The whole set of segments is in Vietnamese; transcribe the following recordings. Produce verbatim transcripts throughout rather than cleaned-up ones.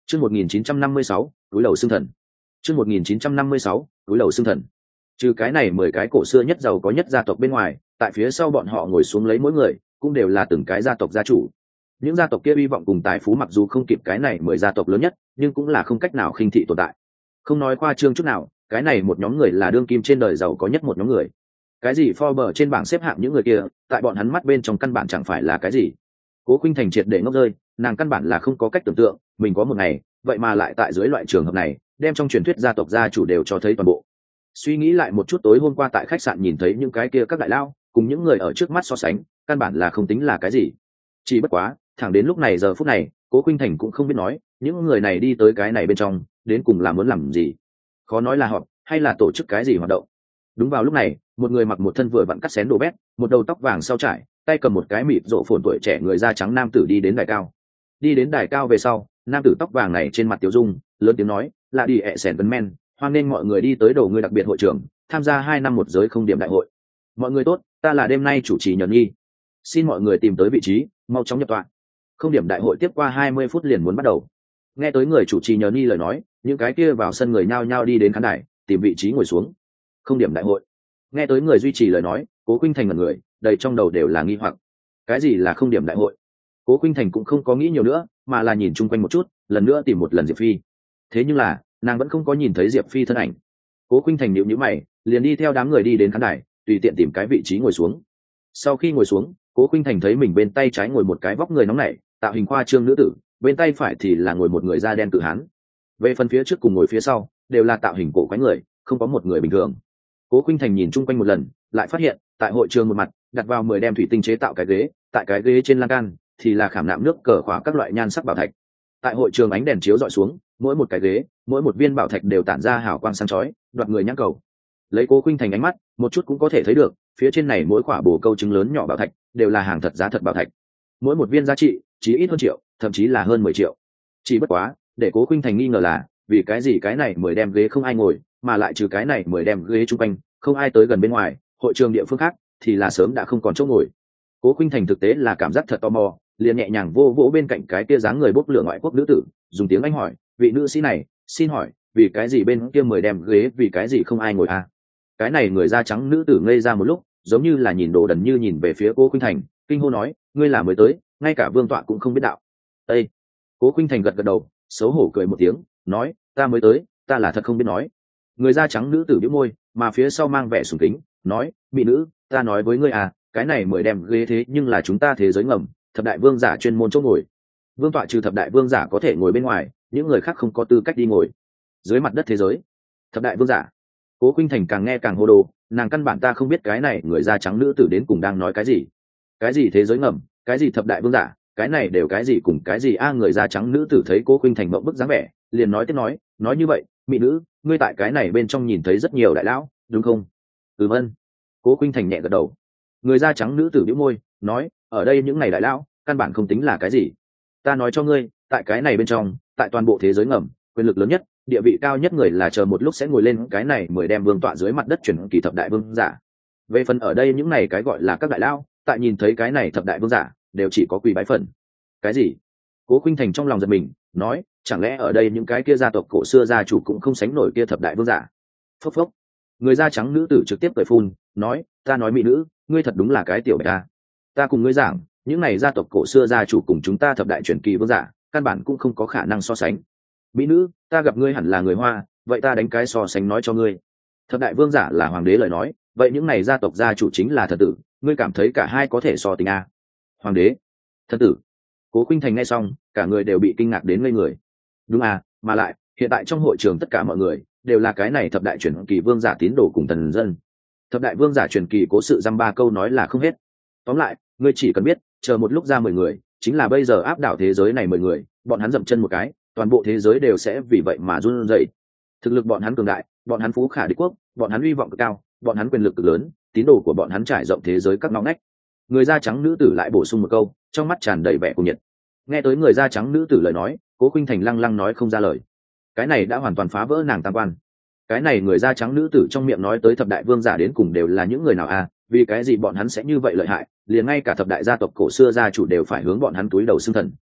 Chương một nghìn chín trăm năm mươi sáu, túi đầu xương thần. Chương một nghìn chín trăm năm mươi sáu, túi đầu xương thần. Trừ cái này mười cái cổ xưa nhất giàu có nhất gia tộc bên ngoài, tại phía sau bọn họ ngồi xuống lấy mỗi người, cũng đều là từng cái gia tộc gia chủ. Những gia tộc kia hy vọng cùng tài phú mặc dù không kịp cái này mười gia tộc lớn nhất, nhưng cũng là không cách nào khinh thị tồn tại. Không nói khoa trương chút nào, cái này một nhóm người là đương kim trên đời giàu có nhất một nhóm người. Cái gì Forbes trên bảng xếp hạng những người kia, tại bọn hắn mắt bên trong căn bản chẳng phải là cái gì. Cố Khuynh Thành triệt để ngốc rơi, nàng căn bản là không có cách tưởng tượng, mình có một ngày, vậy mà lại tại dưới loại trường hợp này, đem trong truyền thuyết gia tộc gia chủ đều cho thấy toàn bộ. Suy nghĩ lại một chút tối hôm qua tại khách sạn nhìn thấy những cái kia các đại lao, cùng những người ở trước mắt so sánh, căn bản là không tính là cái gì. Chỉ bất quá, thẳng đến lúc này giờ phút này, Cố Khuynh Thành cũng không biết nói, những người này đi tới cái này bên trong, đến cùng là muốn làm gì. Khó nói là họp, hay là tổ chức cái gì hoạt động. Đúng vào lúc này, một người mặc một thân vừa vặn cắt xén đồ bét, một đầu tóc vàng sau trải, tay cầm một cái mịt rộ phồn tuổi trẻ người da trắng nam tử đi đến đài cao. Đi đến đài cao về sau, nam tử tóc vàng này trên mặt tiểu dung, lớn tiếng nói, là đi ẹ sẻn vấn men, hoan nên mọi người đi tới đầu người đặc biệt hội trưởng, tham gia hai năm một giới không điểm đại hội. Mọi người tốt, ta là đêm nay chủ trì Nhẫn Nhi. Xin mọi người tìm tới vị trí, mau chóng nhập tọa. Không điểm đại hội tiếp qua hai mươi phút liền muốn bắt đầu. Nghe tới người chủ trì Nhẫn Nhi lời nói, những cái kia vào sân người nhao nhao đi đến khán đài, tìm vị trí ngồi xuống. Không điểm đại hội. Nghe tới người duy trì lời nói, Cố Khuynh Thành ngẩn người, đầy trong đầu đều là nghi hoặc. Cái gì là không điểm đại hội? Cố Khuynh Thành cũng không có nghĩ nhiều nữa, mà là nhìn chung quanh một chút, lần nữa tìm một lần Diệp Phi. Thế nhưng là, nàng vẫn không có nhìn thấy Diệp Phi thân ảnh. Cố Khuynh Thành nhíu nhíu mày, liền đi theo đám người đi đến khán đài, tùy tiện tìm cái vị trí ngồi xuống. Sau khi ngồi xuống, Cố Khuynh Thành thấy mình bên tay trái ngồi một cái vóc người nóng nảy, tạo hình khoa trương nữ tử, bên tay phải thì là ngồi một người da đen cự hán. Về phần phía trước cùng ngồi phía sau, đều là tạo hình cổ quái người, không có một người bình thường. Cố Khuynh Thành nhìn chung quanh một lần, lại phát hiện, tại hội trường một mặt, đặt vào mười đem thủy tinh chế tạo cái ghế, tại cái ghế trên lan can thì là khảm nạm nước cờ khóa các loại nhan sắc bảo thạch. Tại hội trường ánh đèn chiếu dọi xuống, mỗi một cái ghế, mỗi một viên bảo thạch đều tản ra hào quang sáng chói, đoạt người nhãn cầu. Lấy Cố Khuynh Thành ánh mắt, một chút cũng có thể thấy được, phía trên này mỗi quả bồ câu trứng lớn nhỏ bảo thạch đều là hàng thật giá thật bảo thạch. Mỗi một viên giá trị chỉ ít hơn triệu, thậm chí là hơn mười triệu. Chỉ bất quá, để Cố Khuynh Thành nghi ngờ là, vì cái gì cái này mười đem ghế không ai ngồi, mà lại trừ cái này mười đem ghế chung quanh, không ai tới gần bên ngoài, hội trường địa phương khác thì là sớm đã không còn chỗ ngồi. Cố Khuynh Thành thực tế là cảm giác thật tò mò, liền nhẹ nhàng vô vỗ bên cạnh cái kia dáng người bốc lửa ngoại quốc nữ tử, dùng tiếng Anh hỏi, vị nữ sĩ này, xin hỏi, vì cái gì bên kia mười đem ghế, vì cái gì không ai ngồi à? Cái này người da trắng nữ tử ngây ra một lúc, giống như là nhìn đồ đần như nhìn về phía Cố Khuynh Thành, kinh hô nói, ngươi là mới tới, ngay cả vương tọa cũng không biết đạo. Ê! Cố Khuynh Thành gật gật đầu, xấu hổ cười một tiếng, nói, ta mới tới, ta là thật không biết nói. Người da trắng nữ tử bĩu môi, mà phía sau mang vẻ sùng kính, nói, mỹ nữ, ta nói với ngươi à, cái này mười đem ghế thế nhưng là chúng ta thế giới ngầm, thập đại vương giả chuyên môn chỗ ngồi. Vương tọa trừ thập đại vương giả có thể ngồi bên ngoài, những người khác không có tư cách đi ngồi. Dưới mặt đất thế giới, thập đại vương giả. Cố Khuynh Thành càng nghe càng hô đồ, nàng căn bản ta không biết cái này người da trắng nữ tử đến cùng đang nói cái gì. Cái gì thế giới ngầm, cái gì thập đại vương giả, cái này đều cái gì cùng cái gì a à, người da trắng nữ tử thấy Cố Khuynh Thành mộng bức dáng vẻ, liền nói tiếp nói, nói như vậy, mỹ nữ, ngươi tại cái này bên trong nhìn thấy rất nhiều đại lão, đúng không? Ừm ân. Cố Khuynh Thành nhẹ gật đầu. Người da trắng nữ tử bĩu môi, nói, ở đây những ngày đại lão, căn bản không tính là cái gì. Ta nói cho ngươi, tại cái này bên trong, tại toàn bộ thế giới ngầm, quyền lực lớn nhất, địa vị cao nhất người là chờ một lúc sẽ ngồi lên cái này mười đem vương tọa dưới mặt đất chuyển kỳ thập đại vương giả. Về phần ở đây những này cái gọi là các đại lão, tại nhìn thấy cái này thập đại vương giả, đều chỉ có quỳ bái phần. Cái gì? Cố Khuynh Thành trong lòng giật mình, nói, chẳng lẽ ở đây những cái kia gia tộc cổ xưa gia chủ cũng không sánh nổi kia thập đại vương giả? Phốc phốc. Người da trắng nữ tử trực tiếp cười phun, nói, ta nói mỹ nữ, ngươi thật đúng là cái tiểu bạch ta. Ta cùng ngươi giảng, những này gia tộc cổ xưa gia chủ cùng chúng ta thập đại truyền kỳ vương giả, căn bản cũng không có khả năng so sánh. Mỹ nữ, ta gặp ngươi hẳn là người Hoa, vậy ta đánh cái so sánh nói cho ngươi. Thập đại vương giả là hoàng đế lời nói, vậy những này gia tộc gia chủ chính là thần tử, ngươi cảm thấy cả hai có thể so tình a? Hoàng đế, thần tử. Cố Khuynh Thành nghe xong, cả người đều bị kinh ngạc đến ngây người. Đúng à, mà lại, hiện tại trong hội trường tất cả mọi người đều là cái này thập đại truyền kỳ vương giả tín đồ cùng thần dân. Thập đại vương giả truyền kỳ cố sự dăm ba câu nói là không hết. Tóm lại, ngươi chỉ cần biết, chờ một lúc ra mười người, chính là bây giờ áp đảo thế giới này mười người, bọn hắn dậm chân một cái, toàn bộ thế giới đều sẽ vì vậy mà run rẩy. Thực lực bọn hắn cường đại, bọn hắn phú khả địch quốc, bọn hắn uy vọng cực cao, bọn hắn quyền lực cực lớn, tín đồ của bọn hắn trải rộng thế giới các ngóc ngách. Người da trắng nữ tử lại bổ sung một câu, trong mắt tràn đầy vẻ cuồng nhiệt. Nghe tới người da trắng nữ tử lời nói, Cố Khuynh Thành lăng lăng nói không ra lời. Cái này đã hoàn toàn phá vỡ nàng tam quan. Cái này người da trắng nữ tử trong miệng nói tới thập đại vương giả đến cùng đều là những người nào à? Vì cái gì bọn hắn sẽ như vậy lợi hại, liền ngay cả thập đại gia tộc cổ xưa gia chủ đều phải hướng bọn hắn túi đầu xương thần.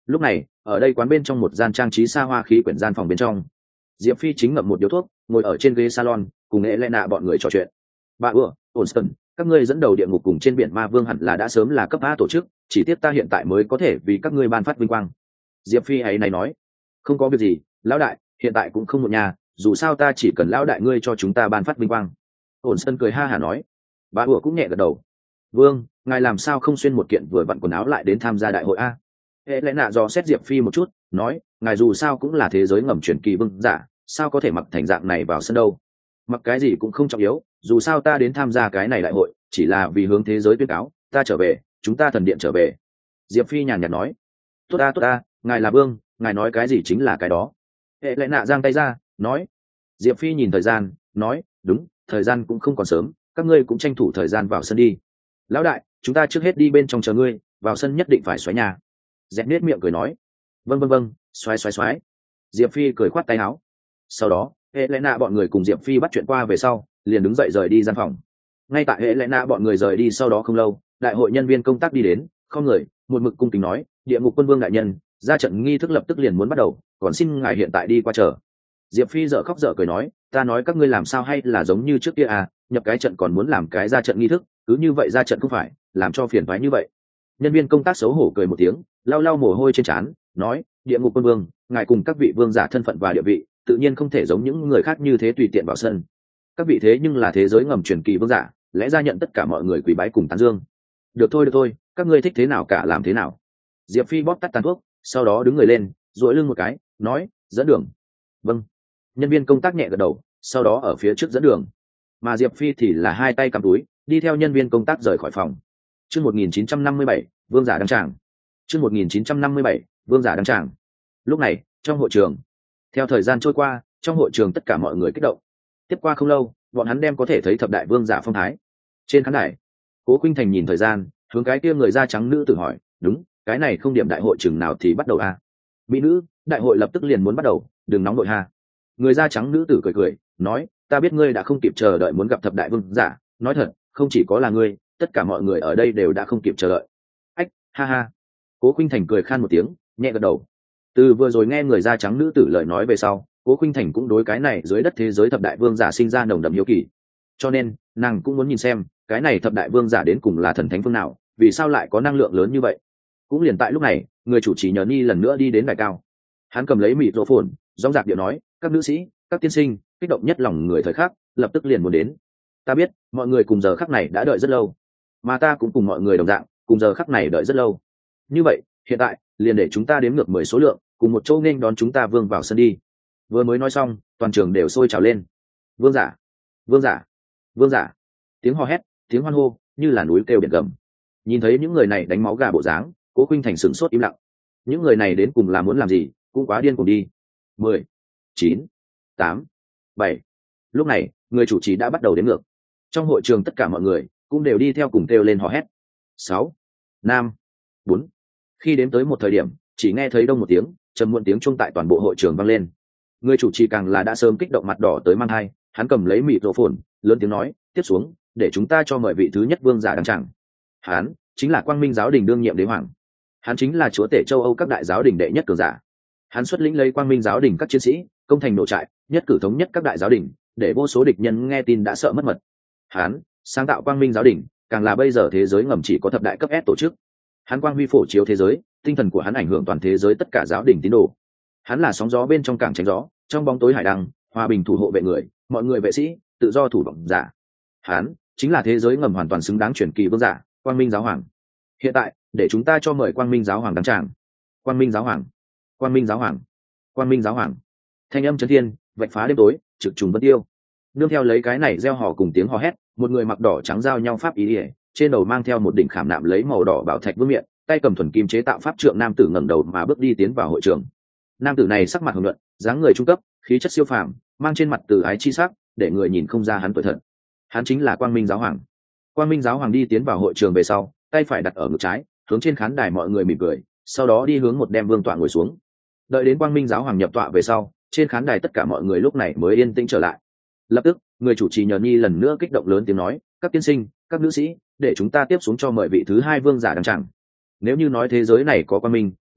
Lúc này ở đây quán bên trong một gian trang trí xa hoa khí quyển gian phòng bên trong, diệp phi chính ngậm một điếu thuốc ngồi ở trên ghế salon cùng nghệ lẽ nạ bọn người trò chuyện. Bà ưa onston, các ngươi dẫn đầu địa ngục cùng trên biển ma vương hẳn là đã sớm là cấp a tổ chức, chỉ tiếc ta hiện tại mới có thể vì các ngươi ban phát vinh quang. Diệp phi ấy này nói, không có việc gì lão đại, hiện tại cũng không một nhà, dù sao ta chỉ cần lão đại ngươi cho chúng ta ban phát vinh quang. Onston cười ha hả nói. Bà ưa cũng nhẹ gật đầu. Vương, ngài làm sao không xuyên một kiện vừa vặn quần áo lại đến tham gia đại hội a? Hệ lẽ nạ do xét diệp phi một chút, nói, ngài dù sao cũng là thế giới ngầm truyền kỳ vương giả, sao có thể mặc thành dạng này vào sân đâu? Mặc cái gì cũng không trọng yếu, dù sao ta đến tham gia cái này đại hội chỉ là vì hướng thế giới tuyên cáo ta trở về, chúng ta thần điện trở về. Diệp phi nhàn nhạt nói. Tốt ta tốt ta, ngài là vương, ngài nói cái gì chính là cái đó. Hệ lẽ nạ giang tay ra, nói. Diệp phi nhìn thời gian, nói, đúng, thời gian cũng không còn sớm, các ngươi cũng tranh thủ thời gian vào sân đi. Lão đại, chúng ta trước hết đi bên trong chờ ngươi, vào sân nhất định phải xoáy nhà. Dẹt nết miệng cười nói. Vâng vâng vâng, xoáy xoáy xoáy. Diệp phi cười khoát tay áo. Sau đó hệ lẽ nạ bọn người cùng diệp phi bắt chuyện qua về sau liền đứng dậy rời đi gian phòng. Ngay tại hệ lẽ nạ bọn người rời đi sau đó không lâu, đại hội nhân viên công tác đi đến, không người một mực cung kính nói, địa ngục quân vương đại nhân, ra trận nghi thức lập tức liền muốn bắt đầu, còn xin ngài hiện tại đi qua chờ. Diệp phi dở khóc dở cười nói, ta nói các ngươi làm sao hay là giống như trước kia à, nhập cái trận còn muốn làm cái ra trận nghi thức, cứ như vậy ra trận không phải làm cho phiền toái như vậy. Nhân viên công tác xấu hổ cười một tiếng, lau lau mồ hôi trên trán, nói, địa ngục quân vương, ngài cùng các vị vương giả thân phận và địa vị tự nhiên không thể giống những người khác như thế tùy tiện vào sân. Các vị thế nhưng là thế giới ngầm truyền kỳ vương giả, lẽ ra nhận tất cả mọi người quỳ bái cùng tán dương. Được thôi được thôi, các ngươi thích thế nào cả làm thế nào. Diệp phi bóp tắt tàn thuốc, sau đó đứng người lên, duỗi lưng một cái, nói, dẫn đường. Vâng. Nhân viên công tác nhẹ gật đầu, sau đó ở phía trước dẫn đường, mà Diệp phi thì là hai tay cầm túi đi theo nhân viên công tác rời khỏi phòng. Chương một nghìn chín trăm năm mươi bảy, vương giả đăng tràng. Chương một nghìn chín trăm năm mươi bảy, vương giả đăng tràng. Lúc này trong hội trường, theo thời gian trôi qua, trong hội trường tất cả mọi người kích động. Tiếp qua không lâu, bọn hắn đem có thể thấy thập đại vương giả phong thái. Trên khán đài, Cố Khuynh Thành nhìn thời gian, hướng cái kia người da trắng nữ tử hỏi, đúng, cái này không điểm đại hội chừng nào thì bắt đầu à? Mỹ nữ, đại hội lập tức liền muốn bắt đầu, đừng nóng nội ha. Người da trắng nữ tử cười cười, nói, ta biết ngươi đã không kịp chờ đợi muốn gặp thập đại vương giả, nói thật, không chỉ có là ngươi, tất cả mọi người ở đây đều đã không kịp chờ đợi. Ách, ha ha. Cố Khuynh Thành cười khan một tiếng, nhẹ gật đầu. Từ vừa rồi nghe người da trắng nữ tử lời nói về sau, Cố Khuynh Thành cũng đối cái này dưới đất thế giới thập đại vương giả sinh ra nồng đậm hiếu kỳ. Cho nên, nàng cũng muốn nhìn xem, cái này thập đại vương giả đến cùng là thần thánh phương nào, vì sao lại có năng lượng lớn như vậy. Cũng liền tại lúc này, người chủ trì nhờ Nhi lần nữa đi đến đài cao. Hắn cầm lấy mịt rô phồn, rõng rạc điệu nói, các nữ sĩ, các tiên sinh, kích động nhất lòng người thời khắc, lập tức liền muốn đến. Ta biết, mọi người cùng giờ khắc này đã đợi rất lâu, mà ta cũng cùng mọi người đồng dạng, cùng giờ khắc này đợi rất lâu. Như vậy, hiện tại, liền để chúng ta đếm ngược mười số lượng, cùng một chỗ nghênh đón chúng ta vương vào sân đi. Vừa mới nói xong, toàn trường đều sôi trào lên. Vương giả, vương giả, vương giả. Tiếng hò hét, tiếng hoan hô, như là núi kêu biển gầm. Nhìn thấy những người này đánh máu gà bộ dáng, Cố Khuynh Thành sửng sốt im lặng. Những người này đến cùng là muốn làm gì, cũng quá điên cuồng đi. Mười, chín, tám, bảy. Lúc này, người chủ trì đã bắt đầu đếm ngược. Trong hội trường tất cả mọi người cũng đều đi theo cùng kêu lên hò hét. Sáu, năm, bốn. Khi đếm tới một thời điểm, chỉ nghe thấy đông một tiếng, trầm muộn tiếng chuông tại toàn bộ hội trường vang lên. Người chủ trì càng là đã sớm kích động mặt đỏ tới mang hai, hắn cầm lấy mịt rô phồn, lớn tiếng nói, tiếp xuống, để chúng ta cho mời vị thứ nhất vương giả đăng tràng. Hắn chính là Quang Minh giáo đình đương nhiệm đế hoàng. Hắn chính là chúa tể châu Âu các đại giáo đình đệ nhất cường giả. Hắn xuất lĩnh lấy Quang Minh giáo đình các chiến sĩ, công thành nổ trại, nhất cử thống nhất các đại giáo đình, để vô số địch nhân nghe tin đã sợ mất mật. Hắn sáng tạo Quang Minh giáo đình, càng là bây giờ thế giới ngầm chỉ có thập đại cấp S tổ chức. Hắn quang huy phổ chiếu thế giới, tinh thần của hắn ảnh hưởng toàn thế giới tất cả giáo đình tín đồ. Hắn là sóng gió bên trong cảng tránh gió, trong bóng tối hải đăng, hòa bình thủ hộ vệ người, mọi người vệ sĩ, tự do thủ vọng giả. Hắn chính là thế giới ngầm hoàn toàn xứng đáng truyền kỳ vương giả, Quang Minh giáo hoàng. Hiện tại, để chúng ta cho mời Quang Minh giáo hoàng đăng tràng. Quang Minh giáo hoàng, Quang Minh giáo hoàng, Quang Minh giáo hoàng. Thanh âm chấn thiên, vạch phá đêm tối, trực trùng vân tiêu. Nương theo lấy cái này reo hò cùng tiếng hò hét, một người mặc đỏ trắng giao nhau pháp ý ỉa, trên đầu mang theo một đỉnh khảm nạm lấy màu đỏ bảo thạch vương miện, tay cầm thuần kim chế tạo pháp trượng nam tử ngẩng đầu mà bước đi tiến vào hội trường. Nam tử này sắc mặt hồng nhuận, dáng người trung cấp, khí chất siêu phàm, mang trên mặt từ ái chi sắc, để người nhìn không ra hắn tuổi thật. Hắn chính là Quang Minh giáo hoàng. Quang Minh giáo hoàng đi tiến vào hội trường về sau, tay phải đặt ở ngực trái, hướng trên khán đài mọi người mỉm cười, sau đó đi hướng một đem vương tọa ngồi xuống. Đợi đến Quang Minh giáo hoàng nhập tọa về sau, trên khán đài tất cả mọi người lúc này mới yên tĩnh trở lại. Lập tức, người chủ trì nhờ Nhi lần nữa kích động lớn tiếng nói, các tiên sinh, các nữ sĩ, để chúng ta tiếp xuống cho mời vị thứ hai vương giả đăng tràng. Nếu như nói thế giới này có Quang Minh,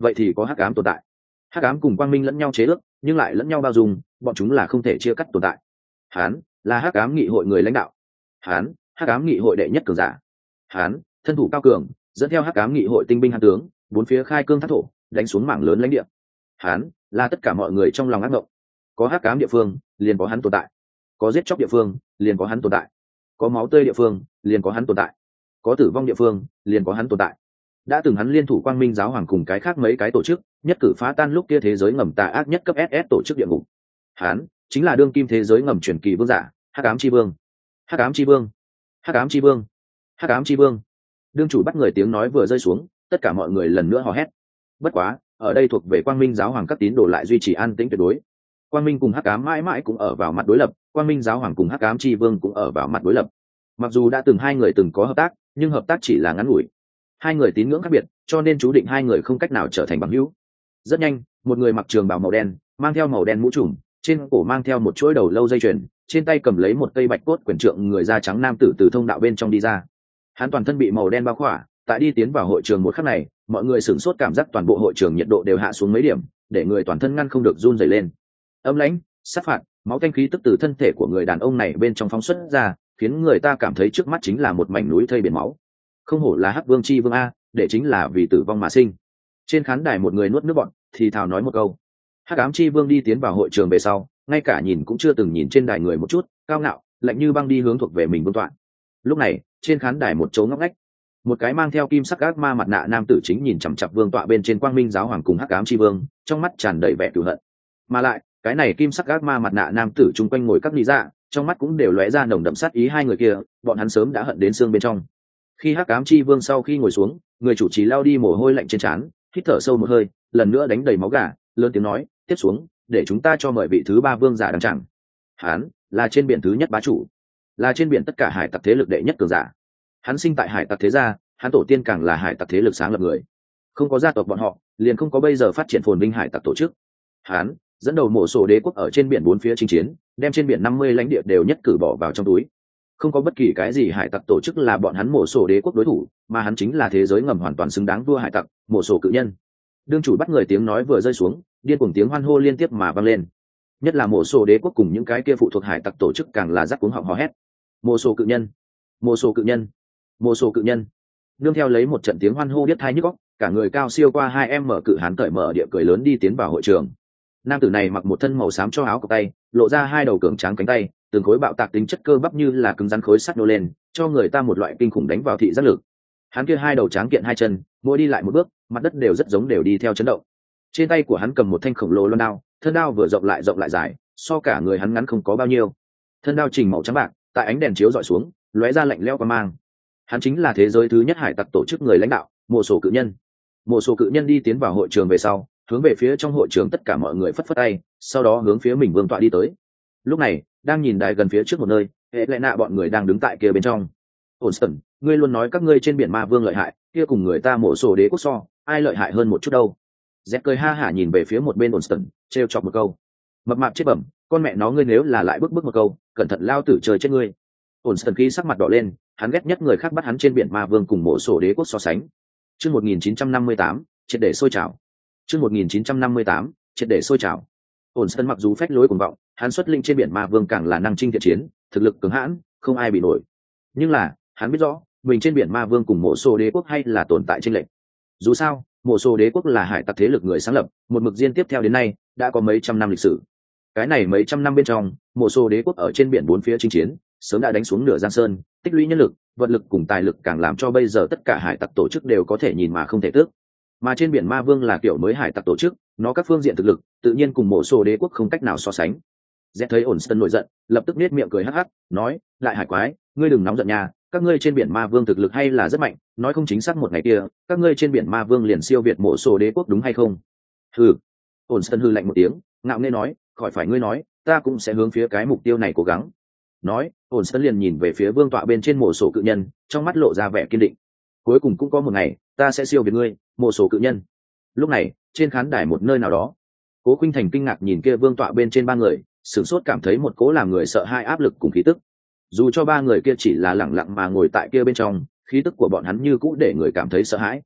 vậy thì có hắc ám tồn tại. Hắc ám cùng quang minh lẫn nhau chế ước, nhưng lại lẫn nhau bao dung, bọn chúng là không thể chia cắt tồn tại. Hán là hắc ám nghị hội người lãnh đạo. Hán hắc ám nghị hội đệ nhất cường giả. Hán thân thủ cao cường, dẫn theo hắc ám nghị hội tinh binh hán tướng, bốn phía khai cương thác thổ, đánh xuống mảng lớn lãnh địa. Hán là tất cả mọi người trong lòng ác mộng. Có hắc ám địa phương, liền có hắn tồn tại. Có giết chóc địa phương, liền có hắn tồn tại. Có máu tươi địa phương, liền có hắn tồn tại. Có tử vong địa phương, liền có hắn tồn tại. Đã từng hắn liên thủ quang minh giáo hoàng cùng cái khác mấy cái tổ chức, nhất cử phá tan lúc kia thế giới ngầm tà ác nhất cấp ét ét tổ chức địa ngục. Hắn chính là đương kim thế giới ngầm truyền kỳ vương giả, hắc ám chi vương. Hắc ám chi vương, hắc ám chi vương, hắc ám chi vương. Đương chủ bắt người tiếng nói vừa rơi xuống, tất cả mọi người lần nữa hò hét. Bất quá, ở đây thuộc về quang minh giáo hoàng các tín đồ lại duy trì an tĩnh tuyệt đối. Quang minh cùng hắc ám mãi mãi cũng ở vào mặt đối lập, quang minh giáo hoàng cùng hắc ám chi vương cũng ở vào mặt đối lập. Mặc dù đã từng hai người từng có hợp tác, nhưng hợp tác chỉ là ngắn ngủi. Hai người tín ngưỡng khác biệt, cho nên chú định hai người không cách nào trở thành bằng hữu. Rất nhanh, một người mặc trường bào màu đen, mang theo màu đen mũ trùm, trên cổ mang theo một chuỗi đầu lâu dây chuyền, trên tay cầm lấy một cây bạch cốt quyển trượng người da trắng nam tử từ thông đạo bên trong đi ra. Hắn toàn thân bị màu đen bao khỏa, tại đi tiến vào hội trường một khắc này, mọi người sửng sốt, cảm giác toàn bộ hội trường nhiệt độ đều hạ xuống mấy điểm, để người toàn thân ngăn không được run rẩy lên. Âm lãnh, sát phạt, máu tanh khí tức từ thân thể của người đàn ông này bên trong phóng xuất ra, khiến người ta cảm thấy trước mắt chính là một mảnh núi thây biển máu. Không hổ là hắc vương chi vương a, để chính là vì tử vong mà sinh. Trên khán đài một người nuốt nước bọt, thì thào nói một câu. Hắc ám chi vương đi tiến vào hội trường về sau, ngay cả nhìn cũng chưa từng nhìn trên đài người một chút, cao ngạo, lạnh như băng đi hướng thuộc về mình vương tọa. Lúc này, trên khán đài một chỗ ngóc ngách, một cái mang theo kim sắc ác ma mặt nạ nam tử chính nhìn chằm chằm vương tọa bên trên quang minh giáo hoàng cùng hắc ám chi vương, trong mắt tràn đầy vẻ cừu hận. Mà lại, cái này kim sắc ác ma mặt nạ nam tử chung quanh ngồi các lý dạ, trong mắt cũng đều lóe ra nồng đậm sát ý hai người kia, bọn hắn sớm đã hận đến xương bên trong. Khi hắc ám chi vương sau khi ngồi xuống, người chủ trì lao đi mồ hôi lạnh trên trán, hít thở sâu một hơi, lần nữa đánh đầy máu gà, lớn tiếng nói, tiếp xuống, để chúng ta cho mời vị thứ ba vương giả đăng tràng. Hắn là trên biển thứ nhất bá chủ, là trên biển tất cả hải tặc thế lực đệ nhất cường giả. Hắn sinh tại hải tặc thế gia, hắn tổ tiên càng là hải tặc thế lực sáng lập người. Không có gia tộc bọn họ, liền không có bây giờ phát triển phồn vinh hải tặc tổ chức. Hắn dẫn đầu mộ sổ đế quốc ở trên biển bốn phía chinh chiến, đem trên biển năm mươi lãnh địa đều nhất cử bỏ vào trong túi. Không có bất kỳ cái gì hải tặc tổ chức là bọn hắn mộ sổ đế quốc đối thủ, mà hắn chính là thế giới ngầm hoàn toàn xứng đáng vua hải tặc, mộ sổ cự nhân. Đương chủ bắt người tiếng nói vừa rơi xuống, điên cuồng tiếng hoan hô liên tiếp mà vang lên. Nhất là mộ sổ đế quốc cùng những cái kia phụ thuộc hải tặc tổ chức càng là rắc cuống họng hò hét. Mộ sổ cự nhân, mộ sổ cự nhân, mộ sổ cự nhân. Nương theo lấy một trận tiếng hoan hô biết thai nhức óc, cả người cao siêu qua hai em mở cự hán cởi mở địa cười lớn đi tiến vào hội trường. Nam tử này mặc một thân màu xám cho áo cộc tay, lộ ra hai đầu cường tráng cánh tay, từng khối bạo tạc tính chất cơ bắp như là cứng rắn khối sắt nô lên, cho người ta một loại kinh khủng đánh vào thị giác lực. Hắn kia hai đầu tráng kiện hai chân, mỗi đi lại một bước, mặt đất đều rất giống đều đi theo chấn động. Trên tay của hắn cầm một thanh khổng lồ loan đao, thân đao vừa rộng lại rộng lại dài, so cả người hắn ngắn không có bao nhiêu. Thân đao trình màu trắng bạc, tại ánh đèn chiếu dọi xuống, lóe ra lạnh lẽo qua mang. Hắn chính là thế giới thứ nhất hải tặc tổ chức người lãnh đạo, Mộ Sổ cự nhân. Mộ Sổ cự nhân đi tiến vào hội trường về sau, hướng về phía trong hội trường tất cả mọi người phất phất tay, sau đó hướng phía mình vương tọa đi tới. Lúc này, đang nhìn đài gần phía trước một nơi, hệ lệ nạ bọn người đang đứng tại kia bên trong. Onston, ngươi luôn nói các ngươi trên biển ma vương lợi hại, kia cùng người ta Mộ Sổ đế quốc so, ai lợi hại hơn một chút đâu? Z cười ha hả nhìn về phía một bên Onston, trêu chọc một câu. Mập mạp chết bẩm, con mẹ nó ngươi nếu là lại bước bước một câu, cẩn thận lao tử trời chết ngươi. Onston khí sắc mặt đỏ lên, hắn ghét nhất người khác bắt hắn trên biển ma vương cùng Mộ Sổ đế quốc so sánh. Chương một nghìn chín trăm năm mươi tám, triệt để sôi trào. Chương một nghìn chín trăm năm mươi tám, triệt để sôi trào. Onston mặc dù phách lối cuồng vọng, hắn xuất linh trên biển ma vương càng là năng chinh thiện chiến, thực lực cứng hãn, không ai bị nổi. Nhưng là, hắn biết rõ, mình trên biển ma vương cùng Mộ Sổ đế quốc hay là tồn tại chênh lệch. Dù sao, Mộ Sổ đế quốc là hải tặc thế lực người sáng lập, một mực diên tiếp theo đến nay, đã có mấy trăm năm lịch sử. Cái này mấy trăm năm bên trong, Mộ Sổ đế quốc ở trên biển bốn phía chinh chiến, sớm đã đánh xuống nửa giang sơn, tích lũy nhân lực, vật lực cùng tài lực càng làm cho bây giờ tất cả hải tặc tổ chức đều có thể nhìn mà không thể tước. Mà trên biển ma vương là kiểu mới hải tặc tổ chức, nó các phương diện thực lực tự nhiên cùng Mộ Sổ đế quốc không cách nào so sánh. Z thấy Onston nổi giận, lập tức nét miệng cười hắc hắc, nói, lại hải quái, ngươi đừng nóng giận nha, các ngươi trên biển ma vương thực lực hay là rất mạnh, nói không chính xác một ngày kia, các ngươi trên biển ma vương liền siêu việt Mộ Sổ đế quốc đúng hay không? Hừ. Onston hừ lạnh một tiếng, ngạo nghễ nói, khỏi phải ngươi nói, ta cũng sẽ hướng phía cái mục tiêu này cố gắng. Nói, Onston liền nhìn về phía vương tọa bên trên Mộ Sổ cự nhân, trong mắt lộ ra vẻ kiên định. Cuối cùng cũng có một ngày, ta sẽ siêu việt ngươi, Mộ Sổ cự nhân. Lúc này, trên khán đài một nơi nào đó, Cố Khuynh Thành kinh ngạc nhìn kia vương tọa bên trên ba người, sửng sốt cảm thấy một cố làm người sợ hai áp lực cùng khí tức. Dù cho ba người kia chỉ là lẳng lặng mà ngồi tại kia bên trong, khí tức của bọn hắn như cũ để người cảm thấy sợ hãi.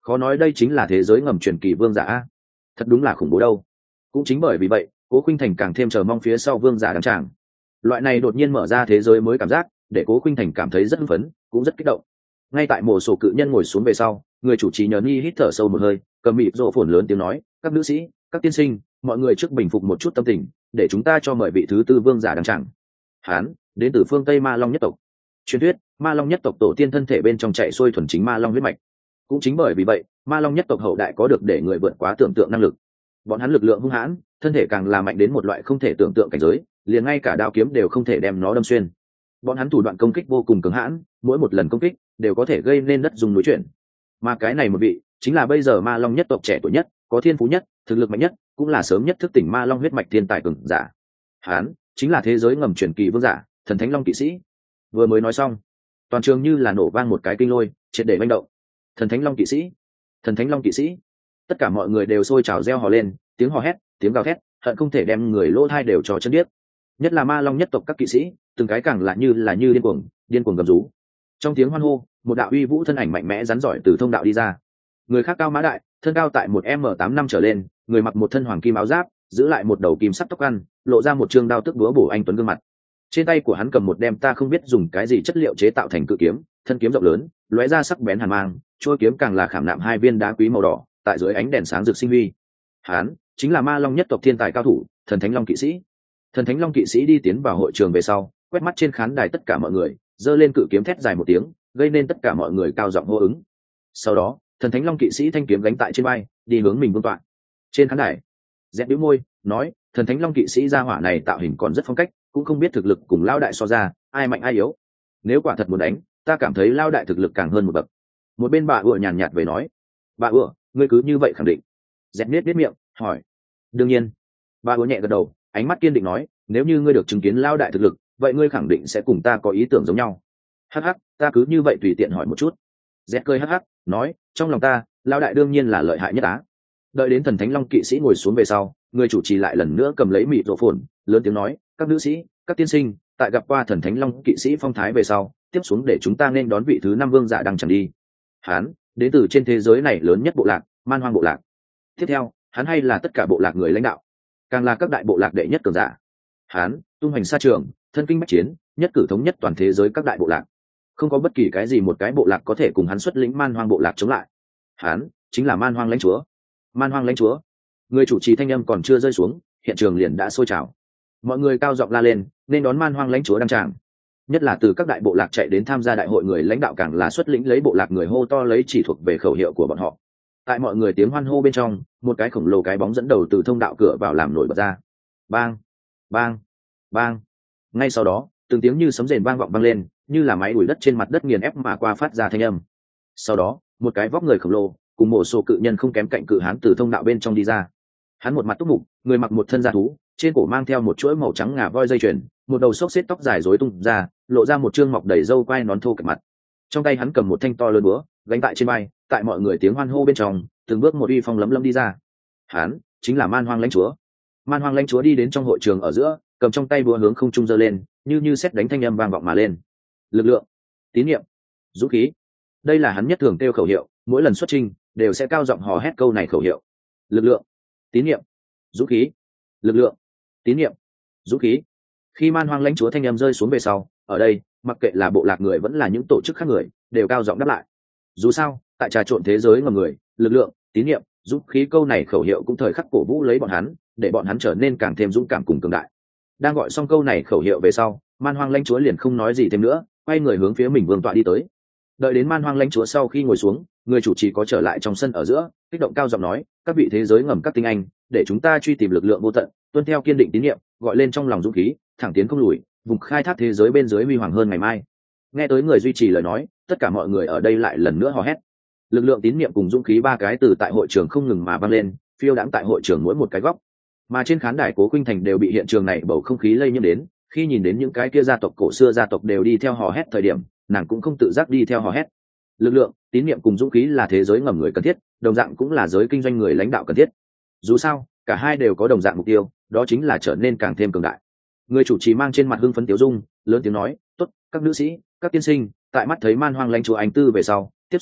khó nói đây chính là thế giới ngầm truyền kỳ vương giả a. Thật đúng là khủng bố đâu. Cũng chính bởi vì vậy, Cố Khuynh Thành càng thêm chờ mong phía sau vương giả đăng tràng. Loại này đột nhiên mở ra thế giới mới cảm giác, để Cố Khuynh Thành cảm thấy rất hưng phấn, cũng rất kích động. Ngay tại mộ sổ cự nhân ngồi xuống về sau, người chủ trì nhờ Nhi hít thở sâu một hơi, cầm mịt rộ phồn lớn tiếng nói, các nữ sĩ, các tiên sinh, mọi người trước bình phục một chút tâm tình, để chúng ta cho mời vị thứ tư vương giả đăng tràng. Hán, đến từ phương Tây Ma Long nhất tộc. Truyền thuyết, Ma Long nhất tộc tổ tiên thân thể bên trong chạy xuôi thuần chính Ma Long huyết mạch. Cũng chính bởi vì vậy, Ma Long nhất tộc hậu đại có được để người vượt quá tưởng tượng năng lực. Bọn hắn lực lượng hung hãn, thân thể càng là mạnh đến một loại không thể tưởng tượng cảnh giới, liền ngay cả đao kiếm đều không thể đem nó đâm xuyên. Bọn hắn thủ đoạn công kích vô cùng cứng hãn, mỗi một lần công kích đều có thể gây nên đất rung núi chuyển. Mà cái này một vị, chính là bây giờ Ma Long nhất tộc trẻ tuổi nhất, có thiên phú nhất, thực lực mạnh nhất, cũng là sớm nhất thức tỉnh Ma Long huyết mạch thiên tài cường giả. Hắn chính là thế giới ngầm truyền kỳ vương giả, Thần Thánh Long kỵ sĩ. Vừa mới nói xong, toàn trường như là nổ vang một cái kinh lôi, triệt để manh động. Thần Thánh Long kỵ sĩ, Thần Thánh Long kỵ sĩ, tất cả mọi người đều sôi trào reo hò lên, tiếng hò hét, tiếng gào thét, hận không thể đem người lỗ thai đều cho chân điếc. Nhất là Ma Long nhất tộc các kỵ sĩ, từng cái càng là như là như điên cuồng, điên cuồng gầm rú. Trong tiếng hoan hô, một đạo uy vũ thân ảnh mạnh mẽ rắn giỏi từ thông đạo đi ra. Người khác cao mã đại, thân cao tại một m tám năm trở lên, người mặc một thân hoàng kim áo giáp, giữ lại một đầu kim sắc tóc ăn, lộ ra một trương đao tức búa bổ anh tuấn gương mặt. Trên tay của hắn cầm một đem ta không biết dùng cái gì chất liệu chế tạo thành cự kiếm, thân kiếm rộng lớn, lóe ra sắc bén hàn mang, chuôi kiếm càng là khảm nạm hai viên đá quý màu đỏ, tại dưới ánh đèn sáng rực sinh huy. Hắn chính là Ma Long nhất tộc thiên tài cao thủ, Thần Thánh Long kỵ sĩ. Thần Thánh Long kỵ sĩ đi tiến vào hội trường về sau, quét mắt trên khán đài tất cả mọi người, giơ lên cự kiếm thét dài một tiếng, gây nên tất cả mọi người cao giọng hô ứng. Sau đó, Thần Thánh Long kỵ sĩ thanh kiếm gánh tại trên vai, đi hướng mình vương tọa. Trên khán đài, dẹp bĩu môi, nói, Thần Thánh Long kỵ sĩ gia hỏa này tạo hình còn rất phong cách, cũng không biết thực lực cùng lao đại so ra, ai mạnh ai yếu. Nếu quả thật muốn đánh, ta cảm thấy lao đại thực lực càng hơn một bậc. Một bên bà ủa nhàn nhạt về nói, bà ủa, ngươi cứ như vậy khẳng định? Dẹp nết nết miệng, hỏi. Đương nhiên. Bà ủa nhẹ gật đầu, ánh mắt kiên định nói, nếu như ngươi được chứng kiến lao đại thực lực, vậy ngươi khẳng định sẽ cùng ta có ý tưởng giống nhau. Hắc hắc, ta cứ như vậy tùy tiện hỏi một chút. Dẹp cười hắc hắc, nói, trong lòng ta, lao đại đương nhiên là lợi hại nhất á. Đợi đến Thần Thánh Long kỵ sĩ ngồi xuống về sau, người chủ trì lại lần nữa cầm lấy mịt rộ phồn, lớn tiếng nói, các nữ sĩ, các tiên sinh, tại gặp qua Thần Thánh Long kỵ sĩ phong thái về sau, tiếp xuống để chúng ta nên đón vị thứ năm vương giả đang chẳng đi. Hắn đến từ trên thế giới này lớn nhất bộ lạc, Man Hoang bộ lạc. Tiếp theo, hắn hay là tất cả bộ lạc người lãnh đạo, càng là các đại bộ lạc đệ nhất cường giả. Hắn tung hoành xa trường, thân kinh bách chiến, nhất cử thống nhất toàn thế giới các đại bộ lạc. Không có bất kỳ cái gì một cái bộ lạc có thể cùng hắn xuất lĩnh Man Hoang bộ lạc chống lại. Hắn chính là Man Hoang lãnh chúa. Man Hoang lãnh chúa. Người chủ trì thanh âm còn chưa rơi xuống, hiện trường liền đã sôi trào. Mọi người cao giọng la lên, nên đón Man Hoang lãnh chúa đăng tràng. Nhất là từ các đại bộ lạc chạy đến tham gia đại hội người lãnh đạo càng là xuất lĩnh lấy bộ lạc người hô to lấy chỉ thuộc về khẩu hiệu của bọn họ. Tại mọi người tiếng hoan hô bên trong, một cái khổng lồ cái bóng dẫn đầu từ thông đạo cửa vào làm nổi bật ra. Bang, bang, bang. Ngay sau đó, từng tiếng như sấm rền vang vọng vang lên, như là máy đuổi đất trên mặt đất nghiền ép mà qua phát ra thanh âm. Sau đó, một cái vóc người khổng lồ, cùng một số cự nhân không kém cạnh cự hán từ thông đạo bên trong đi ra. Hắn một mặt túc mục, người mặc một thân da thú, trên cổ mang theo một chuỗi màu trắng ngà voi dây chuyền, một đầu xốc xếp tóc dài rối tung ra, lộ ra một trương mọc đầy râu quai nón thô kệch mặt. Trong tay hắn cầm một thanh to lớn búa, gánh tại trên vai, tại mọi người tiếng hoan hô bên trong, từng bước một uy phong lấm lấm đi ra. Hắn chính là Man Hoang lãnh chúa. Man Hoang lãnh chúa đi đến trong hội trường ở giữa, cầm trong tay búa hướng không trung giơ lên, như như sét đánh thanh âm vang vọng mà lên. Lực lượng, tín nhiệm, dũng khí. Đây là hắn nhất thường kêu khẩu hiệu, mỗi lần xuất chinh đều sẽ cao giọng hò hét câu này khẩu hiệu. Lực lượng, tín nhiệm, dũng khí. Lực lượng, tín nhiệm, dũng khí. Khi Man Hoang lãnh chúa thanh âm rơi xuống về sau, ở đây, mặc kệ là bộ lạc người vẫn là những tổ chức khác người, đều cao giọng đáp lại. Dù sao, tại trà trộn thế giới ngầm người, lực lượng, tín nhiệm, dũng khí câu này khẩu hiệu cũng thời khắc cổ vũ lấy bọn hắn, để bọn hắn trở nên càng thêm dũng cảm cùng cường đại. Đang gọi xong câu này khẩu hiệu về sau, Man Hoang lãnh chúa liền không nói gì thêm nữa, quay người hướng phía mình vương tọa đi tới. Đợi đến Man Hoang lãnh chúa sau khi ngồi xuống, người chủ trì có trở lại trong sân ở giữa, kích động cao giọng nói, các vị thế giới ngầm các tinh anh, để chúng ta truy tìm lực lượng vô tận, tuân theo kiên định tín nhiệm, gọi lên trong lòng dũng khí, thẳng tiến không lùi, vùng khai thác thế giới bên dưới huy hoàng hơn ngày mai. Nghe tới người duy trì lời nói, tất cả mọi người ở đây lại lần nữa hò hét. Lực lượng, tín nhiệm cùng dũng khí ba cái từ tại hội trường không ngừng mà vang lên, phiêu đãng tại hội trường mỗi một cái góc. Mà trên khán đài Cố Khuynh Thành đều bị hiện trường này bầu không khí lây nhiễm đến, khi nhìn đến những cái kia gia tộc cổ xưa gia tộc đều đi theo hò hét thời điểm, nàng cũng không tự giác đi theo hò hét. Lực lượng, tín nhiệm cùng dũng khí là thế giới ngầm người cần thiết, đồng dạng cũng là giới kinh doanh người lãnh đạo cần thiết. Dù sao, cả hai đều có đồng dạng mục tiêu, đó chính là trở nên càng thêm cường đại. Người chủ trì mang trên mặt hưng phấn tiếu dung, lớn tiếng nói, "Tốt, các nữ sĩ, các tiên sinh, tại mắt thấy Man Hoang lãnh chúa anh tư về sau, tiếp xuống,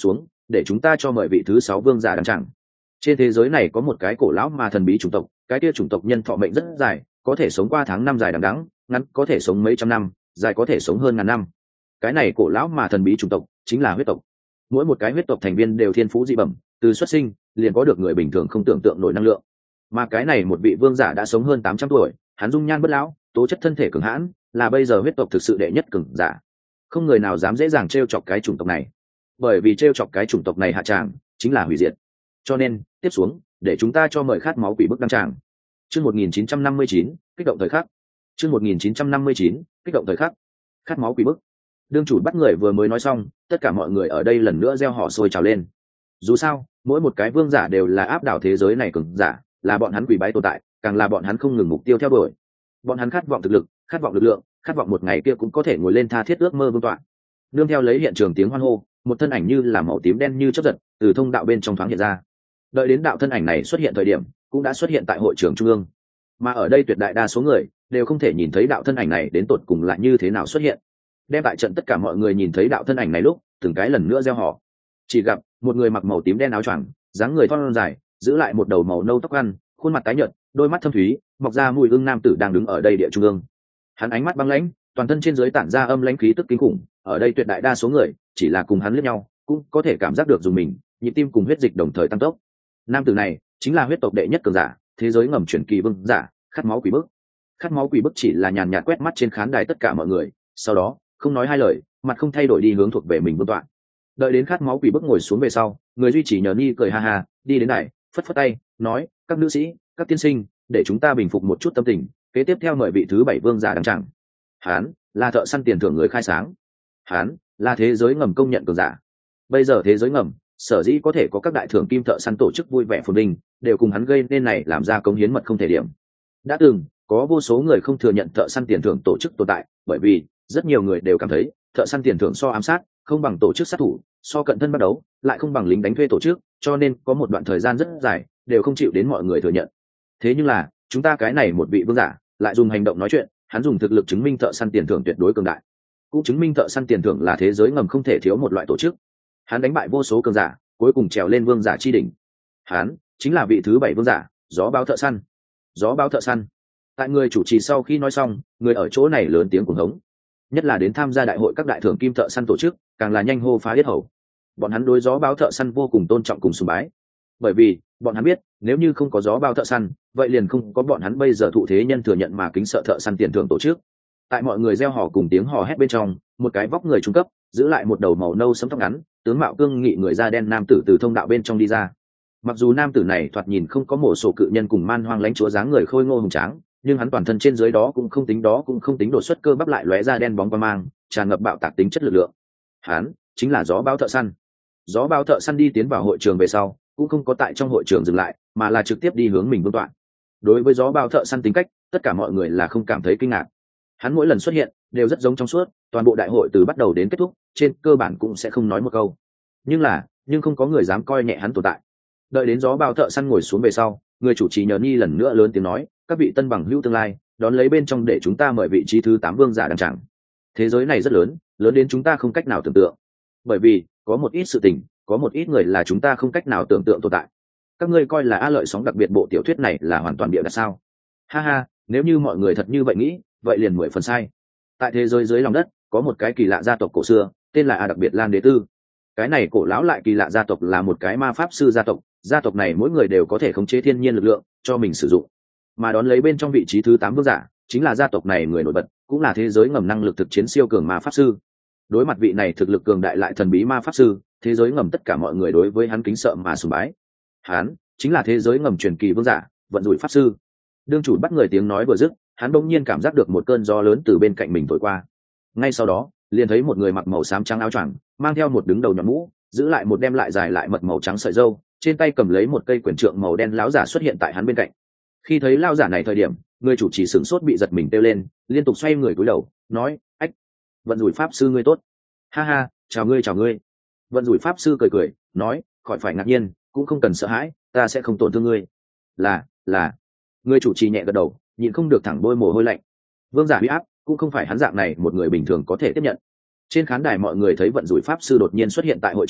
để chúng ta cho mời vị thứ sáu vương giả đăng tràng. Trên thế giới này có một cái cổ lão mà thần bí chủng tộc, cái kia chủng tộc nhân thọ mệnh rất dài, có thể sống qua tháng năm dài đằng đẵng, ngắn có thể sống mấy trăm năm, dài có thể sống hơn ngàn năm. Cái này cổ lão mà thần bí chủng tộc chính là huyết tộc. Mỗi một cái huyết tộc thành viên đều thiên phú dị bẩm, từ xuất sinh liền có được người bình thường không tưởng tượng nổi năng lượng. Mà cái này một vị vương giả đã sống hơn tám trăm tuổi, hắn dung nhan bất lão, tố chất thân thể cường hãn, là bây giờ huyết tộc thực sự đệ nhất cường giả. Không người nào dám dễ dàng trêu chọc cái chủng tộc này, bởi vì trêu chọc cái chủng tộc này hạ tràng chính là hủy diệt. Cho nên tiếp xuống để chúng ta cho mời khát máu quỷ bức đăng tràng. Chương một nghìn chín trăm năm mươi chín, kích động thời khắc. Chương một nghìn chín trăm năm mươi chín, kích động thời khắc. Khát máu quỷ bức. Đương chủ bắt người vừa mới nói xong, tất cả mọi người ở đây lần nữa reo hò sôi trào lên. Dù sao, mỗi một cái vương giả đều là áp đảo thế giới này cường giả, là bọn hắn quỷ bái tồn tại, càng là bọn hắn không ngừng mục tiêu theo đuổi. Bọn hắn khát vọng thực lực, khát vọng lực lượng, khát vọng một ngày kia cũng có thể ngồi lên tha thiết ước mơ vương tọa. Nương theo lấy hiện trường tiếng hoan hô, một thân ảnh như là màu tím đen như chớp giật, từ thông đạo bên trong thoáng hiện ra. Đợi đến đạo thân ảnh này xuất hiện thời điểm, cũng đã xuất hiện tại hội trường trung ương. Mà ở đây tuyệt đại đa số người đều không thể nhìn thấy đạo thân ảnh này đến tột cùng là như thế nào xuất hiện. Đem tại trận tất cả mọi người nhìn thấy đạo thân ảnh này lúc, từng cái lần nữa reo hò. Chỉ gặp một người mặc màu tím đen áo choàng, dáng người thon dài, giữ lại một đầu màu nâu tóc ăn, khuôn mặt tái nhợt, đôi mắt thâm thúy, mọc ra mùi ương nam tử đang đứng ở đây địa trung ương. Hắn ánh mắt băng lãnh, toàn thân trên dưới tản ra âm lãnh khí tức kinh khủng. Ở đây tuyệt đại đa số người chỉ là cùng hắn liếc nhau, cũng có thể cảm giác được dùng mình, nhịp tim cùng huyết dịch đồng thời tăng tốc. Nam tử này chính là huyết tộc đệ nhất cường giả, thế giới ngầm truyền kỳ vương giả, khát máu quỷ bức. Khát máu quỷ bức chỉ là nhàn nhạt quét mắt trên khán đài tất cả mọi người, sau đó không nói hai lời, mặt không thay đổi đi hướng thuộc về mình vương tọa. Đợi đến khát máu quỷ bức ngồi xuống về sau, người duy trì nhờ ni cười ha ha, đi đến đài, phất phất tay, nói: các nữ sĩ, các tiên sinh, để chúng ta bình phục một chút tâm tình, kế tiếp theo mời vị thứ bảy vương giả đăng tràng. Hán là thợ săn tiền thưởng người khai sáng, hán là thế giới ngầm công nhận cường giả. Bây giờ thế giới ngầm sở dĩ có thể có các đại thưởng kim thợ săn tổ chức vui vẻ phồn vinh, đều cùng hắn gây nên này làm ra công hiến mật không thể điểm. Đã từng có vô số người không thừa nhận thợ săn tiền thưởng tổ chức tồn tại, bởi vì rất nhiều người đều cảm thấy thợ săn tiền thưởng so ám sát không bằng tổ chức sát thủ, so cận thân bắt đấu lại không bằng lính đánh thuê tổ chức, cho nên có một đoạn thời gian rất dài đều không chịu đến mọi người thừa nhận. Thế nhưng là chúng ta cái này một vị vương giả lại dùng hành động nói chuyện, hắn dùng thực lực chứng minh thợ săn tiền thưởng tuyệt đối cường đại, cũng chứng minh thợ săn tiền thưởng là thế giới ngầm không thể thiếu một loại tổ chức. Hắn đánh bại vô số cường giả, cuối cùng trèo lên vương giả chi đỉnh. Hắn chính là vị thứ bảy vương giả, gió báo thợ săn. Gió báo thợ săn. Tại người chủ trì sau khi nói xong, người ở chỗ này lớn tiếng cuồng hống. Nhất là đến tham gia đại hội các đại thưởng kim thợ săn tổ chức, càng là nhanh hô phá yết hầu. Bọn hắn đối gió báo thợ săn vô cùng tôn trọng cùng sùng bái, bởi vì bọn hắn biết nếu như không có gió báo thợ săn, vậy liền không có bọn hắn bây giờ thụ thế nhân thừa nhận mà kính sợ thợ săn tiền thưởng tổ chức. Tại mọi người reo hò cùng tiếng hò hét bên trong, một cái vóc người trung cấp, giữ lại một đầu màu nâu sẫm tóc ngắn, tướng mạo cương nghị người da đen nam tử từ thông đạo bên trong đi ra. Mặc dù nam tử này thoạt nhìn không có mổ sổ cự nhân cùng man hoang lãnh chúa dáng người khôi ngô hùng tráng, nhưng hắn toàn thân trên dưới đó cũng không tính đó cũng không tính đột xuất cơ bắp lại lóe ra đen bóng quang mang, tràn ngập bạo tạc tính chất lực lượng. Hắn chính là gió báo thợ săn. Gió báo thợ săn đi tiến vào hội trường về sau, cũng không có tại trong hội trường dừng lại, mà là trực tiếp đi hướng mình vương tọa. Đối với gió báo thợ săn tính cách, tất cả mọi người là không cảm thấy kinh ngạc. Hắn mỗi lần xuất hiện đều rất giống trong suốt, toàn bộ đại hội từ bắt đầu đến kết thúc trên cơ bản cũng sẽ không nói một câu, nhưng là nhưng không có người dám coi nhẹ hắn tồn tại. Đợi đến gió bao thợ săn ngồi xuống về sau, người chủ trì nhờ nhi lần nữa lớn tiếng nói: các vị tân bằng hữu tương lai, đón lấy bên trong để chúng ta mời vị trí thứ tám vương giả đăng tràng. Thế giới này rất lớn, lớn đến chúng ta không cách nào tưởng tượng, bởi vì có một ít sự tình, có một ít người là chúng ta không cách nào tưởng tượng tồn tại. Các ngươi coi là A Lợi sóng đặc biệt bộ tiểu thuyết này là hoàn toàn bịa đặt sao? Ha ha, nếu như mọi người thật như vậy nghĩ, vậy liền mười phần sai. Tại thế giới dưới lòng đất có một cái kỳ lạ gia tộc cổ xưa, tên là A Đặc Biệt Lan Đế Tư. Cái này cổ lão lại kỳ lạ gia tộc là một cái ma pháp sư gia tộc, gia tộc này mỗi người đều có thể khống chế thiên nhiên lực lượng cho mình sử dụng, mà đón lấy bên trong vị trí thứ tám vương giả chính là gia tộc này người nổi bật, cũng là thế giới ngầm năng lực thực chiến siêu cường ma pháp sư. Đối mặt vị này thực lực cường đại lại thần bí ma pháp sư, thế giới ngầm tất cả mọi người đối với hắn kính sợ mà sùng bái. Hắn chính là thế giới ngầm truyền kỳ vương giả, vận rủi pháp sư. Đương chủ bắt người tiếng nói vừa dứt, hắn bỗng nhiên cảm giác được một cơn gió lớn từ bên cạnh mình thổi qua. Ngay sau đó liền thấy một người mặc màu xám trắng áo choàng, mang theo một đứng đầu nhọn mũ, giữ lại một đem lại dài lại mật màu trắng sợi râu, trên tay cầm lấy một cây quyển trượng màu đen lão giả xuất hiện tại hắn bên cạnh. Khi thấy lão giả này thời điểm, người chủ trì sửng sốt bị giật mình kêu lên, liên tục xoay người cúi đầu, nói: ách, vận rủi pháp sư ngươi tốt. Ha ha, chào ngươi chào ngươi. Vận rủi pháp sư cười cười, nói: khỏi phải ngạc nhiên, cũng không cần sợ hãi, ta sẽ không tổn thương ngươi. Là, là. Người chủ trì nhẹ gật đầu, nhịn không được thẳng đôi mồ hôi lạnh. Vương giả huy áp cũng không phải hắn dạng này một người bình thường có thể tiếp nhận. Trên khán đài mọi người thấy vận rủi pháp sư đột nhiên xuất hiện tại hội trường,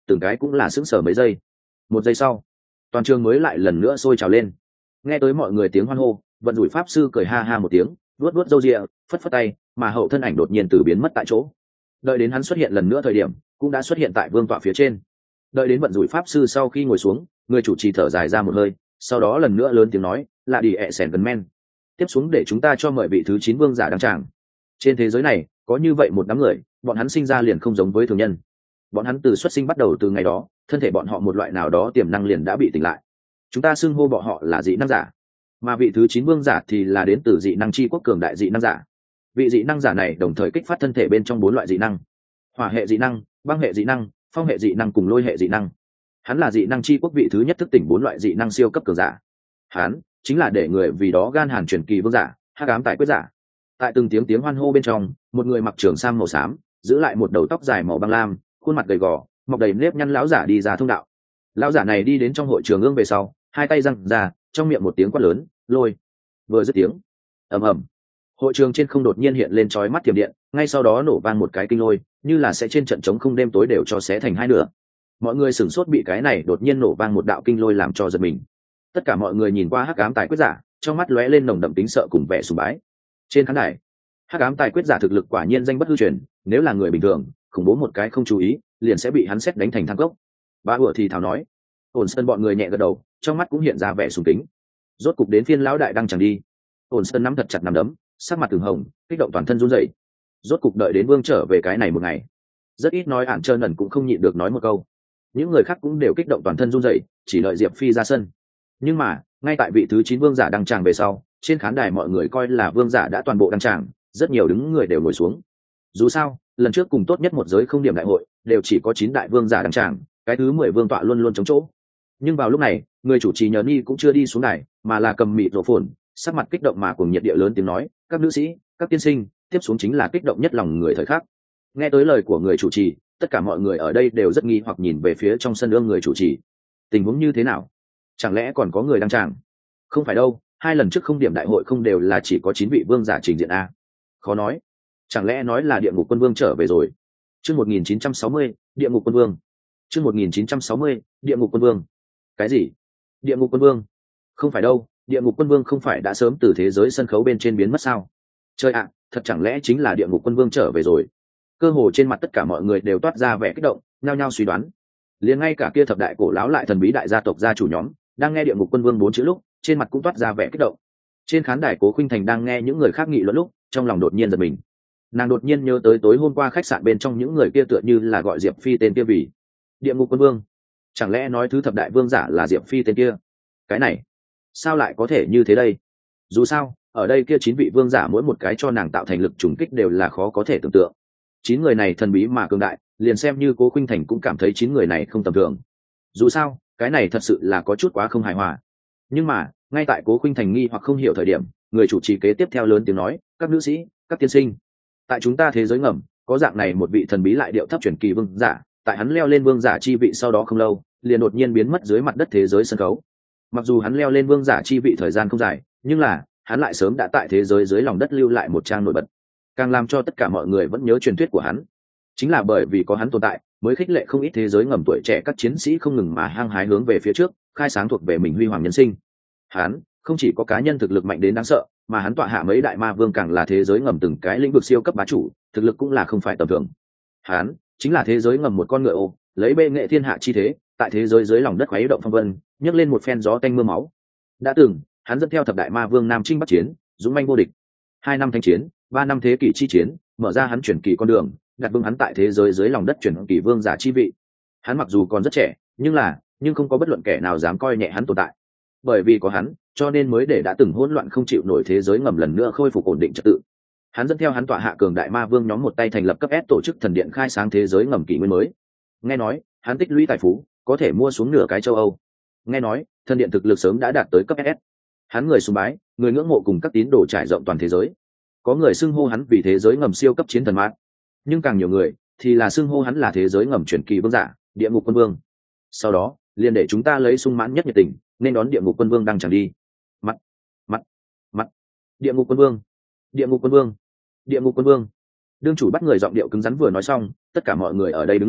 từng cái cũng là sững sờ mấy giây. Một giây sau, toàn trường mới lại lần nữa sôi trào lên. Nghe tới mọi người tiếng hoan hô, vận rủi pháp sư cười ha ha một tiếng, vuốt vuốt râu ria, phất phất tay, mà hậu thân ảnh đột nhiên từ biến mất tại chỗ. Đợi đến hắn xuất hiện lần nữa thời điểm, cũng đã xuất hiện tại vương tọa phía trên. Đợi đến vận rủi pháp sư sau khi ngồi xuống, người chủ trì thở dài ra một hơi, sau đó lần nữa lớn tiếng nói, là đi ẹ sèn gần men. Tiếp xuống để chúng ta cho mời vị thứ chín vương giả đăng tràng. Trên thế giới này có như vậy một đám người, bọn hắn sinh ra liền không giống với thường nhân. Bọn hắn từ xuất sinh bắt đầu từ ngày đó, thân thể bọn họ một loại nào đó tiềm năng liền đã bị tỉnh lại. Chúng ta xưng hô bọn họ là dị năng giả, mà vị thứ chín vương giả thì là đến từ dị năng chi quốc cường đại dị năng giả. Vị dị năng giả này đồng thời kích phát thân thể bên trong bốn loại dị năng: hỏa hệ dị năng, băng hệ dị năng, phong hệ dị năng cùng lôi hệ dị năng. Hắn là dị năng chi quốc vị thứ nhất thức tỉnh bốn loại dị năng siêu cấp cường giả. Hắn chính là để người vì đó gan hàn truyền kỳ vương giả, hắc ám tài quyết giả. Tại từng tiếng tiếng hoan hô bên trong, một người mặc trường sam màu xám, giữ lại một đầu tóc dài màu băng lam, khuôn mặt gầy gò, mọc đầy nếp nhăn lão giả đi ra thông đạo. Lão giả này đi đến trong hội trường ương về sau, hai tay giằng ra, trong miệng một tiếng quát lớn, lôi. Vừa dứt tiếng, ầm ầm, hội trường trên không đột nhiên hiện lên chói mắt tiềm điện, ngay sau đó nổ vang một cái kinh lôi, như là sẽ trên trận chống không đêm tối đều cho xé thành hai nửa. Mọi người sửng sốt bị cái này đột nhiên nổ vang một đạo kinh lôi làm cho giật mình. Tất cả mọi người nhìn qua hắc ám tài quyết giả, trong mắt lóe lên nồng đậm tính sợ cùng vẻ sùng bái. Trên khán đài, hắc ám tài quyết giả thực lực quả nhiên danh bất hư truyền, nếu là người bình thường, khủng bố một cái không chú ý, liền sẽ bị hắn xét đánh thành thang cốc. Ba ủa thì thào nói. Ổn sơn bọn người nhẹ gật đầu, trong mắt cũng hiện ra vẻ sùng kính. Rốt cục đến phiên lão đại đang chẳng đi. Ổn sơn nắm thật chặt nắm đấm, sắc mặt từng hồng, kích động toàn thân run rẩy. Rốt cục đợi đến vương trở về cái này một ngày. Rất ít nói ản trơn ẩn cũng không nhịn được nói một câu. Những người khác cũng đều kích động toàn thân run rẩy, chỉ đợi Diệp Phi ra sân. Nhưng mà ngay tại vị thứ chín vương giả đăng tràng về sau, trên khán đài mọi người coi là vương giả đã toàn bộ đăng tràng, rất nhiều đứng người đều ngồi xuống. Dù sao lần trước cùng tốt nhất một giới không điểm đại hội đều chỉ có chín đại vương giả đăng tràng, cái thứ mười vương tọa luôn luôn chống chỗ. Nhưng vào lúc này, người chủ trì nhờ ni cũng chưa đi xuống đài, mà là cầm mịt rổ phồn, sắc mặt kích động mà cùng nhiệt địa lớn tiếng nói, các nữ sĩ, các tiên sinh, tiếp xuống chính là kích động nhất lòng người thời khắc. Nghe tới lời của người chủ trì, tất cả mọi người ở đây đều rất nghi hoặc nhìn về phía trong sân ương người chủ trì. Tình huống như thế nào? Chẳng lẽ còn có người đăng tràng? Không phải đâu, hai lần trước không điểm đại hội không đều là chỉ có chín vị vương giả trình diện a? Khó nói. Chẳng lẽ nói là địa ngục quân vương trở về rồi? Chương một nghìn chín trăm sáu mươi, địa ngục quân vương. Chương một nghìn chín trăm sáu mươi, địa ngục quân vương. Cái gì? Địa ngục quân vương? Không phải đâu, địa ngục quân vương không phải đã sớm từ thế giới sân khấu bên trên biến mất sao? Trời ạ, thật chẳng lẽ chính là địa ngục quân vương trở về rồi? Cơ hồ trên mặt tất cả mọi người đều toát ra vẻ kích động, nhao nhao suy đoán. Liền ngay cả kia thập đại cổ lão lại thần bí đại gia tộc gia chủ nhóm, đang nghe địa ngục quân vương bốn chữ lúc, trên mặt cũng toát ra vẻ kích động. Trên khán đài Cố Khuynh Thành đang nghe những người khác nghị luận lúc, trong lòng đột nhiên giật mình. Nàng đột nhiên nhớ tới tối hôm qua khách sạn bên trong những người kia tựa như là gọi Diệp Phi tên kia vì địa ngục quân vương. Chẳng lẽ nói thứ thập đại vương giả là Diệp Phi tên kia? Cái này, sao lại có thể như thế đây? Dù sao, ở đây kia chín vị vương giả mỗi một cái cho nàng tạo thành lực trùng kích đều là khó có thể tưởng tượng. Chín người này thần bí mà cường đại, liền xem như Cố Khuynh Thành cũng cảm thấy chín người này không tầm thường. Dù sao, cái này thật sự là có chút quá không hài hòa. Nhưng mà, ngay tại Cố Khuynh Thành nghi hoặc không hiểu thời điểm, người chủ trì kế tiếp theo lớn tiếng nói, các nữ sĩ, các tiên sinh, tại chúng ta thế giới ngầm có dạng này một vị thần bí lại điệu thấp truyền kỳ vương giả, tại hắn leo lên vương giả chi vị sau đó không lâu liền đột nhiên biến mất dưới mặt đất thế giới sân khấu. Mặc dù hắn leo lên vương giả chi vị thời gian không dài, nhưng là hắn lại sớm đã tại thế giới dưới lòng đất lưu lại một trang nổi bật. Càng làm cho tất cả mọi người vẫn nhớ truyền thuyết của hắn, chính là bởi vì có hắn tồn tại mới khích lệ không ít thế giới ngầm tuổi trẻ các chiến sĩ không ngừng mà hăng hái hướng về phía trước, khai sáng thuộc về mình huy hoàng nhân sinh. Hắn không chỉ có cá nhân thực lực mạnh đến đáng sợ, mà hắn tọa hạ mấy đại ma vương càng là thế giới ngầm từng cái lĩnh vực siêu cấp bá chủ, thực lực cũng là không phải tầm thường. Hắn chính là thế giới ngầm một con ngựa ô, lấy bệ nghệ thiên hạ chi thế, tại thế giới dưới lòng đất khuấy động phong vân, nhấc lên một phen gió tanh mưa máu. Đã từng, hắn dẫn theo thập đại ma vương nam chinh bắc chiến, dũng manh vô địch. Hai năm thanh chiến, ba năm thế kỷ chi chiến, mở ra hắn chuyển kỳ con đường, đặt vững hắn tại thế giới dưới lòng đất chuyển kỳ vương giả chi vị. Hắn mặc dù còn rất trẻ, nhưng là, nhưng không có bất luận kẻ nào dám coi nhẹ hắn tồn tại. Bởi vì có hắn, cho nên mới để đã từng hỗn loạn không chịu nổi thế giới ngầm lần nữa khôi phục ổn định trật tự. Hắn dẫn theo hắn tọa hạ cường đại ma vương nhóm một tay thành lập cấp S tổ chức thần điện, khai sáng thế giới ngầm kỷ nguyên mới. Nghe nói, hắn tích lũy tài phú, có thể mua xuống nửa cái châu Âu. Nghe nói, thần điện thực lực sớm đã đạt tới cấp S. Hắn người sùng bái, người ngưỡng mộ cùng các tín đồ trải rộng toàn thế giới. Có người xưng hô hắn vì thế giới ngầm siêu cấp chiến thần mát, nhưng càng nhiều người thì là xưng hô hắn là thế giới ngầm truyền kỳ vương giả, địa ngục quân vương. Sau đó, liền để chúng ta lấy sung mãn nhất nhiệt tình, nên đón địa ngục quân vương đang chẳng đi. Mặt, mặt, mặt, địa ngục quân vương, địa ngục quân vương, địa ngục quân vương. Đương chủ bắt người giọng điệu cứng rắn vừa nói xong, tất cả mọi người ở đây đứng lên,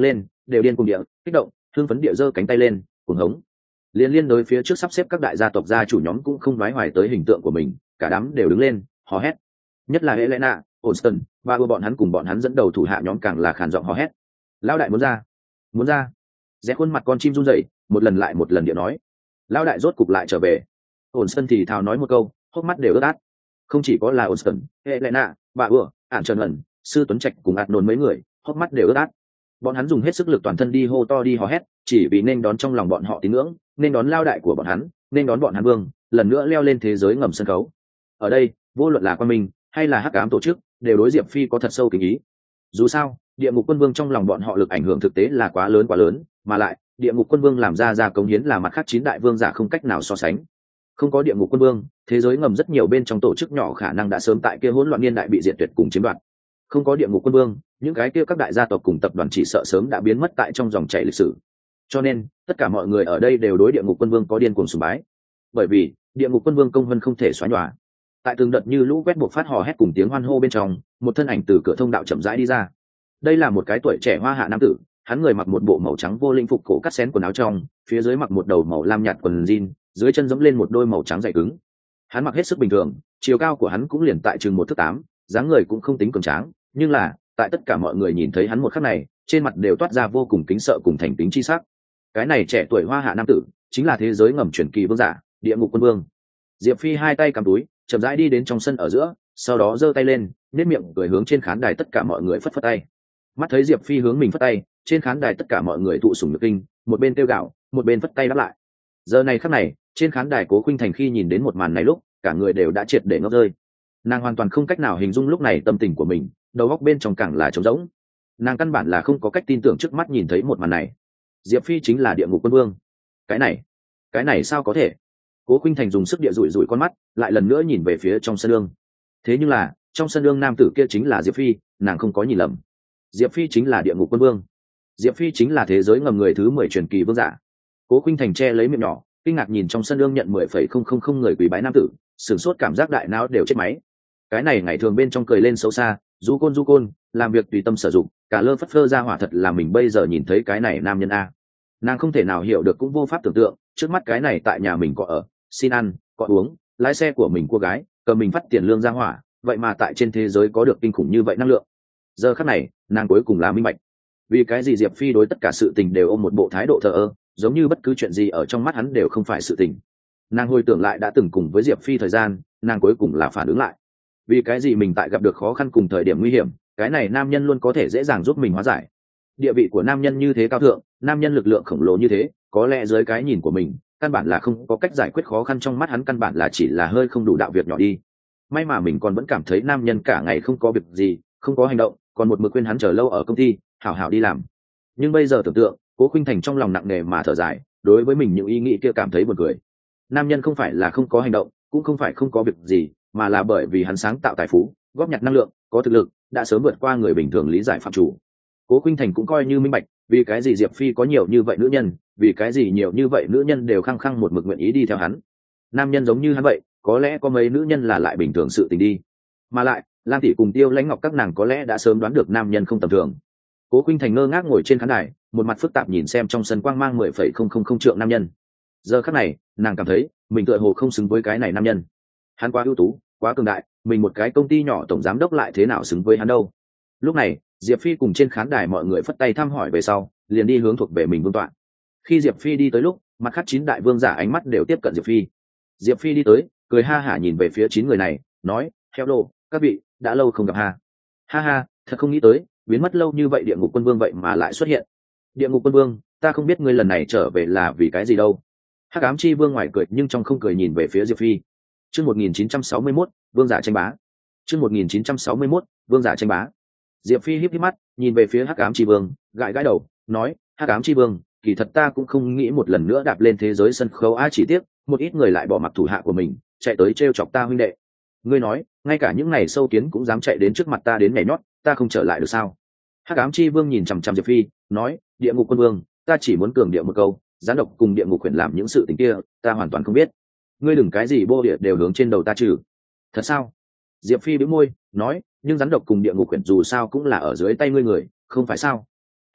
đều điên cùng địa kích động thương phấn địa giơ cánh tay lên cuồng hống. Liên liên đối phía trước sắp xếp các đại gia tộc gia chủ nhóm cũng không đoái hoài tới hình tượng của mình, cả đám đều đứng lên hò hét. Nhất là Helena, Olsen và bọn hắn cùng bọn hắn dẫn đầu thủ hạ nhóm càng là khàn giọng hò hét. Lão đại muốn ra, muốn ra. Rẽ khuôn mặt con chim run rẩy, một lần lại một lần địa nói. Lão đại rốt cục lại trở về. Olsen thì thào nói một câu, hốc mắt đều ướt át. Không chỉ có là Olsen, Helena, bà ưa, ản trần ẩn, sư tuấn trạch cùng ạt nôn mấy người, hốc mắt đều ướt át. Bọn hắn dùng hết sức lực toàn thân đi hô to đi hò hét, chỉ vì nên đón trong lòng bọn họ tín ngưỡng, nên đón lao đại của bọn hắn, nên đón bọn hắn vương, lần nữa leo lên thế giới ngầm sân khấu. Ở đây, vô luận là quan minh hay là hắc ám tổ chức, đều đối Diệp Phi có thật sâu kính ý. Dù sao, địa ngục quân vương trong lòng bọn họ lực ảnh hưởng thực tế là quá lớn quá lớn, mà lại, địa ngục quân vương làm ra ra cống hiến là mặt khác chín đại vương giả không cách nào so sánh. Không có địa ngục quân vương, thế giới ngầm rất nhiều bên trong tổ chức nhỏ khả năng đã sớm tại kia hỗn loạn niên đại bị diệt tuyệt cùng chiếm đoạt. Không có địa ngục quân vương, những cái kia các đại gia tộc cùng tập đoàn chỉ sợ sớm đã biến mất tại trong dòng chảy lịch sử. Cho nên, tất cả mọi người ở đây đều đối địa ngục quân vương có điên cuồng sùng bái. Bởi vì, địa ngục quân vương công vân không thể xóa nhòa. Tại từng đợt như lũ quét buộc phát hò hét cùng tiếng hoan hô bên trong, một thân ảnh từ cửa thông đạo chậm rãi đi ra. Đây là một cái tuổi trẻ hoa hạ nam tử, hắn người mặc một bộ màu trắng vô linh phục cổ cắt xén quần áo trong, phía dưới mặc một đầu màu lam nhạt quần jean, dưới chân giẫm lên một đôi màu trắng dày cứng. Hắn mặc hết sức bình thường, chiều cao của hắn cũng liền tại chừng một thước tám, dáng người cũng không tính cường tráng, nhưng là, tại tất cả mọi người nhìn thấy hắn một khắc này, trên mặt đều toát ra vô cùng kính sợ cùng thành kính chi sắc. Cái này trẻ tuổi hoa hạ nam tử, chính là thế giới ngầm truyền kỳ vương giả, địa ngục quân vương. Diệp Phi hai tay cầm túi, chậm rãi đi đến trong sân ở giữa, sau đó giơ tay lên, nét miệng cười hướng trên khán đài tất cả mọi người phất phất tay. Mắt thấy Diệp Phi hướng mình phất tay, trên khán đài tất cả mọi người tụ sủng nhược kinh, một bên kêu gào, một bên phất tay đáp lại. Giờ này khắc này, trên khán đài Cố Khuynh Thành khi nhìn đến một màn này lúc, cả người đều đã triệt để ngốc rơi. Nàng hoàn toàn không cách nào hình dung lúc này tâm tình của mình, đầu óc bên trong càng là trống rỗng. Nàng căn bản là không có cách tin tưởng trước mắt nhìn thấy một màn này. Diệp Phi chính là địa ngục quân vương. Cái này, cái này sao có thể? Cố Khuynh Thành dùng sức địa dụi dụi con mắt, lại lần nữa nhìn về phía trong sân ương. Thế nhưng là, trong sân ương nam tử kia chính là Diệp Phi, nàng không có nhìn lầm. Diệp Phi chính là địa ngục quân vương. Diệp Phi chính là thế giới ngầm người thứ mười truyền kỳ vương giả. Cố Khuynh Thành che lấy miệng nhỏ, kinh ngạc nhìn trong sân ương nhận mười phẩy không không không người quỳ bái nam tử, sửng sốt cảm giác đại não đều chết máy. Cái này ngày thường bên trong cười lên xấu xa, du côn du côn, làm việc tùy tâm sử dụng, cả lơ phất phơ ra hỏa thật là mình bây giờ nhìn thấy cái này nam nhân a. Nàng không thể nào hiểu được cũng vô pháp tưởng tượng, trước mắt cái này tại nhà mình có ở, xin ăn, có uống, lái xe của mình cô gái, cầm mình phát tiền lương ra hỏa, vậy mà tại trên thế giới có được kinh khủng như vậy năng lượng. Giờ khắc này, nàng cuối cùng là minh bạch. Vì cái gì Diệp Phi đối tất cả sự tình đều ôm một bộ thái độ thờ ơ, giống như bất cứ chuyện gì ở trong mắt hắn đều không phải sự tình. Nàng hồi tưởng lại đã từng cùng với Diệp Phi thời gian, nàng cuối cùng là phản ứng lại. Vì cái gì mình tại gặp được khó khăn cùng thời điểm nguy hiểm, cái này nam nhân luôn có thể dễ dàng giúp mình hóa giải. Địa vị của nam nhân như thế cao thượng, nam nhân lực lượng khổng lồ như thế, có lẽ dưới cái nhìn của mình, căn bản là không có cách giải quyết khó khăn, trong mắt hắn căn bản là chỉ là hơi không đủ đạo việc nhỏ đi. May mà mình còn vẫn cảm thấy nam nhân cả ngày không có việc gì, không có hành động, còn một mực khuyên hắn chờ lâu ở công ty, hảo hảo đi làm. Nhưng bây giờ tưởng tượng, Cố Khuynh Thành trong lòng nặng nề mà thở dài, đối với mình những ý nghĩ kia cảm thấy buồn cười. Nam nhân không phải là không có hành động, cũng không phải không có việc gì, mà là bởi vì hắn sáng tạo tài phú, góp nhặt năng lượng, có thực lực, đã sớm vượt qua người bình thường lý giải phạm chủ. Cố Khuynh Thành cũng coi như minh bạch, vì cái gì Diệp Phi có nhiều như vậy nữ nhân, vì cái gì nhiều như vậy nữ nhân đều khăng khăng một mực nguyện ý đi theo hắn. Nam nhân giống như hắn vậy, có lẽ có mấy nữ nhân là lại bình thường sự tình đi. Mà lại, Lam tỷ cùng Tiêu Lãnh Ngọc các nàng có lẽ đã sớm đoán được nam nhân không tầm thường. Cố Khuynh Thành ngơ ngác ngồi trên khán đài, một mặt phức tạp nhìn xem trong sân quang mang mười phẩy không không không trượng nam nhân. Giờ khắc này, nàng cảm thấy, mình tựa hồ không xứng với cái này nam nhân. Hắn quá ưu tú, quá cường đại, mình một cái công ty nhỏ tổng giám đốc lại thế nào xứng với hắn đâu. Lúc này, Diệp Phi cùng trên khán đài mọi người phất tay thăm hỏi về sau, liền đi hướng thuộc về mình vương tọa. Khi Diệp Phi đi tới lúc, mặt khác chín đại vương giả ánh mắt đều tiếp cận Diệp Phi. Diệp Phi đi tới, cười ha hả nhìn về phía chín người này, nói: "Hello, các vị, đã lâu không gặp ha." Ha ha, thật không nghĩ tới, biến mất lâu như vậy địa ngục quân vương vậy mà lại xuất hiện. Địa ngục quân vương, ta không biết ngươi lần này trở về là vì cái gì đâu. Hắc ám chi vương ngoài cười nhưng trong không cười nhìn về phía Diệp Phi. Chương một nghìn chín trăm sáu mươi mốt, vương giả tranh bá. Chương một nghìn chín trăm sáu mươi mốt, vương giả tranh bá. Diệp Phi híp híp mắt, nhìn về phía Hắc ám chi vương, gãi gãi đầu, nói: "Hắc ám chi vương, kỳ thật ta cũng không nghĩ một lần nữa đạp lên thế giới sân khấu a, chỉ tiếc, một ít người lại bỏ mặc thủ hạ của mình, chạy tới trêu chọc ta huynh đệ. Ngươi nói, ngay cả những này sâu kiến cũng dám chạy đến trước mặt ta đến nhảy nhót, ta không trở lại được sao?" Hắc ám chi vương nhìn chằm chằm Diệp Phi, nói: "Địa ngục quân vương, ta chỉ muốn cường điệu một câu, gián độc cùng địa ngục quyền làm những sự tình kia, ta hoàn toàn không biết. Ngươi đừng cái gì bô địa đều hướng trên đầu ta trừ." "Thật sao?" Diệp Phi bĩu môi, nói: "Nhưng gián độc cùng địa ngục quyền dù sao cũng là ở dưới tay ngươi người, không phải sao?"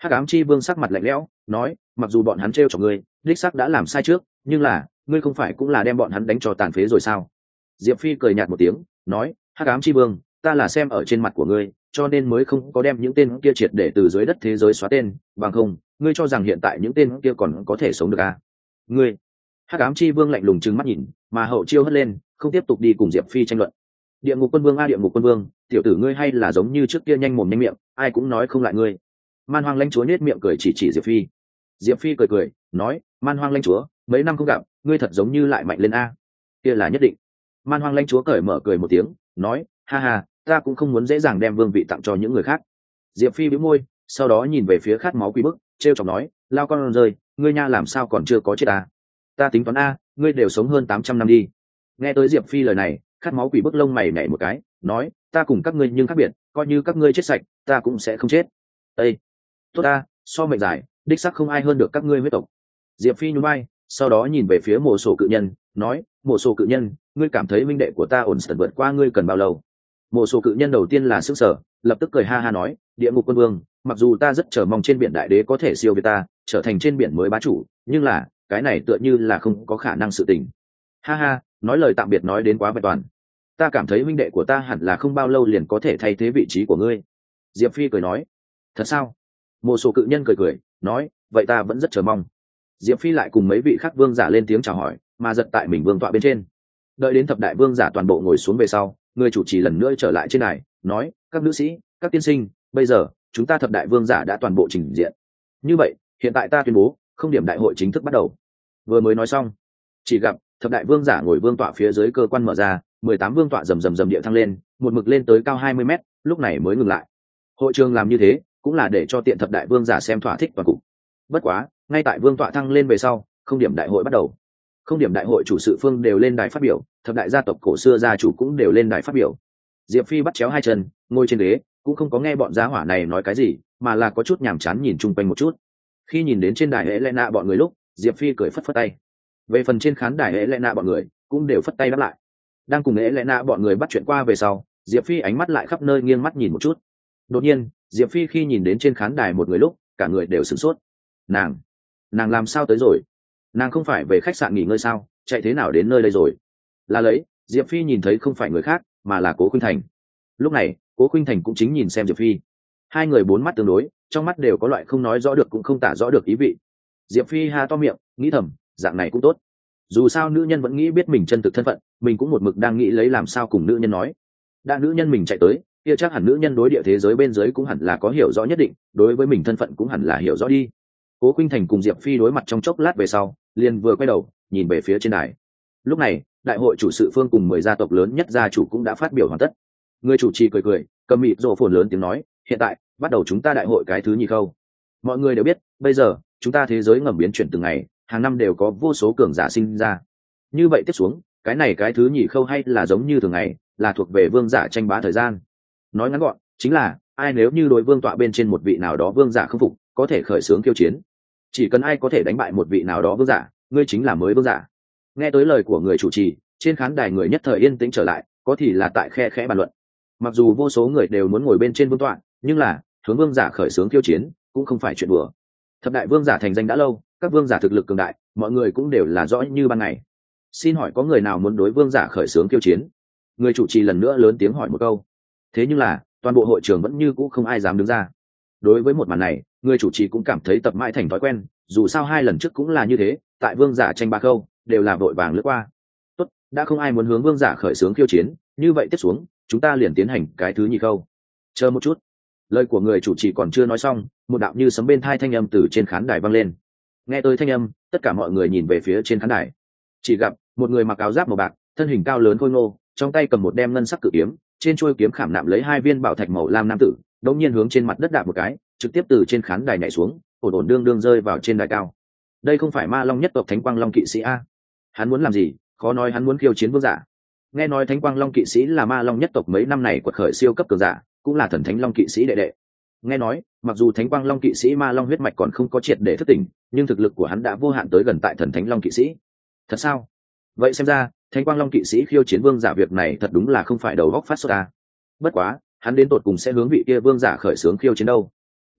Hắc ám chi vương sắc mặt lạnh lẽo nói, mặc dù bọn hắn trêu cho ngươi đích sắc đã làm sai trước, nhưng là ngươi không phải cũng là đem bọn hắn đánh cho tàn phế rồi sao? Diệp Phi cười nhạt một tiếng nói, Hắc ám chi vương, ta là xem ở trên mặt của ngươi cho nên mới không có đem những tên kia triệt để từ dưới đất thế giới xóa tên, bằng không ngươi cho rằng hiện tại những tên kia còn có thể sống được à? Ngươi. Hắc ám chi vương lạnh lùng trừng mắt nhìn, mà hậu chiêu hất lên không tiếp tục đi cùng Diệp Phi tranh luận. Địa ngục quân vương a địa ngục quân vương, tiểu tử ngươi hay là giống như trước kia nhanh mồm nhanh miệng, ai cũng nói không lại ngươi. Man hoang lãnh chúa nết miệng cười chỉ chỉ Diệp Phi. Diệp Phi cười cười nói, man hoang lãnh chúa, mấy năm không gặp ngươi thật giống như lại mạnh lên a. Kia là nhất định. Man hoang lãnh chúa cởi mở cười một tiếng nói, ha ha, ta cũng không muốn dễ dàng đem vương vị tặng cho những người khác. Diệp Phi bĩu môi, sau đó nhìn về phía khát máu quý bức trêu chọc nói, lao con rơi, ngươi nha làm sao còn chưa có chết à? Ta tính toán a, ngươi đều sống hơn tám trăm năm đi. Nghe tới Diệp Phi lời này, khát máu quỷ bức lông mày nhảy một cái nói, ta cùng các ngươi nhưng khác biệt, coi như các ngươi chết sạch ta cũng sẽ không chết. Ê, tốt ta, so mệnh dài đích sắc không ai hơn được các ngươi huyết tộc. Diệp Phi nhún vai, sau đó nhìn về phía mộ sổ cự nhân nói, mộ sổ cự nhân, ngươi cảm thấy minh đệ của ta ổn sần vượt qua ngươi cần bao lâu? Mộ sổ cự nhân đầu tiên là sức sở, lập tức cười ha ha nói, địa ngục quân vương, mặc dù ta rất chờ mong trên biển đại đế có thể siêu việt ta trở thành trên biển mới bá chủ, nhưng là cái này tựa như là không có khả năng sự tình. Ha ha, nói lời tạm biệt nói đến quá vẹn toàn. Ta cảm thấy huynh đệ của ta hẳn là không bao lâu liền có thể thay thế vị trí của ngươi. Diệp Phi cười nói, thật sao? Một số cự nhân cười cười nói, vậy ta vẫn rất chờ mong. Diệp Phi lại cùng mấy vị khác vương giả lên tiếng chào hỏi, mà giật tại mình vương tọa bên trên. Đợi đến thập đại vương giả toàn bộ ngồi xuống về sau, người chủ trì lần nữa trở lại trên này nói, các nữ sĩ, các tiên sinh, bây giờ chúng ta thập đại vương giả đã toàn bộ trình diện. Như vậy hiện tại ta tuyên bố không điểm đại hội chính thức bắt đầu. Vừa mới nói xong, chỉ gặp thập đại vương giả ngồi vương tọa phía dưới cơ quan mở ra, mười tám vương tọa rầm rầm rầm địa thăng lên, một mực lên tới cao hai mươi mét, lúc này mới ngừng lại. Hội trường làm như thế cũng là để cho tiện thập đại vương giả xem thỏa thích toàn cục. Bất quá ngay tại vương tọa thăng lên về sau, không điểm đại hội bắt đầu. Không điểm đại hội chủ sự phương đều lên đài phát biểu, thập đại gia tộc cổ xưa gia chủ cũng đều lên đài phát biểu. Diệp Phi bắt chéo hai chân ngồi trên ghế, cũng không có nghe bọn gia hỏa này nói cái gì, mà là có chút nhàm chán nhìn chung quanh một chút. Khi nhìn đến trên đài Helena bọn người lúc, Diệp Phi cười phất phất tay. Về phần trên khán đài Helena bọn người cũng đều phất tay đáp lại. Đang cùng Helena bọn người bắt chuyện qua về sau, Diệp Phi ánh mắt lại khắp nơi nghiêng mắt nhìn một chút. Đột nhiên, Diệp Phi khi nhìn đến trên khán đài một người lúc, cả người đều sửng sốt. Nàng, nàng làm sao tới rồi? Nàng không phải về khách sạn nghỉ ngơi sao? Chạy thế nào đến nơi đây rồi? Là lấy, Diệp Phi nhìn thấy không phải người khác, mà là Cố Khuynh Thành. Lúc này, Cố Khuynh Thành cũng chính nhìn xem Diệp Phi. Hai người bốn mắt tương đối, trong mắt đều có loại không nói rõ được cũng không tả rõ được ý vị. Diệp Phi ha to miệng, nghĩ thầm, dạng này cũng tốt. Dù sao nữ nhân vẫn nghĩ biết mình chân thực thân phận, mình cũng một mực đang nghĩ lấy làm sao cùng nữ nhân nói. Đã nữ nhân mình chạy tới, kia chắc hẳn nữ nhân đối địa thế giới bên dưới cũng hẳn là có hiểu rõ nhất định, đối với mình thân phận cũng hẳn là hiểu rõ đi. Cố Khuynh Thành cùng Diệp Phi đối mặt trong chốc lát về sau, liền vừa quay đầu, nhìn về phía trên đài. Lúc này, đại hội chủ sự phương cùng mười gia tộc lớn nhất gia chủ cũng đã phát biểu hoàn tất. Người chủ trì cười cười, cầm mịt rộ phồn lớn tiếng nói, hiện tại bắt đầu chúng ta đại hội cái thứ nhì khâu. Mọi người đều biết, bây giờ chúng ta thế giới ngầm biến chuyển từng ngày, hàng năm đều có vô số cường giả sinh ra. Như vậy tiếp xuống, cái này cái thứ nhì khâu hay là giống như thường ngày, là thuộc về vương giả tranh bá thời gian. Nói ngắn gọn, chính là ai nếu như đối vương tọa bên trên một vị nào đó vương giả không phục, có thể khởi xướng khiêu chiến. Chỉ cần ai có thể đánh bại một vị nào đó vương giả, ngươi chính là mới vương giả. Nghe tới lời của người chủ trì, trên khán đài người nhất thời yên tĩnh trở lại, có thì là tại khe khẽ bàn luận. Mặc dù vô số người đều muốn ngồi bên trên vương tọa, nhưng là hướng vương giả khởi xướng khiêu chiến cũng không phải chuyện đùa. Thập đại vương giả thành danh đã lâu, các vương giả thực lực cường đại, mọi người cũng đều là rõ như ban ngày. Xin hỏi có người nào muốn đối vương giả khởi xướng khiêu chiến? Người chủ trì lần nữa lớn tiếng hỏi một câu. Thế nhưng là toàn bộ hội trường vẫn như cũ không ai dám đứng ra. Đối với một màn này, người chủ trì cũng cảm thấy tập mãi thành thói quen, dù sao hai lần trước cũng là như thế, tại vương giả tranh ba khâu đều là vội vàng lướt qua. Tốt, đã không ai muốn hướng vương giả khởi xướng khiêu chiến, như vậy tiếp xuống chúng ta liền tiến hành cái thứ nhì khâu. Chờ một chút. Lời của người chủ trì còn chưa nói xong, một đạo như sấm bên thai thanh âm từ trên khán đài vang lên. Nghe tới thanh âm, tất cả mọi người nhìn về phía trên khán đài. Chỉ gặp một người mặc áo giáp màu bạc, thân hình cao lớn khôi ngô, trong tay cầm một đem ngân sắc cự kiếm, trên chuôi kiếm khảm nạm lấy hai viên bảo thạch màu lam nam tử, đột nhiên hướng trên mặt đất đạp một cái, trực tiếp từ trên khán đài nhảy xuống, ổn ổn đương đương rơi vào trên đài cao. Đây không phải Ma Long nhất tộc Thánh Quang Long kỵ sĩ a? Hắn muốn làm gì? Khó nói hắn muốn khiêu chiến vương giả. Nghe nói Thánh Quang Long kỵ sĩ là Ma Long nhất tộc mấy năm này quật khởi siêu cấp cường giả, cũng là thần thánh Long kỵ sĩ đệ đệ. Nghe nói, mặc dù Thánh Quang Long kỵ sĩ Ma Long huyết mạch còn không có triệt để thức tỉnh, nhưng thực lực của hắn đã vô hạn tới gần tại thần thánh Long kỵ sĩ. Thật sao? Vậy xem ra, Thánh Quang Long kỵ sĩ khiêu chiến vương giả việc này thật đúng là không phải đầu góc phát sốt ta. Bất quá, hắn đến tột cùng sẽ hướng vị kia vương giả khởi xướng khiêu chiến đâu?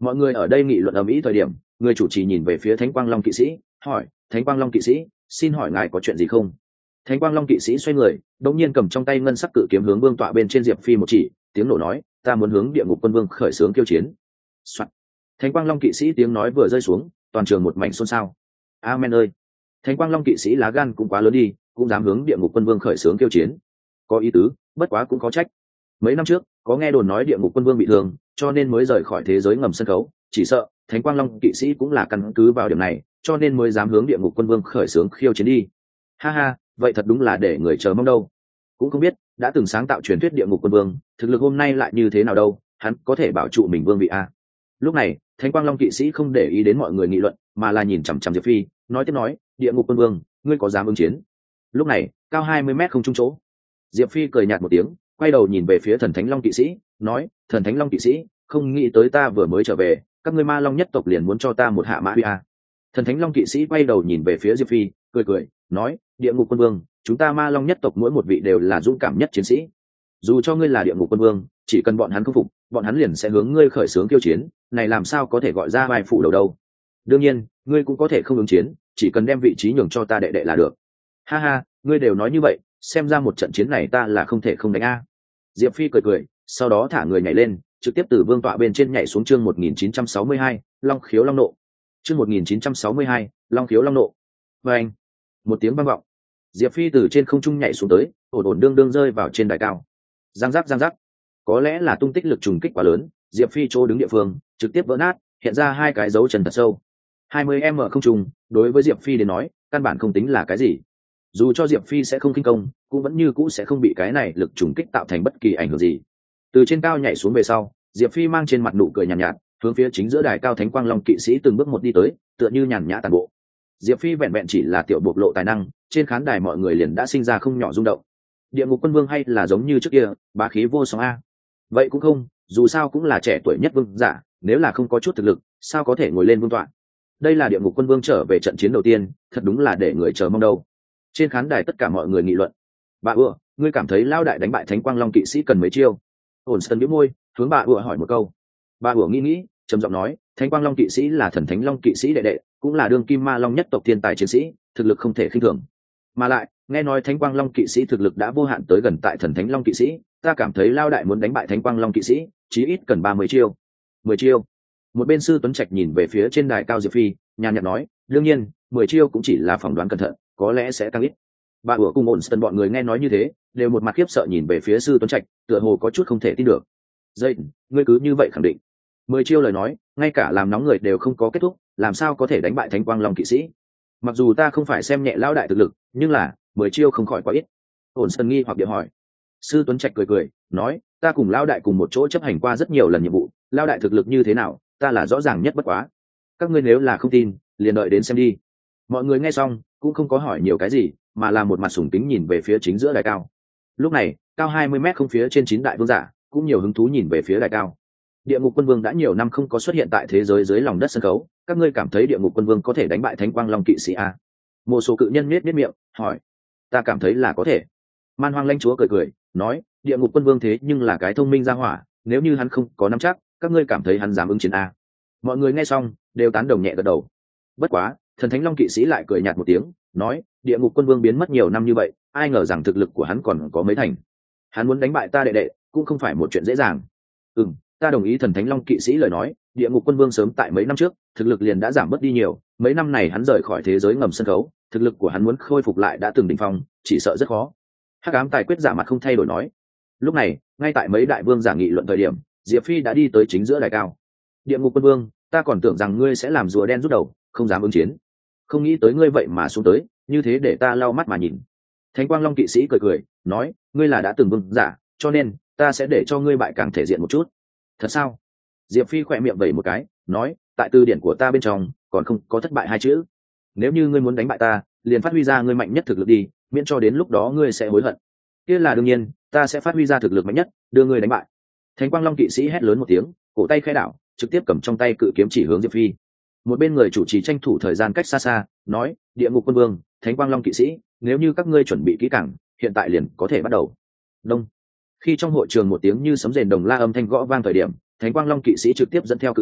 Mọi người ở đây nghị luận ầm ĩ thời điểm, người chủ trì nhìn về phía Thánh Quang Long kỵ sĩ, hỏi: Thánh Quang Long kỵ sĩ, xin hỏi ngài có chuyện gì không? Thánh Quang Long kỵ sĩ xoay người, đột nhiên cầm trong tay ngân sắc cự kiếm hướng vương tọa bên trên Diệp Phi một chỉ, tiếng nổ nói: ta muốn hướng địa ngục quân vương khởi xướng kiêu chiến. Soạn. Thánh Quang Long kỵ sĩ tiếng nói vừa rơi xuống, toàn trường một mảnh xôn xao. Amen ơi! Thánh Quang Long kỵ sĩ lá gan cũng quá lớn đi, cũng dám hướng địa ngục quân vương khởi xướng kiêu chiến. Có ý tứ, bất quá cũng có trách. Mấy năm trước, có nghe đồn nói địa ngục quân vương bị thương, cho nên mới rời khỏi thế giới ngầm sân khấu, chỉ sợ Thánh Quang Long kỵ sĩ cũng là căn cứ vào điểm này, cho nên mới dám hướng địa ngục quân vương khởi xướng khiêu chiến đi. Ha ha, vậy thật đúng là để người chờ mong đâu. Cũng không biết đã từng sáng tạo truyền thuyết địa ngục quân vương, thực lực hôm nay lại như thế nào đâu, hắn có thể bảo trụ mình vương vị a. Lúc này, Thánh Quang Long kỵ sĩ không để ý đến mọi người nghị luận, mà là nhìn chằm chằm Diệp Phi, nói tiếp nói: địa ngục quân vương, ngươi có dám ứng chiến? Lúc này, cao hai mươi mét không trung chỗ, Diệp Phi cười nhạt một tiếng, quay đầu nhìn về phía Thần Thánh Long kỵ sĩ, nói: Thần Thánh Long kỵ sĩ, không nghĩ tới ta vừa mới trở về, các ngươi ma long nhất tộc liền muốn cho ta một hạ mã huy a. Thần Thánh Long kỵ sĩ quay đầu nhìn về phía Diệp Phi, cười cười, nói: địa ngục quân vương, chúng ta ma long nhất tộc mỗi một vị đều là dũng cảm nhất chiến sĩ. Dù cho ngươi là địa ngục quân vương, chỉ cần bọn hắn không phục, bọn hắn liền sẽ hướng ngươi khởi xướng kiêu chiến, này làm sao có thể gọi ra vai phụ đầu đâu. Đương nhiên, ngươi cũng có thể không ứng chiến, chỉ cần đem vị trí nhường cho ta đệ đệ là được. Ha ha, ngươi đều nói như vậy, xem ra một trận chiến này ta là không thể không đánh a. Diệp Phi cười cười, sau đó thả người nhảy lên, trực tiếp từ vương tọa bên trên nhảy xuống. Chương một nghìn chín trăm sáu mươi hai, Long khiếu long nộ. Chương một nghìn chín trăm sáu mươi hai, Long khiếu long nộ. Và anh, một tiếng vang vọng, Diệp Phi từ trên không trung nhảy xuống tới, ổn ổn đương đương rơi vào trên đài cao. Giang giác giang giác, có lẽ là tung tích lực trùng kích quá lớn, Diệp Phi chỗ đứng địa phương trực tiếp vỡ nát, hiện ra hai cái dấu chân thật sâu. hai mươi mét không trung, đối với Diệp Phi đến nói, căn bản không tính là cái gì. Dù cho Diệp Phi sẽ không kinh công, cũng vẫn như cũ sẽ không bị cái này lực trùng kích tạo thành bất kỳ ảnh hưởng gì. Từ trên cao nhảy xuống về sau, Diệp Phi mang trên mặt nụ cười nhàn nhạt, nhạt, hướng phía chính giữa đài cao Thánh Quang Long kỵ sĩ từng bước một đi tới, tựa như nhàn nhã tàn bộ. Diệp Phi vẹn vẹn chỉ là tiểu bộc lộ tài năng, trên khán đài mọi người liền đã sinh ra không nhỏ rung động. Địa ngục quân vương hay là giống như trước kia, bá khí vô song a? Vậy cũng không, dù sao cũng là trẻ tuổi nhất vương giả, nếu là không có chút thực lực, sao có thể ngồi lên vương tọa. Đây là địa ngục quân vương trở về trận chiến đầu tiên, thật đúng là để người chờ mong đâu. Trên khán đài tất cả mọi người nghị luận. Bà ưa, ngươi cảm thấy lao đại đánh bại Thánh Quang Long kỵ sĩ cần mấy chiêu? Ổn sân nhíu môi, hướng bà ưa hỏi một câu. Bà ưa nghĩ nghĩ, trầm giọng nói: Thánh Quang Long kỵ sĩ là thần thánh long kỵ sĩ đệ đệ, cũng là đương kim ma long nhất tộc thiên tài chiến sĩ, thực lực không thể khinh thường. Mà lại, nghe nói Thánh Quang Long kỵ sĩ thực lực đã vô hạn tới gần tại thần thánh long kỵ sĩ, ta cảm thấy lao đại muốn đánh bại Thánh Quang Long kỵ sĩ, chí ít cần ba mươi chiêu. Mười chiêu. Một bên sư Tuấn Trạch nhìn về phía trên đài cao Diệp Phi, nhàn nhạt nói: đương nhiên, mười chiêu cũng chỉ là phỏng đoán cẩn thận, có lẽ sẽ tăng ít. Bà ủa cùng ổn sân bọn người nghe nói như thế, đều một mặt khiếp sợ nhìn về phía sư Tuấn Trạch, tựa hồ có chút không thể tin được. Dây, ngươi cứ như vậy khẳng định? Mười chiêu lời nói, ngay cả làm nóng người đều không có kết thúc, làm sao có thể đánh bại Thánh Quang Long kỵ sĩ? Mặc dù ta không phải xem nhẹ lão đại thực lực, nhưng là mười chiêu không khỏi quá ít. Ổn sân nghi hoặc điệu hỏi. Sư Tuấn Trạch cười cười, nói: ta cùng lão đại cùng một chỗ chấp hành qua rất nhiều lần nhiệm vụ, lão đại thực lực như thế nào, ta là rõ ràng nhất bất quá. Các ngươi nếu là không tin, liền đợi đến xem đi. Mọi người nghe xong, cũng không có hỏi nhiều cái gì, mà là một mặt sùng kính nhìn về phía chính giữa đài cao. Lúc này, cao hai mươi mét không phía trên chín đại vương giả, cũng nhiều hứng thú nhìn về phía đài cao. Địa ngục quân vương đã nhiều năm không có xuất hiện tại thế giới dưới lòng đất sân khấu, các ngươi cảm thấy địa ngục quân vương có thể đánh bại Thánh Quang Long kỵ sĩ a? Một số cự nhân nết nết miệng, hỏi. Ta cảm thấy là có thể. Man Hoang lãnh chúa cười cười, nói: địa ngục quân vương thế nhưng là cái thông minh ra hỏa, nếu như hắn không có nắm chắc, các ngươi cảm thấy hắn dám ứng chiến a? Mọi người nghe xong, đều tán đồng nhẹ gật đầu. Bất quá, thần thánh long kỵ sĩ lại cười nhạt một tiếng, nói: địa ngục quân vương biến mất nhiều năm như vậy, ai ngờ rằng thực lực của hắn còn có mấy thành. Hắn muốn đánh bại ta đệ đệ, cũng không phải một chuyện dễ dàng. Ừm, ta đồng ý thần thánh long kỵ sĩ lời nói, địa ngục quân vương sớm tại mấy năm trước, thực lực liền đã giảm bớt đi nhiều, mấy năm này hắn rời khỏi thế giới ngầm sân khấu, thực lực của hắn muốn khôi phục lại đã từng đỉnh phong, chỉ sợ rất khó. Hắc ám tài quyết giả mặt không thay đổi nói. Lúc này, ngay tại mấy đại vương giả nghị luận thời điểm, Diệp Phi đã đi tới chính giữa đài cao. Địa ngục quân vương, ta còn tưởng rằng ngươi sẽ làm rùa đen rút đầu, không dám ứng chiến, không nghĩ tới ngươi vậy mà xuống tới, như thế để ta lau mắt mà nhìn. Thánh Quang Long kỵ sĩ cười cười, nói: ngươi là đã từng vương giả, cho nên ta sẽ để cho ngươi bại càng thể diện một chút. Thật sao? Diệp Phi khỏe miệng vẩy một cái, nói: tại từ điển của ta bên trong còn không có thất bại hai chữ. Nếu như ngươi muốn đánh bại ta, liền phát huy ra ngươi mạnh nhất thực lực đi, miễn cho đến lúc đó ngươi sẽ hối hận. Kia là đương nhiên, ta sẽ phát huy ra thực lực mạnh nhất, đưa ngươi đánh bại. Thánh Quang Long kỵ sĩ hét lớn một tiếng, cổ tay khẽ đảo, trực tiếp cầm trong tay cự kiếm chỉ hướng Diệp Phi. Một bên người chủ trì tranh thủ thời gian cách xa xa, nói: địa ngục quân vương, Thánh Quang Long kỵ sĩ, nếu như các ngươi chuẩn bị kỹ càng, hiện tại liền có thể bắt đầu. Đông. Khi trong hội trường một tiếng như sấm rền đồng la âm thanh gõ vang thời điểm, Thánh Quang Long kỵ sĩ trực tiếp dẫn theo cự kiếm,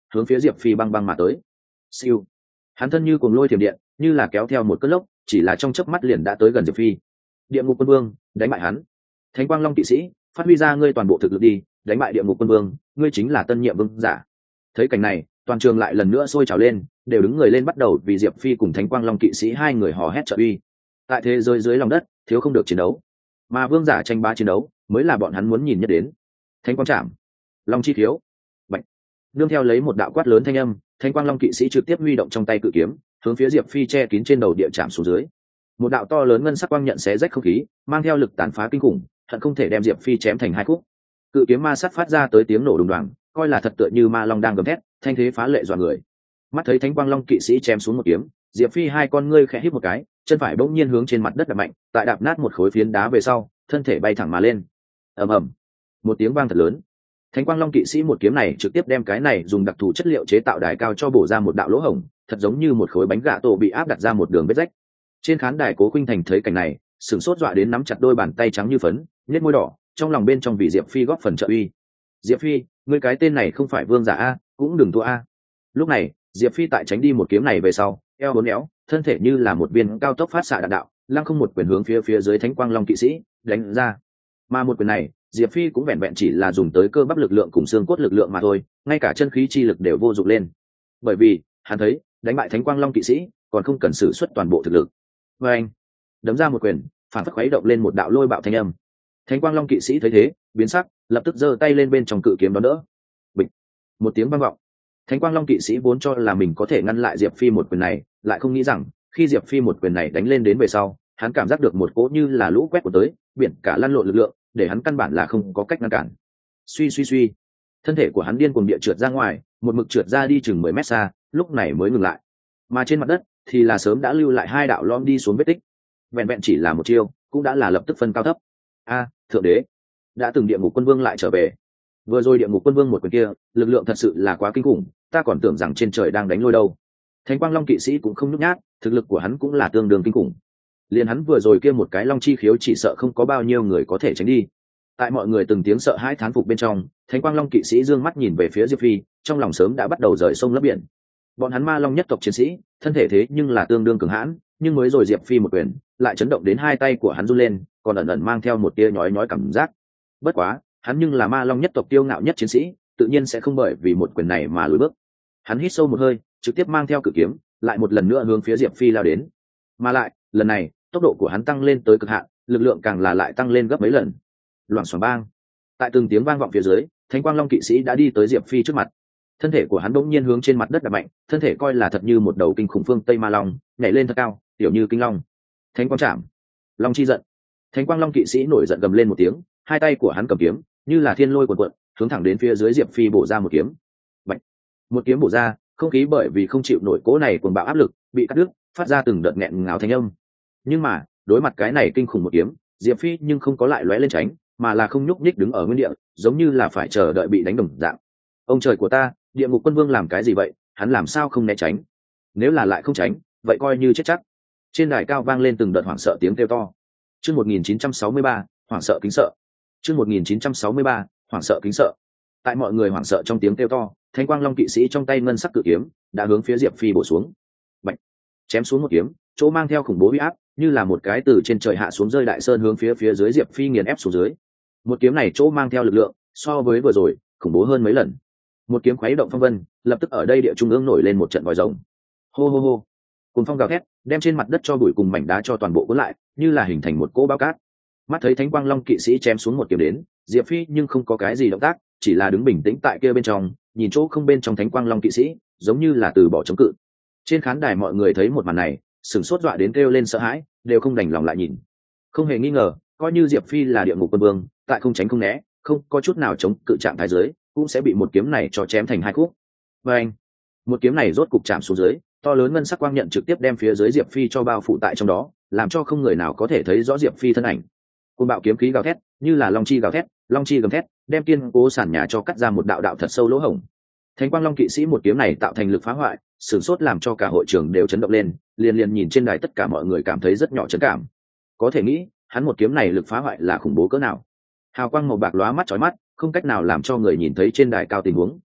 hướng phía diệp phi băng băng mà tới. Siêu, hắn thân như cuồng lôi thiểm điện, như là kéo theo một cơn lốc, chỉ là trong chớp mắt liền đã tới gần diệp phi. Địa ngục quân vương, đánh bại hắn. Thánh quang long kỵ sĩ, phát huy ra ngươi toàn bộ thực lực đi, đánh bại địa ngục quân vương, ngươi chính là tân nhiệm vương giả. Thấy cảnh này, toàn trường lại lần nữa sôi trào lên, đều đứng người lên bắt đầu vì diệp phi cùng thánh quang long kỵ sĩ hai người hò hét trợ uy. Tại thế giới dưới lòng đất, thiếu không được chiến đấu, mà vương giả tranh bá chiến đấu mới là bọn hắn muốn nhìn nhất đến. Thánh quang trảm, long chi thiếu, bạch. Nương theo lấy một đạo quát lớn thanh âm, thánh quang long kỵ sĩ trực tiếp huy động trong tay cự kiếm, hướng phía diệp phi che kín trên đầu địa trảm xuống dưới. Một đạo to lớn ngân sắc quang nhận xé rách không khí, mang theo lực tàn phá kinh khủng, hận không thể đem diệp phi chém thành hai khúc. Cự kiếm ma sát phát ra tới tiếng nổ đùng đoàng, coi là thật tựa như ma long đang gầm thét, thanh thế phá lệ dọa người. Mắt thấy thánh quang long kỵ sĩ chém xuống một kiếm, diệp phi hai con ngươi khẽ hít một cái, chân phải bỗng nhiên hướng trên mặt đất đạp mạnh, tại đạp nát một khối phiến đá về sau, thân thể bay thẳng mà lên. Ầm ầm, một tiếng vang thật lớn. Thánh quang long kỵ sĩ một kiếm này trực tiếp đem cái này dùng đặc thù chất liệu chế tạo đài cao cho bổ ra một đạo lỗ hổng, thật giống như một khối bánh gạ tổ bị áp đặt ra một đường vết rách. Trên khán đài Cố Khuynh Thành thấy cảnh này, sửng sốt dọa đến nắm chặt đôi bàn tay trắng như phấn, nhếch môi đỏ, trong lòng bên trong vì diệp phi góp phần trợ uy. Diệp phi, ngươi cái tên này không phải vương giả a, cũng đừng thua a. Lúc này diệp phi tại tránh đi một kiếm này về sau, eo bốn éo, thân thể như là một viên cao tốc phát xạ đạn đạo, lăng không một quyền hướng phía phía dưới thánh quang long kỵ sĩ đánh ra. Mà một quyền này diệp phi cũng vẹn vẹn chỉ là dùng tới cơ bắp lực lượng cùng xương cốt lực lượng mà thôi, ngay cả chân khí chi lực đều vô dụng lên, bởi vì hắn thấy đánh bại thánh quang long kỵ sĩ còn không cần sử xuất toàn bộ thực lực. Và anh đấm ra một quyền, phản phất khuấy động lên một đạo lôi bạo thanh âm. Thánh quang long kỵ sĩ thấy thế biến sắc, lập tức giơ tay lên bên trong cự kiếm đón đỡ. Bịch, một tiếng vang vọng. Thánh quang long kỵ sĩ vốn cho là mình có thể ngăn lại diệp phi một quyền này, lại không nghĩ rằng khi diệp phi một quyền này đánh lên đến về sau, hắn cảm giác được một cỗ như là lũ quét của tới biển cả lăn lộn lực lượng, để hắn căn bản là không có cách ngăn cản. Suy suy suy, thân thể của hắn điên cuồng địa trượt ra ngoài, một mực trượt ra đi chừng mười mét xa, lúc này mới ngừng lại. Mà trên mặt đất thì là sớm đã lưu lại hai đạo lom đi xuống vết tích, vẹn vẹn chỉ là một chiêu cũng đã là lập tức phân cao thấp. A, thượng đế, đã từng địa ngục quân vương lại trở về. Vừa rồi địa ngục quân vương một quyền kia lực lượng thật sự là quá kinh khủng, ta còn tưởng rằng trên trời đang đánh lôi đâu. Thánh quang long kỵ sĩ cũng không nhút nhát, thực lực của hắn cũng là tương đương kinh khủng. Liền hắn vừa rồi kia một cái long chi khiếu chỉ sợ không có bao nhiêu người có thể tránh đi. Tại mọi người từng tiếng sợ hãi thán phục bên trong, thánh quang long kỵ sĩ dương mắt nhìn về phía diệp phi, trong lòng sớm đã bắt đầu rời sông lấp biển. Bọn hắn ma long nhất tộc chiến sĩ thân thể thế nhưng là tương đương cường hãn, nhưng mới rồi diệp phi một quyền lại chấn động đến hai tay của hắn run lên, còn ẩn ẩn mang theo một tia nhói nhói cảm giác. Bất quá hắn nhưng là ma long nhất tộc tiêu ngạo nhất chiến sĩ, tự nhiên sẽ không bởi vì một quyền này mà lùi bước. Hắn hít sâu một hơi, trực tiếp mang theo cự kiếm lại một lần nữa hướng phía diệp phi lao đến. Mà lại lần này tốc độ của hắn tăng lên tới cực hạn, lực lượng càng là lại tăng lên gấp mấy lần. Loảng xoảng bang, tại từng tiếng vang vọng phía dưới, thánh quang long kỵ sĩ đã đi tới diệp phi trước mặt. Thân thể của hắn bỗng nhiên hướng trên mặt đất đập mạnh, thân thể coi là thật như một đầu kinh khủng phương tây ma long, nhảy lên thật cao, tiểu như kinh long. Thánh quang trảm, long chi giận. Thánh quang long kỵ sĩ nổi giận gầm lên một tiếng, hai tay của hắn cầm kiếm như là thiên lôi cuồn cuộn, hướng thẳng đến phía dưới diệp phi bổ ra một kiếm. Bạch, một kiếm bổ ra, không khí bởi vì không chịu nổi cố này cuồng bạo áp lực bị cắt đứt, phát ra từng đợt nghẹn ngào thanh âm. Nhưng mà đối mặt cái này kinh khủng một kiếm, diệp phi nhưng không có lại lóe lên tránh, mà là không nhúc nhích đứng ở nguyên địa, giống như là phải chờ đợi bị đánh đồng dạng. Ông trời của ta, địa ngục quân vương làm cái gì vậy, hắn làm sao không né tránh? Nếu là lại không tránh, vậy coi như chết chắc. Trên đài cao vang lên từng đợt hoảng sợ tiếng kêu to. Chương một nghìn chín trăm sáu mươi ba, hoảng sợ kính sợ. Chương một nghìn chín trăm sáu mươi ba, hoảng sợ kính sợ. Tại mọi người hoảng sợ trong tiếng kêu to, thánh quang long kỵ sĩ trong tay ngân sắc cự kiếm đã hướng phía diệp phi bổ xuống. Bạch, chém xuống một kiếm, chỗ mang theo khủng bố uy áp, như là một cái từ trên trời hạ xuống rơi đại sơn hướng phía phía dưới diệp phi nghiền ép xuống dưới. Một kiếm này chỗ mang theo lực lượng so với vừa rồi khủng bố hơn mấy lần. Một kiếm khuấy động phong vân, lập tức ở đây địa trung ương nổi lên một trận vòi rồng. Hô hô hô, cùng phong gào thét, đem trên mặt đất cho bụi cùng mảnh đá cho toàn bộ cuốn lại, như là hình thành một cỗ bao cát. Mắt thấy thánh quang long kỵ sĩ chém xuống một kiếm đến, diệp phi nhưng không có cái gì động tác, chỉ là đứng bình tĩnh tại kia bên trong, nhìn chỗ không bên trong thánh quang long kỵ sĩ, giống như là từ bỏ chống cự. Trên khán đài mọi người thấy một màn này, sửng sốt dọa đến kêu lên sợ hãi, đều không đành lòng lại nhìn. Không hề nghi ngờ, coi như diệp phi là địa ngục quân vương, tại không tránh không né, không có chút nào chống cự trạng thái dưới, cũng sẽ bị một kiếm này cho chém thành hai khúc. Và anh, một kiếm này rốt cục chạm xuống dưới, to lớn ngân sắc quang nhận trực tiếp đem phía dưới diệp phi cho bao phủ tại trong đó, làm cho không người nào có thể thấy rõ diệp phi thân ảnh. Côn bạo kiếm khí gào thét, như là long chi gào thét, long chi gầm thét, đem kiên cố sàn nhà cho cắt ra một đạo đạo thật sâu lỗ hổng. Thánh quang long kỵ sĩ một kiếm này tạo thành lực phá hoại, sửng sốt làm cho cả hội trường đều chấn động lên, liền liền nhìn trên đài tất cả mọi người cảm thấy rất nhỏ chấn cảm. Có thể nghĩ, hắn một kiếm này lực phá hoại là khủng bố cỡ nào. Hào quang màu bạc lóa mắt chói mắt, không cách nào làm cho người nhìn thấy trên đài cao tình huống.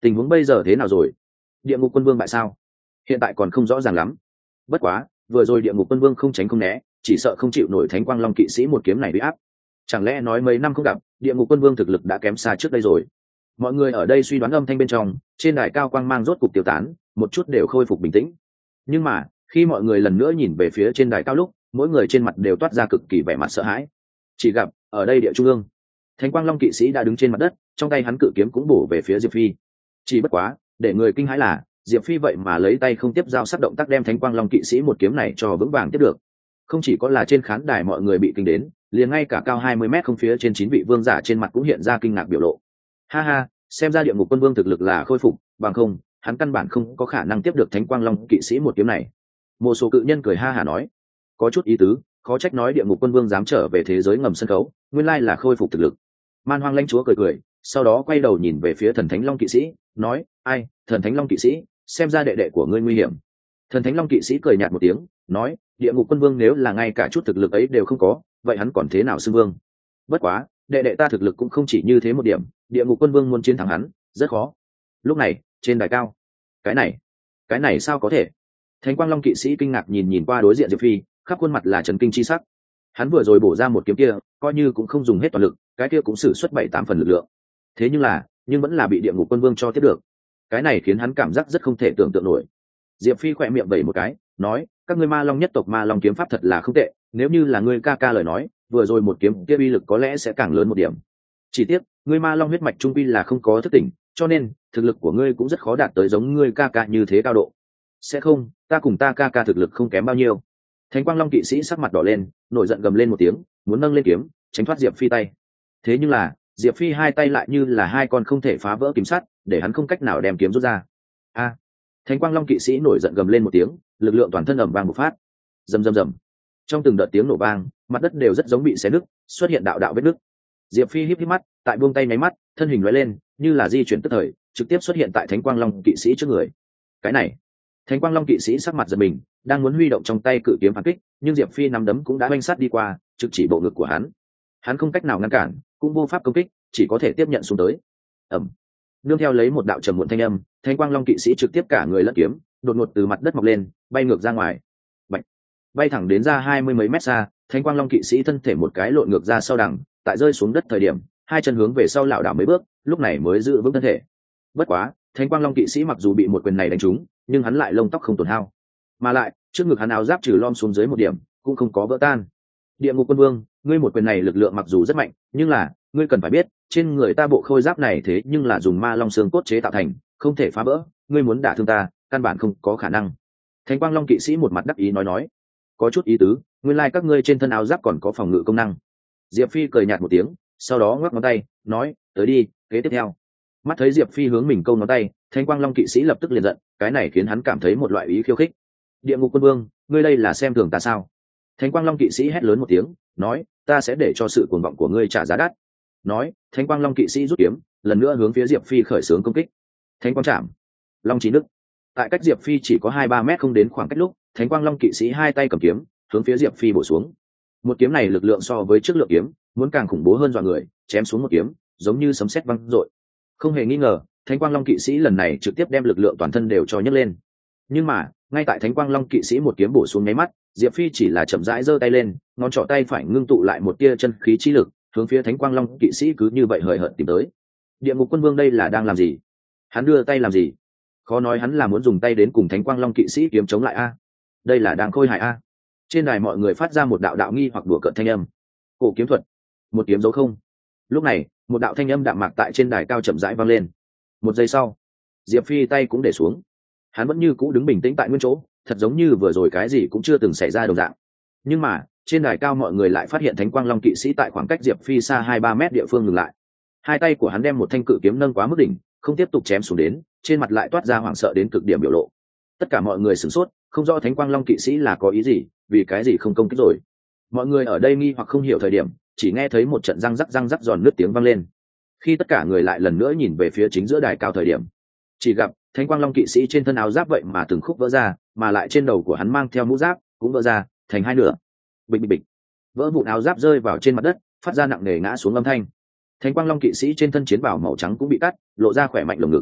Tình huống bây giờ thế nào rồi? Địa ngục quân vương bại sao? Hiện tại còn không rõ ràng lắm. Bất quá vừa rồi địa ngục quân vương không tránh không né, chỉ sợ không chịu nổi thánh quang long kỵ sĩ một kiếm này bị áp. Chẳng lẽ nói mấy năm không gặp, địa ngục quân vương thực lực đã kém xa trước đây rồi? Mọi người ở đây suy đoán âm thanh bên trong, trên đài cao quang mang rốt cục tiêu tán, một chút đều khôi phục bình tĩnh. Nhưng mà khi mọi người lần nữa nhìn về phía trên đài cao lúc, mỗi người trên mặt đều toát ra cực kỳ vẻ mặt sợ hãi. Chỉ gặp ở đây địa trung ương, thánh quang long kỵ sĩ đã đứng trên mặt đất, trong tay hắn cự kiếm cũng bổ về phía Diệp Phi. Chỉ bất quá để người kinh hãi là Diệp Phi vậy mà lấy tay không tiếp giao sắc động tác đem thánh quang long kỵ sĩ một kiếm này cho vững vàng tiếp được. Không chỉ có là trên khán đài mọi người bị kinh đến, liền ngay cả cao hai mươi mét không phía trên chín vị vương giả trên mặt cũng hiện ra kinh ngạc biểu lộ. Ha ha, xem ra địa ngục quân vương thực lực là khôi phục, bằng không hắn căn bản không có khả năng tiếp được thánh quang long kỵ sĩ một kiếm này. Một số cự nhân cười ha hả nói, có chút ý tứ, khó trách nói địa ngục quân vương dám trở về thế giới ngầm sân khấu, nguyên lai là khôi phục thực lực. Man Hoang lãnh chúa cười cười, sau đó quay đầu nhìn về phía thần thánh long kỵ sĩ, nói, ai, thần thánh long kỵ sĩ, xem ra đệ đệ của ngươi nguy hiểm. Thần thánh long kỵ sĩ cười nhạt một tiếng, nói, địa ngục quân vương nếu là ngay cả chút thực lực ấy đều không có, vậy hắn còn thế nào xưng vương? Bất quá đệ đệ ta thực lực cũng không chỉ như thế một điểm, địa ngục quân vương muốn chiến thắng hắn rất khó. Lúc này trên đài cao, cái này cái này sao có thể? Thánh quang long kỵ sĩ kinh ngạc nhìn nhìn qua đối diện Diệp Phi, khắp khuôn mặt là trấn kinh chi sắc. Hắn vừa rồi bổ ra một kiếm kia, coi như cũng không dùng hết toàn lực, cái kia cũng sử xuất bảy tám phần lực lượng. Thế nhưng là, nhưng vẫn là bị địa ngục quân vương cho tiếp được. Cái này khiến hắn cảm giác rất không thể tưởng tượng nổi. Diệp Phi khỏe miệng vẩy một cái, nói, các ngươi ma long nhất tộc ma long kiếm pháp thật là không tệ, nếu như là ngươi ca ca lời nói, vừa rồi một kiếm kia uy lực có lẽ sẽ càng lớn một điểm. Chỉ tiếc, ngươi ma long huyết mạch trung quy là không có thức tỉnh, cho nên thực lực của ngươi cũng rất khó đạt tới giống ngươi ca ca như thế cao độ. Sẽ không, ta cùng ta ca ca thực lực không kém bao nhiêu. Thánh quang long kỵ sĩ sắc mặt đỏ lên, nổi giận gầm lên một tiếng, muốn nâng lên kiếm tránh thoát Diệp Phi tay. Thế nhưng là Diệp Phi hai tay lại như là hai con không thể phá vỡ kiếm sắt, để hắn không cách nào đem kiếm rút ra. A! Thánh quang long kỵ sĩ nổi giận gầm lên một tiếng, lực lượng toàn thân ầm vang một phát. Rầm rầm rầm. Trong từng đợt tiếng nổ vang, mặt đất đều rất giống bị xé nứt, xuất hiện đạo đạo vết nứt. Diệp Phi híp híp mắt, tại buông tay nháy mắt, thân hình lóe lên, như là di chuyển tức thời, trực tiếp xuất hiện tại Thánh quang long kỵ sĩ trước người. Cái này, Thánh quang long kỵ sĩ sắc mặt giật mình, đang muốn huy động trong tay cự kiếm phản kích, nhưng Diệp Phi nắm đấm cũng đã oanh sát đi qua, trực chỉ bộ ngực của hắn. Hắn không cách nào ngăn cản, cũng vô pháp công kích, chỉ có thể tiếp nhận xuống tới. Ầm. Nương theo lấy một đạo trầm muộn thanh âm, Thánh quang long kỵ sĩ trực tiếp cả người lẫn kiếm, đột ngột từ mặt đất mọc lên, bay ngược ra ngoài. Bạch. Bay thẳng đến ra hai mươi mấy mét xa, Thánh quang long kỵ sĩ thân thể một cái lộn ngược ra sau đằng, tại rơi xuống đất thời điểm, hai chân hướng về sau lảo đảo mấy bước, lúc này mới giữ vững thân thể. Bất quá, Thánh quang long kỵ sĩ mặc dù bị một quyền này đánh trúng, nhưng hắn lại lông tóc không tổn hao, mà lại trước ngực hắn áo giáp trừ lom xuống dưới một điểm, cũng không có vỡ tan. Địa ngục quân vương, ngươi một quyền này lực lượng mặc dù rất mạnh, nhưng là ngươi cần phải biết, trên người ta bộ khôi giáp này thế nhưng là dùng ma long xương cốt chế tạo thành, không thể phá vỡ, ngươi muốn đả thương ta, căn bản không có khả năng. Thánh quang long kỵ sĩ một mặt đắc ý nói nói, có chút ý tứ, nguyên lai like các ngươi trên thân áo giáp còn có phòng ngự công năng. Diệp Phi cười nhạt một tiếng, sau đó ngoắc ngón tay, nói, tới đi, kế tiếp theo. Mắt thấy Diệp Phi hướng mình câu ngón tay, Thánh quang long kỵ sĩ lập tức liền giận, cái này khiến hắn cảm thấy một loại ý khiêu khích. Địa ngục quân vương, ngươi đây là xem thường ta sao? Thánh quang long kỵ sĩ hét lớn một tiếng, nói, ta sẽ để cho sự cuồng vọng của ngươi trả giá đắt. Nói, Thánh quang long kỵ sĩ rút kiếm, lần nữa hướng phía Diệp Phi khởi xướng công kích. Thánh quang chạm, long chí nứt. Tại cách Diệp Phi chỉ có hai ba mét không đến khoảng cách lúc, Thánh quang long kỵ sĩ hai tay cầm kiếm, hướng phía Diệp Phi bổ xuống. Một kiếm này lực lượng so với trước lượng kiếm, muốn càng khủng bố hơn dọa người, chém xuống một kiếm, giống như sấm sét vang dội. Không hề nghi ngờ, Thánh quang long kỵ sĩ lần này trực tiếp đem lực lượng toàn thân đều cho nhấc lên. Nhưng mà, ngay tại Thánh quang long kỵ sĩ một kiếm bổ xuống nháy mắt, Diệp Phi chỉ là chậm rãi giơ tay lên, ngón trỏ tay phải ngưng tụ lại một tia chân khí chi lực, hướng phía Thánh quang long kỵ sĩ cứ như vậy hời hợt tìm tới. Địa ngục quân vương đây là đang làm gì? Hắn đưa tay làm gì? Khó nói hắn là muốn dùng tay đến cùng Thánh quang long kỵ sĩ kiếm chống lại a? Đây là đang khôi hài a? Trên đài mọi người phát ra một đạo đạo nghi hoặc đùa cợt thanh âm. Cổ kiếm thuật, một kiếm dấu không. Lúc này, một đạo thanh âm đạm mạc tại trên đài cao chậm rãi vang lên. Một giây sau, Diệp Phi tay cũng để xuống. Hắn vẫn như cũ đứng bình tĩnh tại nguyên chỗ, thật giống như vừa rồi cái gì cũng chưa từng xảy ra đồng dạng. Nhưng mà trên đài cao mọi người lại phát hiện Thánh quang long kỵ sĩ tại khoảng cách Diệp Phi xa hai ba mét địa phương ngừng lại. Hai tay của hắn đem một thanh cự kiếm nâng quá mức đỉnh, không tiếp tục chém xuống đến, trên mặt lại toát ra hoảng sợ đến cực điểm biểu lộ. Tất cả mọi người sửng sốt, không rõ Thánh quang long kỵ sĩ là có ý gì, vì cái gì không công kích rồi. Mọi người ở đây nghi hoặc không hiểu thời điểm, chỉ nghe thấy một trận răng rắc răng rắc giòn nứt tiếng vang lên. Khi tất cả người lại lần nữa nhìn về phía chính giữa đài cao thời điểm, chỉ gặp Thánh quang long kỵ sĩ trên thân áo giáp vậy mà từng khúc vỡ ra, mà lại trên đầu của hắn mang theo mũ giáp cũng vỡ ra thành hai nửa. Bịch bịch bịch, vỡ vụn áo giáp rơi vào trên mặt đất, phát ra nặng nề ngã xuống âm thanh. Thánh quang long kỵ sĩ trên thân chiến bào màu trắng cũng bị cắt, lộ ra khỏe mạnh lồng ngực.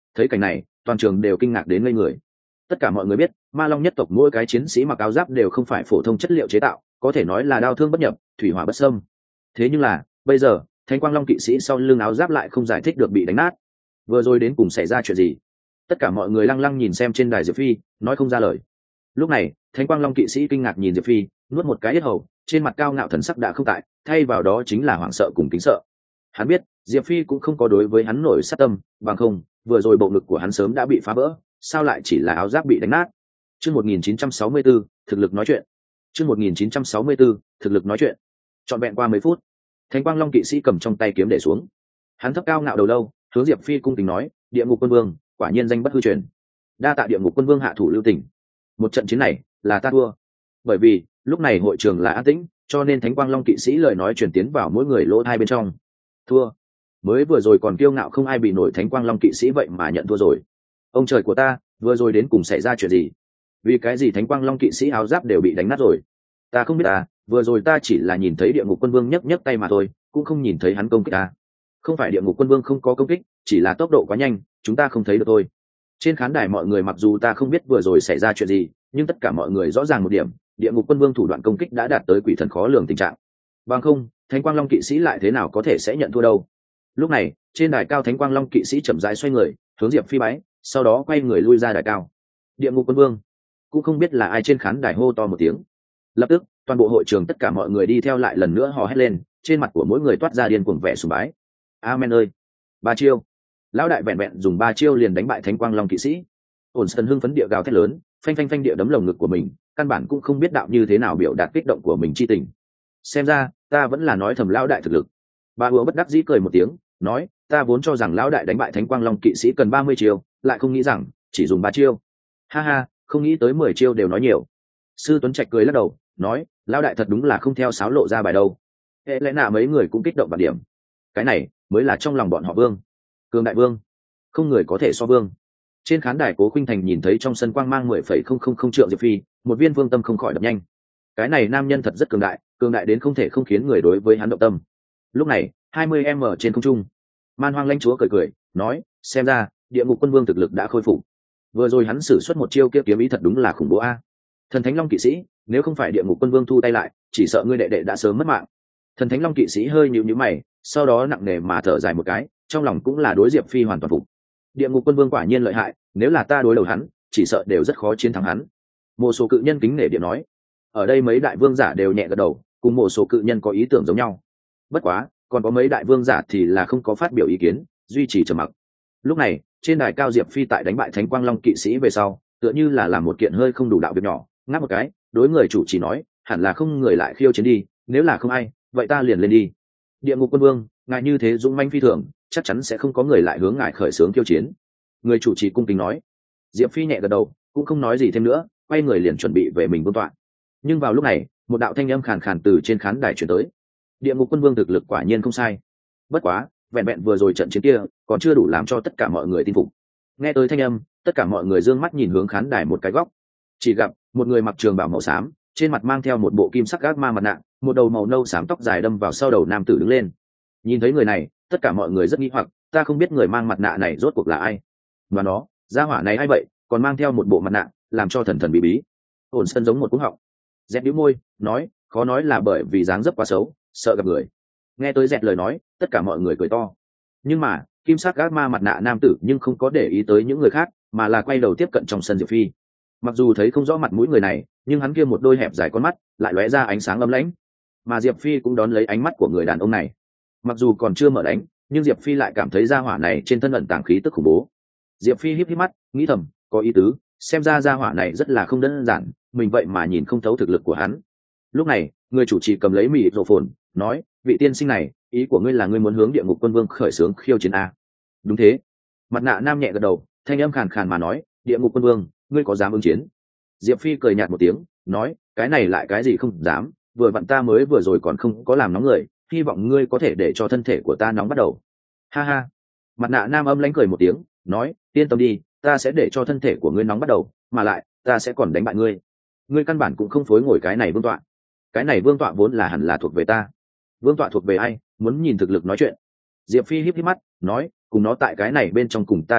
Thấy cảnh này, toàn trường đều kinh ngạc đến ngây người. Tất cả mọi người biết, Ma Long nhất tộc mỗi cái chiến sĩ mặc áo giáp đều không phải phổ thông chất liệu chế tạo, có thể nói là đao thương bất nhập, thủy hỏa bất xâm. Thế nhưng là, bây giờ, Thánh Quang Long kỵ sĩ sau lưng áo giáp lại không giải thích được bị đánh nát. Vừa rồi đến cùng xảy ra chuyện gì? Tất cả mọi người lăng lăng nhìn xem trên đài Diệp Phi, nói không ra lời. Lúc này, Thánh Quang Long kỵ sĩ kinh ngạc nhìn Diệp Phi, nuốt một cái yết hầu, trên mặt cao ngạo thần sắc đã không tại, thay vào đó chính là hoảng sợ cùng kính sợ. Hắn biết, Diệp Phi cũng không có đối với hắn nổi sát tâm, bằng không, vừa rồi bộ ngực của hắn sớm đã bị phá vỡ, sao lại chỉ là áo giáp bị đánh nát. Chương một nghìn chín trăm sáu mươi tư, thực lực nói chuyện. Chương một nghìn chín trăm sáu mươi tư, thực lực nói chuyện. Trọn vẹn qua mấy phút, Thánh Quang Long kỵ sĩ cầm trong tay kiếm để xuống. Hắn thấp cao ngạo đầu lâu, hướng Diệp Phi cung kính nói, Địa Ngục Quân Vương, quả nhiên danh bất hư truyền. Đa tạ Địa Ngục Quân Vương hạ thủ lưu tình. Một trận chiến này, là ta thua. Bởi vì, lúc này hội trường là an tĩnh, cho nên Thánh Quang Long kỵ sĩ lời nói truyền tiến vào mỗi người lỗ tai bên trong. Thua. Mới vừa rồi còn kiêu ngạo không ai bị nổi Thánh Quang Long kỵ sĩ vậy mà nhận thua rồi. Ông trời của ta, vừa rồi đến cùng xảy ra chuyện gì? Vì cái gì Thánh Quang Long kỵ sĩ áo giáp đều bị đánh nát rồi? Ta không biết à, vừa rồi ta chỉ là nhìn thấy Địa Ngục Quân Vương nhấc nhấc tay mà thôi, cũng không nhìn thấy hắn công kích ta. Không phải Địa Ngục Quân Vương không có công kích, chỉ là tốc độ quá nhanh, chúng ta không thấy được thôi. Trên khán đài mọi người mặc dù ta không biết vừa rồi xảy ra chuyện gì, nhưng tất cả mọi người rõ ràng một điểm, Địa Ngục Quân Vương thủ đoạn công kích đã đạt tới quỷ thần khó lường tình trạng. Bằng không, Thánh Quang Long kỵ sĩ lại thế nào có thể sẽ nhận thua đâu? Lúc này, trên đài cao Thánh Quang Long kỵ sĩ chậm rãi xoay người, hướng Diệp Phi bái, sau đó quay người lui ra đài cao. Địa Ngục Quân Vương, cũng không biết là ai trên khán đài hô to một tiếng. Lập tức, toàn bộ hội trường tất cả mọi người đi theo lại lần nữa hò hét lên, trên mặt của mỗi người toát ra điên cuồng vẻ sùng bái. Amen ơi, ba chiêu. Lão đại vẹn vẹn dùng ba chiêu liền đánh bại Thánh Quang Long kỵ sĩ. Ổn Sân hưng phấn địa gào thét lớn, phanh phanh phanh địa đấm lồng ngực của mình, căn bản cũng không biết đạo như thế nào biểu đạt kích động của mình chi tình. Xem ra, ta vẫn là nói thầm lão đại thực lực. Ba Hứa bất đắc dĩ cười một tiếng, nói, ta vốn cho rằng lão đại đánh bại Thánh Quang Long kỵ sĩ cần ba mươi chiêu, lại không nghĩ rằng chỉ dùng ba chiêu. Ha ha, không nghĩ tới mười chiêu đều nói nhiều. Sư Tuấn Trạch cười lắc đầu, nói, lão đại thật đúng là không theo sáo lộ ra bài đâu. Hệ lẽ nào mấy người cũng kích động vào điểm. Cái này mới là trong lòng bọn họ vương. Cường đại vương, không người có thể so vương. Trên khán đài Cố Khuynh Thành nhìn thấy trong sân quang mang mười phẩy không không không trượng Diệp Phi, một viên vương tâm không khỏi đập nhanh. Cái này nam nhân thật rất cường đại, cường đại đến không thể không khiến người đối với hắn động tâm. Lúc này, hai mươi m trên không trung, Man Hoang lãnh chúa cười cười, nói, xem ra, Địa Ngục Quân Vương thực lực đã khôi phục. Vừa rồi hắn sử xuất một chiêu kia kiếm ý thật đúng là khủng bố a. Thần Thánh Long kỵ sĩ, nếu không phải Địa Ngục Quân Vương thu tay lại, chỉ sợ ngươi đệ đệ đã sớm mất mạng. Thần Thánh Long kỵ sĩ hơi nhíu nhíu mày, sau đó nặng nề mà thở dài một cái, trong lòng cũng là đối Diệp Phi hoàn toàn phục. Địa Ngục Quân Vương quả nhiên lợi hại, nếu là ta đối đầu hắn, chỉ sợ đều rất khó chiến thắng hắn. Một số cự nhân kính nể điện nói. Ở đây mấy đại vương giả đều nhẹ gật đầu, cùng một số cự nhân có ý tưởng giống nhau. Bất quá, còn có mấy đại vương giả thì là không có phát biểu ý kiến, duy trì trầm mặc. Lúc này, trên đài cao Diệp Phi tại đánh bại Thánh Quang Long kỵ sĩ về sau, tựa như là làm một kiện hơi không đủ đạo việc nhỏ, ngáp một cái, đối người chủ chỉ nói, hẳn là không người lại khiêu chiến đi, nếu là không ai, vậy ta liền lên đi. Địa Ngục Quân Vương, ngài như thế dũng manh phi thường, chắc chắn sẽ không có người lại hướng ngài khởi xướng khiêu chiến. Người chủ trì cung kính nói. Diệp Phi nhẹ gật đầu, cũng không nói gì thêm nữa, quay người liền chuẩn bị về mình vương tọa. Nhưng vào lúc này, một đạo thanh âm khàn khàn từ trên khán đài truyền tới. Địa Ngục Quân Vương thực lực quả nhiên không sai. Bất quá, vẹn vẹn vừa rồi trận chiến kia, còn chưa đủ làm cho tất cả mọi người tin phục. Nghe tới thanh âm, tất cả mọi người dương mắt nhìn hướng khán đài một cái góc. Chỉ gặp một người mặc trường bào màu xám, trên mặt mang theo một bộ kim sắc gác ma mặt nạ, một đầu màu nâu xám tóc dài đâm vào sau đầu nam tử đứng lên. Nhìn thấy người này, tất cả mọi người rất nghi hoặc, ta không biết người mang mặt nạ này rốt cuộc là ai. Và nó, gia hỏa này ai vậy, còn mang theo một bộ mặt nạ, làm cho thần thần bí bí. Ổn Sân giống một cú họng. Dẹt bĩu môi, nói, khó nói là bởi vì dáng dấp quá xấu, sợ gặp người. Nghe tới Dẹt lời nói, tất cả mọi người cười to. Nhưng mà, kim sắc gác ma mặt nạ nam tử nhưng không có để ý tới những người khác, mà là quay đầu tiếp cận trong sân Diệp Phi. Mặc dù thấy không rõ mặt mũi người này, nhưng hắn kia một đôi hẹp dài con mắt lại lóe ra ánh sáng ấm lãnh. Mà Diệp Phi cũng đón lấy ánh mắt của người đàn ông này. Mặc dù còn chưa mở đánh, nhưng Diệp Phi lại cảm thấy gia hỏa này trên thân ẩn tàng khí tức khủng bố. Diệp Phi híp híp mắt, nghĩ thầm, có ý tứ, xem ra gia hỏa này rất là không đơn giản, mình vậy mà nhìn không thấu thực lực của hắn. Lúc này, người chủ trì cầm lấy mịt rộ phồn, nói, vị tiên sinh này, ý của ngươi là ngươi muốn hướng Địa Ngục Quân Vương khởi xướng khiêu chiến a? Đúng thế. Mặt nạ nam nhẹ gật đầu, thanh âm khàn khàn mà nói, Địa Ngục Quân Vương, ngươi có dám ứng chiến? Diệp Phi cười nhạt một tiếng, nói, cái này lại cái gì không dám, vừa vặn ta mới vừa rồi còn không có làm nóng người, hy vọng ngươi có thể để cho thân thể của ta nóng bắt đầu. Ha ha. Mặt nạ nam âm lãnh cười một tiếng, nói, yên tâm đi, ta sẽ để cho thân thể của ngươi nóng bắt đầu, mà lại, ta sẽ còn đánh bại ngươi. Ngươi căn bản cũng không phối ngồi cái này vương tọa. Cái này vương tọa vốn là hẳn là thuộc về ta. Vương tọa thuộc về ai, muốn nhìn thực lực nói chuyện. Diệp Phi híp híp mắt, nói, cùng nó tại cái này bên trong cùng ta trăng bước,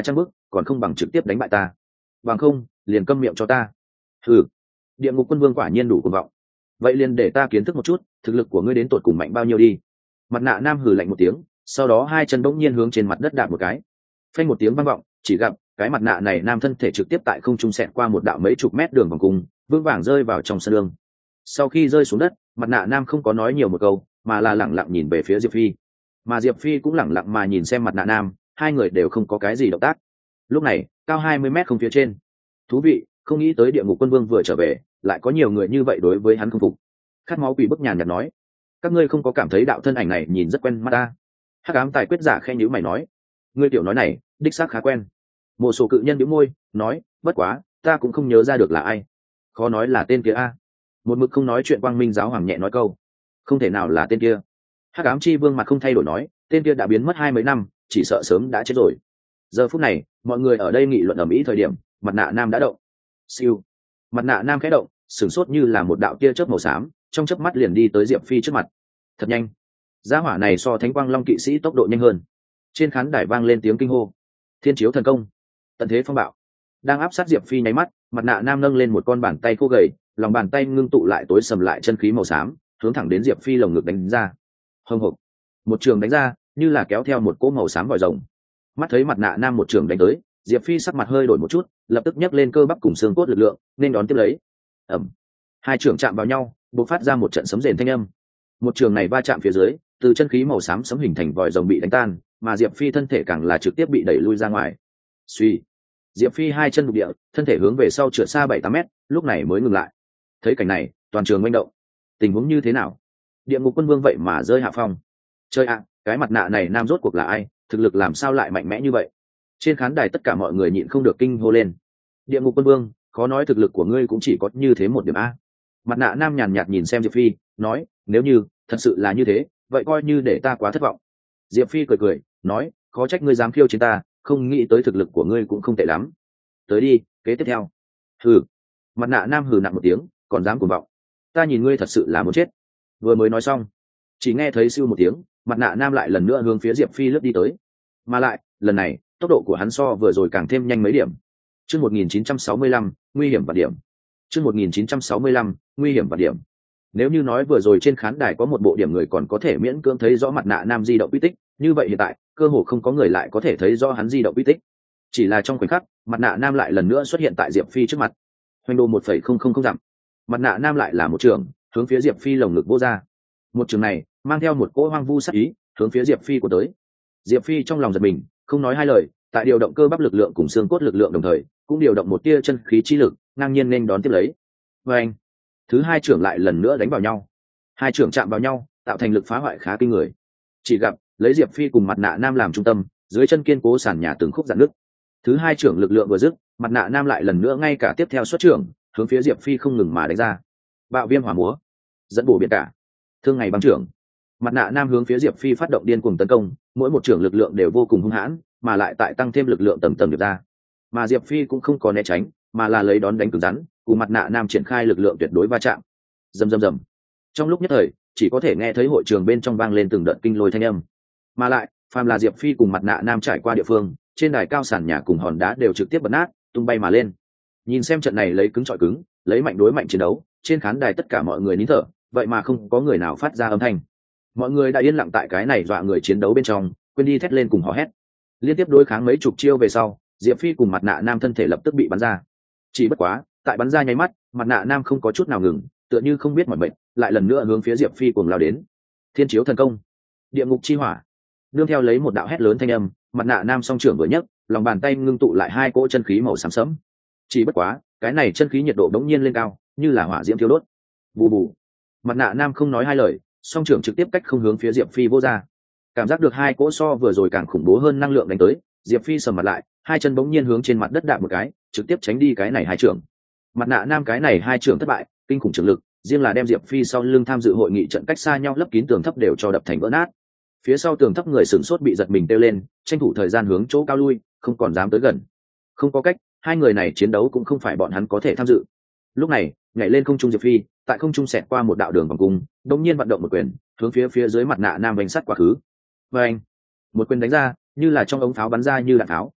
còn không bằng trực tiếp đánh bại ta, bằng không liền câm miệng cho ta. Ừ, địa ngục quân vương quả nhiên đủ cuồng vọng. Vậy liền để ta kiến thức một chút thực lực của ngươi đến tột cùng mạnh bao nhiêu đi. Mặt nạ nam hừ lạnh một tiếng, sau đó hai chân bỗng nhiên hướng trên mặt đất đạp một cái, phanh một tiếng vang vọng, chỉ gặp cái mặt nạ này nam thân thể trực tiếp tại không trung xẹt qua một đạo mấy chục mét đường vòng cung, vững vàng rơi vào trong sân đường. Sau khi rơi xuống đất, mặt nạ nam không có nói nhiều một câu, mà là lẳng lặng nhìn về phía Diệp Phi, mà Diệp Phi cũng lẳng lặng mà nhìn xem mặt nạ nam, hai người đều không có cái gì động tác. Lúc này cao hai mươi mét không phía trên, thú vị, không nghĩ tới địa ngục quân vương vừa trở về lại có nhiều người như vậy đối với hắn không phục. Khát máu quỷ bức nhàn nhạt nói, các ngươi không có cảm thấy đạo thân ảnh này nhìn rất quen mắt ta? Hắc ám tài quyết giả khen nhíu mày nói, ngươi tiểu nói này đích xác khá quen. Một số cự nhân nhíu môi nói, bất quá ta cũng không nhớ ra được là ai. Khó nói là tên kia a. Một mực không nói chuyện quang minh giáo hoàng nhẹ nói câu, không thể nào là tên kia. Hắc ám chi vương mặt không thay đổi nói, tên kia đã biến mất hai mấy năm, chỉ sợ sớm đã chết rồi. Giờ phút này mọi người ở đây nghị luận ầm ĩ thời điểm, mặt nạ nam đã động. Siêu, mặt nạ nam khẽ động, sửng sốt như là một đạo tia chớp màu xám, trong chớp mắt liền đi tới Diệp Phi trước mặt. Thật nhanh, gia hỏa này so thánh quang long kỵ sĩ tốc độ nhanh hơn. Trên khán đài vang lên tiếng kinh hô, thiên chiếu thần công, tận thế phong bạo. Đang áp sát Diệp Phi nháy mắt, mặt nạ nam nâng lên một con bàn tay khô gầy, lòng bàn tay ngưng tụ lại tối sầm lại chân khí màu xám, hướng thẳng đến Diệp Phi lồng ngực đánh ra. Hồng hộc, một trường đánh ra như là kéo theo một cỗ màu xám vòi rồng. Mắt thấy mặt nạ nam một trường đánh tới, Diệp Phi sắc mặt hơi đổi một chút, lập tức nhấc lên cơ bắp cùng xương cốt lực lượng nên đón tiếp lấy. Ầm, hai trường chạm vào nhau, bộc phát ra một trận sấm rền thanh âm. Một trường này va chạm phía dưới, từ chân khí màu xám sấm hình thành vòi rồng bị đánh tan, mà Diệp Phi thân thể càng là trực tiếp bị đẩy lui ra ngoài. Suy, Diệp Phi hai chân đục địa, thân thể hướng về sau trượt xa bảy tám mét, lúc này mới ngừng lại. Thấy cảnh này, toàn trường manh động. Tình huống như thế nào? Địa ngục quân vương vậy mà rơi hạ phong. Chơi ạ, cái mặt nạ này nam rốt cuộc là ai, thực lực làm sao lại mạnh mẽ như vậy? Trên khán đài tất cả mọi người nhịn không được kinh hô lên. Địa ngục quân vương, khó nói thực lực của ngươi cũng chỉ có như thế một điểm a. Mặt nạ nam nhàn nhạt nhìn xem Diệp Phi, nói, nếu như thật sự là như thế, vậy coi như để ta quá thất vọng. Diệp Phi cười cười, nói, khó trách ngươi dám khiêu chiến ta, không nghĩ tới thực lực của ngươi cũng không tệ lắm. Tới đi, kế tiếp theo. Hừ. Mặt nạ nam hừ nặng một tiếng, còn dám cuồng vọng, ta nhìn ngươi thật sự là muốn chết. Vừa mới nói xong, chỉ nghe thấy siêu một tiếng, mặt nạ nam lại lần nữa hướng phía Diệp Phi lướt đi tới, mà lại lần này tốc độ của hắn so vừa rồi càng thêm nhanh mấy điểm. Chương một nghìn chín trăm sáu mươi lăm, nguy hiểm và điểm. Chương một nghìn chín trăm sáu mươi lăm, nguy hiểm và điểm. Nếu như nói vừa rồi trên khán đài có một bộ điểm người còn có thể miễn cưỡng thấy rõ mặt nạ nam di động quy tích, như vậy hiện tại cơ hồ không có người lại có thể thấy rõ hắn di động quy tích. Chỉ là trong khoảnh khắc, mặt nạ nam lại lần nữa xuất hiện tại Diệp Phi trước mặt. Hoành đồ một phẩy không không không dặm. Mặt nạ nam lại là một trường, hướng phía Diệp Phi lồng ngực vô ra. Một trường này mang theo một cỗ hoang vu sát ý, hướng phía Diệp Phi của tới. Diệp Phi trong lòng giật mình, không nói hai lời, tại điều động cơ bắp lực lượng cùng xương cốt lực lượng đồng thời, cũng điều động một tia chân khí chi lực, ngang nhiên nên đón tiếp lấy. Và anh, thứ hai trưởng lại lần nữa đánh vào nhau. Hai trưởng chạm vào nhau, tạo thành lực phá hoại khá kinh người. Chỉ gặp, lấy Diệp Phi cùng mặt nạ nam làm trung tâm, dưới chân kiên cố sàn nhà từng khúc rạn nứt. Thứ hai trưởng lực lượng vừa dứt, mặt nạ nam lại lần nữa ngay cả tiếp theo xuất trưởng, hướng phía Diệp Phi không ngừng mà đánh ra. Bạo viêm hỏa múa, dẫn bổ biển cả, thương ngày băng trưởng. Mặt nạ nam hướng phía Diệp Phi phát động điên cuồng tấn công, mỗi một trưởng lực lượng đều vô cùng hung hãn, mà lại tại tăng thêm lực lượng tầng tầng được ra. Mà Diệp Phi cũng không có né tránh, mà là lấy đón đánh cứng rắn, cùng mặt nạ nam triển khai lực lượng tuyệt đối va chạm. Rầm rầm rầm. Trong lúc nhất thời, chỉ có thể nghe thấy hội trường bên trong vang lên từng đợt kinh lôi thanh âm. Mà lại, phàm là Diệp Phi cùng mặt nạ nam trải qua địa phương, trên đài cao sàn nhà cùng hòn đá đều trực tiếp bật nát, tung bay mà lên. Nhìn xem trận này lấy cứng chọi cứng, lấy mạnh đối mạnh chiến đấu, trên khán đài tất cả mọi người nín thở, vậy mà không có người nào phát ra âm thanh. Mọi người đã yên lặng tại cái này dọa người chiến đấu bên trong, quên đi thét lên cùng hò hét. Liên tiếp đối kháng mấy chục chiêu về sau, Diệp Phi cùng mặt nạ nam thân thể lập tức bị bắn ra. Chỉ bất quá, tại bắn ra nháy mắt, mặt nạ nam không có chút nào ngừng, tựa như không biết mỏi mệt, lại lần nữa hướng phía Diệp Phi cuồng lao đến. Thiên chiếu thần công, địa ngục chi hỏa. Nương theo lấy một đạo hét lớn thanh âm, mặt nạ nam song trưởng vừa nhấc, lòng bàn tay ngưng tụ lại hai cỗ chân khí màu xám sẫm. Chỉ bất quá, cái này chân khí nhiệt độ đống nhiên lên cao, như là hỏa diễm thiêu đốt. Bù bù. Mặt nạ nam không nói hai lời, song trưởng trực tiếp cách không hướng phía Diệp Phi vô ra. Cảm giác được hai cỗ so vừa rồi càng khủng bố hơn năng lượng đánh tới, Diệp Phi sầm mặt lại, hai chân bỗng nhiên hướng trên mặt đất đạp một cái, trực tiếp tránh đi cái này hai trưởng. Mặt nạ nam cái này hai trưởng thất bại, kinh khủng trường lực, riêng là đem Diệp Phi sau lưng tham dự hội nghị trận cách xa nhau lấp kín tường thấp đều cho đập thành vỡ nát. Phía sau tường thấp người sửng sốt bị giật mình kêu lên, tranh thủ thời gian hướng chỗ cao lui, không còn dám tới gần. Không có cách, hai người này chiến đấu cũng không phải bọn hắn có thể tham dự. Lúc này, nhảy lên không trung Diệp Phi, tại không trung xẹt qua một đạo đường vòng cung, đống nhiên vận động một quyền, hướng phía phía dưới mặt nạ nam vành sắt quá khứ. Và anh, một quyền đánh ra, như là trong ống pháo bắn ra như đạn pháo.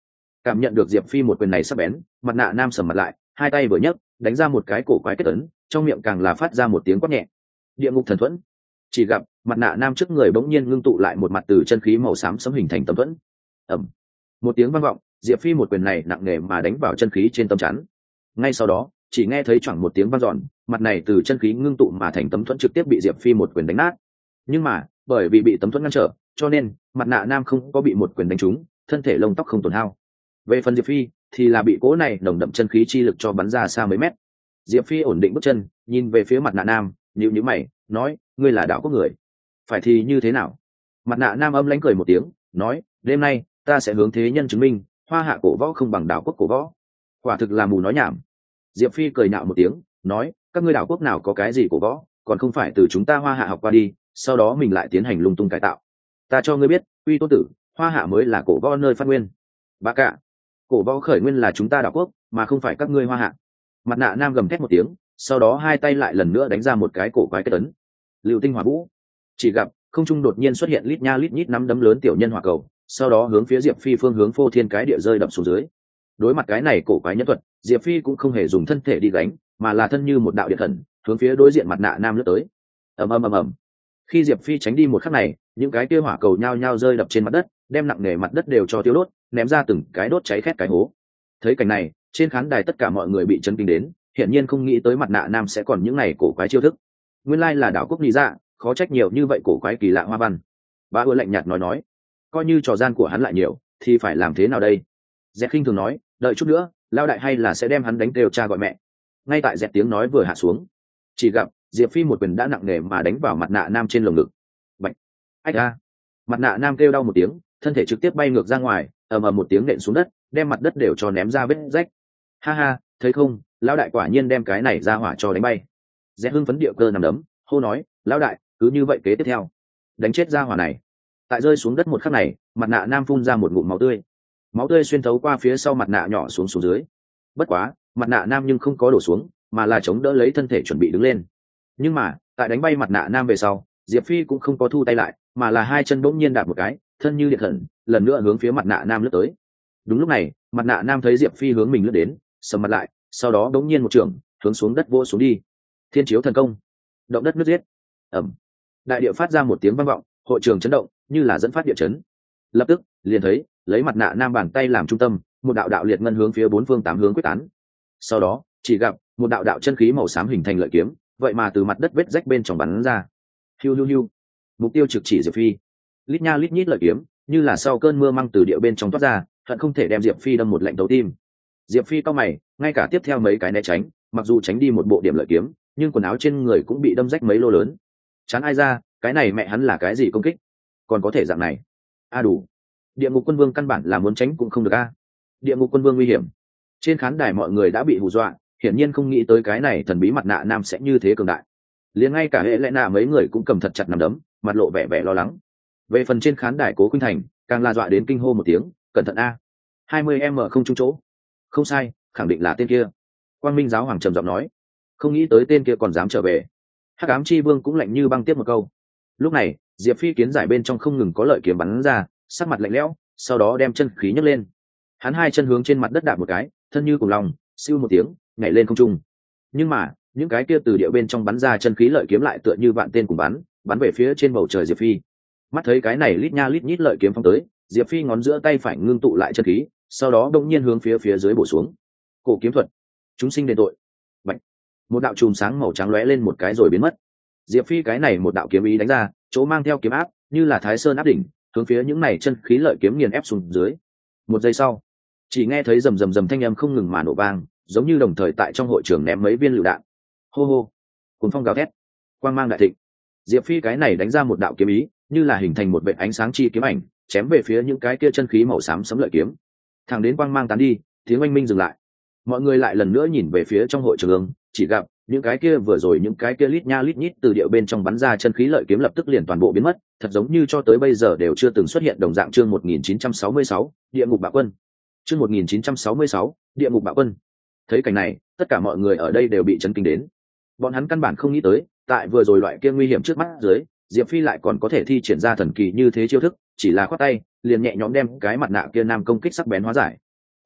Cảm nhận được Diệp Phi một quyền này sắc bén, mặt nạ nam sầm mặt lại, hai tay vừa nhấc đánh ra một cái cổ quái kết ấn, trong miệng càng là phát ra một tiếng quát nhẹ. Địa ngục thần thuẫn. Chỉ gặp mặt nạ nam trước người bỗng nhiên ngưng tụ lại một mặt từ chân khí màu xám sẫm hình thành tấm thuẫn. Ầm. Một tiếng vang vọng, Diệp Phi một quyền này nặng nề mà đánh vào chân khí trên tấm chắn. Ngay sau đó, chỉ nghe thấy choảng một tiếng vang dọn, mặt này từ chân khí ngưng tụ mà thành tấm thuẫn trực tiếp bị Diệp Phi một quyền đánh nát. Nhưng mà, bởi vì bị tấm thuẫn ngăn trở, cho nên mặt nạ nam không có bị một quyền đánh trúng, thân thể lông tóc không tổn hao. Về phần Diệp Phi thì là bị cỗ này nồng đậm chân khí chi lực cho bắn ra xa mấy mét. Diệp Phi ổn định bước chân, nhìn về phía mặt nạ nam, nhíu nhíu mày, nói: "Ngươi là đạo quốc người, phải thì như thế nào?" Mặt nạ nam âm lãnh cười một tiếng, nói: "Đêm nay ta sẽ hướng thế nhân chứng minh, Hoa Hạ cổ võ không bằng đạo quốc cổ võ." Quả thực là mù nói nhảm. Diệp Phi cười nhạo một tiếng, nói: "Các ngươi đạo quốc nào có cái gì cổ võ, còn không phải từ chúng ta Hoa Hạ học qua đi, sau đó mình lại tiến hành lung tung cải tạo. Ta cho ngươi biết, uy tôn tử, Hoa Hạ mới là cổ võ nơi phát nguyên. Bá cả, cổ võ khởi nguyên là chúng ta đạo quốc, mà không phải các ngươi Hoa Hạ." Mặt nạ nam gầm thét một tiếng, sau đó hai tay lại lần nữa đánh ra một cái cổ quái kết ấn. Lưu tinh hỏa vũ. Chỉ gặp không trung đột nhiên xuất hiện lít nha lít nhít nắm đấm lớn tiểu nhân hỏa cầu, sau đó hướng phía Diệp Phi phương hướng phô thiên cái địa rơi đập xuống dưới. Đối mặt cái này cổ quái nhân thuật, Diệp Phi cũng không hề dùng thân thể đi gánh, mà là thân như một đạo điện thần, hướng phía đối diện mặt nạ nam lướt tới. Ầm ầm ầm ầm. Khi Diệp Phi tránh đi một khắc này, những cái kia hỏa cầu nhao nhao rơi đập trên mặt đất, đem nặng nề mặt đất đều cho tiêu đốt, ném ra từng cái đốt cháy khét cái hố. Thấy cảnh này, trên khán đài tất cả mọi người bị chấn kinh đến, hiển nhiên không nghĩ tới mặt nạ nam sẽ còn những này cổ quái chiêu thức. Nguyên lai là đạo quốc lý dạ, khó trách nhiều như vậy cổ quái kỳ lạ hoa văn. Bá ưa lạnh nhạt nói nói, coi như trò gian của hắn lại nhiều, thì phải làm thế nào đây? Dẹt khinh thường nói, đợi chút nữa, lao đại hay là sẽ đem hắn đánh đều cha gọi mẹ. Ngay tại Dẹt tiếng nói vừa hạ xuống, chỉ gặp Diệp Phi một quyền đã nặng nề mà đánh vào mặt nạ nam trên lồng ngực. Bạch, ách a! Mặt nạ nam kêu đau một tiếng, thân thể trực tiếp bay ngược ra ngoài, ầm ầm một tiếng nện xuống đất, đem mặt đất đều cho ném ra vết rách. Ha ha, thấy không, lão đại quả nhiên đem cái này ra hỏa cho đánh bay. Dẹt hưng phấn địa cơ nằm đấm, hô nói, lão đại, cứ như vậy kế tiếp theo, đánh chết ra hỏa này. Tại rơi xuống đất một khắc này, mặt nạ nam phun ra một ngụm máu tươi, máu tươi xuyên thấu qua phía sau mặt nạ nhỏ xuống xuống dưới. Bất quá, mặt nạ nam nhưng không có đổ xuống, mà là chống đỡ lấy thân thể chuẩn bị đứng lên. Nhưng mà, tại đánh bay mặt nạ nam về sau, Diệp Phi cũng không có thu tay lại, mà là hai chân bỗng nhiên đạp một cái, thân như điện thần, lần nữa hướng phía mặt nạ nam lướt tới. Đúng lúc này, mặt nạ nam thấy Diệp Phi hướng mình lướt đến, sầm mặt lại, sau đó bỗng nhiên một trường hướng xuống đất vỗ xuống đi. Thiên chiếu thần công, động đất nứt giết. Ầm. Đại địa phát ra một tiếng vang vọng, hội trường chấn động, như là dẫn phát địa chấn. Lập tức, liền thấy, lấy mặt nạ nam bàn tay làm trung tâm, một đạo đạo liệt ngân hướng phía bốn phương tám hướng quyết tán. Sau đó, chỉ gặp một đạo đạo chân khí màu xám hình thành lợi kiếm, vậy mà từ mặt đất vết rách bên trong bắn ra. Hiu hiu hiu. Mục tiêu trực chỉ Diệp Phi. Lít nha lít nhít lợi kiếm, như là sau cơn mưa măng từ địa bên trong toát ra, hận không thể đem Diệp Phi đâm một lạnh tấu tim. Diệp Phi cau mày, ngay cả tiếp theo mấy cái né tránh, mặc dù tránh đi một bộ điểm lợi kiếm, nhưng quần áo trên người cũng bị đâm rách mấy lô lớn. Chán ai ra, cái này mẹ hắn là cái gì công kích? Còn có thể dạng này? A đủ. Địa ngục quân vương căn bản là muốn tránh cũng không được a. Địa ngục quân vương nguy hiểm. Trên khán đài mọi người đã bị hù dọa, hiển nhiên không nghĩ tới cái này thần bí mặt nạ nam sẽ như thế cường đại. Liền ngay cả hệ lẽ nạ mấy người cũng cầm thật chặt nắm đấm, mặt lộ vẻ vẻ lo lắng. Về phần trên khán đài Cố Khuynh Thành, càng la dọa đến kinh hô một tiếng, cẩn thận a. hai mươi em không trúng chỗ. Không sai, khẳng định là tên kia. Quang Minh giáo hoàng trầm giọng nói, không nghĩ tới tên kia còn dám trở về. Hắc ám chi vương cũng lạnh như băng tiếp một câu. Lúc này, Diệp Phi kiến giải bên trong không ngừng có lợi kiếm bắn ra, sắc mặt lạnh lẽo, sau đó đem chân khí nhấc lên. Hắn hai chân hướng trên mặt đất đạp một cái, thân như cùng lòng, siêu một tiếng, nhảy lên không trung. Nhưng mà, những cái kia từ địa bên trong bắn ra chân khí lợi kiếm lại tựa như vạn tên cùng bắn, bắn về phía trên bầu trời Diệp Phi. Mắt thấy cái này lít nha lít nhít lợi kiếm phóng tới, Diệp Phi ngón giữa tay phải ngưng tụ lại chân khí, sau đó đột nhiên hướng phía phía dưới bổ xuống. Cổ kiếm thuật, chúng sinh đền tội. Bạch. Một đạo chùm sáng màu trắng lóe lên một cái rồi biến mất. Diệp Phi cái này một đạo kiếm ý đánh ra, chỗ mang theo kiếm áp, như là Thái Sơn áp đỉnh, hướng phía những này chân khí lợi kiếm nghiền ép xuống dưới. Một giây sau, chỉ nghe thấy rầm rầm rầm thanh âm không ngừng mà nổ vang, giống như đồng thời tại trong hội trường ném mấy viên lựu đạn. Hô hô, cuồng phong gào thét, quang mang đại thịnh. Diệp Phi cái này đánh ra một đạo kiếm ý, như là hình thành một vệt ánh sáng chi kiếm ảnh, chém về phía những cái kia chân khí màu xám sấm lợi kiếm. Thẳng đến quang mang tán đi, tiếng oanh minh dừng lại. Mọi người lại lần nữa nhìn về phía trong hội trường, chỉ gặp những cái kia vừa rồi những cái kia lít nha lít nhít từ địa bên trong bắn ra chân khí lợi kiếm lập tức liền toàn bộ biến mất, thật giống như cho tới bây giờ đều chưa từng xuất hiện đồng dạng. Chương một nghìn chín trăm sáu mươi sáu, Địa ngục bạo quân. Chương một nghìn chín trăm sáu mươi sáu, Địa ngục bạo quân. Thấy cảnh này, tất cả mọi người ở đây đều bị chấn kinh đến. Bọn hắn căn bản không nghĩ tới, tại vừa rồi loại kia nguy hiểm trước mắt dưới, Diệp Phi lại còn có thể thi triển ra thần kỳ như thế chiêu thức, chỉ là khoát tay, liền nhẹ nhõm đem cái mặt nạ kia nam công kích sắc bén hóa giải.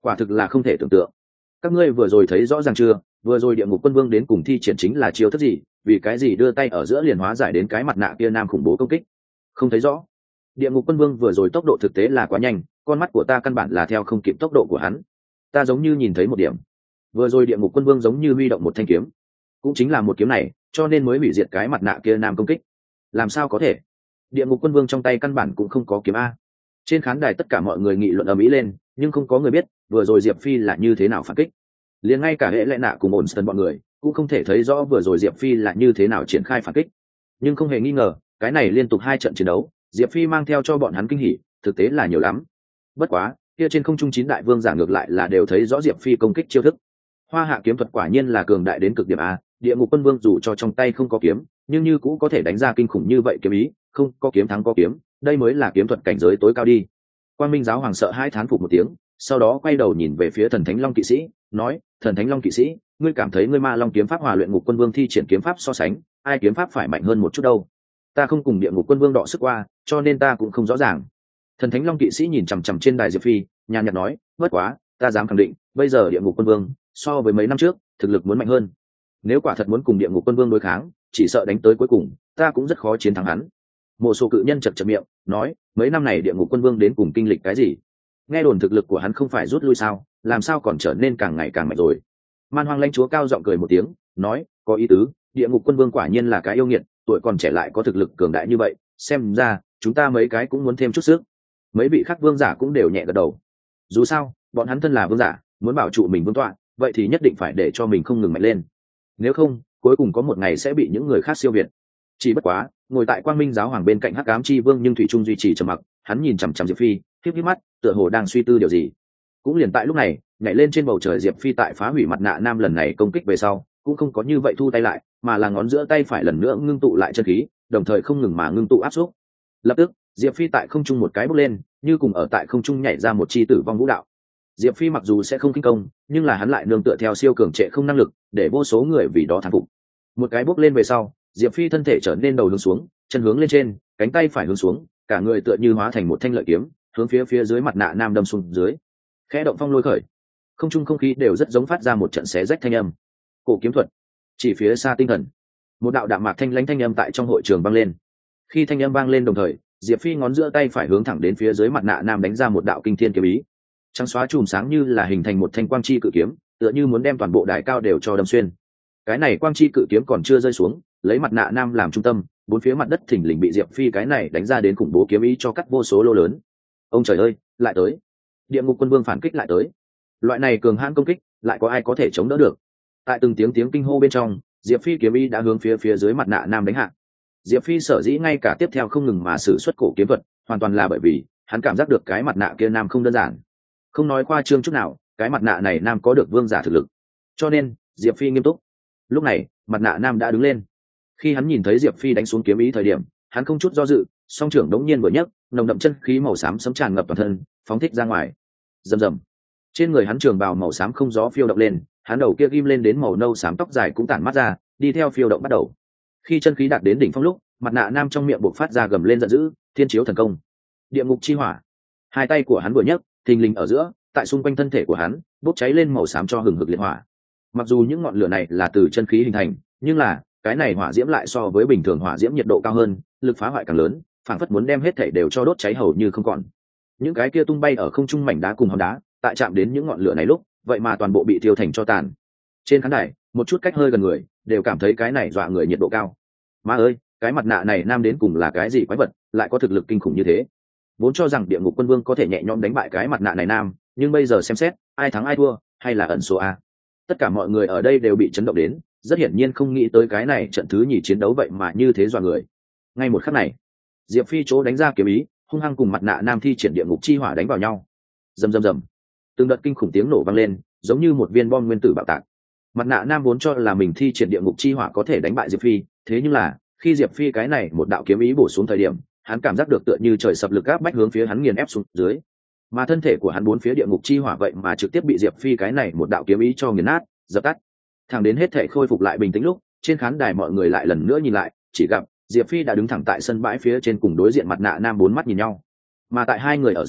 quả thực là không thể tưởng tượng. Các ngươi vừa rồi thấy rõ ràng chưa, vừa rồi địa ngục quân vương đến cùng thi triển chính là chiêu thức gì, vì cái gì đưa tay ở giữa liền hóa giải đến cái mặt nạ kia nam khủng bố công kích? Không thấy rõ. Địa ngục quân vương vừa rồi tốc độ thực tế là quá nhanh, con mắt của ta căn bản là theo không kịp tốc độ của hắn. Ta giống như nhìn thấy một điểm, vừa rồi địa ngục quân vương giống như huy động một thanh kiếm, cũng chính là một kiếm này cho nên mới hủy diệt cái mặt nạ kia nam công kích. Làm sao có thể? Địa ngục quân vương trong tay căn bản cũng không có kiếm a. Trên khán đài tất cả mọi người nghị luận ầm ĩ lên, nhưng không có người biết vừa rồi Diệp Phi là như thế nào phản kích. Liền ngay cả hệ lệ nạ cùng ổn sân bọn người cũng không thể thấy rõ vừa rồi Diệp Phi là như thế nào triển khai phản kích. Nhưng không hề nghi ngờ, cái này liên tục hai trận chiến đấu, Diệp Phi mang theo cho bọn hắn kinh hỉ thực tế là nhiều lắm. Bất quá kia trên không trung chín đại vương giả ngược lại là đều thấy rõ Diệp Phi công kích chiêu thức. Hoa hạ kiếm thuật quả nhiên là cường đại đến cực điểm a. Địa ngục quân vương dù cho trong tay không có kiếm, nhưng như cũng có thể đánh ra kinh khủng như vậy kiếm ý, không có kiếm thắng có kiếm, đây mới là kiếm thuật cảnh giới tối cao đi. Quang Minh giáo hoàng sợ hai thán phục một tiếng, sau đó quay đầu nhìn về phía thần thánh long kỵ sĩ, nói: thần thánh long kỵ sĩ, ngươi cảm thấy ngươi ma long kiếm pháp hòa luyện ngục quân vương thi triển kiếm pháp so sánh, ai kiếm pháp phải mạnh hơn một chút đâu? Ta không cùng địa ngục quân vương đọ sức qua, cho nên ta cũng không rõ ràng. Thần thánh long kỵ sĩ nhìn chằm chằm trên đài Diệp Phi, nhàn nhạt nói: bất quá ta dám khẳng định, bây giờ địa ngục quân vương so với mấy năm trước thực lực muốn mạnh hơn. Nếu quả thật muốn cùng địa ngục quân vương đối kháng, chỉ sợ đánh tới cuối cùng ta cũng rất khó chiến thắng hắn. Một số cự nhân chật chật miệng nói: mấy năm này địa ngục quân vương đến cùng kinh lịch cái gì? Nghe đồn thực lực của hắn không phải rút lui sao, làm sao còn trở nên càng ngày càng mạnh rồi? Man Hoang lãnh chúa cao giọng cười một tiếng, nói: có ý tứ, địa ngục quân vương quả nhiên là cái yêu nghiệt, tuổi còn trẻ lại có thực lực cường đại như vậy, xem ra chúng ta mấy cái cũng muốn thêm chút sức. Mấy vị khác vương giả cũng đều nhẹ gật đầu. Dù sao bọn hắn thân là vương giả, muốn bảo trụ mình vương tọa, vậy thì nhất định phải để cho mình không ngừng mạnh lên, nếu không cuối cùng có một ngày sẽ bị những người khác siêu việt. Chỉ bất quá ngồi tại Quang Minh giáo hoàng bên cạnh Hắc Ám chi vương nhưng thủy trung duy trì trầm mặc, hắn nhìn chằm chằm Diệp Phi, híp híp mắt, tựa hồ đang suy tư điều gì. Cũng liền tại lúc này, nhảy lên trên bầu trời Diệp Phi tại phá hủy mặt nạ nam lần này công kích về sau, cũng không có như vậy thu tay lại, mà là ngón giữa tay phải lần nữa ngưng tụ lại chân khí, đồng thời không ngừng mà ngưng tụ áp xúc. Lập tức Diệp Phi tại không trung một cái bước lên, như cùng ở tại không trung nhảy ra một chi tử vong vũ đạo. Diệp Phi mặc dù sẽ không kinh công, nhưng là hắn lại nương tựa theo siêu cường trệ không năng lực, để vô số người vì đó thán phục. Một cái bước lên về sau, Diệp Phi thân thể trở nên đầu hướng xuống, chân hướng lên trên, cánh tay phải hướng xuống, cả người tựa như hóa thành một thanh lợi kiếm, hướng phía phía dưới mặt nạ nam đâm xuống dưới. Khẽ động phong lôi khởi, không trung không khí đều rất giống phát ra một trận xé rách thanh âm. Cổ kiếm thuật, chỉ phía xa tinh thần. Một đạo đạm mạc thanh lãnh thanh âm tại trong hội trường vang lên. Khi thanh âm vang lên đồng thời, Diệp Phi ngón giữa tay phải hướng thẳng đến phía dưới mặt nạ nam đánh ra một đạo kinh thiên kiếm ý. Trắng xóa chùm sáng như là hình thành một thanh quang chi cự kiếm, tựa như muốn đem toàn bộ đài cao đều cho đâm xuyên. Cái này quang chi cự kiếm còn chưa rơi xuống, lấy mặt nạ nam làm trung tâm, bốn phía mặt đất thình lình bị Diệp Phi cái này đánh ra đến khủng bố kiếm ý cho cắt vô số lô lớn. Ông trời ơi, lại tới! Địa ngục quân vương phản kích lại tới. Loại này cường hãn công kích, lại có ai có thể chống đỡ được? Tại từng tiếng tiếng kinh hô bên trong, Diệp Phi kiếm ý đã hướng phía phía dưới mặt nạ nam đánh hạ. Diệp Phi sở dĩ ngay cả tiếp theo không ngừng mà sử xuất cổ kiếm thuật, hoàn toàn là bởi vì hắn cảm giác được cái mặt nạ kia nam không đơn giản. Không nói khoa trương chút nào, cái mặt nạ này nam có được vương giả thực lực. Cho nên Diệp Phi nghiêm túc. Lúc này mặt nạ nam đã đứng lên. Khi hắn nhìn thấy Diệp Phi đánh xuống kiếm ý thời điểm, hắn không chút do dự, song trưởng đống nhiên vừa nhấc, nồng đậm chân khí màu xám sấm tràn ngập toàn thân, phóng thích ra ngoài. Rầm rầm. Trên người hắn trường bào màu xám không gió phiêu động lên, hắn đầu kia ghim lên đến màu nâu xám tóc dài cũng tản mắt ra, đi theo phiêu động bắt đầu. Khi chân khí đạt đến đỉnh phong lúc, mặt nạ nam trong miệng bộc phát ra gầm lên giận dữ, thiên chiếu thần công, địa ngục chi hỏa. Hai tay của hắn vừa nhấc, thình lình ở giữa, tại xung quanh thân thể của hắn bốc cháy lên màu xám cho hừng hực liệt hỏa. Mặc dù những ngọn lửa này là từ chân khí hình thành, nhưng là cái này hỏa diễm lại so với bình thường hỏa diễm nhiệt độ cao hơn, lực phá hoại càng lớn, phảng phất muốn đem hết thảy đều cho đốt cháy hầu như không còn. Những cái kia tung bay ở không trung mảnh đá cùng hòn đá, tại chạm đến những ngọn lửa này lúc, vậy mà toàn bộ bị thiêu thành tro tàn. Trên khán đài, một chút cách hơi gần người, đều cảm thấy cái này dọa người nhiệt độ cao. Má ơi, cái mặt nạ này nam đến cùng là cái gì quái vật, lại có thực lực kinh khủng như thế. Vốn cho rằng địa ngục quân vương có thể nhẹ nhõm đánh bại cái mặt nạ này nam, nhưng bây giờ xem xét, ai thắng ai thua, hay là ẩn số a. Tất cả mọi người ở đây đều bị chấn động đến, rất hiển nhiên không nghĩ tới cái này trận thứ nhì chiến đấu vậy mà như thế dọa người. Ngay một khắc này, Diệp Phi chỗ đánh ra kiếm ý, hung hăng cùng mặt nạ nam thi triển địa ngục chi hỏa đánh vào nhau. Rầm rầm rầm. Từng đợt kinh khủng tiếng nổ vang lên, giống như một viên bom nguyên tử bạo tạc. Mặt nạ nam vốn cho là mình thi triển địa ngục chi hỏa có thể đánh bại Diệp Phi, thế nhưng là, khi Diệp Phi cái này một đạo kiếm ý bổ xuống thời điểm, hắn cảm giác được tựa như trời sập lực áp bách hướng phía hắn nghiền ép xuống dưới. Mà thân thể của hắn bốn phía địa ngục chi hỏa vậy mà trực tiếp bị Diệp Phi cái này một đạo kiếm ý cho nghiền nát, dập tắt. Thẳng đến hết thể khôi phục lại bình tĩnh lúc, trên khán đài mọi người lại lần nữa nhìn lại, chỉ gặp Diệp Phi đã đứng thẳng tại sân bãi phía trên cùng đối diện mặt nạ nam bốn mắt nhìn nhau. Mà tại hai người ở giữa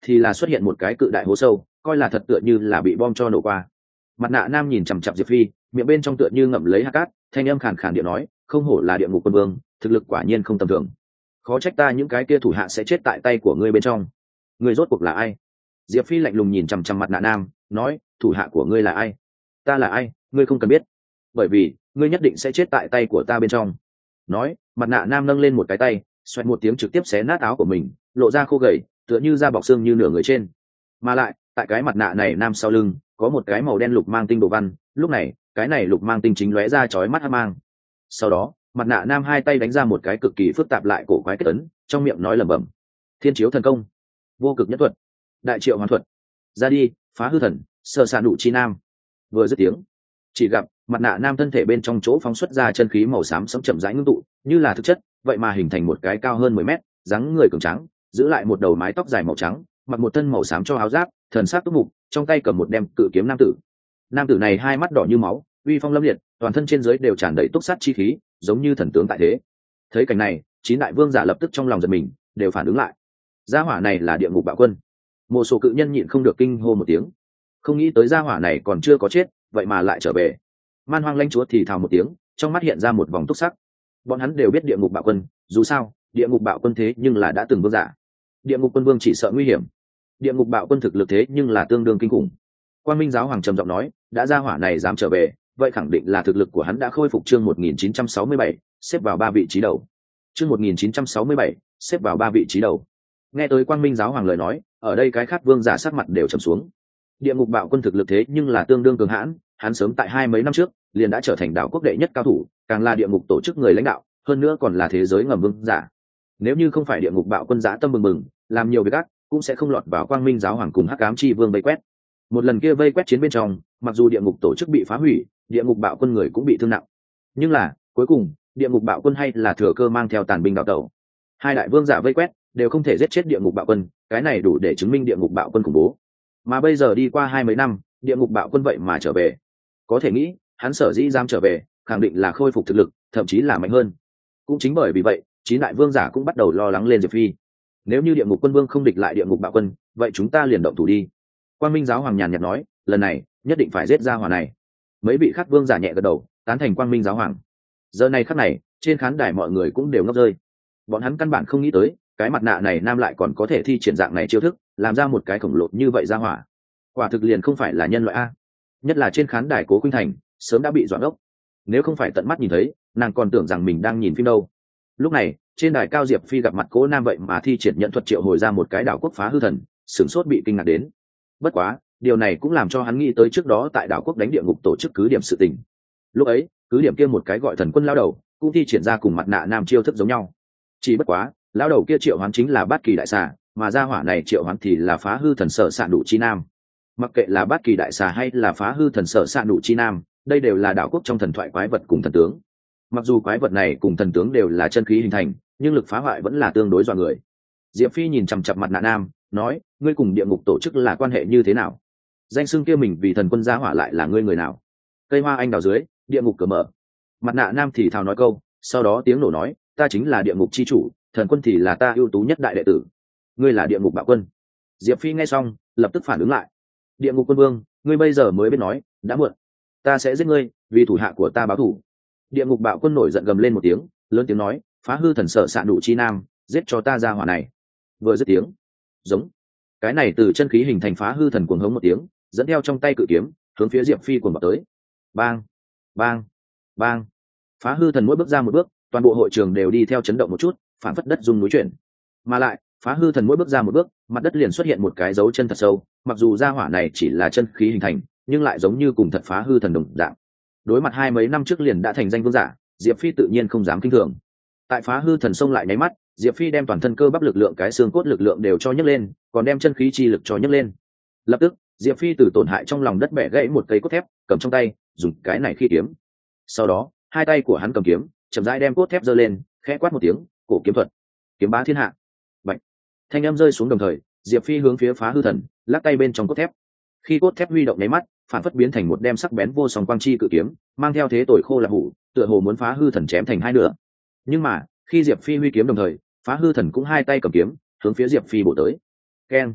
thì là xuất hiện một cái cự đại hố sâu, coi là thật tựa như là bị bom cho nổ qua. Mặt nạ nam nhìn chằm chằm Diệp Phi, miệng bên trong tựa như ngậm lấy hạt cát, thanh âm khàn khàn điệu nói, không hổ là địa ngục quân vương, thực lực quả nhiên không tầm thường. Khó trách ta những cái kia thủ hạ sẽ chết tại tay của ngươi bên trong. Ngươi rốt cuộc là ai? Diệp Phi lạnh lùng nhìn chằm chằm mặt nạ nam, nói, thủ hạ của ngươi là ai? Ta là ai, ngươi không cần biết, bởi vì ngươi nhất định sẽ chết tại tay của ta bên trong. Nói, mặt nạ nam nâng lên một cái tay, xoẹt một tiếng trực tiếp xé nát áo của mình, lộ ra khô gầy, tựa như da bọc xương như nửa người trên. Mà lại, tại cái mặt nạ này nam sau lưng có một cái màu đen lục mang tinh đồ văn, lúc này cái này lục mang tinh chính lóe ra chói mắt hắc mang. Sau đó, mặt nạ nam hai tay đánh ra một cái cực kỳ phức tạp lại cổ quái kết ấn, trong miệng nói lẩm bẩm, thiên chiếu thần công, vô cực nhất thuật, đại triệu hoàn thuật, ra đi, phá hư thần, sơ sạn đủ chi nam. Vừa dứt tiếng, chỉ gặp mặt nạ nam thân thể bên trong chỗ phóng xuất ra chân khí màu xám sống chậm rãi ngưng tụ, như là thực chất vậy mà hình thành một cái cao hơn mười mét, dáng người cường tráng, giữ lại một đầu mái tóc dài màu trắng, mặc một thân màu xám cho áo giáp, thần sắc túc mục, trong tay cầm một đem cự kiếm nam tử. Nam tử này hai mắt đỏ như máu, uy phong lâm liệt, toàn thân trên dưới đều tràn đầy túc sát chi khí, giống như thần tướng tại thế. Thấy cảnh này, chín đại vương giả lập tức trong lòng giật mình, đều phản ứng lại. Gia hỏa này là địa ngục bạo quân. Một số cự nhân nhịn không được kinh hô một tiếng, không nghĩ tới gia hỏa này còn chưa có chết, vậy mà lại trở về. Man Hoang lãnh chúa thì thào một tiếng, trong mắt hiện ra một vòng túc sắc. Bọn hắn đều biết địa ngục bạo quân, dù sao địa ngục bạo quân thế nhưng là đã từng vương giả. Địa ngục quân vương chỉ sợ nguy hiểm, địa ngục bạo quân thực lực thế nhưng là tương đương kinh khủng. Quan Minh giáo hoàng trầm giọng nói, đã gia hỏa này dám trở về, vậy khẳng định là thực lực của hắn đã khôi phục. Chương một nghìn chín trăm sáu mươi bảy, xếp vào ba vị trí đầu. Chương một nghìn chín trăm sáu mươi bảy, xếp vào ba vị trí đầu. Nghe tới Quang Minh giáo hoàng lời nói, ở đây cái khác vương giả sắc mặt đều trầm xuống. Địa ngục bạo quân thực lực thế nhưng là tương đương cường hãn, hắn sớm tại hai mấy năm trước liền đã trở thành đảo quốc đệ nhất cao thủ, càng là địa ngục tổ chức người lãnh đạo, hơn nữa còn là thế giới ngầm vương giả. Nếu như không phải địa ngục bạo quân dã tâm bừng bừng, làm nhiều việc ác, cũng sẽ không lọt vào Quang Minh giáo hoàng cùng Hắc Ám chi vương vây quét. Một lần kia vây quét chiến bên trong, mặc dù địa ngục tổ chức bị phá hủy, địa ngục bạo quân người cũng bị thương nặng, nhưng là cuối cùng địa ngục bạo quân hay là thừa cơ mang theo tàn binh đào tẩu. Hai đại vương giả vây quét đều không thể giết chết địa ngục bạo quân, cái này đủ để chứng minh địa ngục bạo quân khủng bố. Mà bây giờ đi qua hai mấy năm, địa ngục bạo quân vậy mà trở về, có thể nghĩ hắn sở dĩ dám trở về, khẳng định là khôi phục thực lực, thậm chí là mạnh hơn. Cũng chính bởi vì vậy, chín đại vương giả cũng bắt đầu lo lắng lên Diệp Phi. Nếu như địa ngục quân vương không địch lại địa ngục bạo quân, vậy chúng ta liền động thủ đi. Quang Minh giáo hoàng nhàn nhạt nói, lần này nhất định phải giết ra hỏa này. Mấy vị khác vương giả nhẹ gật đầu, tán thành Quang Minh giáo hoàng. Giờ này khắc này, trên khán đài mọi người cũng đều ngốc rơi. Bọn hắn căn bản không nghĩ tới, cái mặt nạ này nam lại còn có thể thi triển dạng này chiêu thức, làm ra một cái khổng lồ như vậy ra hỏa. Quả thực liền không phải là nhân loại a. Nhất là trên khán đài Cố Khuynh Thành, sớm đã bị dọa ngốc. Nếu không phải tận mắt nhìn thấy, nàng còn tưởng rằng mình đang nhìn phim đâu. Lúc này, trên đài cao Diệp Phi gặp mặt Cố Nam vậy mà thi triển nhận thuật triệu hồi ra một cái đảo quốc phá hư thần, sửng sốt bị kinh ngạc đến. Bất quá, điều này cũng làm cho hắn nghĩ tới trước đó tại đảo quốc đánh địa ngục tổ chức cứ điểm sự tình. Lúc ấy, cứ điểm kia một cái gọi thần quân lao đầu, cũng thi triển ra cùng mặt nạ nam chiêu thức giống nhau. Chỉ bất quá, lao đầu kia triệu hoán chính là Bát Kỳ đại xà, mà gia hỏa này triệu hoán thì là phá hư thần sở sạn đủ chi nam. Mặc kệ là Bát Kỳ đại xà hay là phá hư thần sở sạn đủ chi nam, đây đều là đảo quốc trong thần thoại quái vật cùng thần tướng. Mặc dù quái vật này cùng thần tướng đều là chân khí hình thành, nhưng lực phá hoại vẫn là tương đối dọa người. Diệp Phi nhìn chằm chằm mặt nạ nam, nói, ngươi cùng địa ngục tổ chức là quan hệ như thế nào? Danh xưng kia mình vì thần quân gia hỏa lại là ngươi người nào? Cây hoa anh đào dưới, địa ngục cửa mở. Mặt nạ nam thì thào nói câu, sau đó tiếng nổ nói, ta chính là địa ngục chi chủ, thần quân thì là ta ưu tú nhất đại đệ tử. Ngươi là địa ngục bạo quân. Diệp Phi nghe xong, lập tức phản ứng lại. Địa ngục quân vương, ngươi bây giờ mới biết nói, đã muộn. Ta sẽ giết ngươi, vì thủ hạ của ta báo thù. Địa ngục bạo quân nổi giận gầm lên một tiếng, lớn tiếng nói, phá hư thần sở sạn đủ chi nam, giết cho ta ra hỏa này. Vừa dứt tiếng, giống cái này từ chân khí hình thành phá hư thần cuồng hống một tiếng, dẫn theo trong tay cự kiếm, hướng phía Diệp Phi cuồng vào tới. Bang, bang, bang. Phá hư thần mỗi bước ra một bước, toàn bộ hội trường đều đi theo chấn động một chút, phản phất đất rung núi chuyển. Mà lại, phá hư thần mỗi bước ra một bước, mặt đất liền xuất hiện một cái dấu chân thật sâu, mặc dù ra hỏa này chỉ là chân khí hình thành, nhưng lại giống như cùng thật phá hư thần đồng dạng. Đối mặt hai mấy năm trước liền đã thành danh vương giả, Diệp Phi tự nhiên không dám kinh thường. Tại phá hư thần xông lại nháy mắt, Diệp Phi đem toàn thân cơ bắp lực lượng, cái xương cốt lực lượng đều cho nhấc lên, còn đem chân khí chi lực cho nhấc lên. Lập tức, Diệp Phi từ tổn hại trong lòng đất bẻ gãy một cây cốt thép, cầm trong tay, dùng cái này khi kiếm. Sau đó, hai tay của hắn cầm kiếm, chậm rãi đem cốt thép giơ lên, khẽ quát một tiếng, cổ kiếm thuật, kiếm bá thiên hạ. Bạch. Thanh âm rơi xuống đồng thời, Diệp Phi hướng phía phá hư thần, lắc tay bên trong cốt thép. Khi cốt thép huy động nháy mắt, phản phất biến thành một đem sắc bén vô song quang chi cự kiếm, mang theo thế tội khô là hủ, tựa hồ muốn phá hư thần chém thành hai nửa. Nhưng mà, khi Diệp Phi huy kiếm đồng thời, phá hư thần cũng hai tay cầm kiếm, hướng phía Diệp Phi bổ tới. Keng.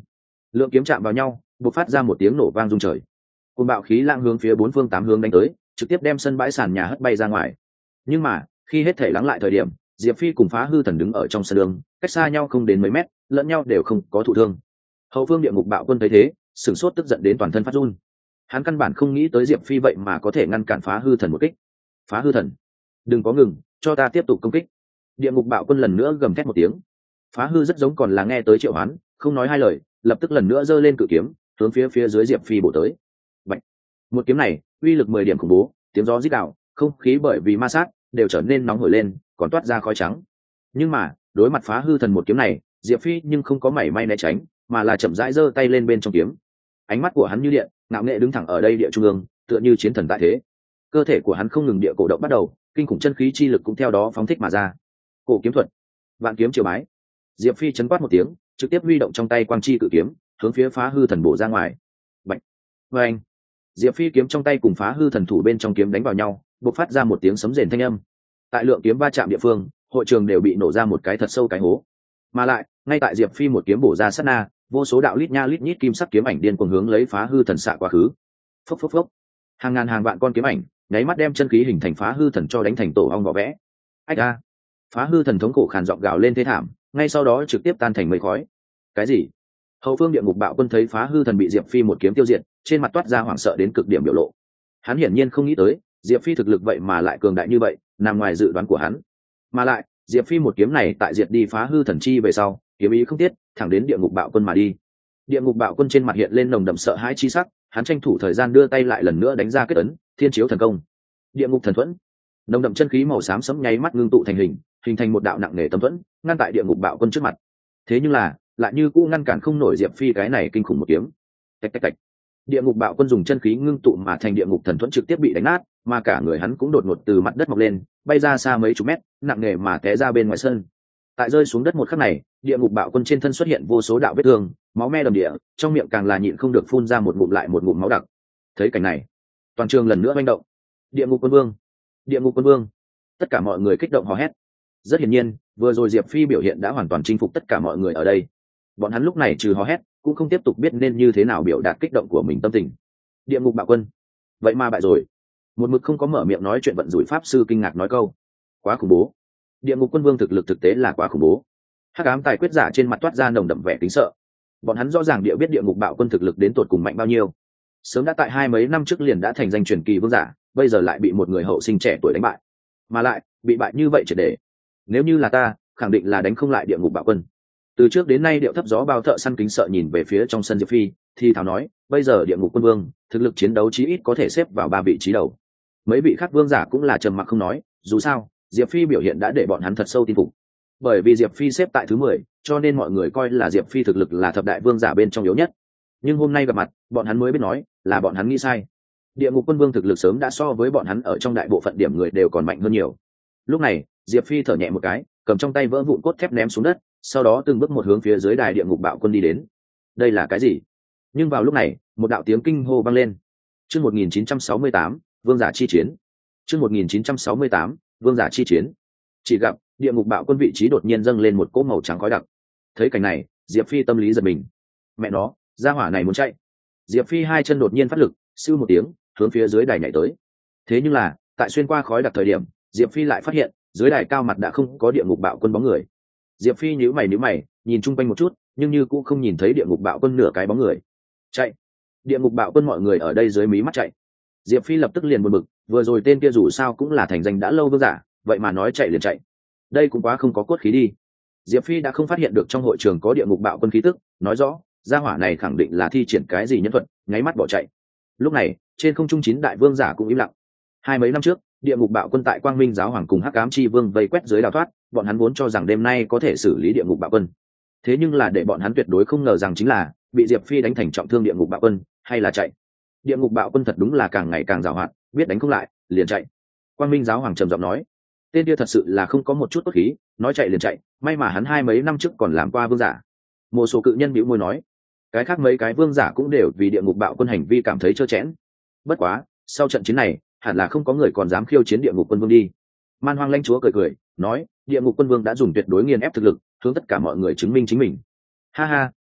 Lượng kiếm chạm vào nhau, bộc phát ra một tiếng nổ vang rung trời. Cơn bạo khí lãng hướng phía bốn phương tám hướng đánh tới, trực tiếp đem sân bãi sàn nhà hất bay ra ngoài. Nhưng mà khi hết thể lắng lại thời điểm, Diệp Phi cùng Phá Hư Thần đứng ở trong sân đường, cách xa nhau không đến mấy mét, lẫn nhau đều không có thụ thương. Hậu phương địa ngục bạo quân thấy thế, sửng sốt tức giận đến toàn thân phát run. Hắn căn bản không nghĩ tới Diệp Phi vậy mà có thể ngăn cản Phá Hư Thần một kích. Phá Hư Thần, đừng có ngừng, cho ta tiếp tục công kích. Địa ngục bạo quân lần nữa gầm thét một tiếng. Phá Hư rất giống còn là nghe tới triệu hoán, không nói hai lời, lập tức lần nữa giơ lên cự kiếm, hướng phía phía dưới Diệp Phi bổ tới. Bạch. Một kiếm này, uy lực mười điểm khủng bố, tiếng gió rít gào, không khí bởi vì ma sát đều trở nên nóng hổi lên, còn toát ra khói trắng. Nhưng mà đối mặt Phá Hư Thần một kiếm này, Diệp Phi nhưng không có mảy may né tránh, mà là chậm rãi giơ tay lên bên trong kiếm. Ánh mắt của hắn như điện, ngạo nghệ đứng thẳng ở đây địa trung ương, tựa như chiến thần tại thế. Cơ thể của hắn không ngừng địa cổ động bắt đầu, kinh khủng chân khí chi lực cũng theo đó phóng thích mà ra. Cổ kiếm thuật, vạn kiếm triều bái. Diệp Phi chấn quát một tiếng, trực tiếp huy động trong tay quang chi cự kiếm, hướng phía Phá Hư Thần bổ ra ngoài. Bạch, vâng. Diệp Phi kiếm trong tay cùng Phá Hư Thần thủ bên trong kiếm đánh vào nhau, bộc phát ra một tiếng sấm rền thanh âm. Tại lượng kiếm va chạm địa phương, hội trường đều bị nổ ra một cái thật sâu cái hố. Mà lại, ngay tại Diệp Phi một kiếm bổ ra sát na, vô số đạo lít nha lít nhít kim sắc kiếm ảnh điên cuồng hướng lấy Phá Hư Thần xạ quá khứ. Phốc phốc phốc. Hàng ngàn hàng vạn con kiếm ảnh, nháy mắt đem chân khí hình thành Phá Hư Thần cho đánh thành tổ ong vỏ vẽ. Ách a! Phá Hư Thần thống khổ khàn giọng gào lên thê thảm, ngay sau đó trực tiếp tan thành mây khói. Cái gì? Hậu phương địa ngục bạo quân thấy Phá Hư Thần bị Diệp Phi một kiếm tiêu diệt, trên mặt toát ra hoảng sợ đến cực điểm biểu lộ. Hắn hiển nhiên không nghĩ tới, Diệp Phi thực lực vậy mà lại cường đại như vậy, nằm ngoài dự đoán của hắn. Mà lại, Diệp Phi một kiếm này tại diệt đi Phá Hư Thần chi về sau, kiếm ý không tiết, thẳng đến địa ngục bạo quân mà đi. Địa ngục bạo quân trên mặt hiện lên nồng đậm sợ hãi chi sắc, hắn tranh thủ thời gian đưa tay lại lần nữa đánh ra kết ấn, Thiên Chiếu thần công. Địa ngục thần thuẫn. Nồng đậm chân khí màu xám sẫm nháy mắt ngưng tụ thành hình, hình thành một đạo nặng nề tấm thuẫn, ngăn tại địa ngục bạo quân trước mặt. Thế nhưng là, lại như cũ ngăn cản không nổi Diệp Phi cái này kinh khủng một kiếm. Tạch tạch tạch. Địa ngục bạo quân dùng chân khí ngưng tụ mà thành địa ngục thần thuẫn trực tiếp bị đánh nát, mà cả người hắn cũng đột ngột từ mặt đất mọc lên, bay ra xa mấy chục mét, nặng nề mà té ra bên ngoài sân. Tại rơi xuống đất một khắc này, địa ngục bạo quân trên thân xuất hiện vô số đạo vết thương, máu me đầm địa, trong miệng càng là nhịn không được phun ra một ngụm lại một ngụm máu đặc. Thấy cảnh này, toàn trường lần nữa manh động. Địa ngục quân vương, địa ngục quân vương, tất cả mọi người kích động hò hét. Rất hiển nhiên, vừa rồi Diệp Phi biểu hiện đã hoàn toàn chinh phục tất cả mọi người ở đây. Bọn hắn lúc này trừ hò hét, cũng không tiếp tục biết nên như thế nào biểu đạt kích động của mình tâm tình. Địa ngục bạo quân, vậy mà bại rồi. Một mực không có mở miệng nói chuyện vận rủi pháp sư kinh ngạc nói câu, quá khủng bố. Địa ngục quân vương thực lực thực tế là quá khủng bố. Hắc ám tài quyết giả trên mặt toát ra nồng đậm vẻ kính sợ. Bọn hắn rõ ràng địa biết địa ngục bạo quân thực lực đến tột cùng mạnh bao nhiêu. Sớm đã tại hai mấy năm trước liền đã thành danh truyền kỳ vương giả, bây giờ lại bị một người hậu sinh trẻ tuổi đánh bại, mà lại bị bại như vậy triệt để. Nếu như là ta, khẳng định là đánh không lại địa ngục bạo quân. Từ trước đến nay điệu thấp gió bao thợ săn kính sợ nhìn về phía trong sân Diệp Phi, thì thào nói, bây giờ địa ngục quân vương thực lực chiến đấu chí ít có thể xếp vào ba vị trí đầu. Mấy vị khác vương giả cũng là trầm mặc không nói, dù sao Diệp Phi biểu hiện đã để bọn hắn thật sâu tin phục. Bởi vì Diệp Phi xếp tại thứ mười, cho nên mọi người coi là Diệp Phi thực lực là thập đại vương giả bên trong yếu nhất. Nhưng hôm nay gặp mặt, bọn hắn mới biết nói là bọn hắn nghĩ sai. Địa ngục quân vương thực lực sớm đã so với bọn hắn ở trong đại bộ phận điểm người đều còn mạnh hơn nhiều. Lúc này, Diệp Phi thở nhẹ một cái, cầm trong tay vỡ vụn cốt thép ném xuống đất, sau đó từng bước một hướng phía dưới đài địa ngục bạo quân đi đến. Đây là cái gì? Nhưng vào lúc này, một đạo tiếng kinh hô vang lên. Chương một nghìn chín trăm sáu mươi tám, vương giả chi chiến. Chương một nghìn chín trăm sáu mươi tám, vương giả chi chiến. Chỉ gặp địa ngục bạo quân vị trí đột nhiên dâng lên một cỗ màu trắng khói đặc. Thấy cảnh này, Diệp Phi tâm lý giật mình. Mẹ nó, gia hỏa này muốn chạy. Diệp Phi hai chân đột nhiên phát lực, siêu một tiếng, hướng phía dưới đài nhảy tới. Thế nhưng là, tại xuyên qua khói đặc thời điểm, Diệp Phi lại phát hiện, dưới đài cao mặt đã không có địa ngục bạo quân bóng người. Diệp Phi nhíu mày nhíu mày, nhìn chung quanh một chút, nhưng như cũng không nhìn thấy địa ngục bạo quân nửa cái bóng người. Chạy! Địa ngục bạo quân mọi người ở đây dưới mí mắt chạy. Diệp Phi lập tức liền buồn bực, vừa rồi tên kia dù sao cũng là thành danh đã lâu vương giả, vậy mà nói chạy liền chạy. Đây cũng quá không có cốt khí đi. Diệp Phi đã không phát hiện được trong hội trường có địa ngục bạo quân khí tức, nói rõ, gia hỏa này khẳng định là thi triển cái gì nhân thuật, nháy mắt bỏ chạy. Lúc này, trên không trung chín đại vương giả cũng im lặng. Hai mấy năm trước, địa ngục bạo quân tại Quang Minh giáo hoàng cùng Hắc Ám chi vương vây quét dưới đào thoát, bọn hắn vốn cho rằng đêm nay có thể xử lý địa ngục bạo quân. Thế nhưng là để bọn hắn tuyệt đối không ngờ rằng chính là bị Diệp Phi đánh thành trọng thương địa ngục bạo quân, hay là chạy. Địa ngục bạo quân thật đúng là càng ngày càng giàu hạn, biết đánh không lại, liền chạy. Quang Minh giáo hoàng trầm giọng nói, tên kia thật sự là không có một chút cốt khí, nói chạy liền chạy, may mà hắn hai mấy năm trước còn làm qua vương giả. Một số cự nhân bĩu môi nói, cái khác mấy cái vương giả cũng đều vì địa ngục bạo quân hành vi cảm thấy trơ chẽn. Bất quá, sau trận chiến này, hẳn là không có người còn dám khiêu chiến địa ngục quân vương đi. Man Hoang lãnh chúa cười cười, nói, địa ngục quân vương đã dùng tuyệt đối nghiền ép thực lực, hướng tất cả mọi người chứng minh chính mình. Ha ha,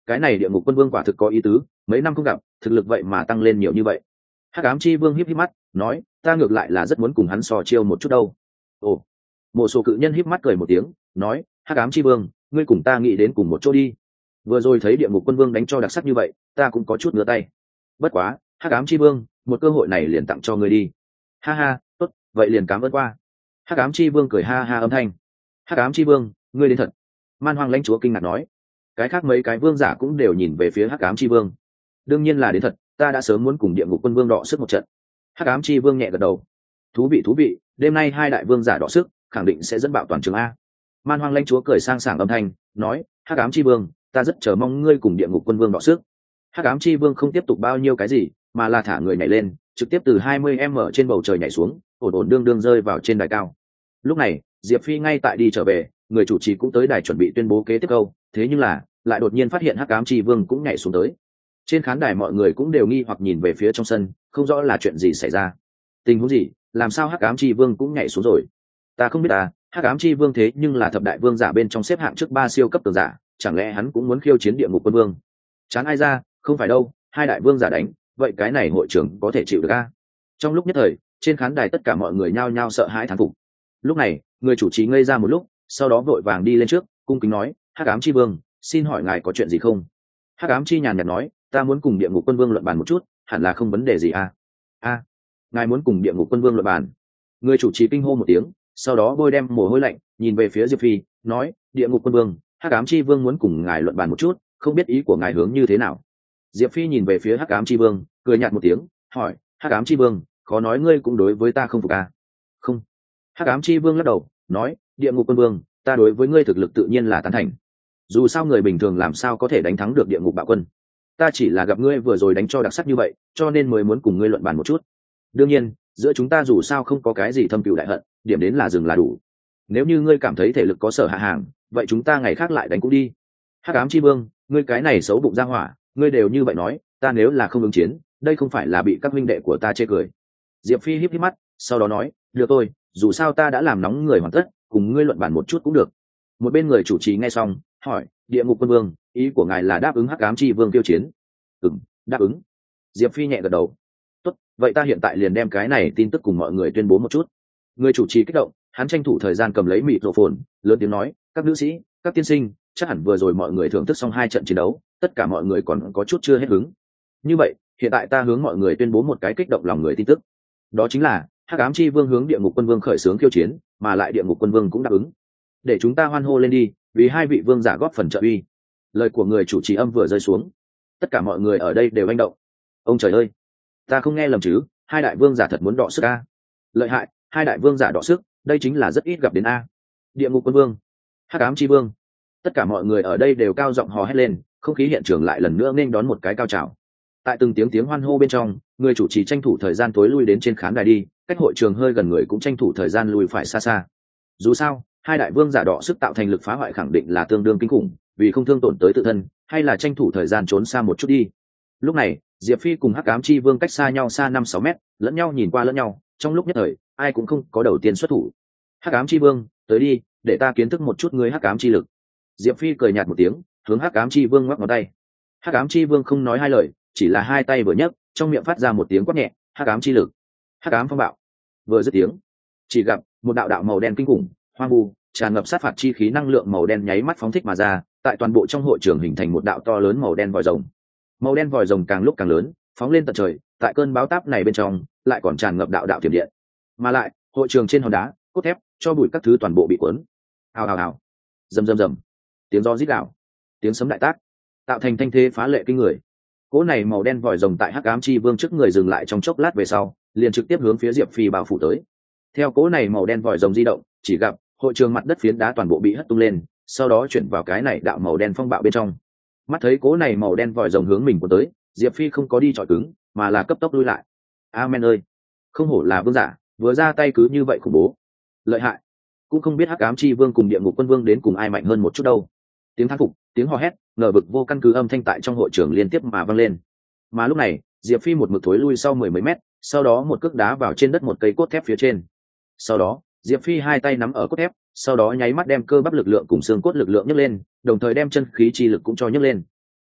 cái này địa ngục quân vương quả thực có ý tứ, mấy năm không gặp thực lực vậy mà tăng lên nhiều như vậy. Hắc ám chi vương híp híp mắt nói, ta ngược lại là rất muốn cùng hắn so chiêu một chút đâu. Ồ. Mộ Sổ cự nhân híp mắt cười một tiếng nói, Hắc ám chi vương, ngươi cùng ta nghĩ đến cùng một chỗ đi. Vừa rồi thấy địa ngục quân vương đánh cho đặc sắc như vậy, ta cũng có chút ngứa tay. Bất quá, Hắc ám chi vương, một cơ hội này liền tặng cho ngươi đi. Ha ha, tốt, vậy liền cảm ơn qua. Hắc ám chi vương cười ha ha âm thanh. Hắc ám chi vương, ngươi đến thật. Man Hoang lãnh chúa kinh ngạc nói. Cái khác mấy cái vương giả cũng đều nhìn về phía Hắc ám chi vương. Đương nhiên là đến thật, ta đã sớm muốn cùng địa ngục quân vương đọ sức một trận. Hắc ám chi vương nhẹ gật đầu. Thú vị thú vị, đêm nay hai đại vương giả đọ sức, khẳng định sẽ dẫn bạo toàn trường a. Man Hoang lãnh chúa cười sang sảng âm thanh nói, Hắc ám chi vương, ta rất chờ mong ngươi cùng địa ngục quân vương đọ sức. Hắc ám chi vương không tiếp tục bao nhiêu cái gì, mà là thả người nhảy lên, trực tiếp từ hai mươi mét trên bầu trời nhảy xuống, ổn ổn đương đương rơi vào trên đài cao. Lúc này Diệp Phi ngay tại đi trở về, người chủ trì cũng tới đài chuẩn bị tuyên bố kế tiếp câu, thế nhưng là lại đột nhiên phát hiện Hắc ám chi vương cũng nhảy xuống tới. Trên khán đài mọi người cũng đều nghi hoặc nhìn về phía trong sân, không rõ là chuyện gì xảy ra. Tình huống gì, làm sao Hắc ám chi vương cũng nhảy xuống rồi? Ta không biết à, Hắc ám chi vương thế nhưng là thập đại vương giả bên trong xếp hạng trước ba siêu cấp cường giả, chẳng lẽ hắn cũng muốn khiêu chiến địa ngục quân vương? Chán ai ra, không phải đâu, hai đại vương giả đánh, vậy cái này hội trưởng có thể chịu được a? Trong lúc nhất thời, trên khán đài tất cả mọi người nhao nhao sợ hãi thán phục. Lúc này, người chủ trì ngây ra một lúc, sau đó vội vàng đi lên trước, cung kính nói, Hắc ám chi vương, xin hỏi ngài có chuyện gì không? Hắc ám chi nhàn nhạt nói, ta muốn cùng địa ngục quân vương luận bàn một chút, hẳn là không vấn đề gì a. A, ngài muốn cùng địa ngục quân vương luận bàn? Người chủ trì kinh hô một tiếng, sau đó bôi đem mồ hôi lạnh, nhìn về phía Diệp Phi, nói, địa ngục quân vương, Hắc ám chi vương muốn cùng ngài luận bàn một chút, không biết ý của ngài hướng như thế nào? Diệp Phi nhìn về phía Hắc ám chi vương, cười nhạt một tiếng, hỏi, Hắc ám chi vương, khó nói ngươi cũng đối với ta không phục à? Không. Hắc ám chi vương lắc đầu, nói, địa ngục quân vương, ta đối với ngươi thực lực tự nhiên là tán thành. Dù sao người bình thường làm sao có thể đánh thắng được địa ngục bạo quân? Ta chỉ là gặp ngươi vừa rồi đánh cho đặc sắc như vậy, cho nên mới muốn cùng ngươi luận bàn một chút. Đương nhiên, giữa chúng ta dù sao không có cái gì thâm cừu đại hận, điểm đến là dừng là đủ. Nếu như ngươi cảm thấy thể lực có sở hạ hàng, vậy chúng ta ngày khác lại đánh cũng đi. Hắc ám chi vương, ngươi cái này xấu bụng ra hỏa, ngươi đều như vậy nói, ta nếu là không ứng chiến, đây không phải là bị các huynh đệ của ta chê cười. Diệp Phi híp híp mắt, sau đó nói, được tôi, dù sao ta đã làm nóng người hoàn tất, cùng ngươi luận bàn một chút cũng được. Một bên người chủ trì nghe xong, hỏi, địa ngục quân vương, ý của ngài là đáp ứng Hắc ám chi vương tiêu chiến? Ừm, đáp ứng. Diệp Phi nhẹ gật đầu. Tốt, vậy ta hiện tại liền đem cái này tin tức cùng mọi người tuyên bố một chút. Người chủ trì kích động, hắn tranh thủ thời gian cầm lấy mịt rộ phồn, lớn tiếng nói, các nữ sĩ, các tiên sinh, chắc hẳn vừa rồi mọi người thưởng thức xong hai trận chiến đấu, tất cả mọi người còn có chút chưa hết hứng. Như vậy, hiện tại ta hướng mọi người tuyên bố một cái kích động lòng người tin tức. Đó chính là, Hắc ám chi vương hướng địa ngục quân vương khởi xướng khiêu chiến, mà lại địa ngục quân vương cũng đáp ứng. Để chúng ta hoan hô lên đi, vì hai vị vương giả góp phần trợ uy. Lời của người chủ trì âm vừa rơi xuống, tất cả mọi người ở đây đều hành động. Ông trời ơi, ta không nghe lầm chứ, hai đại vương giả thật muốn đọ sức a. Lợi hại, hai đại vương giả đọ sức, đây chính là rất ít gặp đến a. Địa ngục quân vương, Hắc ám chi vương, tất cả mọi người ở đây đều cao giọng hò hét lên, không khí hiện trường lại lần nữa nên đón một cái cao trào. Tại từng tiếng tiếng hoan hô bên trong, người chủ trì tranh thủ thời gian tối lui đến trên khán đài đi, cách hội trường hơi gần người cũng tranh thủ thời gian lùi phải xa xa. Dù sao, hai đại vương giả đọ sức tạo thành lực phá hoại khẳng định là tương đương kinh khủng, vì không thương tổn tới tự thân, hay là tranh thủ thời gian trốn xa một chút đi. Lúc này, Diệp Phi cùng Hắc ám chi vương cách xa nhau xa năm sáu mét, lẫn nhau nhìn qua lẫn nhau, trong lúc nhất thời, ai cũng không có đầu tiên xuất thủ. Hắc ám chi vương, tới đi, để ta kiến thức một chút ngươi hắc ám chi lực. Diệp Phi cười nhạt một tiếng, hướng Hắc ám chi vương ngoắc ngón tay. Hắc ám chi vương không nói hai lời, chỉ là hai tay vừa nhấc, trong miệng phát ra một tiếng quát nhẹ, Hắc ám chi lực, Hắc ám phong bạo. Vừa dứt tiếng, chỉ gặp một đạo đạo màu đen kinh khủng, hoang vu, tràn ngập sát phạt chi khí năng lượng màu đen nháy mắt phóng thích mà ra, tại toàn bộ trong hội trường hình thành một đạo to lớn màu đen vòi rồng. Màu đen vòi rồng càng lúc càng lớn, phóng lên tận trời, tại cơn bão táp này bên trong, lại còn tràn ngập đạo đạo tiềm điện. Mà lại, hội trường trên hòn đá, cốt thép, cho bụi các thứ toàn bộ bị cuốn. Ào ào ào, rầm rầm rầm, tiếng gió rít gào, tiếng sấm đại tác, tạo thành thanh thế phá lệ kinh người. Cỗ này màu đen vòi rồng tại Hắc ám chi vương trước người dừng lại trong chốc lát về sau, liền trực tiếp hướng phía Diệp Phi bao phủ tới. Theo cỗ này màu đen vòi rồng di động, chỉ gặp hội trường mặt đất phiến đá toàn bộ bị hất tung lên, sau đó chuyển vào cái này đạo màu đen phong bạo bên trong. Mắt thấy cỗ này màu đen vòi rồng hướng mình cuốn tới, Diệp Phi không có đi chọi cứng, mà là cấp tốc lui lại. Amen ơi, không hổ là vương giả, vừa ra tay cứ như vậy khủng bố, lợi hại. Cũng không biết Hắc ám chi vương cùng địa ngục quân vương đến cùng ai mạnh hơn một chút đâu. Tiếng thán phục, tiếng hò hét, ngờ vực vô căn cứ âm thanh tại trong hội trường liên tiếp mà vang lên. Mà lúc này, Diệp Phi một mực thối lui sau mười mấy mét, sau đó một cước đá vào trên đất một cây cốt thép phía trên. Sau đó, Diệp Phi hai tay nắm ở cốt thép, sau đó nháy mắt đem cơ bắp lực lượng cùng xương cốt lực lượng nhấc lên, đồng thời đem chân khí chi lực cũng cho nhấc lên.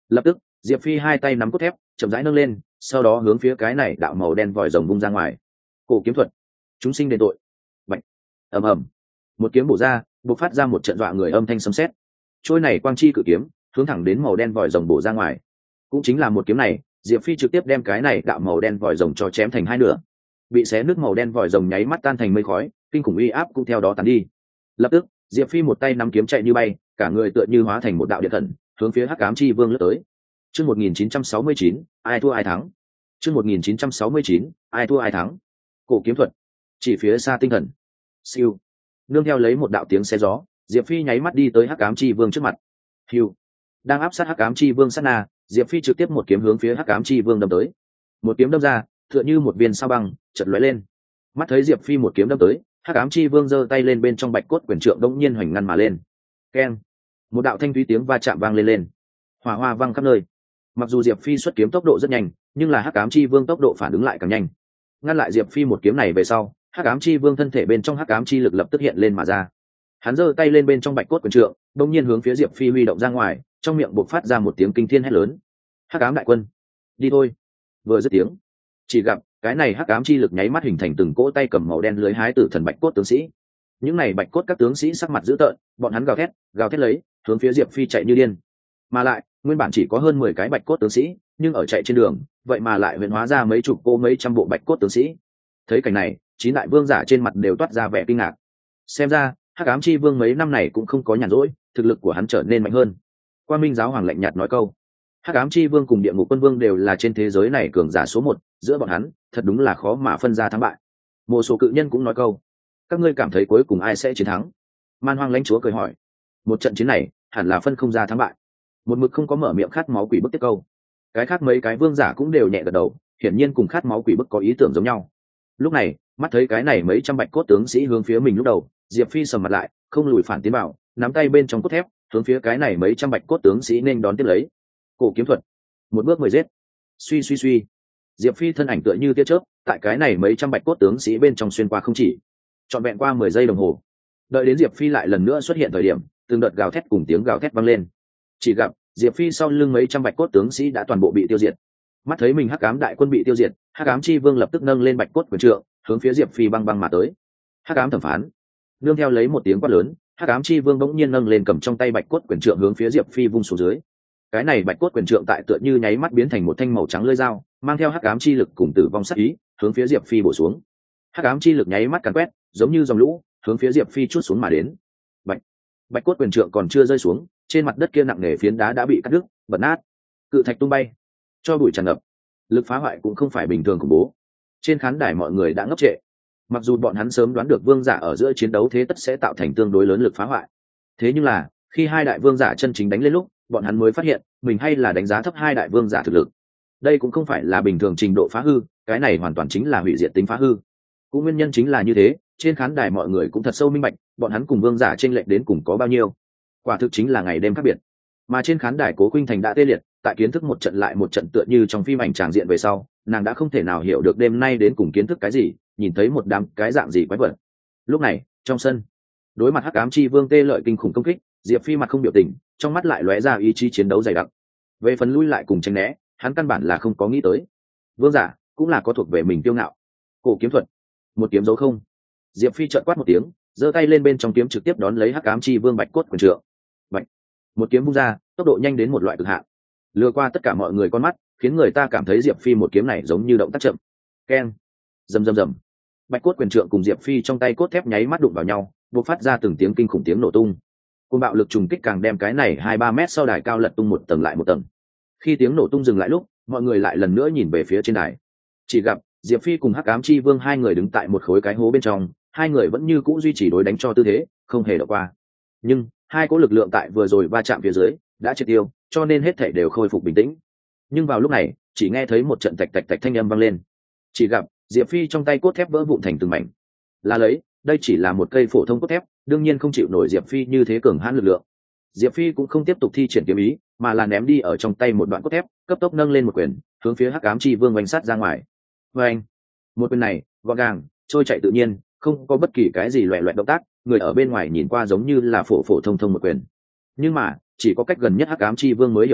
Lập tức Diệp Phi hai tay nắm cốt thép chậm rãi nâng lên, sau đó hướng phía cái này đạo màu đen vòi rồng vung ra ngoài. Cổ kiếm thuật, chúng sinh đền tội. Bạch. Ầm ầm, một kiếm bổ ra, bộc phát ra một trận dọa người âm thanh sấm sét. Trôi này quang chi cự kiếm hướng thẳng đến màu đen vòi rồng bổ ra ngoài. Cũng chính là một kiếm này, Diệp Phi trực tiếp đem cái này đạo màu đen vòi rồng cho chém thành hai nửa. Bị xé nước màu đen vòi rồng nháy mắt tan thành mây khói, kinh khủng uy áp cũng theo đó tán đi. Lập tức Diệp Phi một tay nắm kiếm chạy như bay, cả người tựa như hóa thành một đạo điện thần, hướng phía Hắc Ám Chi Vương lướt tới. Chương một nghìn chín trăm sáu mươi chín, ai thua ai thắng. Chương một nghìn chín trăm sáu mươi chín, ai thua ai thắng. Cổ kiếm thuật, chỉ phía xa tinh thần. Siêu. Nương theo lấy một đạo tiếng xé gió, Diệp Phi nháy mắt đi tới Hắc Ám Chi Vương trước mặt. Hưu. Đang áp sát Hắc Ám Chi Vương sát na, Diệp Phi trực tiếp một kiếm hướng phía Hắc Ám Chi Vương đâm tới. Một kiếm đâm ra, tựa như một viên sao băng, chợt lóe lên. Mắt thấy Diệp Phi một kiếm đâm tới, Hắc Ám Chi Vương giơ tay lên bên trong bạch cốt quyền trượng đống nhiên hoành ngăn mà lên. Keng. Một đạo thanh thúy tiếng va chạm vang lên lên. Hỏa hoa vang khắp nơi. Mặc dù Diệp Phi xuất kiếm tốc độ rất nhanh, nhưng là Hắc Ám Chi Vương tốc độ phản ứng lại càng nhanh. Ngăn lại Diệp Phi một kiếm này về sau, Hắc Ám Chi Vương thân thể bên trong Hắc Ám Chi lực lập tức hiện lên mà ra. Hắn giơ tay lên bên trong bạch cốt quyền trượng, đống nhiên hướng phía Diệp Phi huy động ra ngoài, trong miệng bộc phát ra một tiếng kinh thiên hét lớn. Hắc Ám đại quân, đi thôi. Vừa dứt tiếng, chỉ gặp cái này Hắc Ám Chi lực nháy mắt hình thành từng cỗ tay cầm màu đen lưới hái tử thần bạch cốt tướng sĩ. Những này bạch cốt các tướng sĩ sắc mặt dữ tợn, bọn hắn gào thét, gào thét lấy, hướng phía Diệp Phi chạy như điên. Mà lại, nguyên bản chỉ có hơn mười cái bạch cốt tướng sĩ, nhưng ở chạy trên đường, vậy mà lại huyễn hóa ra mấy chục cô mấy trăm bộ bạch cốt tướng sĩ. Thấy cảnh này, chín đại vương giả trên mặt đều toát ra vẻ kinh ngạc. Xem ra, Hắc Ám Chi Vương mấy năm này cũng không có nhàn rỗi, thực lực của hắn trở nên mạnh hơn. Quan Minh giáo hoàng lạnh nhạt nói câu: Hắc Ám Chi Vương cùng Địa Ngục Quân Vương đều là trên thế giới này cường giả số một, giữa bọn hắn, thật đúng là khó mà phân ra thắng bại. Một số cự nhân cũng nói câu: các ngươi cảm thấy cuối cùng ai sẽ chiến thắng? Man Hoang lãnh chúa cười hỏi: một trận chiến này, hẳn là phân không ra thắng bại. Một mực không có mở miệng khát máu quỷ bức tiếp câu. Cái khác mấy cái vương giả cũng đều nhẹ gật đầu, hiển nhiên cùng khát máu quỷ bức có ý tưởng giống nhau. Lúc này, mắt thấy cái này mấy trăm bạch cốt tướng sĩ hướng phía mình lúc đầu, Diệp Phi sầm mặt lại, không lùi phản tiến vào, nắm tay bên trong cốt thép, hướng phía cái này mấy trăm bạch cốt tướng sĩ nên đón tiếp lấy. Cổ kiếm thuật, một bước mười giết. Suy suy suy. Diệp Phi thân ảnh tựa như tia chớp, tại cái này mấy trăm bạch cốt tướng sĩ bên trong xuyên qua không chỉ. Trọn vẹn qua mười giây đồng hồ. Đợi đến Diệp Phi lại lần nữa xuất hiện thời điểm, từng đợt gào thét cùng tiếng gào thét vang lên. Chỉ gặp Diệp Phi sau lưng mấy trăm bạch cốt tướng sĩ đã toàn bộ bị tiêu diệt. Mắt thấy mình Hắc Ám đại quân bị tiêu diệt, Hắc Ám Chi Vương lập tức nâng lên bạch cốt quyền trượng, hướng phía Diệp Phi băng băng mà tới. Hắc Ám thẩm phán. Nương theo lấy một tiếng quát lớn, Hắc Ám Chi Vương bỗng nhiên nâng lên cầm trong tay bạch cốt quyền trượng hướng phía Diệp Phi vung xuống dưới. Cái này bạch cốt quyền trượng tại tựa như nháy mắt biến thành một thanh màu trắng lưỡi dao, mang theo Hắc Ám chi lực cùng tử vong sát ý, hướng phía Diệp Phi bổ xuống. Hắc Ám chi lực nháy mắt càn quét, giống như dòng lũ, hướng phía Diệp Phi chút xuống mà đến. Bạch, bạch cốt quyền trượng còn chưa rơi xuống, trên mặt đất kia nặng nề phiến đá đã bị cắt đứt, bật nát, cự thạch tung bay, cho bụi tràn ngập. Lực phá hoại cũng không phải bình thường khủng bố. Trên khán đài mọi người đã ngốc trệ. Mặc dù bọn hắn sớm đoán được vương giả ở giữa chiến đấu thế tất sẽ tạo thành tương đối lớn lực phá hoại, thế nhưng là khi hai đại vương giả chân chính đánh lên lúc, bọn hắn mới phát hiện mình hay là đánh giá thấp hai đại vương giả thực lực. Đây cũng không phải là bình thường trình độ phá hư, cái này hoàn toàn chính là hủy diệt tính phá hư. Cũng nguyên nhân chính là như thế, trên khán đài mọi người cũng thật sâu minh bạch, bọn hắn cùng vương giả chênh lệch đến cùng có bao nhiêu. Quả thực chính là ngày đêm khác biệt. Mà trên khán đài Cố Khuynh Thành đã tê liệt, tại kiến thức một trận lại một trận tựa như trong phim ảnh tràng diện về sau, nàng đã không thể nào hiểu được đêm nay đến cùng kiến thức cái gì, nhìn thấy một đám cái dạng gì quái vật. Lúc này, trong sân, đối mặt Hắc Ám Chi Vương tê lợi kinh khủng công kích, Diệp Phi mặt không biểu tình, trong mắt lại lóe ra ý chí chiến đấu dày đặc. Về phần lui lại cùng tránh né, hắn căn bản là không có nghĩ tới. Vương giả cũng là có thuộc về mình kiêu ngạo. Cổ kiếm thuật, một kiếm dấu không. Diệp Phi trợn quát một tiếng, giơ tay lên bên trong kiếm trực tiếp đón lấy Hắc Ám Chi Vương bạch cốt quyền trượng. Bạch, một kiếm vung ra, tốc độ nhanh đến một loại cực hạn, lừa qua tất cả mọi người con mắt, khiến người ta cảm thấy Diệp Phi một kiếm này giống như động tác chậm. Keng, rầm rầm rầm. Bạch cốt quyền trượng cùng Diệp Phi trong tay cốt thép nháy mắt đụng vào nhau, bộc phát ra từng tiếng kinh khủng tiếng nổ tung. Cơn bạo lực trùng kích càng đem cái này hai ba mét sau đài cao lật tung một tầng lại một tầng. Khi tiếng nổ tung dừng lại lúc, mọi người lại lần nữa nhìn về phía trên đài. Chỉ gặp Diệp Phi cùng Hắc Ám Chi Vương hai người đứng tại một khối cái hố bên trong, hai người vẫn như cũ duy trì đối đánh cho tư thế, không hề động qua. Nhưng hai cỗ lực lượng tại vừa rồi va chạm phía dưới đã triệt tiêu, cho nên hết thảy đều khôi phục bình tĩnh. Nhưng vào lúc này, chỉ nghe thấy một trận tạch tạch tạch thanh âm vang lên. Chỉ gặp Diệp Phi trong tay cốt thép vỡ vụn thành từng mảnh. Là lấy, đây chỉ là một cây phổ thông cốt thép, đương nhiên không chịu nổi Diệp Phi như thế cường hãn lực lượng. Diệp Phi cũng không tiếp tục thi triển kiếm ý, mà là ném đi ở trong tay một đoạn cốt thép, cấp tốc nâng lên một quyền, hướng phía Hắc Ám Chi Vương oanh sát ra ngoài. Oanh! Một quyền này, gọn gàng, trôi chạy tự nhiên, không có bất kỳ cái gì loẻ loẹt động tác, người ở bên ngoài nhìn qua giống như là phổ phổ thông thông một quyền. Nhưng mà, chỉ có cách gần nhất Hắc Ám Chi Vương mới hiểu được,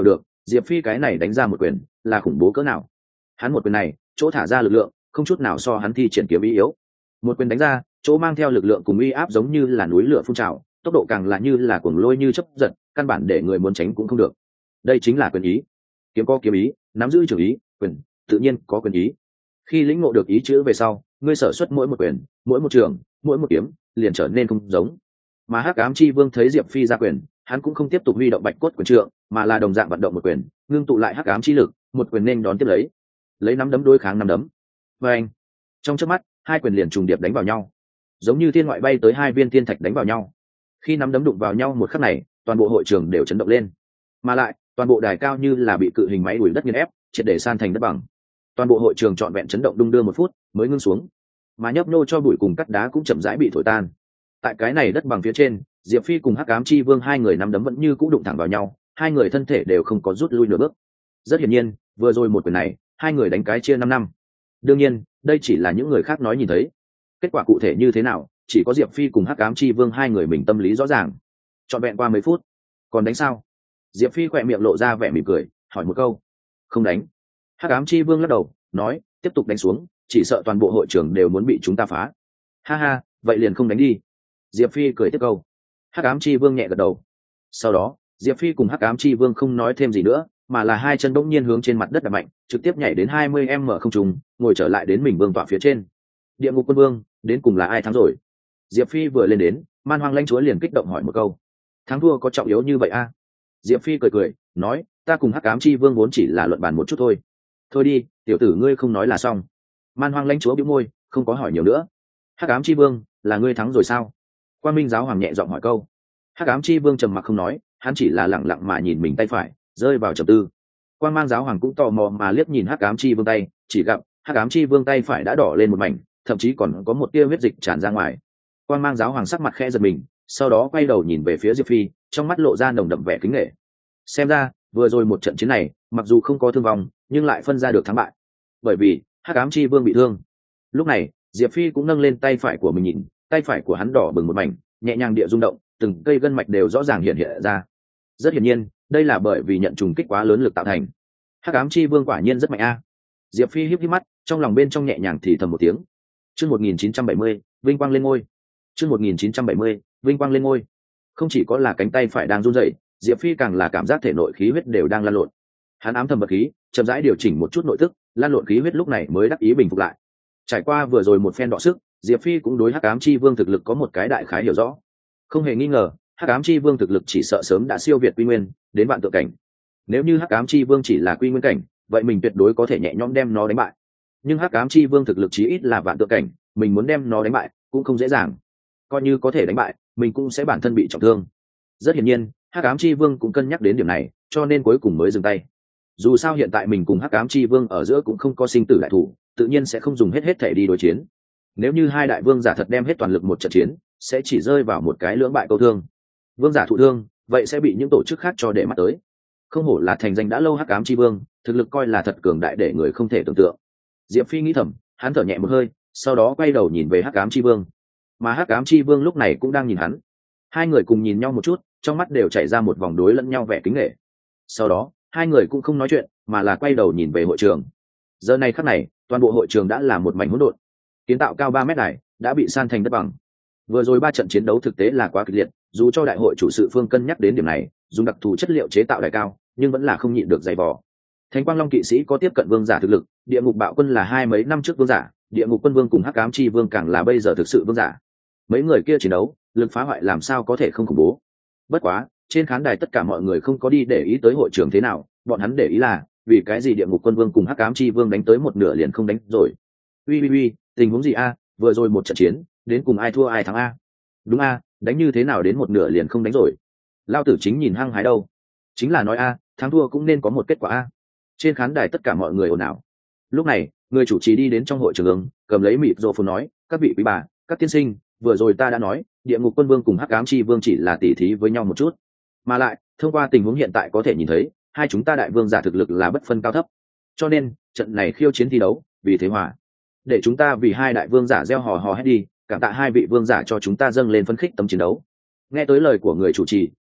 diệp phi cái này đánh ra một quyền là khủng bố cỡ nào. Hắn một quyền này chỗ thả ra lực lượng không chút nào so hắn thi triển kiếm ý yếu. Một quyền đánh ra chỗ mang theo lực lượng cùng uy áp giống như là núi lửa phun trào, tốc độ càng là như là cuồng lôi như chớp giật, căn bản để người muốn tránh cũng không được. Đây chính là quyền ý. Kiếm có kiếm ý, nắm giữ trường ý, quyền tự nhiên có quyền ý. Khi lĩnh ngộ được ý chữ về sau, ngươi sở xuất mỗi một quyền, mỗi một trường, mỗi một kiếm liền trở nên không giống. Mà Hắc Ám Chi Vương thấy Diệp Phi ra quyền, hắn cũng không tiếp tục huy động bạch cốt quyền trượng, mà là đồng dạng vận động một quyền, ngưng tụ lại hắc ám chi lực, một quyền nên đón tiếp lấy, lấy nắm đấm đối kháng nắm đấm. Và anh, trong chớp mắt, hai quyền liền trùng điệp đánh vào nhau, giống như thiên ngoại bay tới hai viên thiên thạch đánh vào nhau. Khi nắm đấm đụng vào nhau một khắc này, toàn bộ hội trường đều chấn động lên, mà lại toàn bộ đài cao như là bị cự hình máy đuổi đất nghiền ép, triệt để san thành đất bằng. Toàn bộ hội trường trọn vẹn chấn động đung đưa một phút mới ngưng xuống, mà nhấp nhô cho bụi cùng cắt đá cũng chậm rãi bị thổi tan. Tại cái này đất bằng phía trên, Diệp Phi cùng Hắc Ám Chi Vương hai người nắm đấm vẫn như cũ đụng thẳng vào nhau, hai người thân thể đều không có rút lui nửa bước. Rất hiển nhiên, vừa rồi một quyền này, hai người đánh cái chia năm năm. Đương nhiên, đây chỉ là những người khác nói nhìn thấy. Kết quả cụ thể như thế nào, chỉ có Diệp Phi cùng Hắc Ám Chi Vương hai người mình tâm lý rõ ràng. Trọn vẹn qua mấy phút, còn đánh sao? Diệp Phi khỏe miệng lộ ra vẻ mỉm cười, hỏi một câu. Không đánh. Hắc Ám Chi Vương lắc đầu, nói, tiếp tục đánh xuống, chỉ sợ toàn bộ hội trường đều muốn bị chúng ta phá. Ha ha, vậy liền không đánh đi. Diệp Phi cười tiếp câu. Hắc Ám Chi Vương nhẹ gật đầu. Sau đó, Diệp Phi cùng Hắc Ám Chi Vương không nói thêm gì nữa, mà là hai chân bỗng nhiên hướng trên mặt đất đạp mạnh, trực tiếp nhảy đến hai mươi mét không trung, ngồi trở lại đến mình vương tọa phía trên. Địa Ngục Quân Vương, đến cùng là ai thắng rồi? Diệp Phi vừa lên đến, Man Hoang Lãnh Chúa liền kích động hỏi một câu. Thắng thua có trọng yếu như vậy a? À? Diệp Phi cười cười, nói, ta cùng Hắc Ám Chi Vương vốn chỉ là luận bàn một chút thôi. Thôi đi, tiểu tử ngươi không nói là xong. Man Hoang Lãnh Chúa bĩu môi, không có hỏi nhiều nữa. Hắc Ám Chi Vương, là ngươi thắng rồi sao? Quang Minh Giáo Hoàng nhẹ giọng hỏi câu. Hắc Ám Chi Vương trầm mặc không nói, hắn chỉ là lặng lặng mà nhìn mình tay phải, rơi vào trầm tư. Quang Mang Giáo Hoàng cũng tò mò mà liếc nhìn Hắc Ám Chi Vương tay, chỉ gặp Hắc Ám Chi Vương tay phải đã đỏ lên một mảnh, thậm chí còn có một tia huyết dịch tràn ra ngoài. Quang Mang Giáo Hoàng sắc mặt khẽ giật mình, sau đó quay đầu nhìn về phía Diệp Phi, trong mắt lộ ra nồng đậm vẻ kính nể. Xem ra, vừa rồi một trận chiến này, mặc dù không có thương vong, nhưng lại phân ra được thắng bại. Bởi vì Hắc Ám Chi Vương bị thương. Lúc này, Diệp Phi cũng nâng lên tay phải của mình nhìn, tay phải của hắn đỏ bừng một mảnh, nhẹ nhàng địa rung động, từng cây gân mạch đều rõ ràng hiện hiện ra. Rất hiển nhiên, đây là bởi vì nhận trùng kích quá lớn lực tạo thành. Hắc Ám Chi Vương quả nhiên rất mạnh a. Diệp Phi híp híp mắt, trong lòng bên trong nhẹ nhàng thì thầm một tiếng. Chương một nghìn chín trăm bảy mươi, vinh quang lên ngôi. Chương một nghìn chín trăm bảy mươi, vinh quang lên ngôi. Không chỉ có là cánh tay phải đang run rẩy, Diệp Phi càng là cảm giác thể nội khí huyết đều đang lan lộn. Hắn ám thầm bật khí, chậm rãi điều chỉnh một chút nội tức, lan lộn khí huyết lúc này mới đắc ý bình phục lại. Trải qua vừa rồi một phen đọ sức, Diệp Phi cũng đối Hắc Ám Chi Vương thực lực có một cái đại khái hiểu rõ. Không hề nghi ngờ, Hắc Ám Chi Vương thực lực chỉ sợ sớm đã siêu việt quy nguyên, đến vạn tượng cảnh. Nếu như Hắc Ám Chi Vương chỉ là quy nguyên cảnh, vậy mình tuyệt đối có thể nhẹ nhõm đem nó đánh bại. Nhưng Hắc Ám Chi Vương thực lực chí ít là vạn tượng cảnh, mình muốn đem nó đánh bại cũng không dễ dàng. Coi như có thể đánh bại, mình cũng sẽ bản thân bị trọng thương. Rất hiển nhiên, Hắc Ám Chi Vương cũng cân nhắc đến điểm này, cho nên cuối cùng mới dừng tay. Dù sao hiện tại mình cùng Hắc Ám Chi Vương ở giữa cũng không có sinh tử đại thủ, tự nhiên sẽ không dùng hết hết thể đi đối chiến. Nếu như hai đại vương giả thật đem hết toàn lực một trận chiến, sẽ chỉ rơi vào một cái lưỡng bại câu thương. Vương giả thụ thương, vậy sẽ bị những tổ chức khác cho để mắt tới. Không hổ là thành danh đã lâu Hắc Ám Chi Vương, thực lực coi là thật cường đại để người không thể tưởng tượng. Diệp Phi nghĩ thầm, hắn thở nhẹ một hơi, sau đó quay đầu nhìn về Hắc Ám Chi Vương. Mà Hắc Ám Chi Vương lúc này cũng đang nhìn hắn. Hai người cùng nhìn nhau một chút, trong mắt đều chảy ra một vòng đối lẫn nhau vẻ kính nể. Sau đó, hai người cũng không nói chuyện, mà là quay đầu nhìn về hội trường. Giờ này khắc này, toàn bộ hội trường đã là một mảnh hỗn độn. Kiến tạo cao ba mét này đã bị san thành đất bằng. Vừa rồi ba trận chiến đấu thực tế là quá kịch liệt, dù cho đại hội chủ sự Phương cân nhắc đến điểm này, dùng đặc thù chất liệu chế tạo đài cao, nhưng vẫn là không nhịn được dày vò. Thánh Quang Long kỵ sĩ có tiếp cận vương giả thực lực, Địa Ngục Bạo Quân là hai mấy năm trước vương giả, Địa Ngục Quân Vương cùng Hắc Ám Chi Vương càng là bây giờ thực sự vương giả. Mấy người kia chiến đấu, lực phá hoại làm sao có thể không khủng bố. Bất quá, trên khán đài tất cả mọi người không có đi để ý tới hội trường thế nào, bọn hắn để ý là vì cái gì Địa Ngục Quân Vương cùng Hắc Ám Chi Vương đánh tới một nửa liền không đánh rồi. Uy uy uy, tình huống gì a? Vừa rồi một trận chiến, đến cùng ai thua ai thắng a? Đúng a, đánh như thế nào đến một nửa liền không đánh rồi? Lao tử chính nhìn hăng hái đâu. Chính là nói a, thắng thua cũng nên có một kết quả a. Trên khán đài tất cả mọi người ồn ào. Lúc này, người chủ trì đi đến trong hội trường ứng, cầm lấy mịt rô phồn nói, các vị quý bà, các tiên sinh, vừa rồi ta đã nói, Địa Ngục Quân Vương cùng Hắc Ám Chi Vương chỉ là tỉ thí với nhau một chút, mà lại thông qua tình huống hiện tại có thể nhìn thấy, hai chúng ta đại vương giả thực lực là bất phân cao thấp, cho nên trận này khiêu chiến thi đấu vì thế hòa, để chúng ta vì hai đại vương giả gieo hò hò hét đi, cảm tạ hai vị vương giả cho chúng ta dâng lên phấn khích tâm chiến đấu. Nghe tới lời của người chủ trì,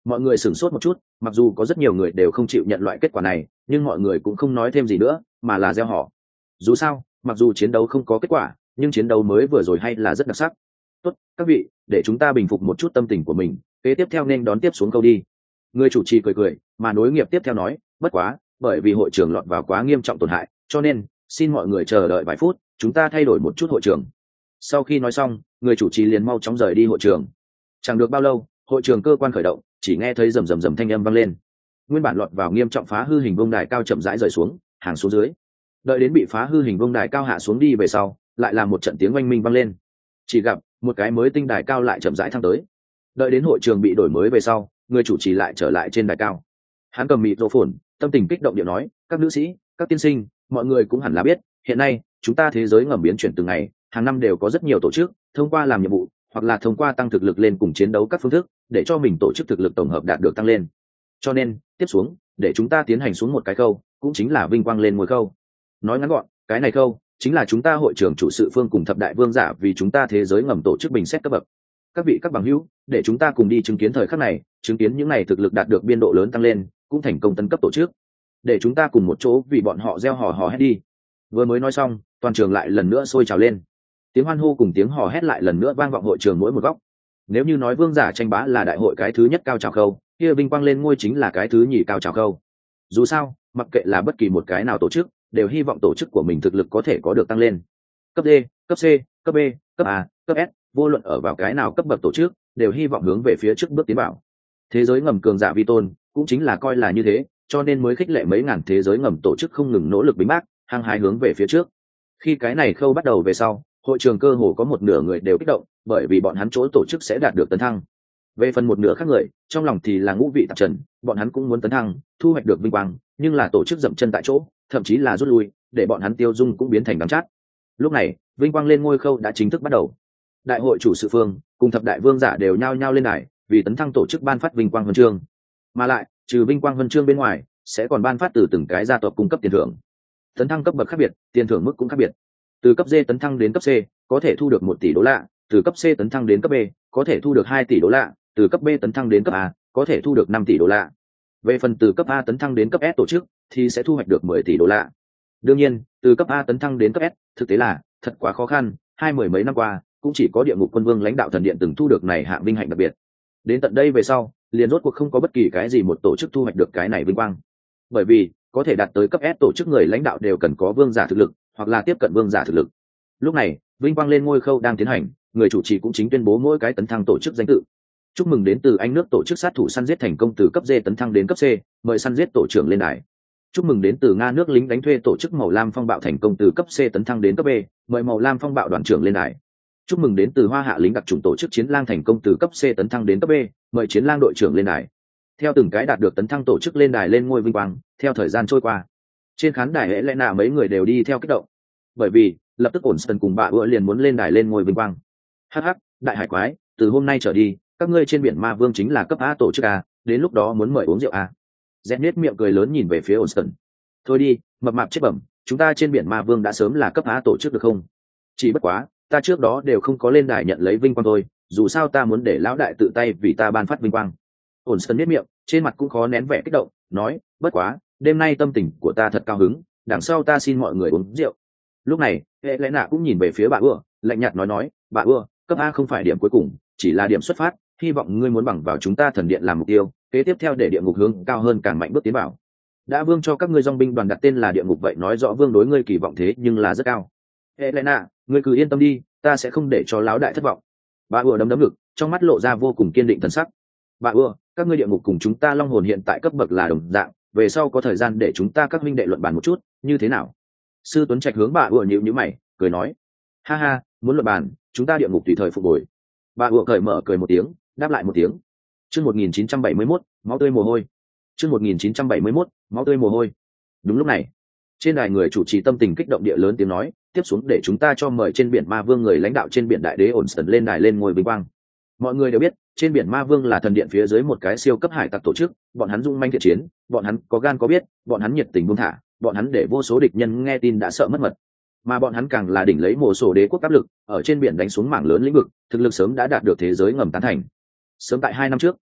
Mọi người sửng sốt một chút, mặc dù có rất nhiều người đều không chịu nhận loại kết quả này, nhưng mọi người cũng không nói thêm gì nữa, mà là gieo họ. Dù sao, mặc dù chiến đấu không có kết quả, nhưng chiến đấu mới vừa rồi hay là rất đặc sắc. Tốt, các vị, để chúng ta bình phục một chút tâm tình của mình, kế tiếp theo nên đón tiếp xuống câu đi. Người chủ trì cười cười, mà nối nghiệp tiếp theo nói, bất quá, bởi vì hội trường lọt vào quá nghiêm trọng tổn hại, cho nên xin mọi người chờ đợi vài phút, chúng ta thay đổi một chút hội trường. Sau khi nói xong, người chủ trì liền mau chóng rời đi hội trường. Chẳng được bao lâu, hội trường cơ quan khởi động, chỉ nghe thấy rầm rầm rầm thanh âm vang lên. Nguyên bản lọt vào nghiêm trọng phá hư hình vuông đài cao chậm rãi rời xuống, hàng xuống dưới. Đợi đến bị phá hư hình vuông đài cao hạ xuống đi về sau, lại là một trận tiếng oanh minh vang lên. Chỉ gặp một cái mới tinh đài cao lại chậm rãi thăng tới. Đợi đến hội trường bị đổi mới về sau, người chủ trì lại trở lại trên đài cao. Hắn cầm mịt rô phồn, tâm tình kích động điệu nói, các nữ sĩ, các tiên sinh, mọi người cũng hẳn là biết, hiện nay chúng ta thế giới ngầm biến chuyển từng ngày, hàng năm đều có rất nhiều tổ chức thông qua làm nhiệm vụ hoặc là thông qua tăng thực lực lên cùng chiến đấu các phương thức để cho mình tổ chức thực lực tổng hợp đạt được tăng lên. Cho nên tiếp xuống để chúng ta tiến hành xuống một cái khâu, cũng chính là vinh quang lên ngôi khâu. Nói ngắn gọn, cái này khâu chính là chúng ta hội trưởng chủ sự phương cùng thập đại vương giả vì chúng ta thế giới ngầm tổ chức bình xét cấp bậc. Các vị các bằng hữu, để chúng ta cùng đi chứng kiến thời khắc này, chứng kiến những này thực lực đạt được biên độ lớn tăng lên, cũng thành công tấn cấp tổ chức. Để chúng ta cùng một chỗ vì bọn họ gieo hò hò hét đi. Vừa mới nói xong, toàn trường lại lần nữa sôi trào lên. Tiếng hoan hô cùng tiếng hò hét lại lần nữa vang vọng hội trường mỗi một góc. Nếu như nói vương giả tranh bá là đại hội cái thứ nhất cao trào khâu, kia vinh quang lên ngôi chính là cái thứ nhì cao trào khâu. Dù sao, mặc kệ là bất kỳ một cái nào tổ chức, đều hy vọng tổ chức của mình thực lực có thể có được tăng lên. Cấp D, cấp C, cấp B, cấp A, cấp S, vô luận ở vào cái nào cấp bậc tổ chức, đều hy vọng hướng về phía trước bước tiến bảo. Thế giới ngầm cường giả vi tôn, cũng chính là coi là như thế, cho nên mới khích lệ mấy ngàn thế giới ngầm tổ chức không ngừng nỗ lực bính bác, hăng hái hướng về phía trước. Khi cái này khâu bắt đầu về sau, hội trường cơ hồ có một nửa người đều kích động, bởi vì bọn hắn chỗ tổ chức sẽ đạt được tấn thăng. Về phần một nửa khác người, trong lòng thì là ngũ vị tạp trần, bọn hắn cũng muốn tấn thăng, thu hoạch được vinh quang, nhưng là tổ chức dậm chân tại chỗ, thậm chí là rút lui, để bọn hắn tiêu dung cũng biến thành đắng chát. Lúc này, vinh quang lên ngôi khâu đã chính thức bắt đầu. Đại hội chủ sự phương cùng thập đại vương giả đều nhao nhao lên đài, vì tấn thăng tổ chức ban phát vinh quang huân chương. Mà lại, trừ vinh quang huân chương bên ngoài, sẽ còn ban phát từ từng cái gia tộc cung cấp tiền thưởng. Tấn thăng cấp bậc khác biệt, tiền thưởng mức cũng khác biệt. Từ cấp D tấn thăng đến cấp C, có thể thu được một tỷ đô la, từ cấp C tấn thăng đến cấp B, có thể thu được hai tỷ đô la, từ cấp B tấn thăng đến cấp A, có thể thu được năm tỷ đô la. Về phần từ cấp A tấn thăng đến cấp S tổ chức, thì sẽ thu hoạch được mười tỷ đô la. Đương nhiên, từ cấp A tấn thăng đến cấp S, thực tế là thật quá khó khăn, hai mười mấy năm qua, cũng chỉ có địa ngục quân vương lãnh đạo thần điện từng thu được này hạng vinh hạnh đặc biệt. Đến tận đây về sau, liền rốt cuộc không có bất kỳ cái gì một tổ chức thu hoạch được cái này vinh quang. Bởi vì, có thể đạt tới cấp S tổ chức người lãnh đạo đều cần có vương giả thực lực, hoặc là tiếp cận vương giả thực lực. Lúc này, vinh quang lên ngôi khâu đang tiến hành, người chủ trì cũng chính tuyên bố mỗi cái tấn thăng tổ chức danh tự. Chúc mừng đến từ Anh nước tổ chức sát thủ săn giết thành công từ cấp D tấn thăng đến cấp C, mời săn giết tổ trưởng lên đài. Chúc mừng đến từ Nga nước lính đánh thuê tổ chức Màu Lam Phong Bạo thành công từ cấp C tấn thăng đến cấp B, mời Màu Lam Phong Bạo đoàn trưởng lên đài. Chúc mừng đến từ Hoa Hạ lính đặc chủng tổ chức Chiến Lang thành công từ cấp C tấn thăng đến cấp B, mời Chiến Lang đội trưởng lên đài. Theo từng cái đạt được tấn thăng tổ chức lên đài lên ngôi vinh quang, theo thời gian trôi qua, trên khán đài hệ lẽ nạ mấy người đều đi theo kích động, bởi vì lập tức ổn sân cùng bà ưa liền muốn lên đài lên ngôi vinh quang. Hắc hắc, đại hải quái, từ hôm nay trở đi, các ngươi trên biển ma vương chính là cấp A tổ chức A, đến lúc đó muốn mời uống rượu A. Dẹt nết miệng cười lớn nhìn về phía ổn sân. Thôi đi, mập mạp chết bẩm, chúng ta trên biển ma vương đã sớm là cấp A tổ chức được không? Chỉ bất quá, ta trước đó đều không có lên đài nhận lấy vinh quang thôi, dù sao ta muốn để lão đại tự tay vì ta ban phát vinh quang. Ổn sân nết miệng, trên mặt cũng khó nén vẻ kích động, nói, bất quá, đêm nay tâm tình của ta thật cao hứng, đằng sau ta xin mọi người uống rượu. Lúc này, hệ lẽ nạ cũng nhìn về phía bà ưa, lạnh nhạt nói nói, bà ưa, cấp A không phải điểm cuối cùng, chỉ là điểm xuất phát, hy vọng ngươi muốn bằng vào chúng ta thần điện làm mục tiêu, kế tiếp theo để địa ngục hướng cao hơn càng mạnh bước tiến vào. Đã vương cho các ngươi dòng binh đoàn đặt tên là địa ngục, vậy nói rõ vương đối ngươi kỳ vọng thế nhưng là rất cao. Hệ lẽ nạ, ngươi cứ yên tâm đi, ta sẽ không để cho lão đại thất vọng. Bà ưa đấm đấm ngực, trong mắt lộ ra vô cùng kiên định thần sắc. Bà ưa, các ngươi địa ngục cùng chúng ta long hồn hiện tại cấp bậc là đồng dạng, về sau có thời gian để chúng ta các minh đệ luận bàn một chút, như thế nào? Sư Tuấn Trạch hướng bà ưa nhíu nhíu mày, cười nói, ha ha, muốn luận bàn, chúng ta địa ngục tùy thời phục hồi. Bà ưa cởi mở cười một tiếng, đáp lại một tiếng. Chương một nghìn chín trăm bảy mươi mốt, máu tươi mồ hôi. Chương một nghìn chín trăm bảy mươi mốt, máu tươi mồ hôi. Đúng lúc này, trên đài người chủ trì tâm tình kích động địa lớn tiếng nói, tiếp xuống để chúng ta cho mời trên biển ma vương người lãnh đạo trên biển đại đế ổn sần lên đài lên ngôi vinh quang. Mọi người đều biết, trên biển ma vương là thần điện phía dưới một cái siêu cấp hải tặc tổ chức, bọn hắn dung manh thiện chiến, bọn hắn có gan có biết, bọn hắn nhiệt tình buông thả, bọn hắn để vô số địch nhân nghe tin đã sợ mất mật, mà bọn hắn càng là đỉnh lấy mồ sổ đế quốc áp lực, ở trên biển đánh xuống mảng lớn lĩnh vực, thực lực sớm đã đạt được thế giới ngầm tán thành. Sớm tại hai năm trước,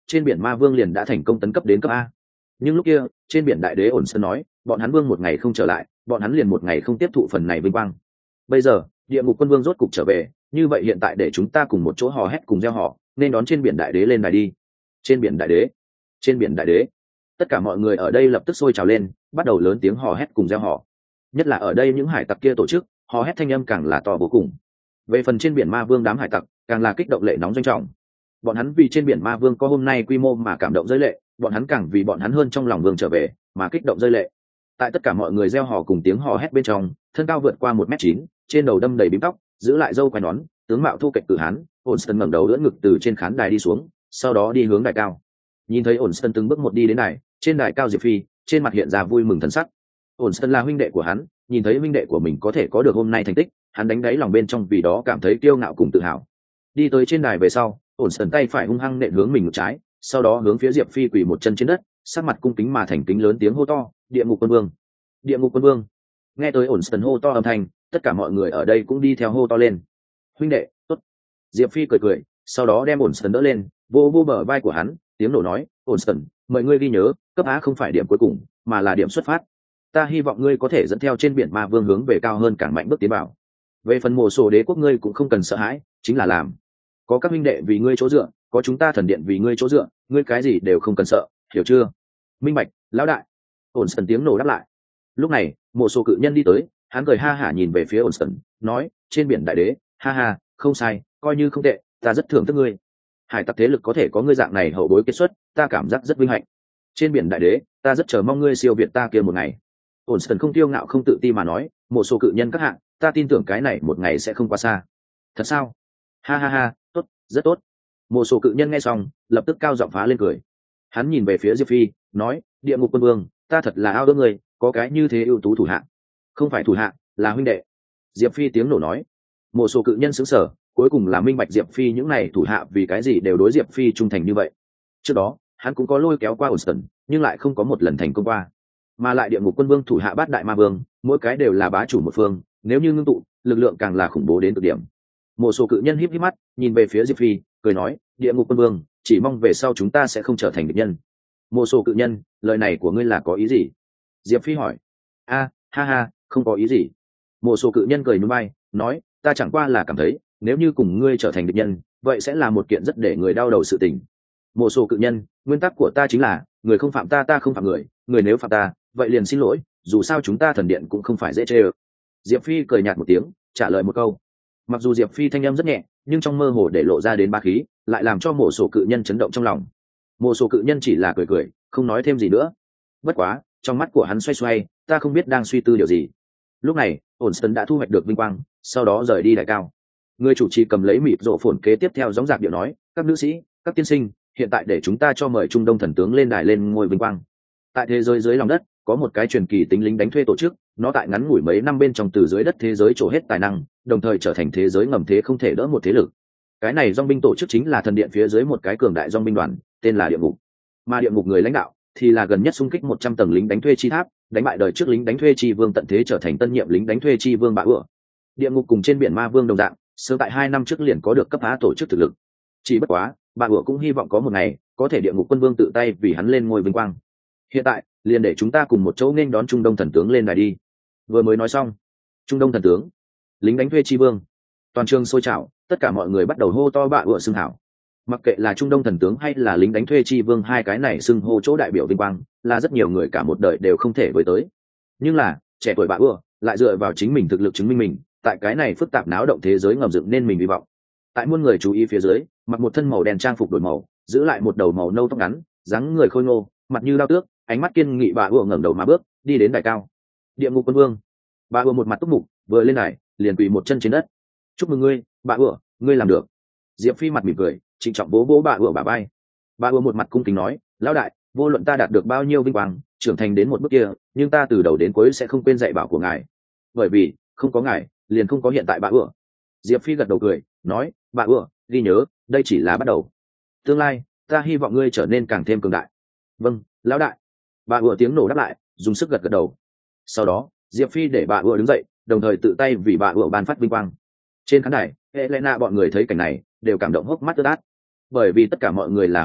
trên biển ma vương liền đã thành công tấn cấp đến cấp A. Nhưng lúc kia trên biển đại đế ổn sơn nói bọn hắn vương một ngày không trở lại, bọn hắn liền một ngày không tiếp thụ phần này vinh quang. Bây giờ địa ngục quân vương rốt cục trở về, như vậy hiện tại để chúng ta cùng một chỗ hò hét cùng gieo họ, nên đón trên biển đại đế lên đài đi. Trên biển đại đế, trên biển đại đế, tất cả mọi người ở đây lập tức sôi trào lên, bắt đầu lớn tiếng hò hét cùng gieo họ. Nhất là ở đây những hải tặc kia tổ chức, hò hét thanh âm càng là to vô cùng. Về phần trên biển ma vương đám hải tặc, càng là kích động lệ nóng doanh trọng. Bọn hắn vì trên biển ma vương có hôm nay quy mô mà cảm động rơi lệ, bọn hắn càng vì bọn hắn hơn trong lòng vương trở về mà kích động rơi lệ. Tại tất cả mọi người reo hò cùng tiếng hò hét bên trong, thân cao vượt qua một mét chín, trên đầu đâm đầy bím tóc, giữ lại râu quai nón, tướng mạo thu kệch cử hán, Onston ngẩng đầu đỡ ngực từ trên khán đài đi xuống, sau đó đi hướng đài cao. Nhìn thấy Onston từng bước một đi đến đài, trên đài cao Diệp Phi, trên mặt hiện ra vui mừng thần sắc. Onston là huynh đệ của hắn, nhìn thấy huynh đệ của mình có thể có được hôm nay thành tích, hắn đánh đáy lòng bên trong vì đó cảm thấy kiêu ngạo cùng tự hào. Đi tới trên đài về sau, Onston tay phải hung hăng nện hướng mình một trái, sau đó hướng phía Diệp Phi quỳ một chân trên đất, sắc mặt cung kính mà thành kính lớn tiếng hô to, địa ngục quân vương, địa ngục quân vương. Nghe tới Onston hô to âm thanh, tất cả mọi người ở đây cũng đi theo hô to lên. Huynh đệ, tốt. Diệp Phi cười cười, sau đó đem Onston đỡ lên, vô vô bờ vai của hắn, tiếng nổ nói, Onston, mời ngươi ghi nhớ, cấp á không phải điểm cuối cùng, mà là điểm xuất phát. Ta hy vọng ngươi có thể dẫn theo trên biển ma vương hướng về cao hơn càng mạnh bước tiến vào. Về phần mộ sổ đế quốc ngươi cũng không cần sợ hãi, chính là làm. Có các huynh đệ vì ngươi chỗ dựa, có chúng ta thần điện vì ngươi chỗ dựa, ngươi cái gì đều không cần sợ, hiểu chưa? Minh bạch, lão đại. Onston tiếng nổ đáp lại. Lúc này, mộ sổ cự nhân đi tới, hắn cười ha hả nhìn về phía Onston, nói, trên biển đại đế, ha ha, không sai, coi như không tệ, ta rất thưởng thức ngươi. Hải tặc thế lực có thể có ngươi dạng này hậu bối kết xuất, ta cảm giác rất vinh hạnh. Trên biển đại đế, ta rất chờ mong ngươi siêu việt ta kia một ngày. Onston không tiêu ngạo không tự ti mà nói, một số cự nhân các hạng, ta tin tưởng cái này một ngày sẽ không quá xa. Thật sao? Ha ha ha, tốt, rất tốt. Một số cự nhân nghe xong, lập tức cao giọng phá lên cười. Hắn nhìn về phía Diệp Phi, nói, địa ngục quân vương, ta thật là ao ước người, có cái như thế ưu tú thủ hạ. Không phải thủ hạ, là huynh đệ. Diệp Phi tiếng nổ nói. Một số cự nhân sững sờ, cuối cùng là minh bạch Diệp Phi những này thủ hạ vì cái gì đều đối Diệp Phi trung thành như vậy. Trước đó, hắn cũng có lôi kéo qua Onston, nhưng lại không có một lần thành công qua. Mà lại địa ngục quân vương thủ hạ bát đại ma vương, mỗi cái đều là bá chủ một phương, nếu như ngưng tụ, lực lượng càng là khủng bố đến cực điểm. Một số cự nhân híp híp mắt, nhìn về phía Diệp Phi, cười nói, địa ngục quân vương, chỉ mong về sau chúng ta sẽ không trở thành địch nhân. Một số cự nhân, lời này của ngươi là có ý gì? Diệp Phi hỏi. A, ha ha, không có ý gì. Một số cự nhân cười nhún vai, nói, ta chẳng qua là cảm thấy, nếu như cùng ngươi trở thành địch nhân, vậy sẽ là một kiện rất để người đau đầu sự tình. Một số cự nhân, nguyên tắc của ta chính là, người không phạm ta ta không phạm người, người nếu phạm ta, vậy liền xin lỗi, dù sao chúng ta thần điện cũng không phải dễ chê ơ. Diệp Phi cười nhạt một tiếng, trả lời một câu. Mặc dù Diệp Phi thanh âm rất nhẹ, nhưng trong mơ hồ để lộ ra đến ba khí, lại làm cho một số cự nhân chấn động trong lòng. Một số cự nhân chỉ là cười cười, không nói thêm gì nữa. Bất quá, trong mắt của hắn xoay xoay, ta không biết đang suy tư điều gì. Lúc này, Onston đã thu hoạch được vinh quang, sau đó rời đi đại cao. Người chủ trì cầm lấy mịt rộ phồn kế tiếp theo gióng giạc điệu nói, các nữ sĩ, các tiên sinh, hiện tại để chúng ta cho mời Trung Đông thần tướng lên đài lên ngôi vinh quang. Tại thế giới dưới lòng đất, có một cái truyền kỳ tính lính đánh thuê tổ chức, nó tại ngắn ngủi mấy năm bên trong từ dưới đất thế giới trổ hết tài năng, đồng thời trở thành thế giới ngầm thế không thể đỡ một thế lực. Cái này dòng binh tổ chức chính là thần điện phía dưới một cái cường đại dòng binh đoàn, tên là địa ngục. Mà địa ngục người lãnh đạo thì là gần nhất xung kích một trăm tầng lính đánh thuê chi tháp, đánh bại đời trước lính đánh thuê chi vương tận thế trở thành tân nhiệm lính đánh thuê chi vương bạ ửa. Địa ngục cùng trên biển ma vương đồng dạng, sớm tại hai năm trước liền có được cấp phá tổ chức thực lực. Chỉ bất quá, bạ ửa cũng hy vọng có một ngày có thể địa ngục quân vương tự tay vì hắn lên ngôi vinh quang. Hiện tại, liền để chúng ta cùng một chỗ nên đón Trung Đông thần tướng lên đài đi. Vừa mới nói xong, Trung Đông thần tướng, lính đánh thuê chi vương, toàn trường sôi trào, tất cả mọi người bắt đầu hô to bạ ửa xưng hảo. Mặc kệ là Trung Đông thần tướng hay là lính đánh thuê chi vương, hai cái này xưng hô chỗ đại biểu vinh quang, là rất nhiều người cả một đời đều không thể với tới. Nhưng là, trẻ tuổi bạ ửa lại dựa vào chính mình thực lực chứng minh mình, tại cái này phức tạp náo động thế giới ngầm dựng nên mình hy vọng. Tại muôn người chú ý phía dưới, mặc một thân màu đen trang phục đổi màu, giữ lại một đầu màu nâu tóc ngắn, dáng người khôi ngô, mặt như đao tước, ánh mắt kiên nghị bạ ửa ngẩng đầu mà bước đi đến đài cao. Địa ngục quân vương. Bạ ửa một mặt túc mục, vừa lên đài liền quỳ một chân trên đất. Chúc mừng ngươi, bạ ửa, ngươi làm được. Diệp Phi mặt mỉm cười, trịnh trọng bố bố bạ ửa bả vai. Bạ ửa một mặt cung kính nói, lão đại, vô luận ta đạt được bao nhiêu vinh quang, trưởng thành đến một bước kia, nhưng ta từ đầu đến cuối sẽ không quên dạy bảo của ngài. Bởi vì không có ngài, liền không có hiện tại bạ ửa. Diệp Phi gật đầu cười, nói, bạ ửa, ghi nhớ, đây chỉ là bắt đầu. Tương lai, ta hy vọng ngươi trở nên càng thêm cường đại. Vâng, lão đại. Bạ ửa tiếng nổ đáp lại, dùng sức gật gật đầu. Sau đó, Diệp Phi để bạ ửa đứng dậy, đồng thời tự tay vì bạ ửa ban phát vinh quang. Trên khán đài, Helena bọn người thấy cảnh này, đều cảm động hốc mắt ướt át. Bởi vì tất cả mọi người là huynh đệ,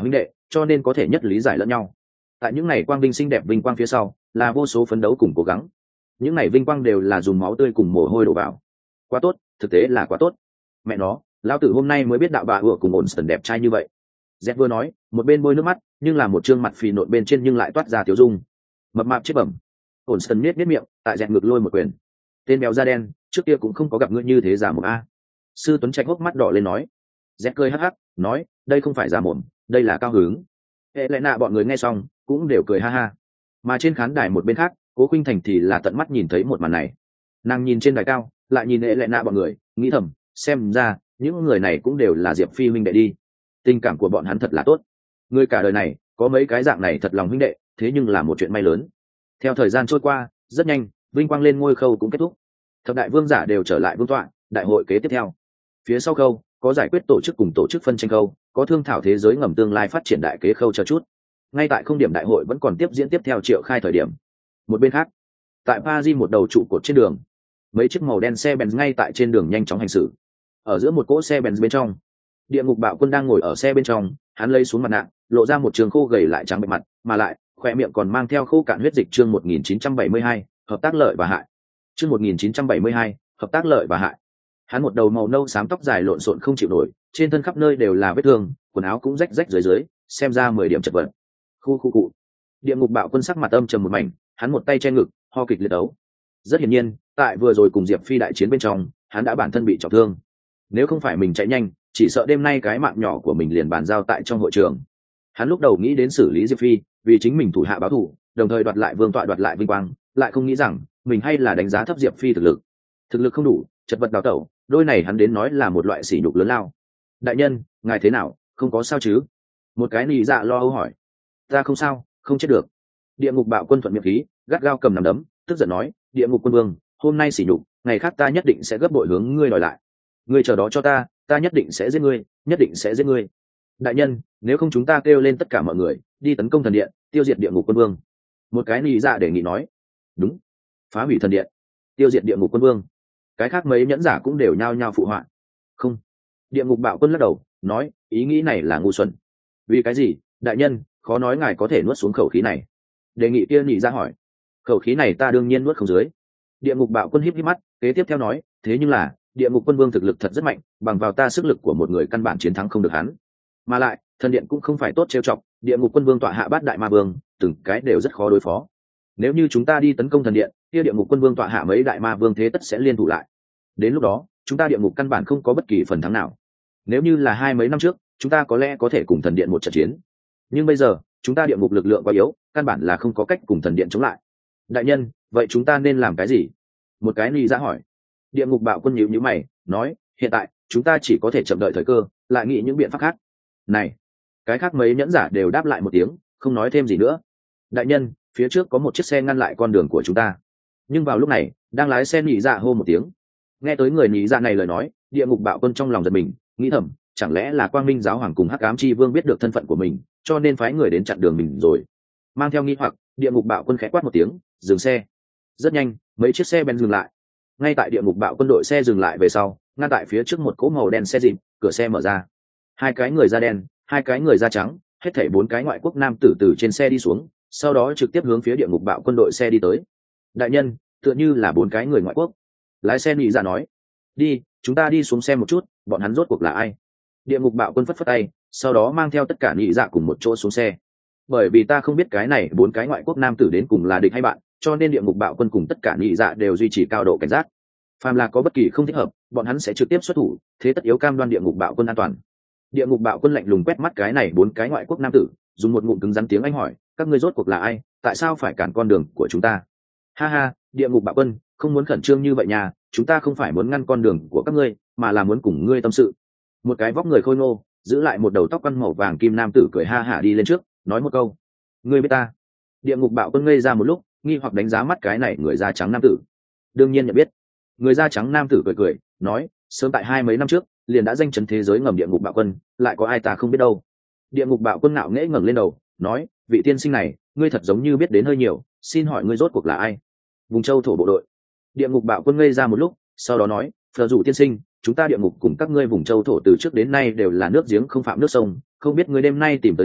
cho nên có thể nhất lý giải lẫn nhau. Tại những ngày quang vinh xinh đẹp vinh quang phía sau là vô số phấn đấu cùng cố gắng, những ngày vinh quang đều là dùng máu tươi cùng mồ hôi đổ vào. Quá tốt, thực tế là quá tốt. Mẹ nó, lão tử hôm nay mới biết đạo bà ủa cùng ổn sần đẹp trai như vậy. Z vừa nói, một bên bôi nước mắt, nhưng là một trương mặt phì nộn bên trên nhưng lại toát ra tiểu dung. Mập mạp chết bẩm. Ổn sần miết miết miệng, tại dẹt ngực lôi một quyền. Tên béo da đen, trước kia cũng không có gặp ngươi như thế giả một a. Sư Tuấn Trạch hốc mắt đỏ lên nói. Z cười hắc hắc, nói, đây không phải giả mồm, đây là cao hứng. Hệ lệ nạ bọn người nghe xong, cũng đều cười ha ha. Mà trên khán đài một bên khác, Cố Khuynh Thành thì là tận mắt nhìn thấy một màn này. Nàng nhìn trên đài cao, lại nhìn hệ lệ nạ bọn người, nghĩ thầm, xem ra những người này cũng đều là Diệp Phi huynh đệ đi. Tình cảm của bọn hắn thật là tốt. Người cả đời này có mấy cái dạng này thật lòng huynh đệ, thế nhưng là một chuyện may lớn. Theo thời gian trôi qua, rất nhanh, vinh quang lên ngôi khâu cũng kết thúc. Thập đại vương giả đều trở lại vương tọa, đại hội kế tiếp theo. Phía sau khâu, có giải quyết tổ chức cùng tổ chức phân tranh khâu, có thương thảo thế giới ngầm tương lai phát triển đại kế khâu chờ chút. Ngay tại không điểm đại hội vẫn còn tiếp diễn tiếp theo triệu khai thời điểm. Một bên khác, tại Paris một đầu trụ cột trên đường, mấy chiếc màu đen xe Benz ngay tại trên đường nhanh chóng hành xử. Ở giữa một cỗ xe Benz bên trong, Địa Ngục Bạo Quân đang ngồi ở xe bên trong, hắn lấy xuống mặt nạ, lộ ra một trường khô gầy lại trắng bệch mặt, mà lại khỏe miệng còn mang theo khô cạn huyết dịch. Chương một nghìn chín trăm bảy mươi hai, hợp tác lợi và hại. Chương một nghìn chín trăm bảy mươi hai, hợp tác lợi và hại. Hắn một đầu màu nâu xám tóc dài lộn xộn không chịu nổi, trên thân khắp nơi đều là vết thương, quần áo cũng rách rách dưới dưới, xem ra mười điểm chật vật. Khu khu cụ. Địa Ngục Bạo Quân sắc mặt âm trầm một mảnh, hắn một tay che ngực, ho kịch liệt đấu. Rất hiển nhiên, tại vừa rồi cùng Diệp Phi đại chiến bên trong, hắn đã bản thân bị trọng thương. Nếu không phải mình chạy nhanh, chỉ sợ đêm nay cái mạng nhỏ của mình liền bàn giao tại trong hội trường. Hắn lúc đầu nghĩ đến xử lý Diệp Phi, vì chính mình thủ hạ báo thù, đồng thời đoạt lại vương tọa, đoạt lại vinh quang, lại không nghĩ rằng mình hay là đánh giá thấp Diệp Phi thực lực. Thực lực không đủ, chật vật đào tẩu, đôi này hắn đến nói là một loại sỉ nhục lớn lao. Đại nhân, ngài thế nào, không có sao chứ? Một cái nị dạ lo âu hỏi. Ta không sao, không chết được. Địa Ngục Bạo Quân thuận miệng khí, gắt gao cầm nắm đấm, tức giận nói, Địa Ngục Quân Vương, hôm nay sỉ nhục, ngày khác ta nhất định sẽ gấp bội hướng ngươi đòi lại. Ngươi chờ đó cho ta, ta nhất định sẽ giết ngươi, nhất định sẽ giết ngươi. Đại nhân, nếu không chúng ta kêu lên tất cả mọi người đi tấn công thần điện, tiêu diệt Địa Ngục Quân Vương. Một cái nị dạ đề nghị nói. Đúng, phá hủy thần điện, tiêu diệt Địa Ngục Quân Vương. Cái khác mấy nhẫn giả cũng đều nhao nhao phụ họa. Không. Địa Ngục Bạo Quân lắc đầu, nói, ý nghĩ này là ngu xuẩn. Vì cái gì? Đại nhân, khó nói ngài có thể nuốt xuống khẩu khí này. Đề nghị kia nị dạ hỏi. Khẩu khí này ta đương nhiên nuốt không dưới. Địa Ngục Bạo Quân híp híp mắt, kế tiếp theo nói, thế nhưng là Địa Ngục Quân Vương thực lực thật rất mạnh, bằng vào ta sức lực của một người căn bản chiến thắng không được hắn. Mà lại, thần điện cũng không phải tốt trêu chọc, Địa Ngục Quân Vương tọa hạ bát đại ma vương, từng cái đều rất khó đối phó. Nếu như chúng ta đi tấn công thần điện, kia Địa Ngục Quân Vương tọa hạ mấy đại ma vương thế tất sẽ liên thủ lại. Đến lúc đó, chúng ta Địa Ngục căn bản không có bất kỳ phần thắng nào. Nếu như là hai mấy năm trước, chúng ta có lẽ có thể cùng thần điện một trận chiến. Nhưng bây giờ, chúng ta Địa Ngục lực lượng quá yếu, căn bản là không có cách cùng thần điện chống lại. Đại nhân, vậy chúng ta nên làm cái gì? Một cái nị dạ hỏi. Địa Ngục Bạo Quân nhíu nhíu mày, nói, hiện tại chúng ta chỉ có thể chậm đợi thời cơ, lại nghĩ những biện pháp khác. Này, cái khác mấy nhẫn giả đều đáp lại một tiếng, không nói thêm gì nữa. Đại nhân, phía trước có một chiếc xe ngăn lại con đường của chúng ta. Nhưng vào lúc này, đang lái xe nị dạ hô một tiếng. Nghe tới người nị dạ này lời nói, Địa Ngục Bạo Quân trong lòng giật mình, nghĩ thầm, chẳng lẽ là Quang Minh giáo hoàng cùng Hắc Ám chi vương biết được thân phận của mình, cho nên phái người đến chặn đường mình rồi. Mang theo nghi hoặc, Địa Ngục Bạo Quân khẽ quát một tiếng, dừng xe. Rất nhanh, mấy chiếc xe ben dừng lại. Ngay tại Địa Ngục Bạo Quân đội xe dừng lại về sau, ngăn tại phía trước một cỗ màu đen xe dịp, cửa xe mở ra. Hai cái người da đen, hai cái người da trắng, hết thảy bốn cái ngoại quốc nam tử từ trên xe đi xuống, sau đó trực tiếp hướng phía Địa Ngục Bạo Quân đội xe đi tới. Đại nhân, tựa như là bốn cái người ngoại quốc. Lái xe nị dạ nói. Đi, chúng ta đi xuống xe một chút, bọn hắn rốt cuộc là ai? Địa Ngục Bạo Quân phất phất tay, sau đó mang theo tất cả nị dạ cùng một chỗ xuống xe. Bởi vì ta không biết cái này bốn cái ngoại quốc nam tử đến cùng là địch hay bạn, cho nên Địa Ngục Bạo Quân cùng tất cả nị dạ đều duy trì cao độ cảnh giác. Phàm là có bất kỳ không thích hợp, bọn hắn sẽ trực tiếp xuất thủ, thế tất yếu cam đoan Địa Ngục Bạo Quân an toàn. Địa Ngục Bạo Quân lạnh lùng quét mắt cái này bốn cái ngoại quốc nam tử, dùng một ngụm cứng rắn tiếng Anh hỏi, các ngươi rốt cuộc là ai, tại sao phải cản con đường của chúng ta? Ha ha, Địa Ngục Bạo Quân, không muốn khẩn trương như vậy nha, chúng ta không phải muốn ngăn con đường của các ngươi, mà là muốn cùng ngươi tâm sự. Một cái vóc người khôi ngô, giữ lại một đầu tóc quăn màu vàng kim nam tử cười ha hả đi lên trước, nói một câu, ngươi biết ta? Địa Ngục Bạo Quân ngây ra một lúc, nghi hoặc đánh giá mắt cái này người da trắng nam tử. Đương nhiên nhận biết. Người da trắng nam tử cười cười, nói, sớm tại hai mấy năm trước, liền đã danh chấn thế giới ngầm Địa Ngục Bạo Quân, lại có ai ta không biết đâu. Địa Ngục Bạo Quân ngạo nghễ ngẩng lên đầu, nói, vị tiên sinh này, ngươi thật giống như biết đến hơi nhiều, xin hỏi ngươi rốt cuộc là ai? Vùng Châu thổ bộ đội. Địa Ngục Bạo Quân ngây ra một lúc, sau đó nói, phờ dụ tiên sinh, chúng ta Địa Ngục cùng các ngươi vùng Châu thổ từ trước đến nay đều là nước giếng không phạm nước sông, không biết ngươi đêm nay tìm tới ta,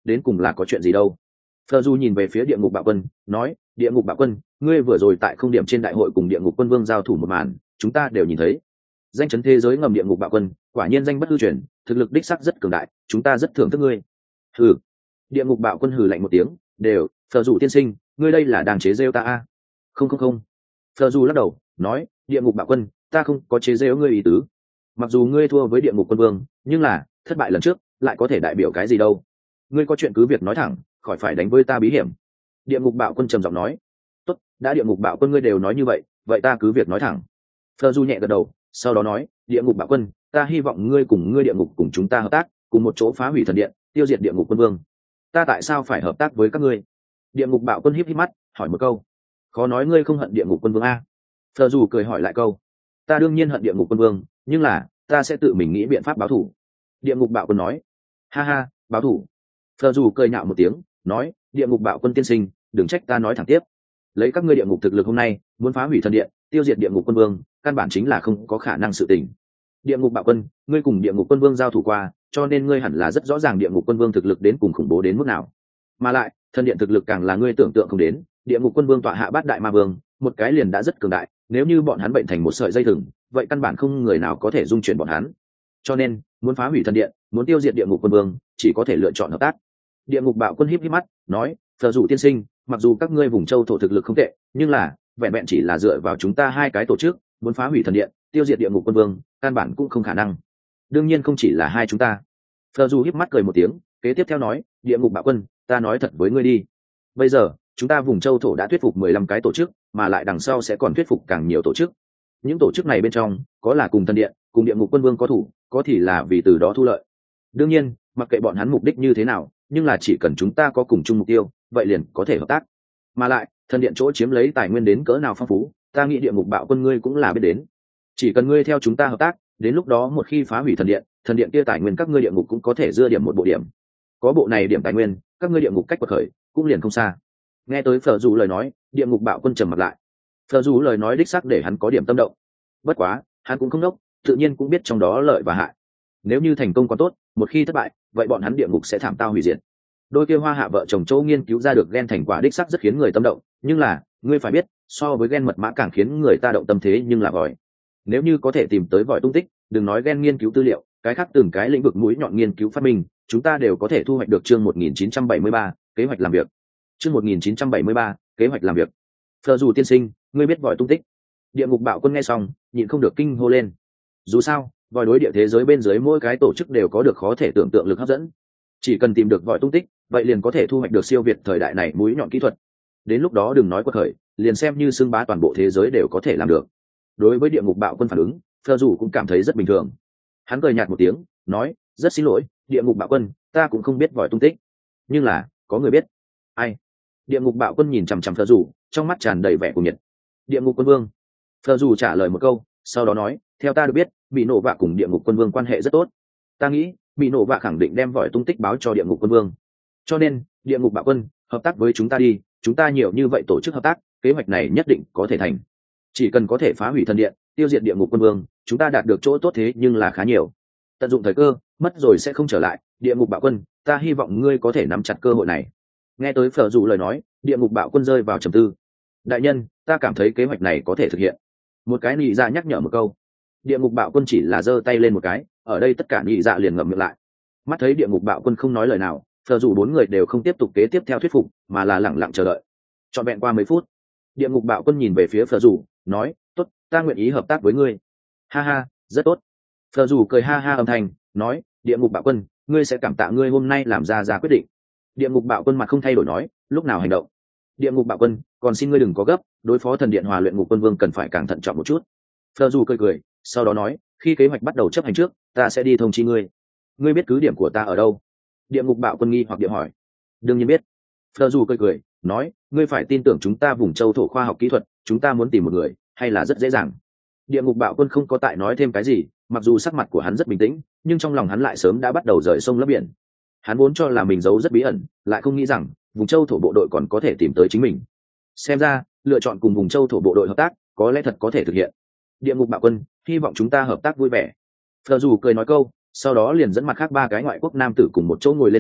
đến cùng là có chuyện gì đâu. Phờ Du nhìn về phía địa ngục bạo quân, nói, địa ngục bạo quân, ngươi vừa rồi tại không điểm trên đại hội cùng địa ngục quân vương giao thủ một màn, chúng ta đều nhìn thấy. Danh chấn thế giới ngầm địa ngục bạo quân, quả nhiên danh bất hư truyền, thực lực đích sắc rất cường đại, chúng ta rất thưởng thức ngươi. Hừ. Địa ngục bạo quân hừ lạnh một tiếng, đều, Phờ Du tiên sinh, ngươi đây là đang chế giễu ta a? Không không không. Phờ Du lắc đầu, nói, địa ngục bạo quân, ta không có chế giễu ngươi ý tứ. Mặc dù ngươi thua với địa ngục quân vương, nhưng là thất bại lần trước lại có thể đại biểu cái gì đâu. Ngươi có chuyện cứ việc nói thẳng, khỏi phải đánh với ta bí hiểm. Địa ngục bạo quân trầm giọng nói. Tốt, đã địa ngục bạo quân ngươi đều nói như vậy, vậy ta cứ việc nói thẳng. Phờ Du nhẹ gật đầu, sau đó nói, địa ngục bạo quân, ta hy vọng ngươi cùng ngươi địa ngục cùng chúng ta hợp tác, cùng một chỗ phá hủy thần điện, tiêu diệt địa ngục quân vương. Ta tại sao phải hợp tác với các ngươi? Địa ngục bạo quân híp híp mắt, hỏi một câu. Khó nói ngươi không hận địa ngục quân vương a? Phờ Du cười hỏi lại câu. Ta đương nhiên hận địa ngục quân vương, nhưng là ta sẽ tự mình nghĩ biện pháp báo thù. Địa ngục bạo quân nói. Ha ha, báo thù. Phờ Du cười nhạo một tiếng, nói, địa ngục bạo quân tiên sinh, đừng trách ta nói thẳng tiếp. Lấy các ngươi địa ngục thực lực hôm nay, muốn phá hủy thần điện, tiêu diệt địa ngục quân vương, căn bản chính là không có khả năng sự tình. Địa ngục bạo quân, ngươi cùng địa ngục quân vương giao thủ qua, cho nên ngươi hẳn là rất rõ ràng địa ngục quân vương thực lực đến cùng khủng bố đến mức nào. Mà lại, thần điện thực lực càng là ngươi tưởng tượng không đến, địa ngục quân vương tọa hạ bát đại ma vương, một cái liền đã rất cường đại, nếu như bọn hắn bệnh thành một sợi dây thừng, vậy căn bản không người nào có thể dung chuyển bọn hắn. Cho nên, muốn phá hủy thần điện, muốn tiêu diệt địa ngục quân vương, chỉ có thể lựa chọn hợp tác. Địa ngục bạo quân híp híp mắt, nói, Phờ Du tiên sinh, mặc dù các ngươi vùng châu thổ thực lực không tệ, nhưng là vẹn vẹn chỉ là dựa vào chúng ta hai cái tổ chức, muốn phá hủy thần điện, tiêu diệt địa ngục quân vương, căn bản cũng không khả năng. Đương nhiên không chỉ là hai chúng ta. Phờ Du híp mắt cười một tiếng, kế tiếp theo nói, địa ngục bạo quân, ta nói thật với ngươi đi. Bây giờ, chúng ta vùng châu thổ đã thuyết phục mười lăm cái tổ chức, mà lại đằng sau sẽ còn thuyết phục càng nhiều tổ chức. Những tổ chức này bên trong, có là cùng thần điện, cùng địa ngục quân vương có thủ, có thì là vì từ đó thu lợi. Đương nhiên, mặc kệ bọn hắn mục đích như thế nào, nhưng là chỉ cần chúng ta có cùng chung mục tiêu, vậy liền có thể hợp tác. Mà lại, thần điện chỗ chiếm lấy tài nguyên đến cỡ nào phong phú, ta nghĩ địa ngục bạo quân ngươi cũng là biết đến. Chỉ cần ngươi theo chúng ta hợp tác, đến lúc đó một khi phá hủy thần điện, thần điện kia tài nguyên các ngươi địa ngục cũng có thể dưa điểm một bộ điểm. Có bộ này điểm tài nguyên, các ngươi địa ngục cách quật khởi cũng liền không xa. Nghe tới Phờ Du lời nói, địa ngục bạo quân trầm mặt lại. Phờ Du lời nói đích xác để hắn có điểm tâm động. Bất quá, hắn cũng không đốc, tự nhiên cũng biết trong đó lợi và hại. Nếu như thành công quá tốt, một khi thất bại, vậy bọn hắn địa ngục sẽ thảm tao hủy diệt. Đôi kia hoa hạ vợ chồng Châu nghiên cứu ra được gen thành quả đích xác rất khiến người tâm động, nhưng là, ngươi phải biết, so với gen mật mã càng khiến người ta động tâm thế nhưng là vòi. Nếu như có thể tìm tới vòi tung tích, đừng nói gen nghiên cứu tư liệu, cái khác từng cái lĩnh vực mũi nhọn nghiên cứu phát minh, chúng ta đều có thể thu hoạch được chương một nghìn chín trăm bảy mươi ba, kế hoạch làm việc. Chương một nghìn chín trăm bảy mươi ba, kế hoạch làm việc. Phờ Du tiên sinh, ngươi biết vòi tung tích? Địa ngục bạo quân nghe xong, nhịn không được kinh hô lên. Dù sao, vòi đối địa thế giới bên dưới mỗi cái tổ chức đều có được khó thể tưởng tượng lực hấp dẫn. Chỉ cần tìm được vòi tung tích, vậy liền có thể thu hoạch được siêu việt thời đại này mũi nhọn kỹ thuật. Đến lúc đó đừng nói quật khởi, liền xem như xưng bá toàn bộ thế giới đều có thể làm được. Đối với địa ngục bạo quân phản ứng, Phờ Du cũng cảm thấy rất bình thường. Hắn cười nhạt một tiếng, nói, rất xin lỗi, địa ngục bạo quân, ta cũng không biết vòi tung tích. Nhưng là, có người biết. Ai? Địa ngục bạo quân nhìn chằm chằm Phờ Du, trong mắt tràn đầy vẻ cuồng nhiệt. Địa ngục quân vương. Phờ Du trả lời một câu, sau đó nói, theo ta được biết, bị nổ vạ cùng địa ngục quân vương quan hệ rất tốt. Ta nghĩ, bị nổ vạ khẳng định đem vòi tung tích báo cho địa ngục quân vương. Cho nên, địa ngục bạo quân, hợp tác với chúng ta đi, chúng ta nhiều như vậy tổ chức hợp tác, kế hoạch này nhất định có thể thành. Chỉ cần có thể phá hủy thần điện, tiêu diệt địa ngục quân vương, chúng ta đạt được chỗ tốt thế nhưng là khá nhiều. Tận dụng thời cơ, mất rồi sẽ không trở lại, địa ngục bạo quân, ta hy vọng ngươi có thể nắm chặt cơ hội này. Nghe tới Phờ Du lời nói, địa ngục bạo quân rơi vào trầm tư. Đại nhân, ta cảm thấy kế hoạch này có thể thực hiện. Một cái nhị dạ nhắc nhở một câu. Địa ngục bạo quân chỉ là giơ tay lên một cái, ở đây tất cả nhị dạ liền ngậm miệng lại. Mắt thấy địa ngục bạo quân không nói lời nào, Phờ Du bốn người đều không tiếp tục kế tiếp theo thuyết phục, mà là lặng lặng chờ đợi. Trọn vẹn qua mấy phút, địa ngục bạo quân nhìn về phía Phờ Du, nói, tốt, ta nguyện ý hợp tác với ngươi. Ha ha, rất tốt. Phờ Du cười ha ha âm thanh, nói, địa ngục bạo quân, ngươi sẽ cảm tạ ngươi hôm nay làm ra ra quyết định. Địa ngục bạo quân mặt không thay đổi nói, lúc nào hành động. Địa ngục bạo quân, còn xin ngươi đừng có gấp, đối phó thần điện hòa luyện ngục quân vương cần phải càng thận trọng một chút. Phờ Du cười cười, sau đó nói, khi kế hoạch bắt đầu chấp hành trước, ta sẽ đi thông chi ngươi. Ngươi biết cứ điểm của ta ở đâu? Địa ngục bạo quân nghi hoặc địa hỏi. Đương nhiên biết. Phờ Du cười cười, nói, ngươi phải tin tưởng chúng ta vùng châu thổ khoa học kỹ thuật, chúng ta muốn tìm một người, hay là rất dễ dàng. Địa ngục bạo quân không có tại nói thêm cái gì, mặc dù sắc mặt của hắn rất bình tĩnh, nhưng trong lòng hắn lại sớm đã bắt đầu rời sông lấp biển. Hắn vốn cho là mình giấu rất bí ẩn, lại không nghĩ rằng vùng châu thổ bộ đội còn có thể tìm tới chính mình. Xem ra, lựa chọn cùng vùng châu thổ bộ đội hợp tác, có lẽ thật có thể thực hiện. Địa ngục bạo quân, hy vọng chúng ta hợp tác vui vẻ. Phờ Du cười nói câu, sau đó liền dẫn mặt khác ba cái ngoại quốc nam tử cùng một chỗ ngồi lên xe,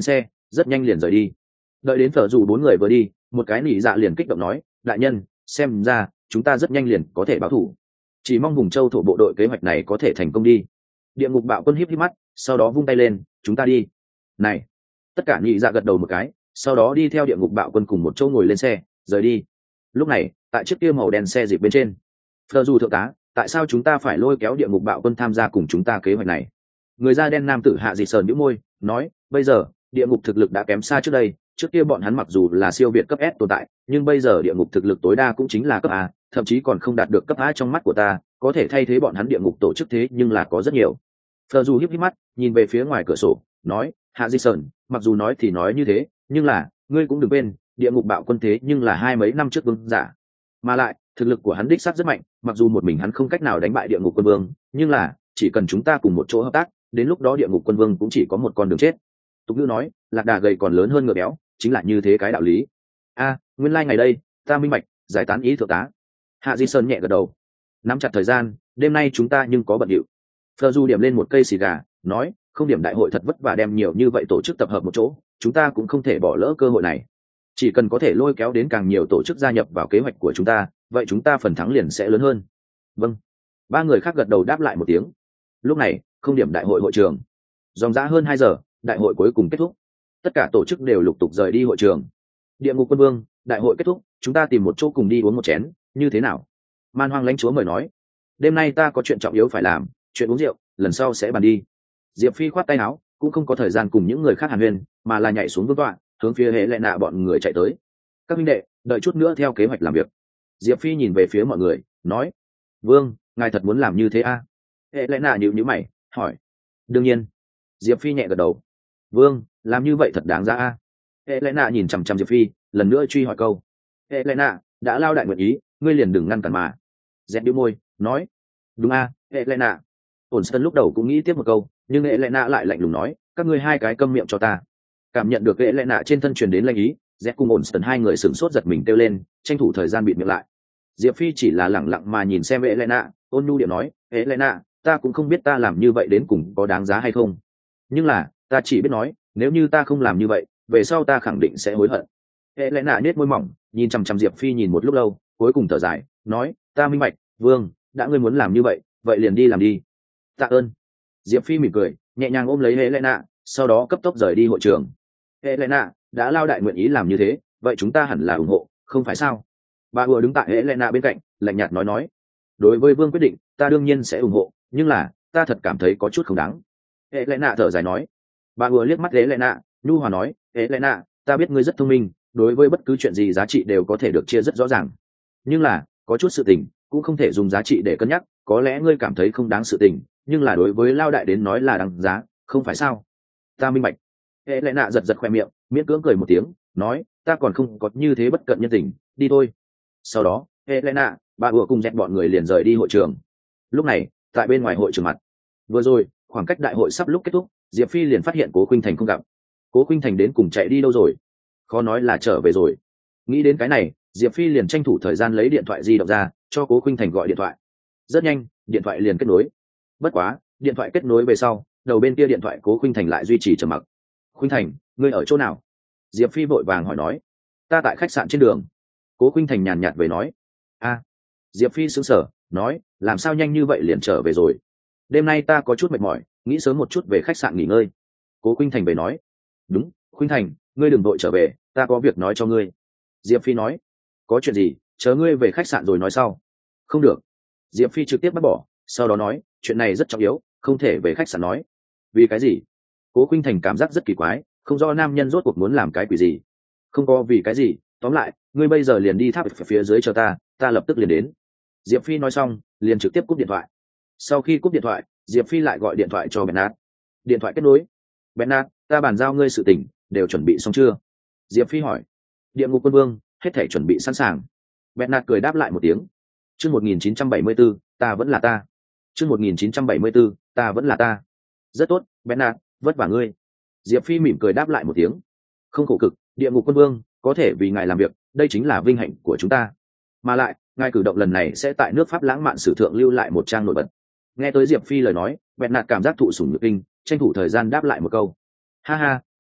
rất nhanh liền rời đi. Đợi đến phở dù bốn người vừa đi, một cái nỉ dạ liền kích động nói, đại nhân, xem ra chúng ta rất nhanh liền có thể báo thủ, chỉ mong vùng châu thổ bộ đội kế hoạch này có thể thành công đi. Địa ngục bạo quân híp híp mắt, sau đó vung tay lên, chúng ta đi. Này, tất cả nhị dạ gật đầu một cái, sau đó đi theo địa ngục bạo quân cùng một chỗ ngồi lên xe rời đi. Lúc này tại chiếc kia màu đen xe dịp bên trên, phờ dù thượng tá, tại sao chúng ta phải lôi kéo địa ngục bạo quân tham gia cùng chúng ta kế hoạch này? Người da đen nam tử hạ dị sờn nhíu môi nói, bây giờ địa ngục thực lực đã kém xa trước đây. Trước kia bọn hắn mặc dù là siêu việt cấp S tồn tại, nhưng bây giờ địa ngục thực lực tối đa cũng chính là cấp A, thậm chí còn không đạt được cấp A. Trong mắt của ta có thể thay thế bọn hắn địa ngục tổ chức thế nhưng là có rất nhiều. Phờ dù híp híp mắt nhìn về phía ngoài cửa sổ nói, hạ di sơn, mặc dù nói thì nói như thế, nhưng là ngươi cũng đừng quên địa ngục bạo quân thế nhưng là hai mấy năm trước vương giả, mà lại thực lực của hắn đích xác rất mạnh. Mặc dù một mình hắn không cách nào đánh bại địa ngục quân vương, nhưng là chỉ cần chúng ta cùng một chỗ hợp tác, đến lúc đó địa ngục quân vương cũng chỉ có một con đường chết. Tục ngữ nói lạc đà gầy còn lớn hơn ngựa béo, chính là như thế cái đạo lý. A, nguyên lai like ngày đây ta minh bạch, giải tán ý thượng tá. Hạ di sơn nhẹ gật đầu, nắm chặt thời gian, đêm nay chúng ta nhưng có bận điệu. Phờ du điểm lên một cây xì gà nói, không điểm đại hội thật vất vả đem nhiều như vậy tổ chức tập hợp một chỗ, chúng ta cũng không thể bỏ lỡ cơ hội này. Chỉ cần có thể lôi kéo đến càng nhiều tổ chức gia nhập vào kế hoạch của chúng ta, vậy chúng ta phần thắng liền sẽ lớn hơn. Vâng. Ba người khác gật đầu đáp lại một tiếng. Lúc này không điểm đại hội hội trường, dòng dã hơn hai giờ, đại hội cuối cùng kết thúc. Tất cả tổ chức đều lục tục rời đi hội trường. Địa ngục quân vương, đại hội kết thúc, chúng ta tìm một chỗ cùng đi uống một chén, như thế nào? Man Hoang lãnh chúa mời nói, đêm nay ta có chuyện trọng yếu phải làm, chuyện uống rượu lần sau sẽ bàn đi. Diệp Phi khoát tay áo, cũng không có thời gian cùng những người khác hàn huyên, mà là nhảy xuống vương tọa, hướng phía hệ lệ nạ bọn người chạy tới. Các huynh đệ, đợi chút nữa theo kế hoạch làm việc. Diệp Phi nhìn về phía mọi người nói, vương, ngài thật muốn làm như thế à? Hệ lệ nạ nhíu nhíu mày hỏi. Đương nhiên. Diệp Phi nhẹ gật đầu. Vương, làm như vậy thật đáng giá à? Hệ lệ nạ nhìn chằm chằm Diệp Phi, lần nữa truy hỏi câu. Hệ lệ nạ, đã lao đại nguyện ý, ngươi liền đừng ngăn cản mà. Dẹn đĩu môi nói, đúng à, hệ lệ nạ. Ổn Sơn lúc đầu cũng nghĩ tiếp một câu, nhưng hệ lệ nạ lại lạnh lùng nói, các ngươi hai cái câm miệng cho ta. Cảm nhận được hệ lệ nạ trên thân truyền đến lanh ý, Dẹt cùng Ổn Sơn hai người sửng sốt giật mình kêu lên, tranh thủ thời gian bịt miệng lại. Diệp Phi chỉ là lẳng lặng mà nhìn xem hệ lệ nạ, ôn nhu điệu nói, hệ lệ nạ, ta cũng không biết ta làm như vậy đến cùng có đáng giá hay không, nhưng là ta chỉ biết nói, nếu như ta không làm như vậy, về sau ta khẳng định sẽ hối hận. Hệ lệ nạ nết môi mỏng, nhìn chằm chằm Diệp Phi nhìn một lúc lâu, cuối cùng thở dài nói, ta minh bạch, vương, đã ngươi muốn làm như vậy, vậy liền đi làm đi. Tạ ơn. Diệp Phi mỉm cười, nhẹ nhàng ôm lấy hệ lệ nạ, sau đó cấp tốc rời đi hội trường. Hệ lệ nạ đã lao đại nguyện ý làm như thế, vậy chúng ta hẳn là ủng hộ, không phải sao? Bà vừa đứng tại hệ lệ nạ bên cạnh, lạnh nhạt nói nói, đối với vương quyết định ta đương nhiên sẽ ủng hộ, nhưng là ta thật cảm thấy có chút không đáng. Hệ lệ nạ thở dài nói. Bà vừa liếc mắt hệ lệ nạ, nhu hòa nói, hệ lệ nạ, ta biết ngươi rất thông minh, đối với bất cứ chuyện gì giá trị đều có thể được chia rất rõ ràng, nhưng là có chút sự tình cũng không thể dùng giá trị để cân nhắc. Có lẽ ngươi cảm thấy không đáng sự tình, nhưng là đối với lao đại đến nói là đáng giá, không phải sao? Ta minh bạch. Hệ lệ nạ giật giật khoe miệng, miễn cưỡng cười một tiếng nói, ta còn không có như thế bất cận nhân tình, đi thôi. Sau đó hệ lệ nạ, bà vừa cùng dẹt bọn người liền rời đi hội trường. Lúc này tại bên ngoài hội trường mặt, vừa rồi khoảng cách đại hội sắp lúc kết thúc, Diệp Phi liền phát hiện Cố Khuynh Thành không gặp. Cố Khuynh Thành đến cùng chạy đi đâu rồi? Khó nói là trở về rồi. Nghĩ đến cái này, Diệp Phi liền tranh thủ thời gian lấy điện thoại di động ra, cho Cố Khuynh Thành gọi điện thoại. Rất nhanh điện thoại liền kết nối. Bất quá điện thoại kết nối về sau, đầu bên kia điện thoại Cố Khuynh Thành lại duy trì trầm mặc. Khuynh Thành, ngươi ở chỗ nào? Diệp Phi vội vàng hỏi nói. Ta tại khách sạn trên đường. Cố Khuynh Thành nhàn nhạt về nói. A. Diệp Phi sững sờ nói, làm sao nhanh như vậy liền trở về rồi? Đêm nay ta có chút mệt mỏi, nghĩ sớm một chút về khách sạn nghỉ ngơi. Cố Khuynh Thành về nói. Đúng, Khuynh Thành, ngươi đừng vội trở về, ta có việc nói cho ngươi. Diệp Phi nói. Có chuyện gì, chờ ngươi về khách sạn rồi nói sau. Không được. Diệp Phi trực tiếp bắt bỏ, sau đó nói, chuyện này rất trọng yếu, không thể về khách sạn nói. Vì cái gì? Cố Khuynh Thành cảm giác rất kỳ quái, không rõ nam nhân rốt cuộc muốn làm cái quỷ gì. Không có vì cái gì, tóm lại ngươi bây giờ liền đi tháp phía dưới chờ ta, ta lập tức liền đến. Diệp Phi nói xong liền trực tiếp cúp điện thoại. Sau khi cúp điện thoại, Diệp Phi lại gọi điện thoại cho Bernard. Điện thoại kết nối. Bernard, ta bàn giao ngươi sự tình, đều chuẩn bị xong chưa? Diệp Phi hỏi. Địa ngục quân vương, hết thể chuẩn bị sẵn sàng. Bernard cười đáp lại một tiếng. Chương một nghìn chín trăm bảy mươi tư, ta vẫn là ta. Chương một nghìn chín trăm bảy mươi tư, ta vẫn là ta. Rất tốt, Bernard, vất vả ngươi. Diệp Phi mỉm cười đáp lại một tiếng. Không khổ cực, địa ngục quân vương, có thể vì ngài làm việc, đây chính là vinh hạnh của chúng ta. Mà lại, ngài cử động lần này sẽ tại nước Pháp lãng mạn sử thượng lưu lại một trang nổi bật. Nghe tới Diệp Phi lời nói, Bernard cảm giác thụ sủng nhược kinh, tranh thủ thời gian đáp lại một câu. Ha ha,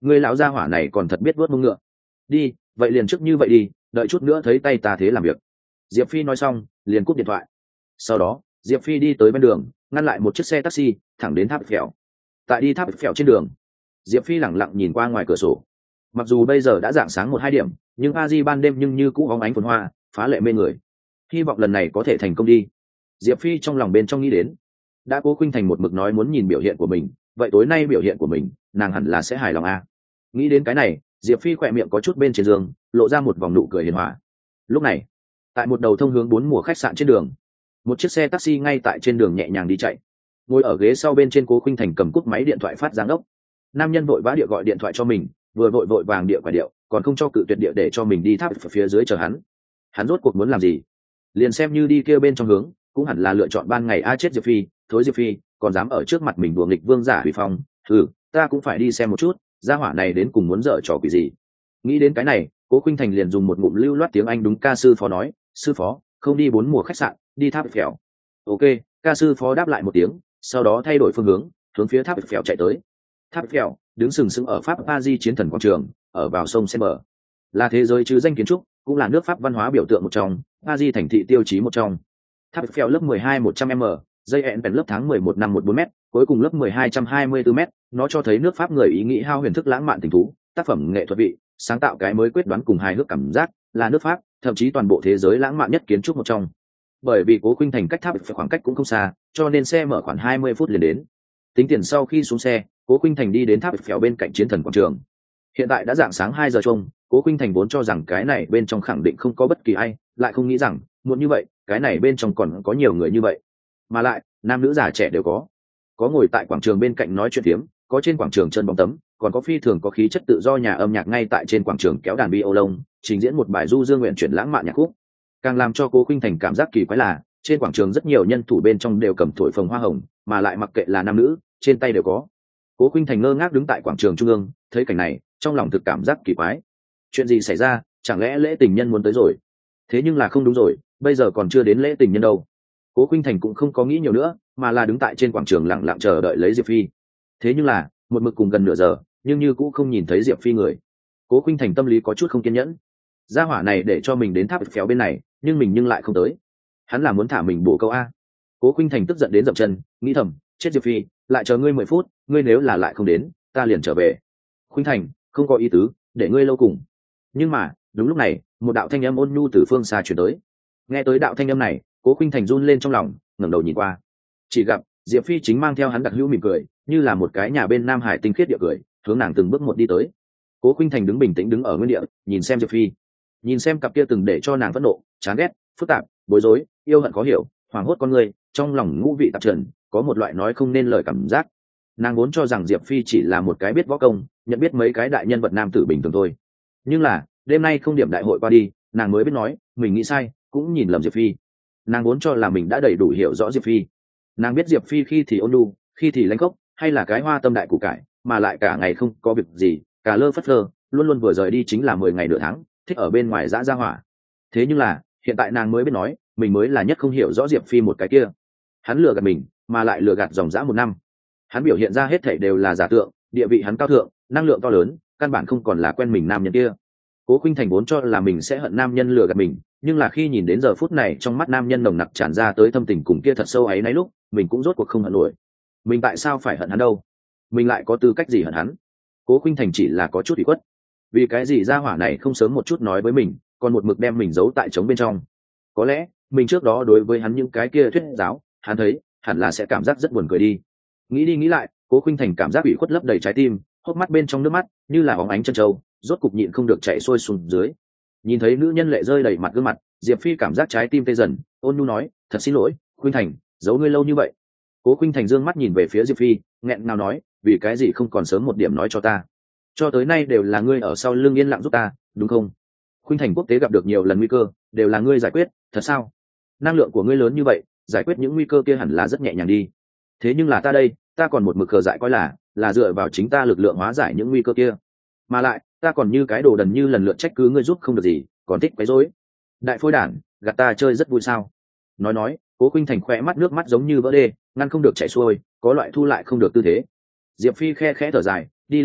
ngươi lão gia hỏa này còn thật biết vớt mông ngựa. Đi, vậy liền trước như vậy đi, đợi chút nữa thấy tay ta thế làm việc. Diệp Phi nói xong liền cúp điện thoại. Sau đó Diệp Phi đi tới bên đường, ngăn lại một chiếc xe taxi thẳng đến tháp phèo. Tại đi tháp phèo trên đường, Diệp Phi lẳng lặng nhìn qua ngoài cửa sổ. Mặc dù bây giờ đã rạng sáng một hai điểm, nhưng Paris ban đêm nhưng như cũ bóng ánh phồn hoa, phá lệ mê người. Hy vọng lần này có thể thành công đi. Diệp Phi trong lòng bên trong nghĩ đến. Đã Cố Khuynh Thành một mực nói muốn nhìn biểu hiện của mình, vậy tối nay biểu hiện của mình, nàng hẳn là sẽ hài lòng a. Nghĩ đến cái này, Diệp Phi khỏe miệng có chút bên trên giường, lộ ra một vòng nụ cười hiền hòa. Lúc này, tại một đầu thông hướng bốn mùa khách sạn trên đường, một chiếc xe taxi ngay tại trên đường nhẹ nhàng đi chạy. Ngồi ở ghế sau bên trên Cố Khuynh Thành cầm cúp máy điện thoại phát giáng đốc. Nam nhân vội vã địa gọi điện thoại cho mình, vừa vội vội vàng địa quả điệu, còn không cho cự tuyệt địa để cho mình đi tháp phía dưới chờ hắn. Hắn rốt cuộc muốn làm gì? Liền xem như đi kia bên trong hướng, cũng hẳn là lựa chọn ban ngày a chết Diệp Phi, thối Diệp Phi, còn dám ở trước mặt mình đùa nghịch vương giả huy phong, ừ, ta cũng phải đi xem một chút, gia hỏa này đến cùng muốn dở trò quỷ gì. Nghĩ đến cái này, Cố Khuynh Thành liền dùng một ngụm lưu loát tiếng Anh đúng ca sư phó nói, sư phó, không đi bốn mùa khách sạn, đi tháp phèo. Ok, ca sư phó đáp lại một tiếng, sau đó thay đổi phương hướng, hướng phía tháp phèo chạy tới. Tháp phèo đứng sừng sững ở Pháp Paris chiến thần quảng trường, ở vào sông Seine, là thế giới chứ danh kiến trúc, cũng là nước Pháp văn hóa biểu tượng một trong, Paris thành thị tiêu chí một trong. Tháp phèo lớp mười hai một trăm m, dây hẹn bèn lớp tháng mười một năm mười bốn m, cuối cùng lớp mười hai trăm hai mươi tư m, nó cho thấy nước Pháp người ý nghĩ hao huyền thức lãng mạn tình thú, tác phẩm nghệ thuật vị, sáng tạo cái mới quyết đoán cùng hài hước cảm giác, là nước Pháp, thậm chí toàn bộ thế giới lãng mạn nhất kiến trúc một trong. Bởi vì Cố Khuynh Thành cách tháp phải khoảng cách cũng không xa, cho nên xe mở khoảng hai mươi phút liền đến. Tính tiền sau khi xuống xe, Cố Khuynh Thành đi đến tháp phèo bên cạnh chiến thần quảng trường. Hiện tại đã dạng sáng hai giờ chung, Cố Khuynh Thành vốn cho rằng cái này bên trong khẳng định không có bất kỳ ai, lại không nghĩ rằng, muộn như vậy, cái này bên trong còn có nhiều người như vậy. Mà lại, nam nữ già trẻ đều có. Có ngồi tại quảng trường bên cạnh nói chuyện phiếm, có trên quảng trường chân bóng tấm, còn có phi thường có khí chất tự do nhà âm nhạc ngay tại trên quảng trường kéo đàn violon, trình diễn một bài du dương nguyện chuyển lãng mạn nhạc khúc. Càng làm cho Cố Khuynh Thành cảm giác kỳ quái là, trên quảng trường rất nhiều nhân thủ bên trong đều cầm thổi phồng hoa hồng, mà lại mặc kệ là nam nữ, trên tay đều có. Cố Khuynh Thành ngơ ngác đứng tại quảng trường trung ương, thấy cảnh này, trong lòng thực cảm giác kỳ quái. Chuyện gì xảy ra, chẳng lẽ lễ tình nhân muốn tới rồi? Thế nhưng là không đúng rồi, bây giờ còn chưa đến lễ tình nhân đâu. Cố Khuynh Thành cũng không có nghĩ nhiều nữa, mà là đứng tại trên quảng trường lặng lặng chờ đợi lấy Diệp Phi. Thế nhưng là, một mực cùng gần nửa giờ, nhưng như cũng không nhìn thấy Diệp Phi người. Cố Khuynh Thành tâm lý có chút không kiên nhẫn. Gia hỏa này để cho mình đến tháp phèo bên này, nhưng mình nhưng lại không tới. Hắn là muốn thả mình bổ câu a. Cố Khuynh Thành tức giận đến dậm chân, nghĩ thầm, chết Diệp Phi, lại chờ ngươi mười phút, ngươi nếu là lại không đến, ta liền trở về. Khuynh Thành, không có ý tứ, để ngươi lâu cùng. Nhưng mà, đúng lúc này, một đạo thanh âm ôn nhu từ phương xa truyền tới. Nghe tới đạo thanh âm này, Cố Khuynh Thành run lên trong lòng, ngẩng đầu nhìn qua. Chỉ gặp Diệp Phi chính mang theo hắn đặc hữu mỉm cười, như là một cái nhà bên Nam Hải tinh khiết địa cười, hướng nàng từng bước một đi tới. Cố Khuynh Thành đứng bình tĩnh đứng ở nguyên địa, nhìn xem Diệp Phi, nhìn xem cặp kia từng để cho nàng phẫn nộ, chán ghét, phức tạp, bối rối, yêu hận khó hiểu, hoảng hốt con người, trong lòng ngũ vị tạp trần, có một loại nói không nên lời cảm giác. Nàng vốn cho rằng Diệp Phi chỉ là một cái biết võ công, nhận biết mấy cái đại nhân vật nam tử bình thường thôi. Nhưng là, đêm nay không điểm đại hội qua đi, nàng mới biết nói, mình nghĩ sai, cũng nhìn lầm Diệp Phi. Nàng vốn cho là mình đã đầy đủ hiểu rõ Diệp Phi. Nàng biết Diệp Phi khi thì ôn nhu, khi thì lãnh khốc, hay là cái hoa tâm đại củ cải, mà lại cả ngày không có việc gì, cả lơ phất lơ, luôn luôn vừa rời đi chính là mười ngày nửa tháng, thích ở bên ngoài dã ra hỏa. Thế nhưng là, hiện tại nàng mới biết nói, mình mới là nhất không hiểu rõ Diệp Phi một cái kia. Hắn lừa gạt mình, mà lại lừa gạt dòng dã một năm. Hắn biểu hiện ra hết thảy đều là giả tượng, địa vị hắn cao thượng, năng lượng to lớn, căn bản không còn là quen mình nam nhân kia. Cố Khuynh Thành vốn cho là mình sẽ hận nam nhân lừa gạt mình, nhưng là khi nhìn đến giờ phút này trong mắt nam nhân nồng nặc tràn ra tới thâm tình cùng kia thật sâu ấy nấy lúc, mình cũng rốt cuộc không hận nổi. Mình tại sao phải hận hắn đâu? Mình lại có tư cách gì hận hắn? Cố Khuynh Thành chỉ là có chút ủy khuất. Vì cái gì gia hỏa này không sớm một chút nói với mình, còn một mực đem mình giấu tại trống bên trong? Có lẽ, mình trước đó đối với hắn những cái kia thuyết giáo, hắn thấy, hẳn là sẽ cảm giác rất buồn cười đi. Nghĩ đi nghĩ lại, Cố Khuynh Thành cảm giác ủy khuất lấp đầy trái tim, hốc mắt bên trong nước mắt như là óng ánh chân trâu, rốt cục nhịn không được chảy xuôi xuống dưới. Nhìn thấy nữ nhân lệ rơi đầy mặt gương mặt, Diệp Phi cảm giác trái tim tê dần, ôn nhu nói, thật xin lỗi, Khuynh Thành, giấu ngươi lâu như vậy. Cố Khuynh Thành dương mắt nhìn về phía Diệp Phi, nghẹn ngào nói, vì cái gì không còn sớm một điểm nói cho ta? Cho tới nay đều là ngươi ở sau lưng yên lặng giúp ta, đúng không? Khuynh Thành quốc tế gặp được nhiều lần nguy cơ, đều là ngươi giải quyết, thật sao? Năng lượng của ngươi lớn như vậy, giải quyết những nguy cơ kia hẳn là rất nhẹ nhàng đi. Thế nhưng là ta đây, ta còn một mực khờ dại coi là, là dựa vào chính ta lực lượng hóa giải những nguy cơ kia. Mà lại, ta còn như cái đồ đần như lần lượt trách cứ ngươi giúp không được gì, còn thích quấy rối. Đại phôi đản, gạt ta chơi rất vui sao? Nói nói, Cố Khuynh Thành khỏe mắt nước mắt giống như vỡ đê, ngăn không được chảy xuôi, có loại thu lại không được tư thế. Diệp Phi khe khẽ thở dài, đi lên trước,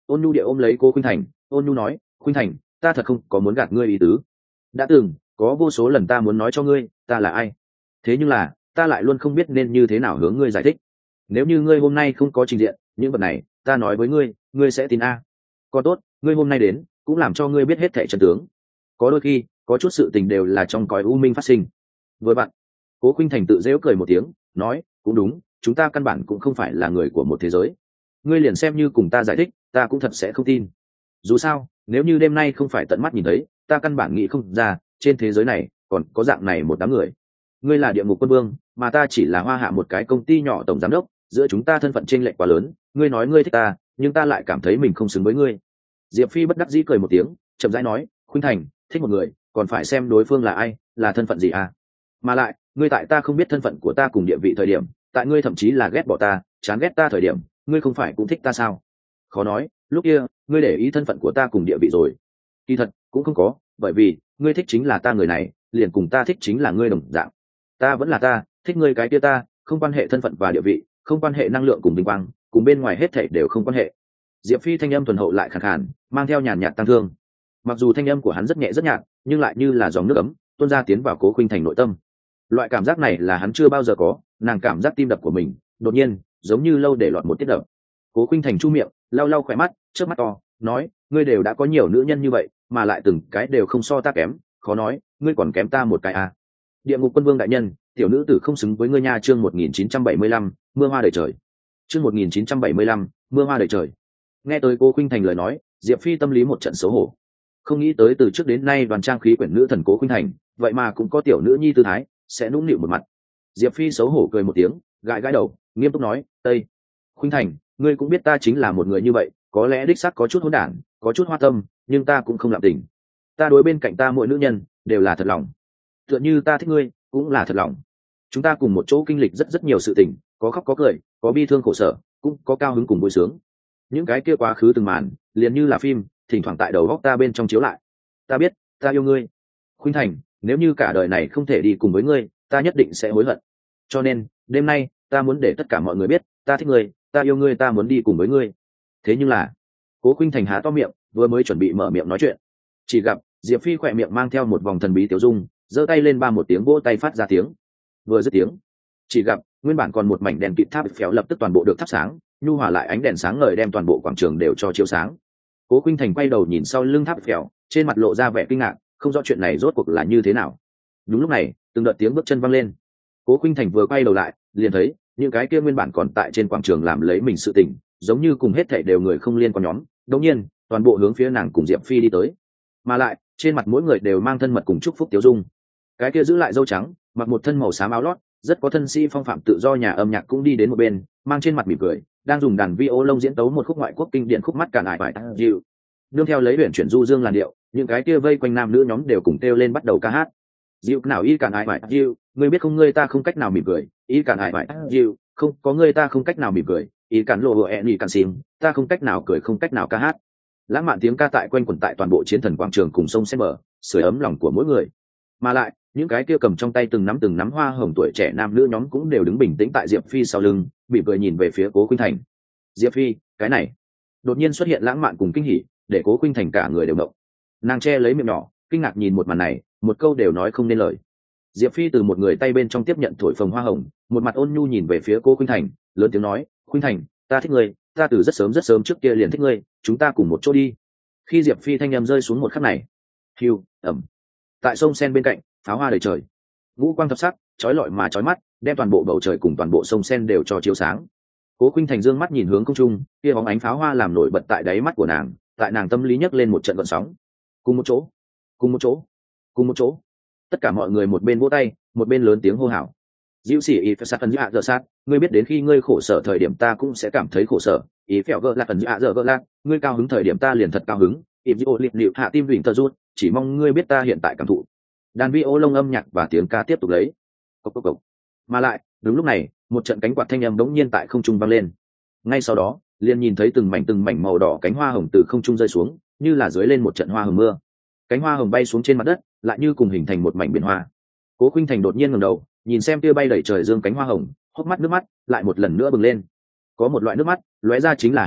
ôn nhu địa ôm lấy cô Khuynh Thành, ôn nhu nói, Khuynh Thành, ta thật không có muốn gạt ngươi ý tứ. Đã từng có vô số lần ta muốn nói cho ngươi ta là ai, thế nhưng là ta lại luôn không biết nên như thế nào hướng ngươi giải thích. Nếu như ngươi hôm nay không có trình diện những vật này, ta nói với ngươi ngươi sẽ tin a. Còn tốt, ngươi hôm nay đến cũng làm cho ngươi biết hết thảy chân tướng. Có đôi khi có chút sự tình đều là trong cõi u minh phát sinh. Với bạn, Cố Khuynh Thành tự giễu cười một tiếng, nói, cũng đúng, chúng ta căn bản cũng không phải là người của một thế giới. Ngươi liền xem như cùng ta giải thích, ta cũng thật sẽ không tin. Dù sao, nếu như đêm nay không phải tận mắt nhìn thấy, ta căn bản nghĩ không ra trên thế giới này còn có dạng này một đám người. Ngươi là địa ngục quân vương, mà ta chỉ là hoa hạ một cái công ty nhỏ tổng giám đốc, giữa chúng ta thân phận chênh lệch quá lớn. Ngươi nói ngươi thích ta, nhưng ta lại cảm thấy mình không xứng với ngươi. Diệp Phi bất đắc dĩ cười một tiếng, chậm rãi nói, Khuynh Thành, thích một người còn phải xem đối phương là ai, là thân phận gì à. Mà lại, ngươi tại ta không biết thân phận của ta cùng địa vị thời điểm, tại ngươi thậm chí là ghét bỏ ta, chán ghét ta thời điểm, ngươi không phải cũng thích ta sao? Khó nói, lúc kia ngươi để ý thân phận của ta cùng địa vị rồi. Kỳ thật cũng không có, bởi vì ngươi thích chính là ta người này, liền cùng ta thích chính là ngươi đồng dạng. Ta vẫn là ta, thích ngươi cái kia ta, không quan hệ thân phận và địa vị, không quan hệ năng lượng cùng vinh quang, cùng bên ngoài hết thảy đều không quan hệ. Diệp Phi thanh âm thuần hậu lại khàn khàn, mang theo nhàn nhạt tăng thương. Mặc dù thanh âm của hắn rất nhẹ rất nhạt, nhưng lại như là dòng nước ấm tuôn ra tiến vào Cố Khuynh Thành nội tâm. Loại cảm giác này là hắn chưa bao giờ có, nàng cảm giác tim đập của mình đột nhiên giống như lâu để lọt một tiết đập. Cố Khuynh Thành chu miệng, lau lau khỏe mắt, trước mắt to, nói, ngươi đều đã có nhiều nữ nhân như vậy, mà lại từng cái đều không so ta kém, khó nói, ngươi còn kém ta một cái à. Địa ngục quân vương đại nhân, tiểu nữ tử không xứng với ngươi nha. Chương một nghìn chín trăm bảy mươi lăm, mưa hoa đầy trời. Chương một nghìn chín trăm bảy mươi lăm, mưa hoa đầy trời. Nghe tới Cố Khuynh Thành lời nói, Diệp Phi tâm lý một trận xấu hổ. Không nghĩ tới từ trước đến nay đoàn trang khí quyển nữ thần Cố Khuynh Thành, vậy mà cũng có tiểu nữ nhi tư thái, sẽ nũng nịu một mặt. Diệp Phi xấu hổ cười một tiếng, gãi gãi đầu, nghiêm túc nói, tây Khuynh Thành, ngươi cũng biết ta chính là một người như vậy, có lẽ đích xác có chút hỗn đản, có chút hoa tâm, nhưng ta cũng không lạm tình. Ta đối bên cạnh ta mỗi nữ nhân đều là thật lòng, tựa như ta thích ngươi cũng là thật lòng. Chúng ta cùng một chỗ kinh lịch rất rất nhiều sự tình, có khóc có cười, có bi thương khổ sở, cũng có cao hứng cùng vui sướng. Những cái kia quá khứ từng màn liền như là phim, thỉnh thoảng tại đầu góc ta bên trong chiếu lại. Ta biết ta yêu ngươi, Khuynh Thành, nếu như cả đời này không thể đi cùng với ngươi, ta nhất định sẽ hối hận. Cho nên đêm nay ta muốn để tất cả mọi người biết, ta thích ngươi, ta yêu ngươi, ta muốn đi cùng với ngươi. Thế nhưng là, Cố Khuynh Thành há to miệng, vừa mới chuẩn bị mở miệng nói chuyện, chỉ gặp Diệp Phi khỏe miệng mang theo một vòng thần bí tiểu dung, giơ tay lên ba một tiếng vỗ tay phát ra tiếng. Vừa dứt tiếng, chỉ gặp nguyên bản còn một mảnh đèn kịt tháp phéo lập tức toàn bộ được thắp sáng, nhu hòa lại ánh đèn sáng ngời đem toàn bộ quảng trường đều cho chiếu sáng. Cố Khuynh Thành quay đầu nhìn sau lưng tháp phéo, trên mặt lộ ra vẻ kinh ngạc, không rõ chuyện này rốt cuộc là như thế nào. Đúng lúc này, từng đợt tiếng bước chân vang lên. Cố Khuynh Thành vừa quay đầu lại, liền thấy những cái kia nguyên bản còn tại trên quảng trường làm lấy mình sự tình, giống như cùng hết thảy đều người không liên quan nhóm, đột nhiên toàn bộ hướng phía nàng cùng Diệp Phi đi tới. Mà lại trên mặt mỗi người đều mang thân mật cùng chúc phúc tiêu dung. Cái kia giữ lại râu trắng, mặc một thân màu xám áo lót, rất có thân sĩ phong phạm tự do nhà âm nhạc cũng đi đến một bên, mang trên mặt mỉm cười, đang dùng đàn vi ô lông diễn tấu một khúc ngoại quốc kinh điển khúc mắt cả ải bài tăng dịu. Nương theo lấy huyền chuyển du dương làn điệu, những cái kia vây quanh nam nữ nhóm đều cùng kêu lên bắt đầu ca hát. Dịu nào y cản ải bài dịu, ngươi biết không, ngươi ta không cách nào mỉm cười, y cản ải bài dịu, không có ngươi ta không cách nào mỉm cười, y cản lộ hựa ẹn y cản xìm, ta không cách nào cười, không cách nào ca hát. Lãng mạn tiếng ca tại quanh quẩn tại toàn bộ chiến thần quảng trường cùng sông sen mở, sưởi ấm lòng của mỗi người. Mà lại những cái kia cầm trong tay từng nắm từng nắm hoa hồng tuổi trẻ nam nữ nhóm cũng đều đứng bình tĩnh tại Diệp Phi sau lưng, bị cười nhìn về phía Cố Khuynh Thành. Diệp Phi, cái này đột nhiên xuất hiện lãng mạn cùng kinh hỉ, để Cố Khuynh Thành cả người đều động. Nàng che lấy miệng nhỏ, kinh ngạc nhìn một màn này, một câu đều nói không nên lời. Diệp Phi từ một người tay bên trong tiếp nhận thổi phồng hoa hồng, một mặt ôn nhu nhìn về phía Cố Khuynh Thành, lớn tiếng nói, Khuynh Thành, ta thích ngươi, ta từ rất sớm rất sớm trước kia liền thích ngươi, chúng ta cùng một chỗ đi. Khi Diệp Phi thanh âm rơi xuống một khắc này, hiu, ẩm, tại sông sen bên cạnh, pháo hoa đầy trời, ngũ quang thập sắc, chói lọi mà chói mắt, đem toàn bộ bầu trời cùng toàn bộ sông sen đều cho chiếu sáng. Cố Khuynh Thành dương mắt nhìn hướng không trung, kia bóng ánh pháo hoa làm nổi bật tại đáy mắt của nàng, tại nàng tâm lý nhấc lên một trận gợn sóng. Cùng một chỗ, cùng một chỗ, cùng một chỗ, tất cả mọi người một bên vỗ tay, một bên lớn tiếng hô hào. Diệu sĩ y phèo sát phần dạ giờ sát, ngươi biết đến khi ngươi khổ sở thời điểm ta cũng sẽ cảm thấy khổ sở. Ý phèo gỡ là phần dạ giờ gỡ lạc, ngươi cao hứng thời điểm ta liền thật cao hứng. Ý diệu liệt liệu hạ tim vịnh tờ rút, chỉ mong ngươi biết ta hiện tại cảm thụ. Đàn vi ô lông âm nhạc và tiếng ca tiếp tục lấy. Cốc cốc cốc. Mà lại, đúng lúc này, một trận cánh quạt thanh âm đống nhiên tại không trung vang lên. Ngay sau đó, liền nhìn thấy từng mảnh từng mảnh màu đỏ cánh hoa hồng từ không trung rơi xuống, như là dưới lên một trận hoa hồng mưa. Cánh hoa hồng bay xuống trên mặt đất, lại như cùng hình thành một mảnh biển hoa. Cố Khuynh Thành đột nhiên ngẩng đầu, nhìn xem tia bay đẩy trời dương cánh hoa hồng, hốc mắt nước mắt lại một lần nữa bừng lên. Có một loại nước mắt lóe ra chính là hạnh phúc,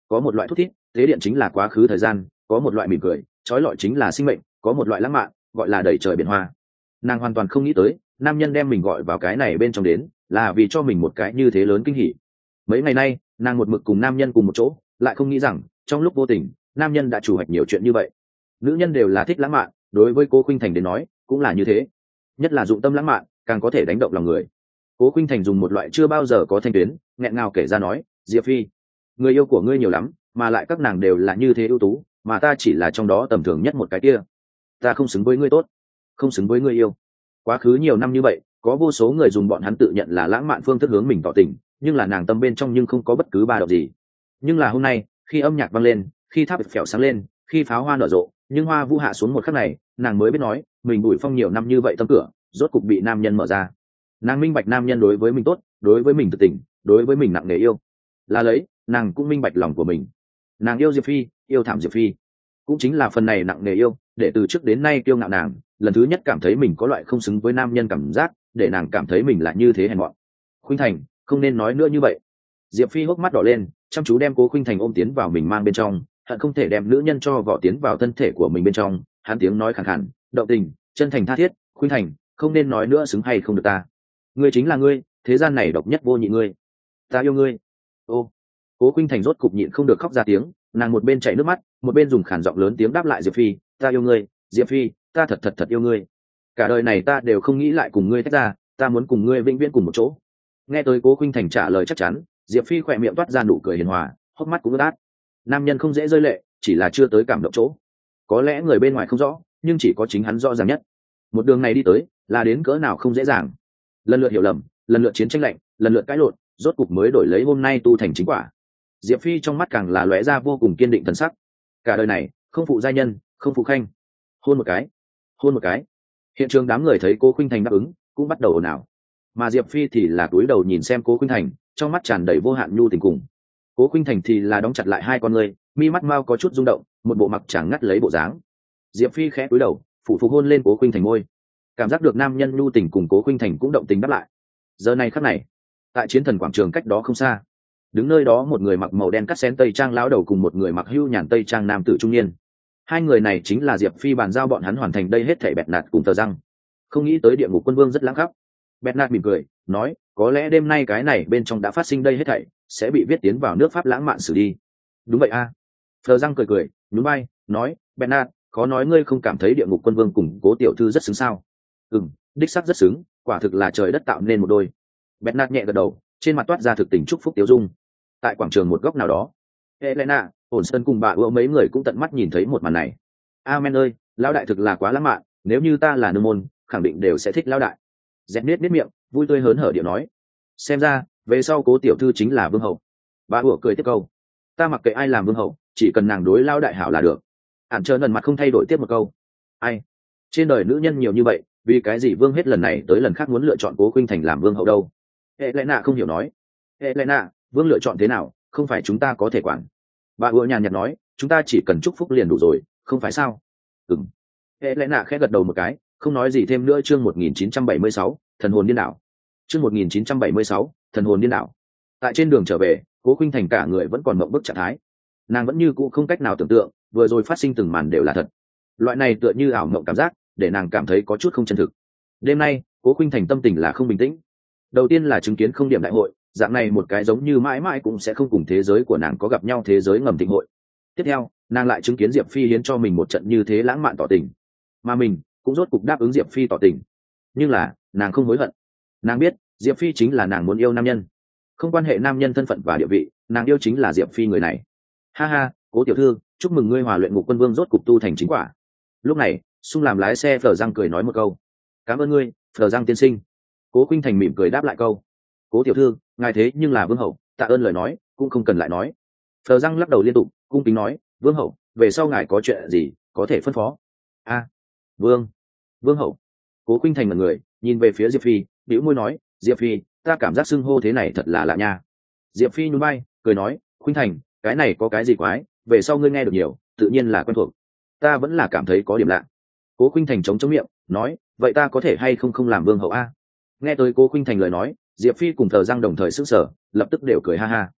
có một loại thút thít, tế điện chính là quá khứ thời gian, có một loại mỉm cười, trói lọi chính là sinh mệnh, có một loại lãng mạn gọi là đầy trời biển hoa. Nàng hoàn toàn không nghĩ tới nam nhân đem mình gọi vào cái này bên trong đến là vì cho mình một cái như thế lớn kinh hỉ. Mấy ngày nay nàng một mực cùng nam nhân cùng một chỗ, lại không nghĩ rằng trong lúc vô tình nam nhân đã chủ hoạch nhiều chuyện như vậy. Nữ nhân đều là thích lãng mạn, đối với cô Khuynh Thành đến nói cũng là như thế, nhất là dụng tâm lãng mạn càng có thể đánh động lòng người. Cố Khuynh Thành dùng một loại chưa bao giờ có thanh tuyến nghẹn ngào kể ra nói, Diệp Phi, người yêu của ngươi nhiều lắm, mà lại các nàng đều là như thế ưu tú, mà ta chỉ là trong đó tầm thường nhất một cái kia. Ta không xứng với ngươi tốt, không xứng với ngươi yêu. Quá khứ nhiều năm như vậy, có vô số người dùng bọn hắn tự nhận là lãng mạn phương thức hướng mình tỏ tình, nhưng là nàng tâm bên trong nhưng không có bất cứ ba động gì. Nhưng là hôm nay, khi âm nhạc vang lên, khi tháp phèo sáng lên, khi pháo hoa nở rộ, nhưng hoa vũ hạ xuống một khắc này, nàng mới biết nói, mình bùi phong nhiều năm như vậy tâm cửa, rốt cục bị nam nhân mở ra. Nàng minh bạch nam nhân đối với mình tốt, đối với mình tự tình, đối với mình nặng nề yêu. Là lấy, nàng cũng minh bạch lòng của mình. Nàng yêu Diệp Phi, yêu thảm Diệp Phi. Cũng chính là phần này nặng nề yêu, để từ trước đến nay kiêu ngạo nàng, lần thứ nhất cảm thấy mình có loại không xứng với nam nhân cảm giác, để nàng cảm thấy mình là như thế hèn mọn. Khuynh Thành, không nên nói nữa như vậy. Diệp Phi hốc mắt đỏ lên, chăm chú đem Cố Khuynh Thành ôm tiến vào mình mang bên trong, hận không thể đem nữ nhân cho vỏ tiến vào thân thể của mình bên trong. Hắn tiếng nói khàn khàn, động tình, chân thành tha thiết, Khuynh Thành, không nên nói nữa xứng hay không được ta. Ngươi chính là ngươi, thế gian này độc nhất vô nhị ngươi. Ta yêu ngươi. Ô. Cố Khuynh Thành rốt cục nhịn không được khóc ra tiếng, nàng một bên chảy nước mắt, một bên dùng khản giọng lớn tiếng đáp lại Diệp Phi, ta yêu ngươi, Diệp Phi, ta thật thật thật yêu ngươi. Cả đời này ta đều không nghĩ lại cùng ngươi tách ra, ta muốn cùng ngươi vĩnh viễn cùng một chỗ. Nghe tới Cố Khuynh Thành trả lời chắc chắn, Diệp Phi khỏe miệng toát ra nụ cười hiền hòa, hốc mắt cũng ướt át. Nam nhân không dễ rơi lệ, chỉ là chưa tới cảm động chỗ. Có lẽ người bên ngoài không rõ, nhưng chỉ có chính hắn rõ ràng nhất. Một đường này đi tới, là đến cỡ nào không dễ dàng. Lần lượt hiểu lầm, lần lượt chiến tranh lạnh, lần lượt cãi lộn, rốt cục mới đổi lấy hôm nay tu thành chính quả. Diệp Phi trong mắt càng là lóe ra vô cùng kiên định thần sắc. Cả đời này, không phụ giai nhân, không phụ khanh. Hôn một cái, hôn một cái. Hiện trường đám người thấy Cố Khuynh Thành đáp ứng, cũng bắt đầu ồn ào. Mà Diệp Phi thì là cúi đầu nhìn xem Cố Khuynh Thành, trong mắt tràn đầy vô hạn nhu tình cùng. Cố Khuynh Thành thì là đóng chặt lại hai con ngươi, mi mắt mau có chút rung động, một bộ mặc chẳng ngắt lấy bộ dáng. Diệp Phi khẽ cúi đầu, phủ phục hôn lên Cố Khuynh Thành môi. Cảm giác được nam nhân nhu tình cùng Cố Khuynh Thành cũng động tình đáp lại. Giờ này khắc này, tại chiến thần quảng trường cách đó không xa, đứng nơi đó một người mặc màu đen cắt xén tây trang lão đầu cùng một người mặc hưu nhàn tây trang nam tử trung niên. Hai người này chính là Diệp Phi bàn giao bọn hắn hoàn thành đây hết thảy bẹt nạt cùng tờ răng. Không nghĩ tới địa ngục quân vương rất lãng khóc. Bẹt nạt mỉm cười, nói, có lẽ đêm nay cái này bên trong đã phát sinh đây hết thảy, sẽ bị viết tiến vào nước Pháp lãng mạn xử đi. Đúng vậy a. À. Tờ răng cười cười, nhún vai, nói, bẹt nạt, khó nói ngươi không cảm thấy địa ngục quân vương cùng Cố tiểu thư rất xứng sao? Ừm, đích xác rất xứng, quả thực là trời đất tạo nên một đôi. Bẹt nạt nhẹ gật đầu, trên mặt toát ra thực tình chúc phúc tiêu dung. Tại quảng trường một góc nào đó, Helena, ổn sân cùng bà ưa mấy người cũng tận mắt nhìn thấy một màn này. Amen ơi, lão đại thực là quá lãng mạn, nếu như ta là nương môn, khẳng định đều sẽ thích lão đại. Dẹt nết nết miệng, vui tươi hớn hở điệu nói. Xem ra, về sau Cố tiểu thư chính là vương hậu. Bà ưa cười tiếp câu. Ta mặc kệ ai làm vương hậu, chỉ cần nàng đối lão đại hảo là được. Ản trơn lần mặt không thay đổi tiếp một câu. Ai? Trên đời nữ nhân nhiều như vậy, vì cái gì vương hết lần này tới lần khác muốn lựa chọn Cố Khuynh Thành làm vương hậu đâu? Helena không hiểu nói. Helena, vương lựa chọn thế nào, không phải chúng ta có thể quản. Bà ưa nhàn nhạt nói, chúng ta chỉ cần chúc phúc liền đủ rồi, không phải sao? Ừm. Helena khẽ gật đầu một cái, không nói gì thêm nữa. Chương một nghìn chín trăm bảy mươi sáu, thần hồn điên đảo. Chương một nghìn chín trăm bảy mươi sáu, thần hồn điên đảo. Tại trên đường trở về, Cố Khuynh Thành cả người vẫn còn mộng bức trạng thái. Nàng vẫn như cũ không cách nào tưởng tượng, vừa rồi phát sinh từng màn đều là thật. Loại này tựa như ảo mộng cảm giác, để nàng cảm thấy có chút không chân thực. Đêm nay, Cố Khuynh Thành tâm tình là không bình tĩnh. Đầu tiên là chứng kiến không điểm đại hội, dạng này một cái giống như mãi mãi cũng sẽ không cùng thế giới của nàng có gặp nhau thế giới ngầm thịnh hội. Tiếp theo, nàng lại chứng kiến Diệp Phi hiến cho mình một trận như thế lãng mạn tỏ tình, mà mình cũng rốt cục đáp ứng Diệp Phi tỏ tình. Nhưng là, nàng không hối hận. Nàng biết, Diệp Phi chính là nàng muốn yêu nam nhân. Không quan hệ nam nhân thân phận và địa vị, nàng yêu chính là Diệp Phi người này. Ha ha, Cố tiểu thư, chúc mừng ngươi hòa luyện ngục quân vương rốt cục tu thành chính quả. Lúc này, Sung làm lái xe Phở Giang cười nói một câu. Cảm ơn ngươi, Phở Giang tiên sinh. Cố Khuynh Thành mỉm cười đáp lại câu. Cố tiểu thư, ngài thế nhưng là vương hậu, tạ ơn lời nói, cũng không cần lại nói. Phở Giang lắc đầu liên tục, cung kính nói, vương hậu, về sau ngài có chuyện gì, có thể phân phó. A, vương, vương hậu. Cố Khuynh Thành là người, nhìn về phía Diệp Phi, bĩu môi nói, Diệp Phi, ta cảm giác xưng hô thế này thật là lạ nha. Diệp Phi nhún vai, cười nói, Khuynh Thành, cái này có cái gì quái, về sau ngươi nghe được nhiều, tự nhiên là quen thuộc. Ta vẫn là cảm thấy có điểm lạ. Cố Khuynh Thành chống chống miệng, nói, vậy ta có thể hay không không làm vương hậu a? Nghe tới Cố Khuynh Thành lời nói, Diệp Phi cùng Thờ Giang đồng thời sững sờ, lập tức đều cười ha ha.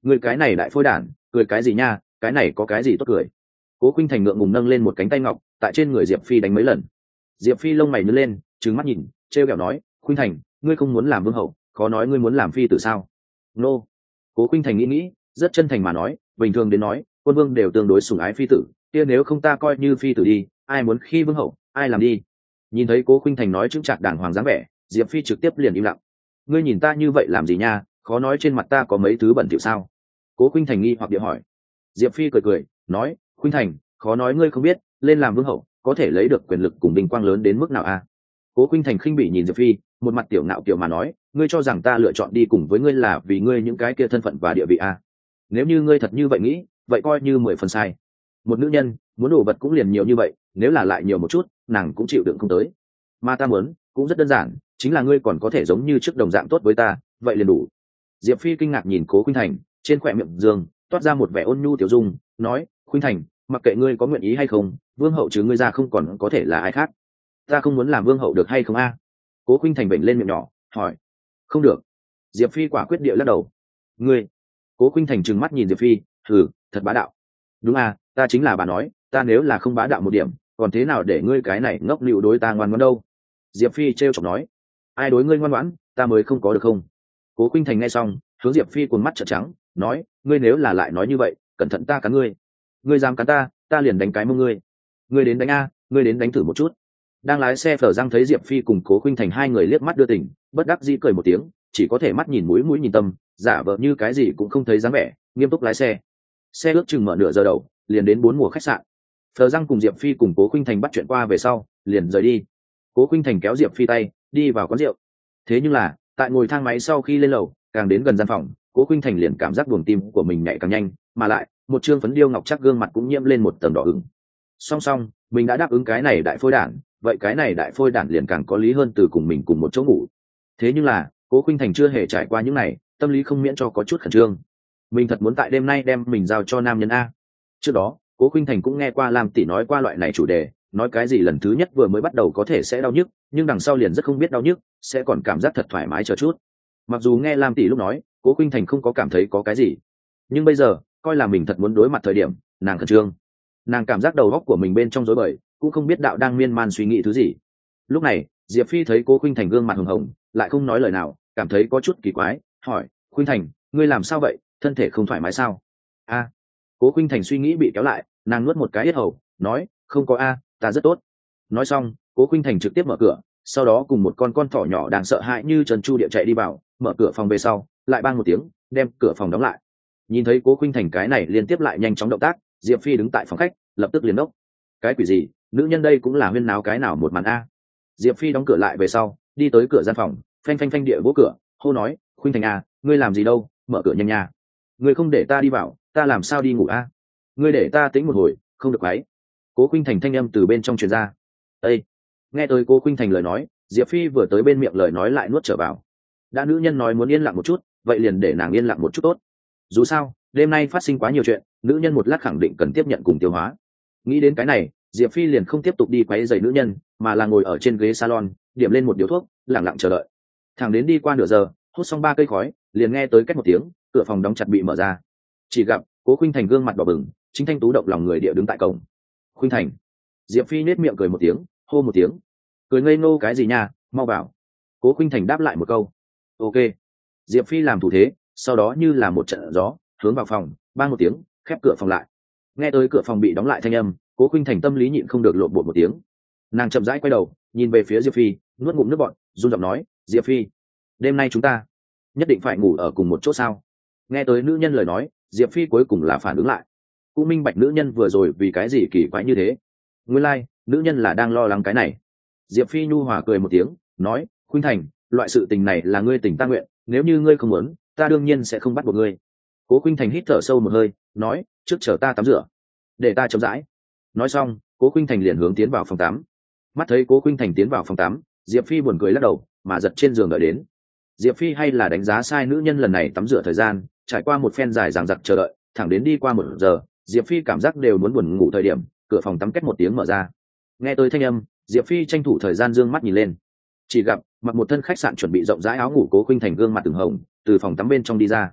Người cái này đại phôi đản, cười cái gì nha, cái này có cái gì tốt cười. Cố Khuynh Thành ngượng ngùng nâng lên một cánh tay ngọc, tại trên người Diệp Phi đánh mấy lần. Diệp Phi lông mày nhướng lên, trừng mắt nhìn, trêu ghẹo nói, Khuynh Thành, ngươi không muốn làm vương hậu, khó nói ngươi muốn làm phi tử sao? Nô. Cố Khuynh Thành nghĩ nghĩ, rất chân thành mà nói, bình thường đến nói, quân vương đều tương đối sủng ái phi tử, kia nếu không ta coi như phi tử đi, ai muốn khi vương hậu, ai làm đi. Nhìn thấy Cố Khuynh Thành nói chững chạc đàng hoàng dáng vẻ, Diệp Phi trực tiếp liền im lặng. Ngươi nhìn ta như vậy làm gì nha, khó nói trên mặt ta có mấy thứ bẩn thỉu sao? Cố Khuynh Thành nghi hoặc địa hỏi. Diệp Phi cười cười, nói, Khuynh Thành, khó nói ngươi không biết, lên làm vương hậu có thể lấy được quyền lực cùng vinh quang lớn đến mức nào à? Cố Khuynh Thành khinh bỉ nhìn Diệp Phi, một mặt tiểu ngạo kiểu mà nói, ngươi cho rằng ta lựa chọn đi cùng với ngươi là vì ngươi những cái kia thân phận và địa vị à? Nếu như ngươi thật như vậy nghĩ, vậy coi như mười phần sai. Một nữ nhân muốn đồ vật cũng liền nhiều như vậy, nếu là lại nhiều một chút, nàng cũng chịu đựng không tới. Mà ta muốn, cũng rất đơn giản, chính là ngươi còn có thể giống như trước đồng dạng tốt với ta, vậy liền đủ. Diệp Phi kinh ngạc nhìn Cố Khuynh Thành, trên khóe miệng dương toát ra một vẻ ôn nhu tiểu dung, nói, Khuynh Thành, mặc kệ ngươi có nguyện ý hay không, vương hậu chứ ngươi ra không còn có thể là ai khác. Ta không muốn làm vương hậu được hay không a? Cố Khuynh Thành bệnh lên miệng nhỏ, hỏi. Không được. Diệp Phi quả quyết địa lắc đầu. Ngươi. Cố Khuynh Thành trừng mắt nhìn Diệp Phi, thử, thật bá đạo. Đúng à, ta chính là bà nói, ta nếu là không bá đạo một điểm, còn thế nào để ngươi cái này ngốc nịu đối ta ngoan ngoãn đâu? Diệp Phi trêu chọc nói. Ai đối ngươi ngoan ngoãn, ta mới không có được không? Cố Khuynh Thành nghe xong, hướng Diệp Phi cuồng mắt trợn trắng, nói, ngươi nếu là lại nói như vậy, cẩn thận ta cắn ngươi. Ngươi dám cắn ta, ta liền đánh cái mông ngươi. Ngươi đến đánh a, ngươi đến đánh thử một chút. Đang lái xe Phở Giang thấy Diệp Phi cùng Cố Khuynh Thành hai người liếc mắt đưa tình, bất đắc dĩ cười một tiếng, chỉ có thể mắt nhìn mũi mũi nhìn tâm, giả vờ như cái gì cũng không thấy dáng vẻ, nghiêm túc lái xe. Xe ước chừng mở nửa giờ đầu, liền đến bốn mùa khách sạn. Phở Giang cùng Diệp Phi cùng Cố Khuynh Thành bắt chuyện qua về sau, liền rời đi. Cố Khuynh Thành kéo Diệp Phi tay, đi vào quán rượu. Thế nhưng là, tại ngồi thang máy sau khi lên lầu, càng đến gần gian phòng, Cố Khuynh Thành liền cảm giác buồng tim của mình nhảy càng nhanh, mà lại, một trương phấn điêu ngọc chắc gương mặt cũng nhiễm lên một tầng đỏ ửng. Song song, mình đã đáp ứng cái này đại phôi đản, vậy cái này đại phôi đản liền càng có lý hơn từ cùng mình cùng một chỗ ngủ. Thế nhưng là, Cố Khuynh Thành chưa hề trải qua những này, tâm lý không miễn cho có chút khẩn trương. Mình thật muốn tại đêm nay đem mình giao cho nam nhân a. Trước đó, Cố Khuynh Thành cũng nghe qua Lam tỷ nói qua loại này chủ đề, nói cái gì lần thứ nhất vừa mới bắt đầu có thể sẽ đau nhức, nhưng đằng sau liền rất không biết đau nhức, sẽ còn cảm giác thật thoải mái chờ chút. Mặc dù nghe Lam tỷ lúc nói, Cố Khuynh Thành không có cảm thấy có cái gì, nhưng bây giờ, coi là mình thật muốn đối mặt thời điểm, nàng khẩn trương. Nàng cảm giác đầu óc của mình bên trong rối bời, cũng không biết đạo đang miên man suy nghĩ thứ gì. Lúc này, Diệp Phi thấy Cố Khuynh Thành gương mặt hồng hồng, lại không nói lời nào, cảm thấy có chút kỳ quái, hỏi, Khuynh Thành, ngươi làm sao vậy, thân thể không thoải mái sao? A. Cố Khuynh Thành suy nghĩ bị kéo lại, nàng nuốt một cái yết hầu, nói, không có a, ta rất tốt. Nói xong, Cố Khuynh Thành trực tiếp mở cửa, sau đó cùng một con con thỏ nhỏ đang sợ hãi như trần chu địa chạy đi vào, mở cửa phòng về sau, lại bang một tiếng, đem cửa phòng đóng lại. Nhìn thấy Cố Khuynh Thành cái này liên tiếp lại nhanh chóng động tác, Diệp Phi đứng tại phòng khách, lập tức liền đốc. Cái quỷ gì, nữ nhân đây cũng là huyên náo cái nào một màn a. Diệp Phi đóng cửa lại về sau, đi tới cửa gian phòng, phanh phanh phanh địa vỗ cửa, hô nói, Khuynh Thành a, ngươi làm gì đâu, mở cửa nhanh nha. Ngươi không để ta đi vào, ta làm sao đi ngủ a? Ngươi để ta tĩnh một hồi, không được quấy. Cố Khuynh Thành thanh âm từ bên trong truyền ra. Ê! Nghe tới Cố Khuynh Thành lời nói, Diệp Phi vừa tới bên miệng lời nói lại nuốt trở vào. Đã nữ nhân nói muốn yên lặng một chút, vậy liền để nàng yên lặng một chút tốt. Dù sao, đêm nay phát sinh quá nhiều chuyện, nữ nhân một lát khẳng định cần tiếp nhận cùng tiêu hóa. Nghĩ đến cái này, Diệp Phi liền không tiếp tục đi quấy rầy nữ nhân, mà là ngồi ở trên ghế salon, điểm lên một điếu thuốc, lặng lặng chờ đợi. Thẳng đến đi qua nửa giờ, hút xong ba cây khói, liền nghe tới két một tiếng, cửa phòng đóng chặt bị mở ra. Chỉ gặp Cố Khuynh Thành gương mặt đỏ bừng, chính thanh tú động lòng người địa đứng tại cổng. Khuynh Thành. Diệp Phi nét miệng cười một tiếng, hô một tiếng. Cười ngây ngô cái gì nha, mau vào. Cố Khuynh Thành đáp lại một câu. Ok. Diệp Phi làm thủ thế, sau đó như là một trận gió, hướng vào phòng, bang một tiếng, khép cửa phòng lại. Nghe tới cửa phòng bị đóng lại thanh âm, Cố Khuynh Thành tâm lý nhịn không được lộn bột một tiếng. Nàng chậm rãi quay đầu, nhìn về phía Diệp Phi, nuốt ngụm nước bọt, run giọng nói, Diệp Phi, đêm nay chúng ta nhất định phải ngủ ở cùng một chỗ sao? Nghe tới nữ nhân lời nói, Diệp Phi cuối cùng là phản ứng lại, cũng minh bạch nữ nhân vừa rồi vì cái gì kỳ quái như thế. Nguyên lai, like, nữ nhân là đang lo lắng cái này. Diệp Phi nhu hòa cười một tiếng, nói, Khuynh Thành, loại sự tình này là ngươi tình ta nguyện, nếu như ngươi không muốn, ta đương nhiên sẽ không bắt buộc ngươi. Cố Khuynh Thành hít thở sâu một hơi, nói, trước chờ ta tắm rửa, để ta chậm rãi. Nói xong, Cố Khuynh Thành liền hướng tiến vào phòng tắm. Mắt thấy Cố Khuynh Thành tiến vào phòng tắm, Diệp Phi buồn cười lắc đầu, mà giật trên giường đợi đến. Diệp Phi hay là đánh giá sai nữ nhân lần này tắm rửa thời gian, trải qua một phen dài dằng dặc chờ đợi, thẳng đến đi qua một giờ, Diệp Phi cảm giác đều muốn buồn ngủ thời điểm, cửa phòng tắm két một tiếng mở ra. Nghe tới thanh âm, Diệp Phi tranh thủ thời gian dương mắt nhìn lên, chỉ gặp mặc một thân khách sạn chuẩn bị rộng rãi áo ngủ Cố Khuynh Thành gương mặt từng hồng, từ phòng tắm bên trong đi ra.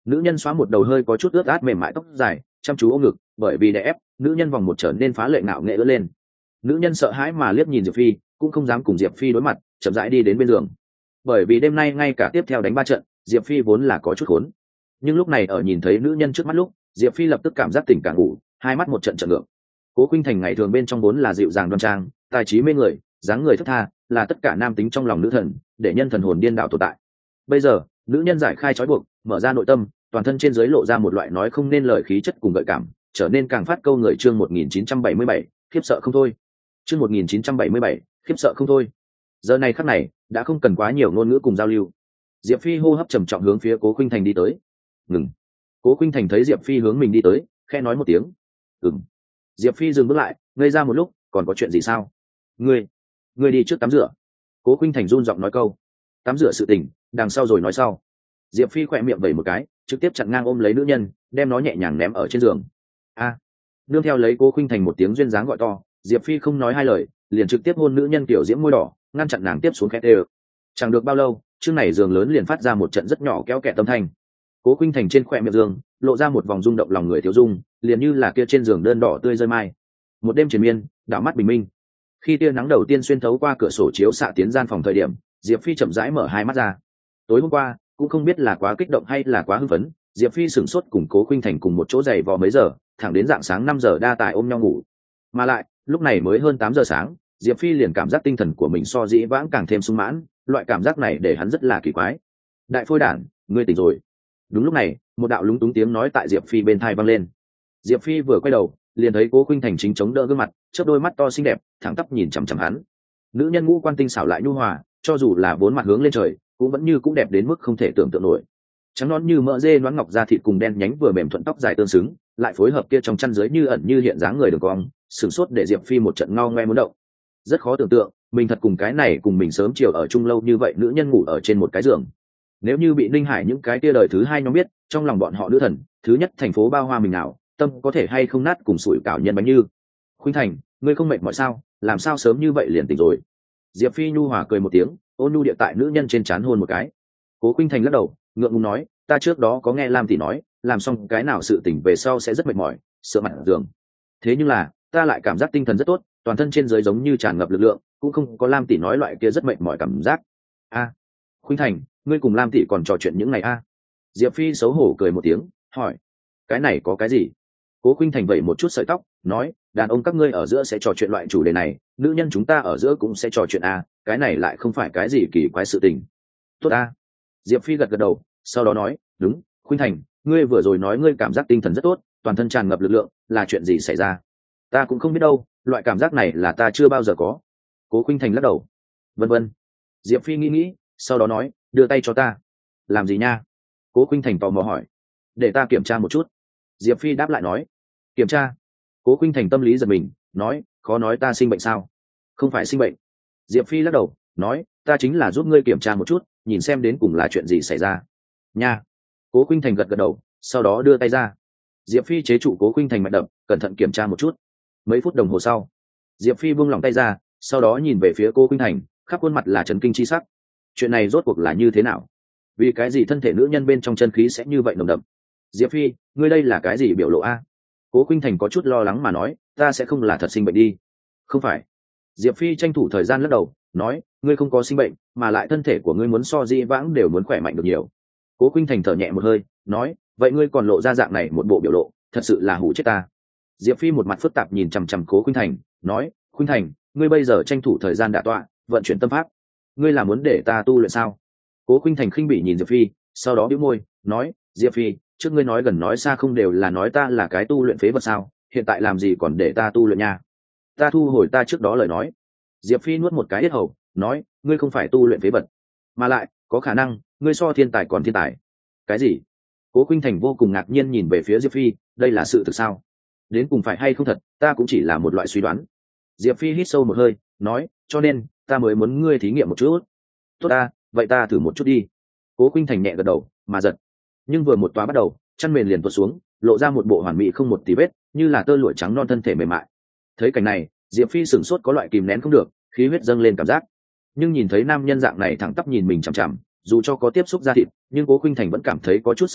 Nữ nhân xóa một đầu hơi có chút ướt át mềm mại tóc dài, chăm chú ôm ngực, bởi vì đè ép, nữ nhân vòng một trở nên phá lệ ngạo nghệ ưỡn lên. Nữ nhân sợ hãi mà liếc nhìn Diệp Phi, cũng không dám cùng Diệp Phi đối mặt, chậm rãi đi đến bên giường. Bởi vì đêm nay ngay cả tiếp theo đánh ba trận, Diệp Phi vốn là có chút khốn. Nhưng lúc này ở nhìn thấy nữ nhân trước mắt lúc, Diệp Phi lập tức cảm giác tỉnh cả ngủ, hai mắt một trận trận ngượng. Cố Khuynh Thành ngày thường bên trong vốn là dịu dàng đoan trang, tài trí mê người, dáng người thướt tha, là tất cả nam tính trong lòng nữ thần, để nhân thần hồn điên đảo tồn tại. Bây giờ, nữ nhân giải khai trói buộc, mở ra nội tâm, toàn thân trên dưới lộ ra một loại nói không nên lời khí chất cùng gợi cảm, trở nên càng phát câu người. Chương một nghìn chín trăm bảy mươi bảy, khiếp sợ không thôi. Chương một nghìn chín trăm bảy mươi bảy, khiếp sợ không thôi. Giờ này khắc này, đã không cần quá nhiều ngôn ngữ cùng giao lưu. Diệp Phi hô hấp trầm trọng hướng phía Cố Khuynh Thành đi tới. Ngừng. Cố Khuynh Thành thấy Diệp Phi hướng mình đi tới, khẽ nói một tiếng. Ừm. Diệp Phi dừng bước lại, ngây ra một lúc, còn có chuyện gì sao? Ngươi, ngươi đi trước tắm rửa. Cố Khuynh Thành run giọng nói câu. Tắm rửa sự tình, đằng sau rồi nói sau. Diệp Phi khỏe miệng vẩy một cái, trực tiếp chặn ngang ôm lấy nữ nhân, đem nó nhẹ nhàng ném ở trên giường. A. Nương theo lấy Cố Khuynh Thành một tiếng duyên dáng gọi to, Diệp Phi không nói hai lời, liền trực tiếp hôn nữ nhân tiểu diễm môi đỏ, ngăn chặn nàng tiếp xuống khẽ đều. Chẳng được bao lâu, chương này giường lớn liền phát ra một trận rất nhỏ kéo kẹt âm thanh. Cố Khuynh Thành trên khỏe miệng giường lộ ra một vòng rung động lòng người thiếu dung, liền như là kia trên giường đơn đỏ tươi rơi mai. Một đêm triền miên, đảo mắt bình minh. Khi tia nắng đầu tiên xuyên thấu qua cửa sổ chiếu xạ tiến gian phòng thời điểm, Diệp Phi chậm rãi mở hai mắt ra. Tối hôm qua, cũng không biết là quá kích động hay là quá hưng phấn, Diệp Phi sửng sốt cùng Cố Khuynh Thành cùng một chỗ giày vò mấy giờ, thẳng đến rạng sáng năm giờ đa tài ôm nhau ngủ. Mà lại, lúc này mới hơn tám giờ sáng, Diệp Phi liền cảm giác tinh thần của mình so dĩ vãng càng thêm sung mãn, loại cảm giác này để hắn rất là kỳ quái. Đại phôi đản, ngươi tỉnh rồi. Đúng lúc này, một đạo lúng túng tiếng nói tại Diệp Phi bên tai vang lên. Diệp Phi vừa quay đầu, liền thấy Cố Khuynh Thành chính chống đỡ gương mặt, chớp đôi mắt to xinh đẹp, thẳng tắp nhìn chằm chằm hắn. Nữ nhân ngũ quan tinh xảo lại nhu hòa, cho dù là vốn mặt hướng lên trời, cũng vẫn như cũng đẹp đến mức không thể tưởng tượng nổi. Trắng nõn như mỡ dê loáng ngọc da thịt cùng đen nhánh vừa mềm thuận tóc dài tương xứng, lại phối hợp kia trong chân dưới như ẩn như hiện dáng người đường cong, sửng sốt để Diệp Phi một trận ngao ngoe muốn động. Rất khó tưởng tượng, mình thật cùng cái này cùng mình sớm chiều ở chung lâu như vậy nữ nhân ngủ ở trên một cái giường. Nếu như bị Ninh Hải những cái kia đời thứ hai nhóm biết, trong lòng bọn họ nữ thần, thứ nhất thành phố bao hoa mình nào, tâm có thể hay không nát cùng sủi cảo nhân bánh như. Khuynh Thành, ngươi không mệt mỏi sao? Làm sao sớm như vậy liền tỉnh rồi? Diệp Phi nhu hòa cười một tiếng, ôn nhu địa tại nữ nhân trên trán hôn một cái. Cố Khuynh Thành lắc đầu, ngượng ngùng nói, ta trước đó có nghe Lam tỷ nói, làm xong cái nào sự tỉnh về sau sẽ rất mệt mỏi, sợ mặt giường. Thế nhưng là, ta lại cảm giác tinh thần rất tốt, toàn thân trên dưới giống như tràn ngập lực lượng, cũng không có Lam tỷ nói loại kia rất mệt mỏi cảm giác. A, à, Khuynh Thành, ngươi cùng Lam tỷ còn trò chuyện những ngày a? À? Diệp Phi xấu hổ cười một tiếng, hỏi, cái này có cái gì? Cố Khuynh Thành vẩy một chút sợi tóc, nói, đàn ông các ngươi ở giữa sẽ trò chuyện loại chủ đề này, nữ nhân chúng ta ở giữa cũng sẽ trò chuyện a, cái này lại không phải cái gì kỳ quái sự tình. Tốt a. Diệp Phi gật gật đầu, sau đó nói, đúng, Khuynh Thành, ngươi vừa rồi nói ngươi cảm giác tinh thần rất tốt, toàn thân tràn ngập lực lượng, là chuyện gì xảy ra? Ta cũng không biết đâu, loại cảm giác này là ta chưa bao giờ có. Cố Khuynh Thành lắc đầu. Vân vân. Diệp Phi nghĩ nghĩ, sau đó nói, đưa tay cho ta. Làm gì nha? Cố Khuynh Thành tò mò hỏi. Để ta kiểm tra một chút. Diệp Phi đáp lại nói. Kiểm tra? Cố Khuynh Thành tâm lý giật mình, nói, khó nói ta sinh bệnh sao? Không phải sinh bệnh. Diệp Phi lắc đầu, nói, ta chính là giúp ngươi kiểm tra một chút, nhìn xem đến cùng là chuyện gì xảy ra. Nha. Cố Khuynh Thành gật gật đầu, sau đó đưa tay ra. Diệp Phi chế trụ Cố Khuynh Thành mạch đập, cẩn thận kiểm tra một chút. Mấy phút đồng hồ sau, Diệp Phi buông lỏng tay ra, sau đó nhìn về phía Cố Khuynh Thành, khắp khuôn mặt là chấn kinh chi sắc. Chuyện này rốt cuộc là như thế nào? Vì cái gì thân thể nữ nhân bên trong chân khí sẽ như vậy nồng đậm? Diệp Phi, ngươi đây là cái gì biểu lộ a? Cố Khuynh Thành có chút lo lắng mà nói, ta sẽ không là thật sinh bệnh đi. Không phải. Diệp Phi tranh thủ thời gian lắc đầu, nói, ngươi không có sinh bệnh, mà lại thân thể của ngươi muốn so di vãng đều muốn khỏe mạnh được nhiều. Cố Khuynh Thành thở nhẹ một hơi, nói, vậy ngươi còn lộ ra dạng này một bộ biểu lộ, thật sự là hủ chết ta. Diệp Phi một mặt phức tạp nhìn chằm chằm Cố Khuynh Thành, nói, Khuynh Thành, ngươi bây giờ tranh thủ thời gian đả tọa, vận chuyển tâm pháp. Ngươi là muốn để ta tu luyện sao? Cố Khuynh Thành khinh bỉ nhìn Diệp Phi, sau đó bĩu môi, nói, Diệp Phi, trước ngươi nói gần nói xa không đều là nói ta là cái tu luyện phế vật sao? Hiện tại làm gì còn để ta tu luyện nha? Ta thu hồi ta trước đó lời nói. Diệp Phi nuốt một cái yết hầu, nói, ngươi không phải tu luyện phế vật, mà lại có khả năng ngươi so thiên tài còn thiên tài. Cái gì? Cố Khuynh Thành vô cùng ngạc nhiên nhìn về phía Diệp Phi, đây là sự thực sao? Đến cùng phải hay không thật, ta cũng chỉ là một loại suy đoán. Diệp Phi hít sâu một hơi, nói, cho nên ta mới muốn ngươi thí nghiệm một chút. Tốt ta, vậy ta thử một chút đi. Cố Khuynh Thành nhẹ gật đầu, mà giật. Nhưng vừa một toá bắt đầu, chân mền liền tuột xuống, lộ ra một bộ hoàn mỹ không một tí vết, như là tơ lụa trắng non thân thể mềm mại. Thấy cảnh này, Diệp Phi sửng sốt có loại kìm nén không được, khí huyết dâng lên cảm giác. Nhưng nhìn thấy nam nhân dạng này thẳng tắp nhìn mình chằm chằm, dù cho có tiếp xúc da thịt, nhưng Cố Khuynh Thành vẫn cảm thấy có chút xấu hổ,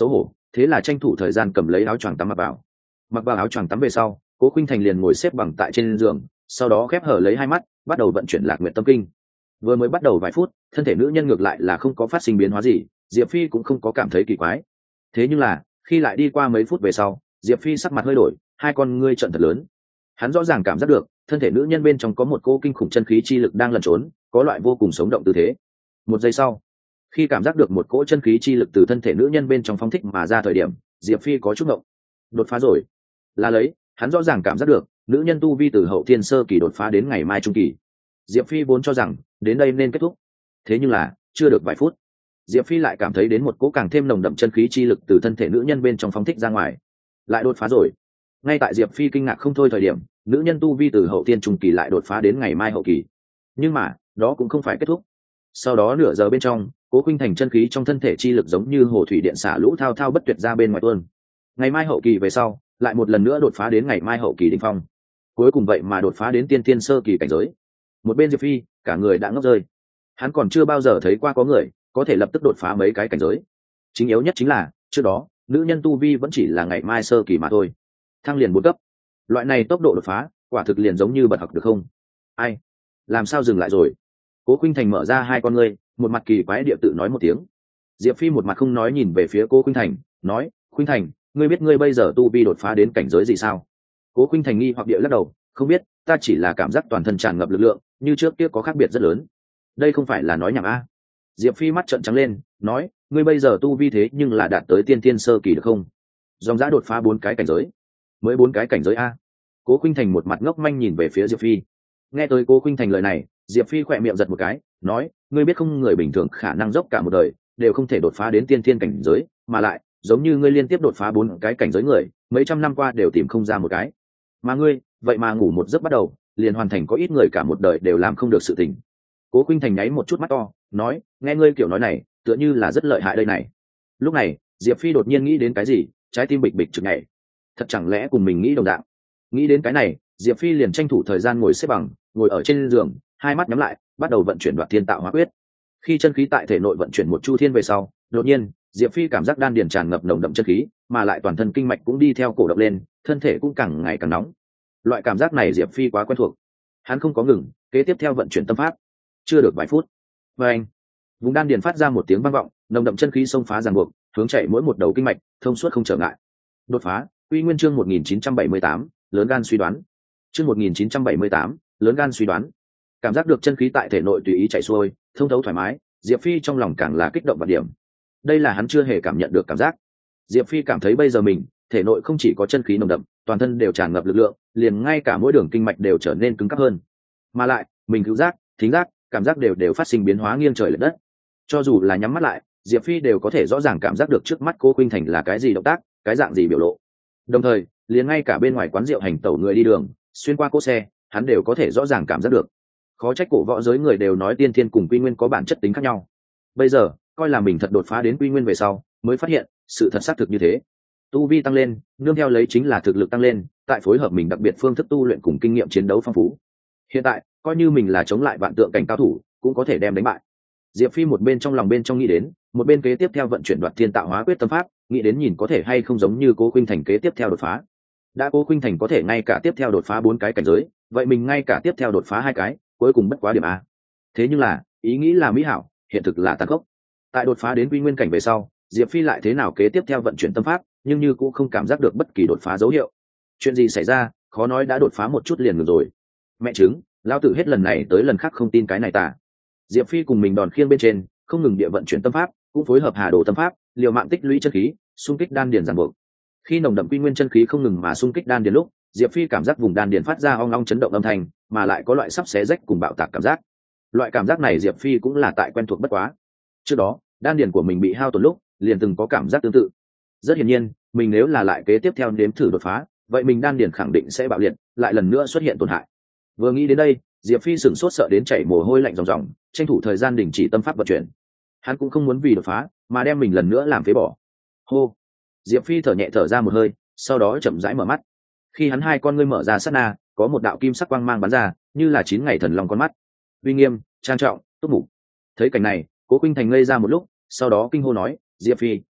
thế là tranh thủ thời gian cầm lấy áo choàng tắm mặc vào. Mặc vào áo choàng tắm về sau, Cố Khuynh Thành liền ngồi xếp bằng tại trên giường, sau đó khép hở lấy hai mắt, bắt đầu vận chuyển Lạc Nguyệt Tâm Kinh. Vừa mới bắt đầu vài phút, thân thể nữ nhân ngược lại là không có phát sinh biến hóa gì, Diệp Phi cũng không có cảm thấy kỳ quái. Thế nhưng là, khi lại đi qua mấy phút về sau, Diệp Phi sắc mặt hơi đổi, hai con ngươi trợn thật lớn. Hắn rõ ràng cảm giác được, thân thể nữ nhân bên trong có một cô kinh khủng chân khí chi lực đang lẩn trốn, có loại vô cùng sống động tư thế. Một giây sau, khi cảm giác được một cỗ chân khí chi lực từ thân thể nữ nhân bên trong phóng thích mà ra thời điểm, Diệp Phi có chút ngộng. Đột phá rồi. Là lấy, hắn rõ ràng cảm giác được, nữ nhân tu vi từ hậu thiên sơ kỳ đột phá đến ngày mai trung kỳ. Diệp Phi vốn cho rằng đến đây nên kết thúc, thế nhưng là chưa được vài phút, Diệp Phi lại cảm thấy đến một cỗ càng thêm nồng đậm chân khí chi lực từ thân thể nữ nhân bên trong phóng thích ra ngoài. Lại đột phá rồi. Ngay tại Diệp Phi kinh ngạc không thôi thời điểm, nữ nhân tu vi từ hậu thiên trung kỳ lại đột phá đến ngày mai hậu kỳ. Nhưng mà đó cũng không phải kết thúc. Sau đó nửa giờ bên trong, Cố Khuynh Thành chân khí trong thân thể chi lực giống như hồ thủy điện xả lũ thao thao bất tuyệt ra bên ngoài tuôn. Ngày mai hậu kỳ về sau, lại một lần nữa đột phá đến ngày mai hậu kỳ đỉnh phong. Cuối cùng vậy mà đột phá đến tiên tiên sơ kỳ cảnh giới. Một bên Diệp Phi, cả người đã ngốc rơi. Hắn còn chưa bao giờ thấy qua có người có thể lập tức đột phá mấy cái cảnh giới. Chính yếu nhất chính là, trước đó, nữ nhân tu vi vẫn chỉ là ngày mai sơ kỳ mà thôi. Thăng liền bốn cấp. Loại này tốc độ đột phá, quả thực liền giống như bật học được không? Ai? Làm sao dừng lại rồi? Cố Khuynh Thành mở ra hai con ngươi, một mặt kỳ quái địa tự nói một tiếng. Diệp Phi một mặt không nói nhìn về phía Cố Khuynh Thành, nói: "Khuynh Thành, ngươi biết ngươi bây giờ tu vi đột phá đến cảnh giới gì sao?" Cố Khuynh Thành nghi hoặc địa lắc đầu, "Không biết, ta chỉ là cảm giác toàn thân tràn ngập lực lượng, như trước kia có khác biệt rất lớn." Đây không phải là nói nhảm a? Diệp Phi mắt trợn trắng lên, nói: "Ngươi bây giờ tu vi thế nhưng là đạt tới tiên tiên sơ kỳ được không? Dòng dã đột phá bốn cái cảnh giới." Mới bốn cái cảnh giới a? Cố Khuynh Thành một mặt ngốc manh nhìn về phía Diệp Phi. Nghe tới Cố Khuynh Thành lời này, Diệp Phi khỏe miệng giật một cái, nói: "Ngươi biết không, người bình thường khả năng dốc cả một đời đều không thể đột phá đến tiên thiên cảnh giới, mà lại, giống như ngươi liên tiếp đột phá bốn cái cảnh giới người, mấy trăm năm qua đều tìm không ra một cái. Mà ngươi, vậy mà ngủ một giấc bắt đầu, liền hoàn thành có ít người cả một đời đều làm không được sự tình." Cố Khuynh Thành nháy một chút mắt to, nói: "Nghe ngươi kiểu nói này, tựa như là rất lợi hại đây này." Lúc này, Diệp Phi đột nhiên nghĩ đến cái gì, trái tim bịch bịch chực nhảy. Thật chẳng lẽ cùng mình nghĩ đồng dạng? Nghĩ đến cái này, Diệp Phi liền tranh thủ thời gian ngồi xếp bằng, ngồi ở trên giường, hai mắt nhắm lại, bắt đầu vận chuyển Đoạt Thiên Tạo Hóa Quyết. Khi chân khí tại thể nội vận chuyển một chu thiên về sau, đột nhiên, Diệp Phi cảm giác đan điền tràn ngập nồng đậm chân khí, mà lại toàn thân kinh mạch cũng đi theo cổ động lên, thân thể cũng càng ngày càng nóng. Loại cảm giác này Diệp Phi quá quen thuộc. Hắn không có ngừng, kế tiếp theo vận chuyển tâm pháp. Chưa được vài phút, và anh, vùng đan điền phát ra một tiếng vang vọng, nồng đậm chân khí xông phá ràng buộc, hướng chạy mỗi một đầu kinh mạch, thông suốt không trở ngại. Đột phá. Quy Nguyên chương một nghìn chín trăm bảy mươi tám, lớn gan suy đoán. Chương một nghìn chín trăm bảy mươi tám, lớn gan suy đoán. Cảm giác được chân khí tại thể nội tùy ý chảy xuôi, thông thấu thoải mái, Diệp Phi trong lòng càng là kích động và điểm. Đây là hắn chưa hề cảm nhận được cảm giác. Diệp Phi cảm thấy bây giờ mình, thể nội không chỉ có chân khí nồng đậm, toàn thân đều tràn ngập lực lượng, liền ngay cả mỗi đường kinh mạch đều trở nên cứng cáp hơn. Mà lại, mình cứu giác, thính giác, cảm giác đều đều phát sinh biến hóa nghiêng trời lệch đất. Cho dù là nhắm mắt lại, Diệp Phi đều có thể rõ ràng cảm giác được trước mắt Cố Khuynh Thành là cái gì động tác, cái dạng gì biểu lộ. Đồng thời, liền ngay cả bên ngoài quán rượu hành tẩu người đi đường, xuyên qua cỗ xe, hắn đều có thể rõ ràng cảm giác được. Khó trách cổ võ giới người đều nói tiên thiên cùng quy nguyên có bản chất tính khác nhau. Bây giờ, coi là mình thật đột phá đến quy nguyên về sau, mới phát hiện, sự thật xác thực như thế. Tu vi tăng lên, nương theo lấy chính là thực lực tăng lên, tại phối hợp mình đặc biệt phương thức tu luyện cùng kinh nghiệm chiến đấu phong phú. Hiện tại, coi như mình là chống lại vạn tượng cảnh cao thủ, cũng có thể đem đánh bại. Diệp Phi một bên trong lòng bên trong nghĩ đến, một bên kế tiếp theo vận chuyển Đoạt Thiên Tạo Hóa Quyết tâm pháp, nghĩ đến nhìn có thể hay không giống như Cố Khuynh Thành kế tiếp theo đột phá. Đã Cố Khuynh Thành có thể ngay cả tiếp theo đột phá bốn cái cảnh giới, vậy mình ngay cả tiếp theo đột phá hai cái, cuối cùng bất quá điểm a. Thế nhưng là, ý nghĩ là mỹ hảo, hiện thực là tàn khốc. Tại đột phá đến quy nguyên cảnh về sau, Diệp Phi lại thế nào kế tiếp theo vận chuyển tâm pháp, nhưng như cũng không cảm giác được bất kỳ đột phá dấu hiệu. Chuyện gì xảy ra, khó nói đã đột phá một chút liền ngừng rồi. Mẹ chứng, lão tử hết lần này tới lần khác không tin cái này tả. Diệp Phi cùng mình đòn khiêng bên trên, không ngừng địa vận chuyển tâm pháp, cũng phối hợp Hà Đồ tâm pháp, liều mạng tích lũy chân khí, xung kích đan điền giằng buộc. Khi nồng đậm quy nguyên chân khí không ngừng mà xung kích đan điền lúc, Diệp Phi cảm giác vùng đan điền phát ra ong ong chấn động âm thanh, mà lại có loại sắp xé rách cùng bạo tạc cảm giác. Loại cảm giác này Diệp Phi cũng là tại quen thuộc bất quá. Trước đó, đan điền của mình bị hao tổn lúc, liền từng có cảm giác tương tự. Rất hiển nhiên, mình nếu là lại kế tiếp theo nếm thử đột phá, vậy mình đan điền khẳng định sẽ bạo liệt, lại lần nữa xuất hiện tổn hại. Vừa nghĩ đến đây, Diệp Phi sửng sốt sợ đến chảy mồ hôi lạnh ròng ròng, tranh thủ thời gian đình chỉ tâm pháp vận chuyển. Hắn cũng không muốn vì đột phá mà đem mình lần nữa làm phế bỏ. Hô. Diệp Phi thở nhẹ thở ra một hơi, sau đó chậm rãi mở mắt. Khi hắn hai con ngươi mở ra sát na, có một đạo kim sắc quang mang bắn ra, như là chín ngày thần long con mắt. Uy nghiêm, trang trọng, túc mục. Thấy cảnh này, Cố Khuynh Thành ngây ra một lúc, sau đó kinh hô nói: "Diệp Phi,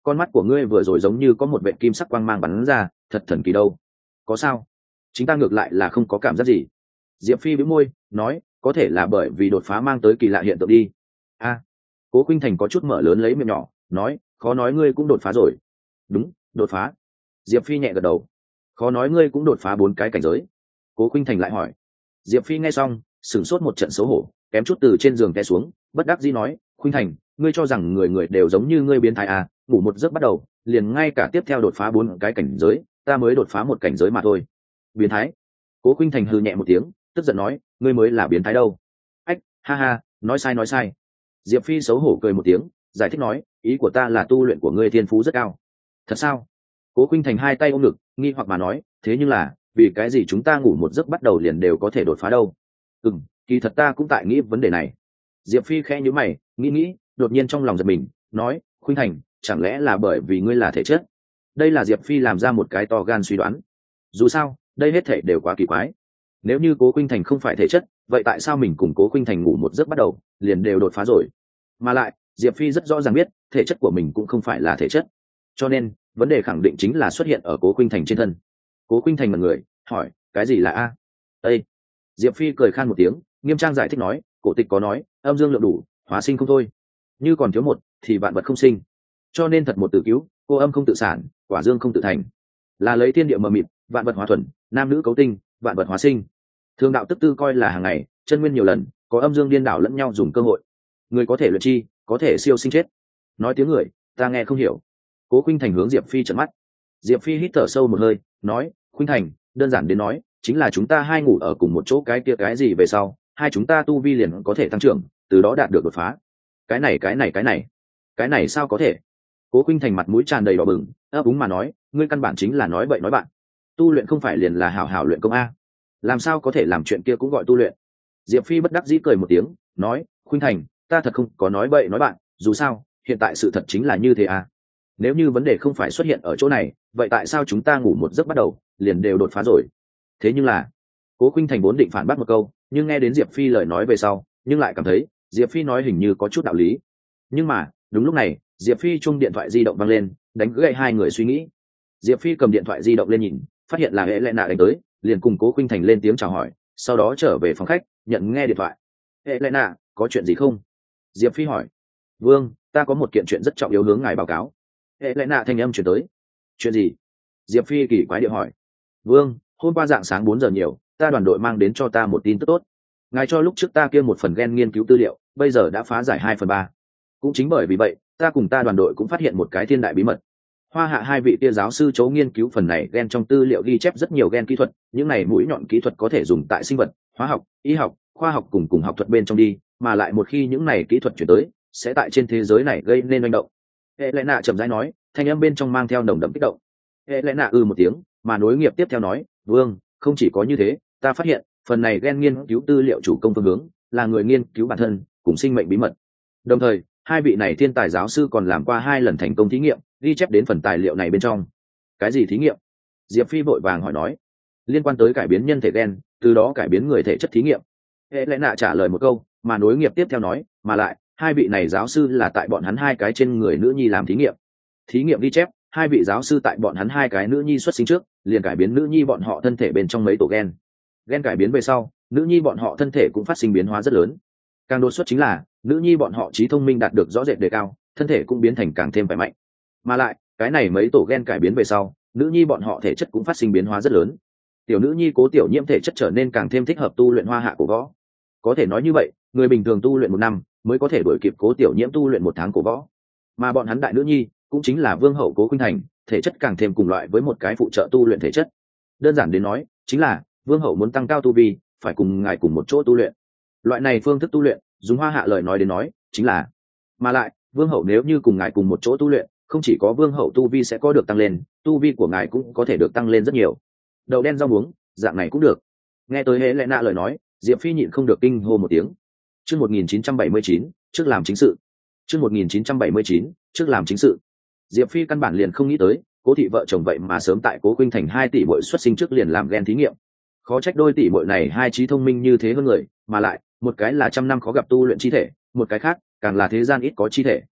con mắt của ngươi vừa rồi giống như có một vệt kim sắc quang mang bắn ra, thật thần kỳ đâu. Có sao? Chính ta ngược lại là không có cảm giác gì. Diệp Phi bĩu môi nói, có thể là bởi vì đột phá mang tới kỳ lạ hiện tượng đi. A. Cố Khuynh Thành có chút mở lớn lấy miệng nhỏ nói, khó nói ngươi cũng đột phá rồi. Đúng, đột phá. Diệp Phi nhẹ gật đầu. Khó nói ngươi cũng đột phá bốn cái cảnh giới. Cố Khuynh Thành lại hỏi. Diệp Phi nghe xong sửng sốt một trận xấu hổ, kém chút từ trên giường té xuống, bất đắc dĩ nói, Khuynh Thành, ngươi cho rằng người người đều giống như ngươi biến thái à? Ngủ một giấc bắt đầu liền ngay cả tiếp theo đột phá bốn cái cảnh giới, ta mới đột phá một cảnh giới mà thôi. Biến thái? Cố Khuynh Thành hừ nhẹ một tiếng, tức giận nói, ngươi mới là biến thái đâu. Ách, ha ha, nói sai nói sai. Diệp Phi xấu hổ cười một tiếng, giải thích nói, ý của ta là tu luyện của ngươi thiên phú rất cao. Thật sao? Cố Khuynh Thành hai tay ôm ngực, nghi hoặc mà nói, thế nhưng là vì cái gì chúng ta ngủ một giấc bắt đầu liền đều có thể đột phá đâu? Ừm, kỳ thật ta cũng tại nghĩ vấn đề này. Diệp Phi khẽ nhíu mày, nghĩ nghĩ, đột nhiên trong lòng giật mình, nói, Khuynh Thành, chẳng lẽ là bởi vì ngươi là thể chất? Đây là Diệp Phi làm ra một cái to gan suy đoán. Dù sao, đây hết thể đều quá kỳ quái. Nếu như Cố Khuynh Thành không phải thể chất, vậy tại sao mình cùng Cố Khuynh Thành ngủ một giấc bắt đầu liền đều đột phá rồi? Mà lại, Diệp Phi rất rõ ràng biết, thể chất của mình cũng không phải là thể chất. Cho nên, vấn đề khẳng định chính là xuất hiện ở Cố Khuynh Thành trên thân. Cố Khuynh Thành mặt người, hỏi, cái gì là a? Ê! Diệp Phi cười khan một tiếng, nghiêm trang giải thích nói, cổ tịch có nói, âm dương lượng đủ, hóa sinh không thôi. Như còn thiếu một, thì vạn vật không sinh. Cho nên thật một tự cứu, cô âm không tự sản, quả dương không tự thành. Là lấy thiên địa mờ mịt, vạn vật hóa thuần, nam nữ cấu tinh, vạn vật hóa sinh. Thương đạo tức tư coi là hàng ngày, chân nguyên nhiều lần, có âm dương điên đảo lẫn nhau dùng cơ hội. Người có thể luyện chi, có thể siêu sinh chết. Nói tiếng người, ta nghe không hiểu. Cố Khuynh Thành hướng Diệp Phi trợn mắt. Diệp Phi hít thở sâu một hơi, nói, Khuynh Thành, đơn giản đến nói, chính là chúng ta hai ngủ ở cùng một chỗ, cái kia cái gì về sau, hai chúng ta tu vi liền có thể tăng trưởng, từ đó đạt được đột phá. Cái này cái này cái này, cái này sao có thể? Cố Khuynh Thành mặt mũi tràn đầy đỏ bừng, ấp úng mà nói, ngươi căn bản chính là nói bậy nói bạn. Tu luyện không phải liền là hảo hảo luyện công a? Làm sao có thể làm chuyện kia cũng gọi tu luyện? Diệp Phi bất đắc dĩ cười một tiếng, nói, Khuynh Thành, ta thật không có nói bậy nói bạn, dù sao, hiện tại sự thật chính là như thế à. Nếu như vấn đề không phải xuất hiện ở chỗ này, vậy tại sao chúng ta ngủ một giấc bắt đầu liền đều đột phá rồi? Thế nhưng là, Cố Khuynh Thành vốn định phản bác một câu, nhưng nghe đến Diệp Phi lời nói về sau, nhưng lại cảm thấy Diệp Phi nói hình như có chút đạo lý. Nhưng mà, đúng lúc này, Diệp Phi chung điện thoại di động vang lên, đánh gãy hai người suy nghĩ. Diệp Phi cầm điện thoại di động lên nhìn, phát hiện là Hệ Lệ Nạ đánh tới, liền cùng Cố Khuynh Thành lên tiếng chào hỏi, sau đó trở về phòng khách, nhận nghe điện thoại. Hệ Lệ Nạ, có chuyện gì không? Diệp Phi hỏi. Vương, ta có một kiện chuyện rất trọng yếu hướng ngài báo cáo. Hệ Lệ Nạ thanh âm chuyển tới. Chuyện gì? Diệp Phi kỳ quái địa hỏi. Vương, hôm qua dạng sáng bốn giờ nhiều, ta đoàn đội mang đến cho ta một tin tức tốt. Ngài cho lúc trước ta kia một phần gen nghiên cứu tư liệu, bây giờ đã phá giải hai phần ba. Cũng chính bởi vì vậy, ta cùng ta đoàn đội cũng phát hiện một cái thiên đại bí mật. Hoa Hạ hai vị kia giáo sư chấu nghiên cứu phần này gen trong tư liệu ghi chép rất nhiều gen kỹ thuật, những này mũi nhọn kỹ thuật có thể dùng tại sinh vật, hóa học, y học, khoa học cùng cùng học thuật bên trong đi, mà lại một khi những này kỹ thuật chuyển tới, sẽ tại trên thế giới này gây nên manh động. Hệ Lệ Nạ chậm rãi nói, thanh âm bên trong mang theo nồng đậm kích động. Hệ Lệ Nạ ư một tiếng, mà nối nghiệp tiếp theo nói, Vương, không chỉ có như thế, ta phát hiện phần này gen nghiên cứu tư liệu chủ công phương hướng là người nghiên cứu bản thân cùng sinh mệnh bí mật. Đồng thời, hai vị này thiên tài giáo sư còn làm qua hai lần thành công thí nghiệm, ghi chép đến phần tài liệu này bên trong. Cái gì thí nghiệm? Diệp Phi vội vàng hỏi nói. Liên quan tới cải biến nhân thể gen, từ đó cải biến người thể chất thí nghiệm. Hệ Lệ Nạ trả lời một câu, mà nối nghiệp tiếp theo nói, mà lại hai vị này giáo sư là tại bọn hắn hai cái trên người nữ nhi làm thí nghiệm. Thí nghiệm ghi chép, hai vị giáo sư tại bọn hắn hai cái nữ nhi xuất sinh trước, liền cải biến nữ nhi bọn họ thân thể bên trong mấy tổ gen. Gen cải biến về sau, nữ nhi bọn họ thân thể cũng phát sinh biến hóa rất lớn. Càng đột xuất chính là, nữ nhi bọn họ trí thông minh đạt được rõ rệt đề cao, thân thể cũng biến thành càng thêm khỏe mạnh. Mà lại, cái này mấy tổ gen cải biến về sau, nữ nhi bọn họ thể chất cũng phát sinh biến hóa rất lớn. Tiểu nữ nhi Cố Tiểu Nhiễm thể chất trở nên càng thêm thích hợp tu luyện Hoa Hạ cổ võ. Có thể nói như vậy, người bình thường tu luyện một năm mới có thể đuổi kịp Cố Tiểu Nhiễm tu luyện một tháng cổ võ. Mà bọn hắn đại nữ nhi, cũng chính là Vương hậu Cố Khuynh Thành, thể chất càng thêm cùng loại với một cái phụ trợ tu luyện thể chất. Đơn giản đến nói, chính là Vương hậu muốn tăng cao tu vi, phải cùng ngài cùng một chỗ tu luyện. Loại này phương thức tu luyện, dùng Hoa Hạ lời nói đến nói, chính là, mà lại, Vương hậu nếu như cùng ngài cùng một chỗ tu luyện, không chỉ có Vương hậu tu vi sẽ có được tăng lên, tu vi của ngài cũng có thể được tăng lên rất nhiều. Đậu đen rau muống, dạng này cũng được. Nghe tới Hệ Lệ Nạ lời nói, Diệp Phi nhịn không được kinh hô một tiếng. Chương một nghìn chín trăm bảy mươi chín, trước làm chính sự. Chương một nghìn chín trăm bảy mươi chín, trước làm chính sự. Diệp Phi căn bản liền không nghĩ tới, Cố thị vợ chồng vậy mà sớm tại Cố Khuynh Thành hai tỷ muội xuất sinh trước liền làm gen thí nghiệm. Khó trách đôi tỷ muội này hai trí thông minh như thế hơn người, mà lại, một cái là trăm năm khó gặp tu luyện chi thể, một cái khác, càng là thế gian ít có chi thể.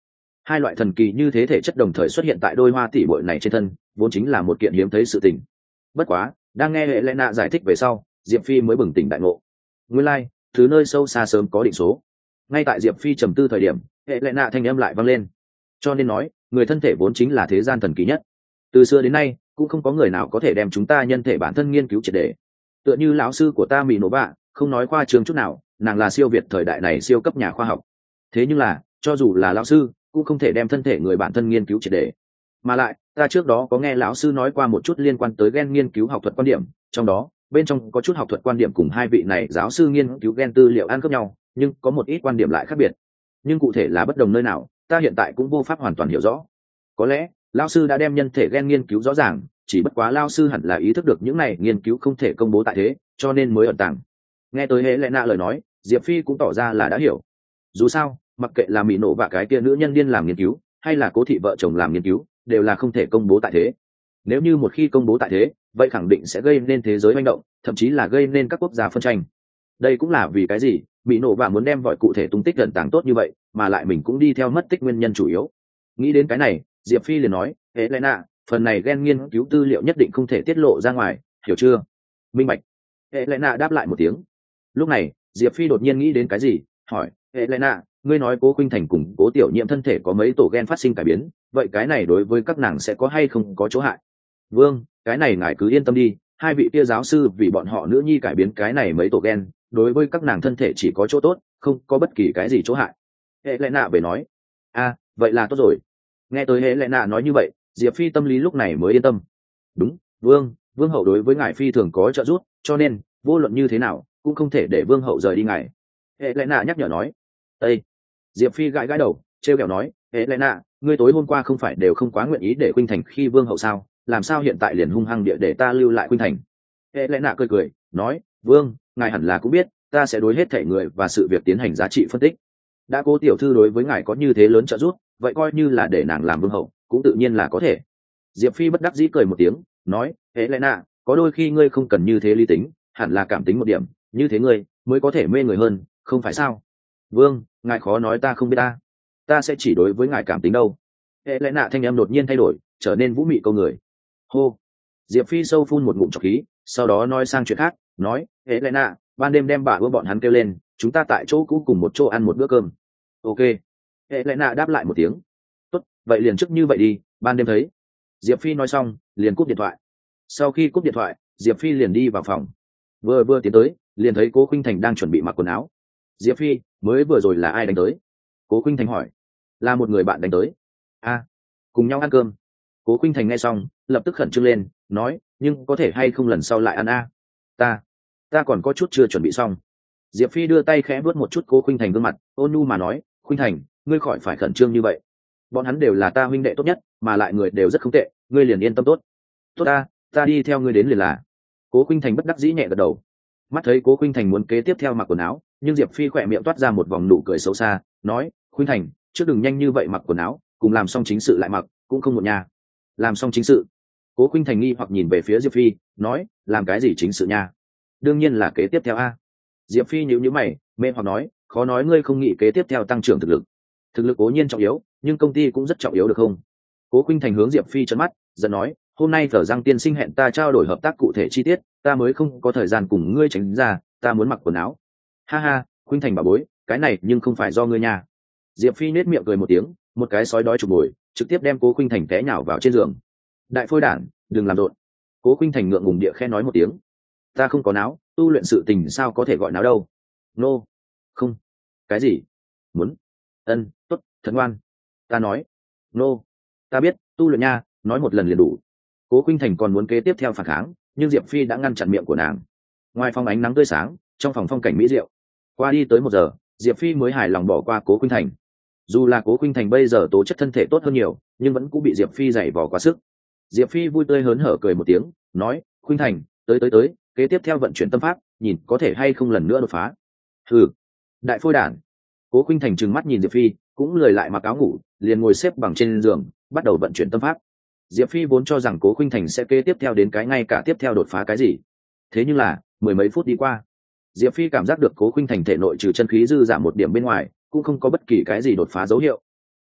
Hai loại thần kỳ như thế thể chất đồng thời xuất hiện tại đôi hoa tỷ muội này trên thân vốn chính là một kiện hiếm thấy sự tình. Bất quá đang nghe hệ lẽ nạ giải thích về sau, diệp phi mới bừng tỉnh đại ngộ. Nguyên lai thứ nơi sâu xa sớm có định số. Ngay tại diệp phi trầm tư thời điểm, hệ lẽ nạ thanh âm lại vang lên. Cho nên nói người thân thể vốn chính là thế gian thần kỳ nhất. Từ xưa đến nay cũng không có người nào có thể đem chúng ta nhân thể bản thân nghiên cứu triệt để. Tựa như lão sư của ta Mỹ nổ bạ, không nói khoa trương chút nào, nàng là siêu việt thời đại này siêu cấp nhà khoa học. Thế nhưng là cho dù là lão sư cũng không thể đem thân thể người bản thân nghiên cứu triệt để. Mà lại ta trước đó có nghe lão sư nói qua một chút liên quan tới gen nghiên cứu học thuật quan điểm, trong đó bên trong có chút học thuật quan điểm cùng hai vị này giáo sư nghiên cứu gen tư liệu ăn khớp nhau, nhưng có một ít quan điểm lại khác biệt. Nhưng cụ thể là bất đồng nơi nào, ta hiện tại cũng vô pháp hoàn toàn hiểu rõ. Có lẽ lão sư đã đem nhân thể gen nghiên cứu rõ ràng, chỉ bất quá lão sư hẳn là ý thức được những này nghiên cứu không thể công bố tại thế, cho nên mới ẩn tàng. Nghe tới hễ lẽ nạ lời nói, diệp phi cũng tỏ ra là đã hiểu. Dù sao mặc kệ là mỹ nổ và cái kia nữ nhân điên làm nghiên cứu hay là cố thị vợ chồng làm nghiên cứu đều là không thể công bố tại thế. Nếu như một khi công bố tại thế, vậy khẳng định sẽ gây nên thế giới manh động, thậm chí là gây nên các quốc gia phân tranh. Đây cũng là vì cái gì mỹ nổ và muốn đem vội cụ thể tung tích gần tàng tốt như vậy, mà lại mình cũng đi theo mất tích nguyên nhân chủ yếu. Nghĩ đến cái này, diệp phi liền nói, hễ lẽ nạ, phần này gen nghiên cứu tư liệu nhất định không thể tiết lộ ra ngoài, hiểu chưa? Minh bạch. Hễ lẽ nạ đáp lại một tiếng. Lúc này diệp phi đột nhiên nghĩ đến cái gì, hỏi, hễ lẽ nạ, ngươi nói cố khuynh thành cùng cố tiểu nhiễm thân thể có mấy tổ gen phát sinh cải biến, vậy cái này đối với các nàng sẽ có hay không có chỗ hại? Vương, cái này ngài cứ yên tâm đi, hai vị kia giáo sư vì bọn họ nữ nhi cải biến cái này mấy tổ gen, đối với các nàng thân thể chỉ có chỗ tốt, không có bất kỳ cái gì chỗ hại. Hệ lẽ nạ về nói, a vậy là tốt rồi. Nghe tới hệ lẽ nạ nói như vậy, diệp phi tâm lý lúc này mới yên tâm. Đúng, vương vương hậu đối với ngài phi thường có trợ giúp, cho nên vô luận như thế nào cũng không thể để vương hậu rời đi ngài. Hệ lẽ nạ nhắc nhở nói. Ê! Diệp phi gãi gãi đầu, trêu kẹo nói, hệ lẽ nạ, ngươi tối hôm qua không phải đều không quá nguyện ý để khuynh thành khi vương hậu sao, làm sao hiện tại liền hung hăng địa để ta lưu lại khuynh thành? Hệ lẽ nạ cười cười nói, vương ngài hẳn là cũng biết ta sẽ đối hết thể người và sự việc tiến hành giá trị phân tích. Đã cố tiểu thư đối với ngài có như thế lớn trợ giúp, vậy coi như là để nàng làm vương hậu cũng tự nhiên là có thể. Diệp phi bất đắc dĩ cười một tiếng nói, hệ lẽ nạ, có đôi khi ngươi không cần như thế lý tính, hẳn là cảm tính một điểm, như thế ngươi mới có thể mê người hơn, không phải sao? Vương ngài khó nói ta không biết ta ta sẽ chỉ đối với ngài cảm tính đâu. Hệ lẽ nạ thanh em đột nhiên thay đổi, trở nên vũ mị câu người. Hô! Diệp phi sâu phun một ngụm trọc khí, sau đó nói sang chuyện khác, nói, hệ lẽ nạ, ban đêm đem bà ưa bọn hắn kêu lên, chúng ta tại chỗ cũ cùng một chỗ ăn một bữa cơm. Ok. Hệ lẽ nạ đáp lại một tiếng. Tốt, vậy liền trước như vậy đi, ban đêm thấy. Diệp phi nói xong liền cúp điện thoại. Sau khi cúp điện thoại, diệp phi liền đi vào phòng. Vừa vừa tiến tới liền thấy cố khuynh thành đang chuẩn bị mặc quần áo. Diệp phi, mới vừa rồi là ai đánh tới? Cố khuynh thành hỏi. Là một người bạn đánh tới. A, à, cùng nhau ăn cơm. Cố khuynh thành nghe xong lập tức khẩn trương lên, nói, nhưng có thể hay không lần sau lại ăn a? ta ta còn có chút chưa chuẩn bị xong. Diệp phi đưa tay khẽ vuốt một chút cố khuynh thành gương mặt, ôn nhu mà nói, khuynh thành, ngươi khỏi phải khẩn trương như vậy, bọn hắn đều là ta huynh đệ tốt nhất, mà lại người đều rất không tệ, ngươi liền yên tâm. Tốt tốt ta ta đi theo ngươi đến liền là. Cố khuynh thành bất đắc dĩ nhẹ gật đầu. Mắt thấy cố khuynh thành muốn kế tiếp theo mặc quần áo, nhưng diệp phi khỏe miệng toát ra một vòng nụ cười xấu xa, nói, khuynh thành, trước đừng nhanh như vậy mặc quần áo, cùng làm xong chính sự lại mặc cũng không một nhà. Làm xong chính sự? Cố khuynh thành nghi hoặc nhìn về phía diệp phi, nói, làm cái gì chính sự nha? Đương nhiên là kế tiếp theo a. Diệp phi nhíu nhíu mày, mê hoặc nói, khó nói ngươi không nghĩ kế tiếp theo tăng trưởng thực lực. Thực lực cố nhiên trọng yếu, nhưng công ty cũng rất trọng yếu được không? Cố khuynh thành hướng diệp phi trợn mắt, giận nói, hôm nay Tở Giang tiên sinh hẹn ta trao đổi hợp tác cụ thể chi tiết, ta mới không có thời gian cùng ngươi tránh ra, ta muốn mặc quần áo. Ha ha, khuynh thành bà bối, cái này nhưng không phải do ngươi nha. Diệp phi nết miệng cười một tiếng, một cái sói đói chụp ngồi, trực tiếp đem cố khuynh thành té nhào vào trên giường. Đại phôi đản, đừng làm rộn. Cố khuynh thành ngượng ngùng địa khe nói một tiếng. Ta không có náo, tu luyện sự tình sao có thể gọi náo đâu. Nô, không. Cái gì? Muốn? Ân, tốt, thật ngoan. Ta nói. Nô, ta biết, tu luyện nha, nói một lần liền đủ. Cố khuynh thành còn muốn kế tiếp theo phản kháng, nhưng diệp phi đã ngăn chặn miệng của nàng. Ngoài phòng ánh nắng tươi sáng, trong phòng phong cảnh mỹ diệu. Qua đi tới một giờ, diệp phi mới hài lòng bỏ qua cố khuynh thành. Dù là cố khuynh thành bây giờ tố chất thân thể tốt hơn nhiều, nhưng vẫn cũng bị diệp phi dày vò quá sức. Diệp phi vui tươi hớn hở cười một tiếng, nói, khuynh thành, tới tới tới, kế tiếp theo vận chuyển tâm pháp, nhìn có thể hay không lần nữa đột phá. Hừ, đại phôi đản. Cố khuynh thành trừng mắt nhìn diệp phi, cũng lười lại mặc áo ngủ, liền ngồi xếp bằng trên giường, bắt đầu vận chuyển tâm pháp. Diệp phi vốn cho rằng cố khuynh thành sẽ kế tiếp theo đến cái ngay cả tiếp theo đột phá cái gì, thế nhưng là mười mấy phút đi qua, diệp phi cảm giác được cố khuynh thành thể nội trừ chân khí dư giảm một điểm bên ngoài, cũng không có bất kỳ cái gì đột phá dấu hiệu.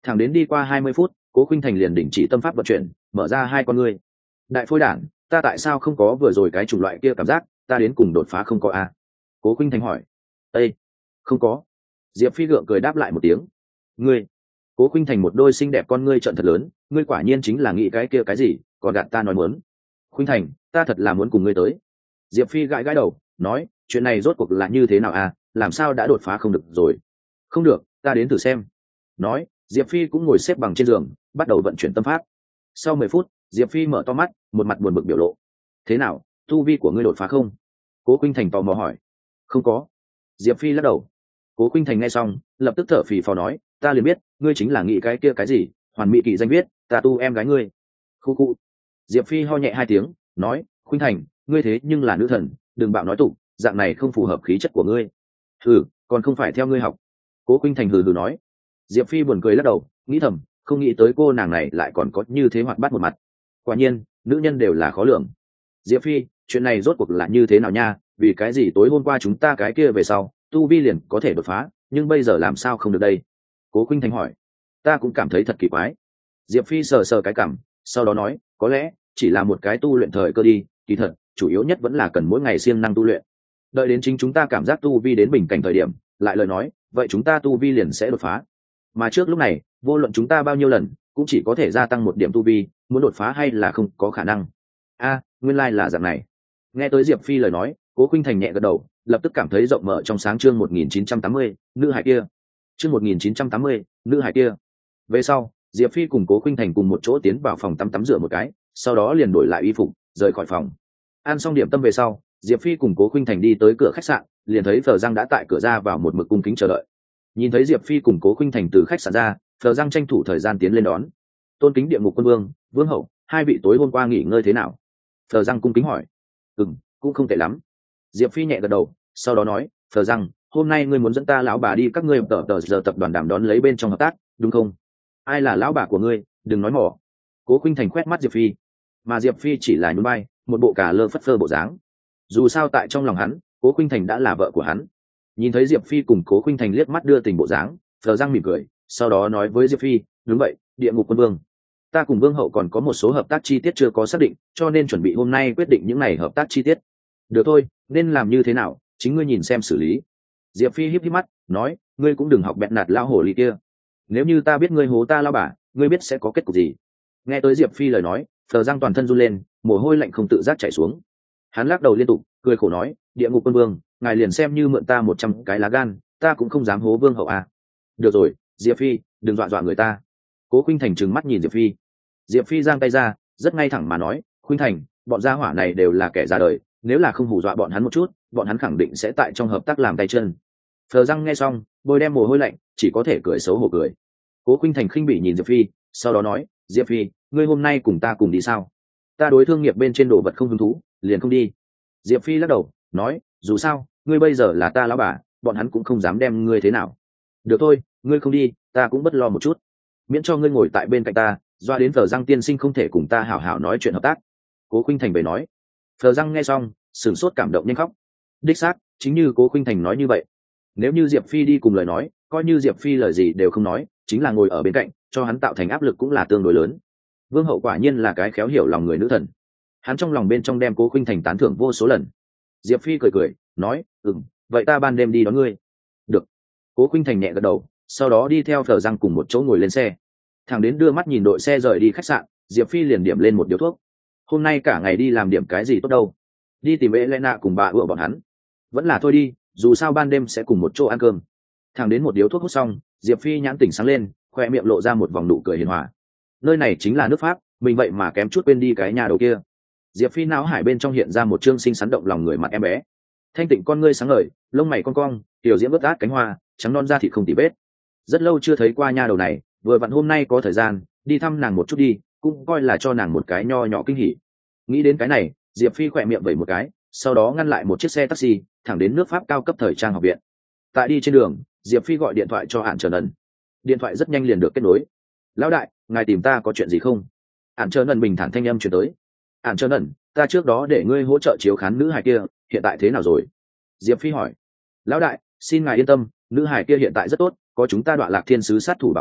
Thẳng đến đi qua hai mươi phút, Cố Khuynh Thành liền đình chỉ tâm pháp vận chuyển, mở ra hai con ngươi. Đại phôi đản, ta tại sao không có vừa rồi cái chủng loại kia cảm giác, ta đến cùng đột phá không có a? Cố Khuynh Thành hỏi. Ê, không có. Diệp Phi gượng cười đáp lại một tiếng. Ngươi. Cố Khuynh Thành một đôi xinh đẹp con ngươi trợn thật lớn, ngươi quả nhiên chính là nghĩ cái kia cái gì, còn gạt ta nói muốn. Khuynh Thành, ta thật là muốn cùng ngươi tới. Diệp Phi gãi gãi đầu, nói, chuyện này rốt cuộc là như thế nào à, làm sao đã đột phá không được rồi? Không được, ta đến thử xem. Nói, Diệp Phi cũng ngồi xếp bằng trên giường, bắt đầu vận chuyển tâm pháp. Sau mười phút, Diệp Phi mở to mắt, một mặt buồn bực biểu lộ. Thế nào, tu vi của ngươi đột phá không? Cố Khuynh Thành tò mò hỏi. Không có. Diệp Phi lắc đầu. Cố Khuynh Thành nghe xong, lập tức thở phì phò nói, ta liền biết, ngươi chính là nghĩ cái kia cái gì, hoàn mỹ kỳ danh viết, ta tu em gái ngươi. Khu khu. Diệp Phi ho nhẹ hai tiếng, nói, Khuynh Thành, ngươi thế nhưng là nữ thần, đừng bạo nói tục, dạng này không phù hợp khí chất của ngươi. Hừ, còn không phải theo ngươi học. Cố Khuynh Thành hừ hừ nói. Diệp Phi buồn cười lắc đầu, nghĩ thầm, không nghĩ tới cô nàng này lại còn có như thế hoạt bát một mặt. Quả nhiên, nữ nhân đều là khó lường. Diệp Phi, chuyện này rốt cuộc là như thế nào nha? Vì cái gì tối hôm qua chúng ta cái kia về sau, tu vi liền có thể đột phá, nhưng bây giờ làm sao không được đây? Cố Khuynh Thành hỏi. Ta cũng cảm thấy thật kỳ quái. Diệp Phi sờ sờ cái cằm, sau đó nói, có lẽ chỉ là một cái tu luyện thời cơ đi, kỳ thật, chủ yếu nhất vẫn là cần mỗi ngày siêng năng tu luyện. Đợi đến chính chúng ta cảm giác tu vi đến bình cảnh thời điểm, lại lời nói, vậy chúng ta tu vi liền sẽ đột phá. Mà trước lúc này, vô luận chúng ta bao nhiêu lần, cũng chỉ có thể gia tăng một điểm tu vi, muốn đột phá hay là không có khả năng. A, nguyên lai là dạng này. Nghe tới Diệp Phi lời nói, Cố Khuynh Thành nhẹ gật đầu, lập tức cảm thấy rộng mở trong sáng. Chương một nghìn chín trăm tám mươi, nữ hải kia. Chương một nghìn chín trăm tám mươi, nữ hải kia. Về sau, Diệp Phi cùng Cố Khuynh Thành cùng một chỗ tiến vào phòng tắm tắm rửa một cái, sau đó liền đổi lại y phục, rời khỏi phòng. Ăn xong điểm tâm về sau, Diệp Phi cùng Cố Khuynh Thành đi tới cửa khách sạn, liền thấy Phờ Giang đã tại cửa ra vào một mực cung kính chờ đợi. Nhìn thấy Diệp Phi cùng Cố Khuynh Thành từ khách sạn ra, Phờ Giang tranh thủ thời gian tiến lên đón. Tôn kính địa ngục quân vương, vương hậu, hai vị tối hôm qua nghỉ ngơi thế nào? Phờ Giang cung kính hỏi. Ừm, cũng không tệ lắm. Diệp Phi nhẹ gật đầu, sau đó nói, Phờ Giang, hôm nay ngươi muốn dẫn ta lão bà đi các ngươi tờ tờ giờ tập đoàn đàm đón lấy bên trong hợp tác, đúng không? Ai là lão bà của ngươi, đừng nói mỏ. Cố Khuynh Thành quét mắt Diệp Phi, mà Diệp Phi chỉ là nhún vai, một bộ cả lơ phất phơ bộ dáng. Dù sao tại trong lòng hắn, Cố Khuynh Thành đã là vợ của hắn. Nhìn thấy Diệp Phi cùng Cố Khuynh Thành liếc mắt đưa tình bộ dáng, Phờ Giang mỉm cười, sau đó nói với Diệp Phi, đúng vậy, địa ngục quân vương, ta cùng vương hậu còn có một số hợp tác chi tiết chưa có xác định, cho nên chuẩn bị hôm nay quyết định những này hợp tác chi tiết. Được thôi, nên làm như thế nào, chính ngươi nhìn xem xử lý. Diệp Phi híp híp mắt, nói, ngươi cũng đừng học bẹt nạt lao hổ ly kia. Nếu như ta biết ngươi hố ta lao bà, ngươi biết sẽ có kết cục gì? Nghe tới Diệp Phi lời nói, Phờ Giang toàn thân run lên, mồ hôi lạnh không tự giác chảy xuống. Hắn lắc đầu liên tục, cười khổ nói, địa ngục quân vương, ngài liền xem như mượn ta một trăm cái lá gan, ta cũng không dám hố vương hậu à. Được rồi, Diệp Phi, đừng dọa dọa người ta. Cố Khuynh Thành trừng mắt nhìn Diệp Phi. Diệp Phi giang tay ra, rất ngay thẳng mà nói, Khuynh Thành, bọn gia hỏa này đều là kẻ ra đời, nếu là không hù dọa bọn hắn một chút, bọn hắn khẳng định sẽ tại trong hợp tác làm tay chân. Phờ Giang nghe xong, bôi đem mồ hôi lạnh, chỉ có thể cười xấu hổ cười. Cố Khuynh Thành khinh bỉ nhìn Diệp Phi, sau đó nói, Diệp Phi, ngươi hôm nay cùng ta cùng đi sao? Ta đối thương nghiệp bên trên đồ vật không hứng thú, liền không đi. Diệp Phi lắc đầu, nói, dù sao, ngươi bây giờ là ta lão bà, bọn hắn cũng không dám đem ngươi thế nào. Được thôi, ngươi không đi, ta cũng bất lo một chút. Miễn cho ngươi ngồi tại bên cạnh ta, doa đến Phờ Giang tiên sinh không thể cùng ta hảo hảo nói chuyện hợp tác. Cố Khuynh Thành về nói. Phờ Giang nghe xong, sửng sốt cảm động nhanh khóc. Đích xác, chính như Cố Khuynh Thành nói như vậy. Nếu như Diệp Phi đi cùng lời nói, coi như Diệp Phi lời gì đều không nói, chính là ngồi ở bên cạnh, cho hắn tạo thành áp lực cũng là tương đối lớn. Vương hậu quả nhiên là cái khéo hiểu lòng người nữ thần. Hắn trong lòng bên trong đem Cố Khuynh Thành tán thưởng vô số lần. Diệp Phi cười cười, nói, ừm, vậy ta ban đêm đi đón ngươi. Được. Cố Khuynh Thành nhẹ gật đầu, sau đó đi theo Phờ Giang cùng một chỗ ngồi lên xe. Thằng đến đưa mắt nhìn đội xe rời đi khách sạn, Diệp Phi liền điểm lên một điếu thuốc. Hôm nay cả ngày đi làm điểm cái gì tốt đâu? Đi tìm Elena cùng bà ưa bọn hắn. Vẫn là thôi đi, dù sao ban đêm sẽ cùng một chỗ ăn cơm. Thằng đến một điếu thuốc hút xong, Diệp Phi nhãn tỉnh sáng lên, khoe miệng lộ ra một vòng nụ cười hiền hòa. Nơi này chính là nước Pháp, mình vậy mà kém chút quên đi cái nhà đầu kia. Diệp Phi não hải bên trong hiện ra một chương xinh xắn động lòng người mặt em bé. Thanh tịnh con ngươi sáng ngời, lông mày cong cong, tiểu diễm vớt át cánh hoa, trắng non da thịt không tì vết. Rất lâu chưa thấy qua nha đầu này, vừa vặn hôm nay có thời gian, đi thăm nàng một chút đi, cũng coi là cho nàng một cái nho nhỏ kinh hỉ. Nghĩ đến cái này, Diệp Phi khỏe miệng vẩy một cái, sau đó ngăn lại một chiếc xe taxi, thẳng đến nước Pháp cao cấp thời trang học viện. Tại đi trên đường, Diệp Phi gọi điện thoại cho Ản Trần Ẩn. Điện thoại rất nhanh liền được kết nối. Lão đại, ngài tìm ta có chuyện gì không? Ản Trần Ẩn bình thản thanh âm truyền tới. Ản Trần Ẩn, ta trước đó để ngươi hỗ trợ chiếu khán nữ hài kia, hiện tại thế nào rồi? Diệp Phi hỏi. Lão đại, xin ngài yên tâm, nữ hài kia hiện tại rất tốt, có chúng ta Đoạn Lạc Thiên sứ sát thủ bảo hộ,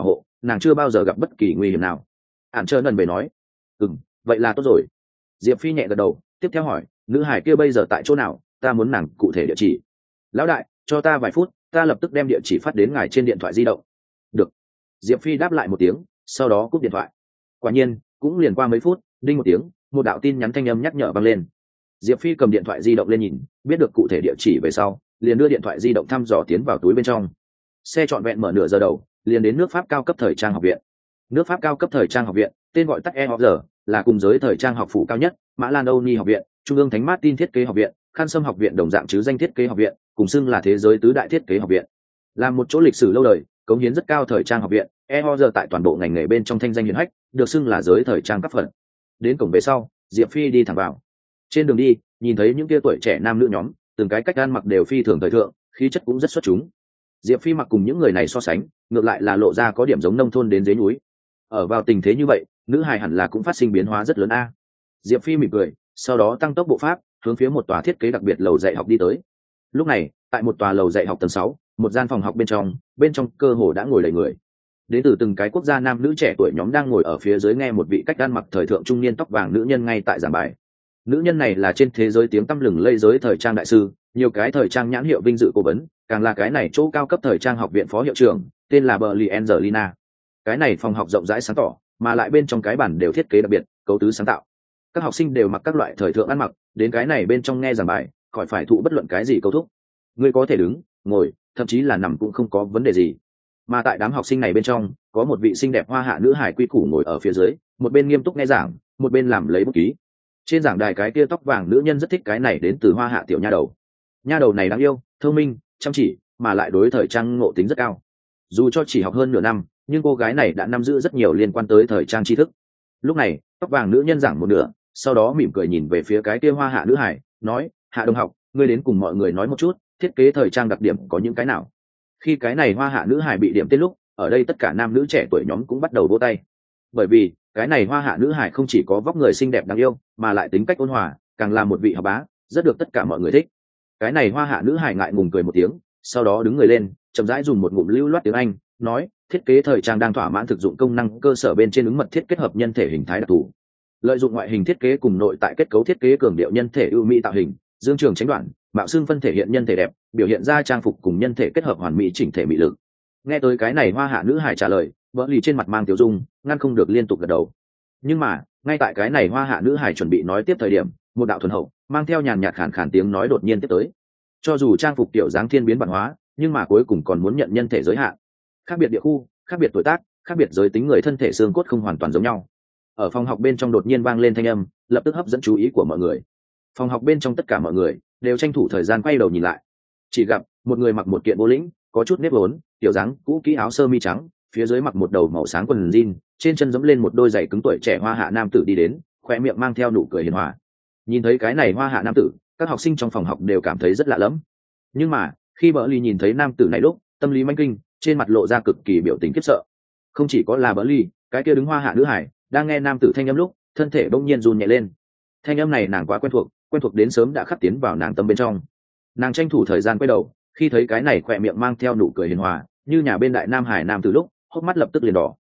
nàng chưa bao giờ gặp bất kỳ nguy hiểm nào. Ản trơ nần bề nói. Ừ, vậy là tốt rồi. Diệp Phi nhẹ gật đầu, tiếp theo hỏi, nữ hải kia bây giờ tại chỗ nào, ta muốn nàng cụ thể địa chỉ. Lão đại, cho ta vài phút, ta lập tức đem địa chỉ phát đến ngài trên điện thoại di động. Được. Diệp Phi đáp lại một tiếng, sau đó cúp điện thoại. Quả nhiên, cũng liền qua mấy phút, đinh một tiếng, một đạo tin nhắn thanh âm nhắc nhở vang lên. Diệp Phi cầm điện thoại di động lên nhìn, biết được cụ thể địa chỉ về sau, liền đưa điện thoại di động thăm dò tiến vào túi bên trong. Xe trọn vẹn mở nửa giờ đầu, liền đến nước Pháp cao cấp thời trang học viện. Nước Pháp cao cấp thời trang học viện, tên gọi tắt e o rờ, là cùng giới thời trang học phủ cao nhất, Mã Lan Âu Ni học viện, Trung ương Thánh Martin thiết kế học viện, Khan Sâm học viện đồng dạng chứ danh thiết kế học viện, cùng xưng là thế giới tứ đại thiết kế học viện. Là một chỗ lịch sử lâu đời, cống hiến rất cao thời trang học viện, e o rờ tại toàn bộ ngành nghề bên trong thanh danh hiển hách, được xưng là giới thời trang cấp phận. Đến cổng về sau, Diệp Phi đi thẳng vào. Trên đường đi, nhìn thấy những kia tuổi trẻ nam nữ nhóm, từng cái cách ăn mặc đều phi thường thời thượng, khí chất cũng rất xuất chúng. Diệp Phi mặc cùng những người này so sánh, ngược lại là lộ ra có điểm giống nông thôn đến dưới núi. Ở vào tình thế như vậy, nữ hài hẳn là cũng phát sinh biến hóa rất lớn a. Diệp Phi mỉm cười, sau đó tăng tốc bộ pháp, hướng phía một tòa thiết kế đặc biệt lầu dạy học đi tới. Lúc này, tại một tòa lầu dạy học tầng sáu, một gian phòng học bên trong, bên trong cơ hồ đã ngồi đầy người. Đến từ từng cái quốc gia nam nữ trẻ tuổi nhóm đang ngồi ở phía dưới nghe một vị cách ăn mặc thời thượng trung niên tóc vàng nữ nhân ngay tại giảng bài. Nữ nhân này là trên thế giới tiếng tăm lừng lây giới thời trang đại sư, nhiều cái thời trang nhãn hiệu vinh dự cố vấn, càng là cái này chỗ cao cấp thời trang học viện phó hiệu trưởng, tên là Berly Angelina. Cái này phòng học rộng rãi sáng tỏ, mà lại bên trong cái bản đều thiết kế đặc biệt, cấu tứ sáng tạo. Các học sinh đều mặc các loại thời thượng ăn mặc, đến cái này bên trong nghe giảng bài, khỏi phải thụ bất luận cái gì câu thúc. Ngươi có thể đứng, ngồi, thậm chí là nằm cũng không có vấn đề gì. Mà tại đám học sinh này bên trong, có một vị xinh đẹp hoa hạ nữ hải quy củ ngồi ở phía dưới, một bên nghiêm túc nghe giảng, một bên làm lấy bút ký. Trên giảng đài cái kia tóc vàng nữ nhân rất thích cái này đến từ hoa hạ tiểu nha đầu. Nha đầu này đáng yêu, thông minh, chăm chỉ, mà lại đối thời trang ngộ tính rất cao. Dù cho chỉ học hơn nửa năm, nhưng cô gái này đã nắm giữ rất nhiều liên quan tới thời trang tri thức. Lúc này, tóc vàng nữ nhân giảng một nửa, sau đó mỉm cười nhìn về phía cái kia hoa hạ nữ hải, nói, Hạ đồng học, ngươi đến cùng mọi người nói một chút, thiết kế thời trang đặc điểm có những cái nào. Khi cái này hoa hạ nữ hải bị điểm tên lúc, ở đây tất cả nam nữ trẻ tuổi nhóm cũng bắt đầu vỗ tay. Bởi vì cái này hoa hạ nữ hải không chỉ có vóc người xinh đẹp đáng yêu, mà lại tính cách ôn hòa, càng là một vị học bá, rất được tất cả mọi người thích. Cái này hoa hạ nữ hải ngại ngùng cười một tiếng, sau đó đứng người lên, chậm rãi dùng một ngụm lưu loát tiếng Anh, nói, thiết kế thời trang đang thỏa mãn thực dụng công năng cơ sở bên trên ứng mật thiết kết hợp nhân thể hình thái đặc thù. Lợi dụng ngoại hình thiết kế cùng nội tại kết cấu thiết kế cường điệu nhân thể ưu mỹ tạo hình, dương trường tránh đoạn, mạo xương phân thể hiện nhân thể đẹp, biểu hiện ra trang phục cùng nhân thể kết hợp hoàn mỹ chỉnh thể mỹ lực. Nghe tới cái này hoa hạ nữ hải trả lời, vợ lì trên mặt mang tiểu dung, ngăn không được liên tục gật đầu. Nhưng mà, ngay tại cái này hoa hạ nữ hải chuẩn bị nói tiếp thời điểm, một đạo thuần hậu, mang theo nhàn nhạt khàn khàn tiếng nói đột nhiên tiếp tới. Cho dù trang phục tiểu dáng thiên biến bản hóa, nhưng mà cuối cùng còn muốn nhận nhân thể giới hạn. Khác biệt địa khu, khác biệt tuổi tác, khác biệt giới tính người thân thể xương cốt không hoàn toàn giống nhau. Ở phòng học bên trong đột nhiên vang lên thanh âm, lập tức hấp dẫn chú ý của mọi người. Phòng học bên trong tất cả mọi người đều tranh thủ thời gian quay đầu nhìn lại. Chỉ gặp một người mặc một kiện vô lĩnh, có chút nếp vốn, tiểu dáng cũ kỹ áo sơ mi trắng, phía dưới mặc một đầu màu sáng quần jean, trên chân giẫm lên một đôi giày cứng tuổi trẻ hoa hạ nam tử đi đến, khoe miệng mang theo nụ cười hiền hòa. Nhìn thấy cái này hoa hạ nam tử, các học sinh trong phòng học đều cảm thấy rất lạ lẫm. Nhưng mà khi Bỡ Ly nhìn thấy nam tử này lúc, tâm lý manh kinh, trên mặt lộ ra cực kỳ biểu tình khiếp sợ. Không chỉ có là Bỡ Ly, cái kia đứng hoa hạ nữ hải đang nghe nam tử thanh âm lúc, thân thể bỗng nhiên run nhẹ lên. Thanh âm này nàng quá quen thuộc, quen thuộc đến sớm đã khắc tiến vào nàng tâm bên trong. Nàng tranh thủ thời gian quay đầu, khi thấy cái này khoe miệng mang theo nụ cười hiền hòa, như nhà bên đại nam hải nam tử lúc, hốc mắt lập tức liền đỏ.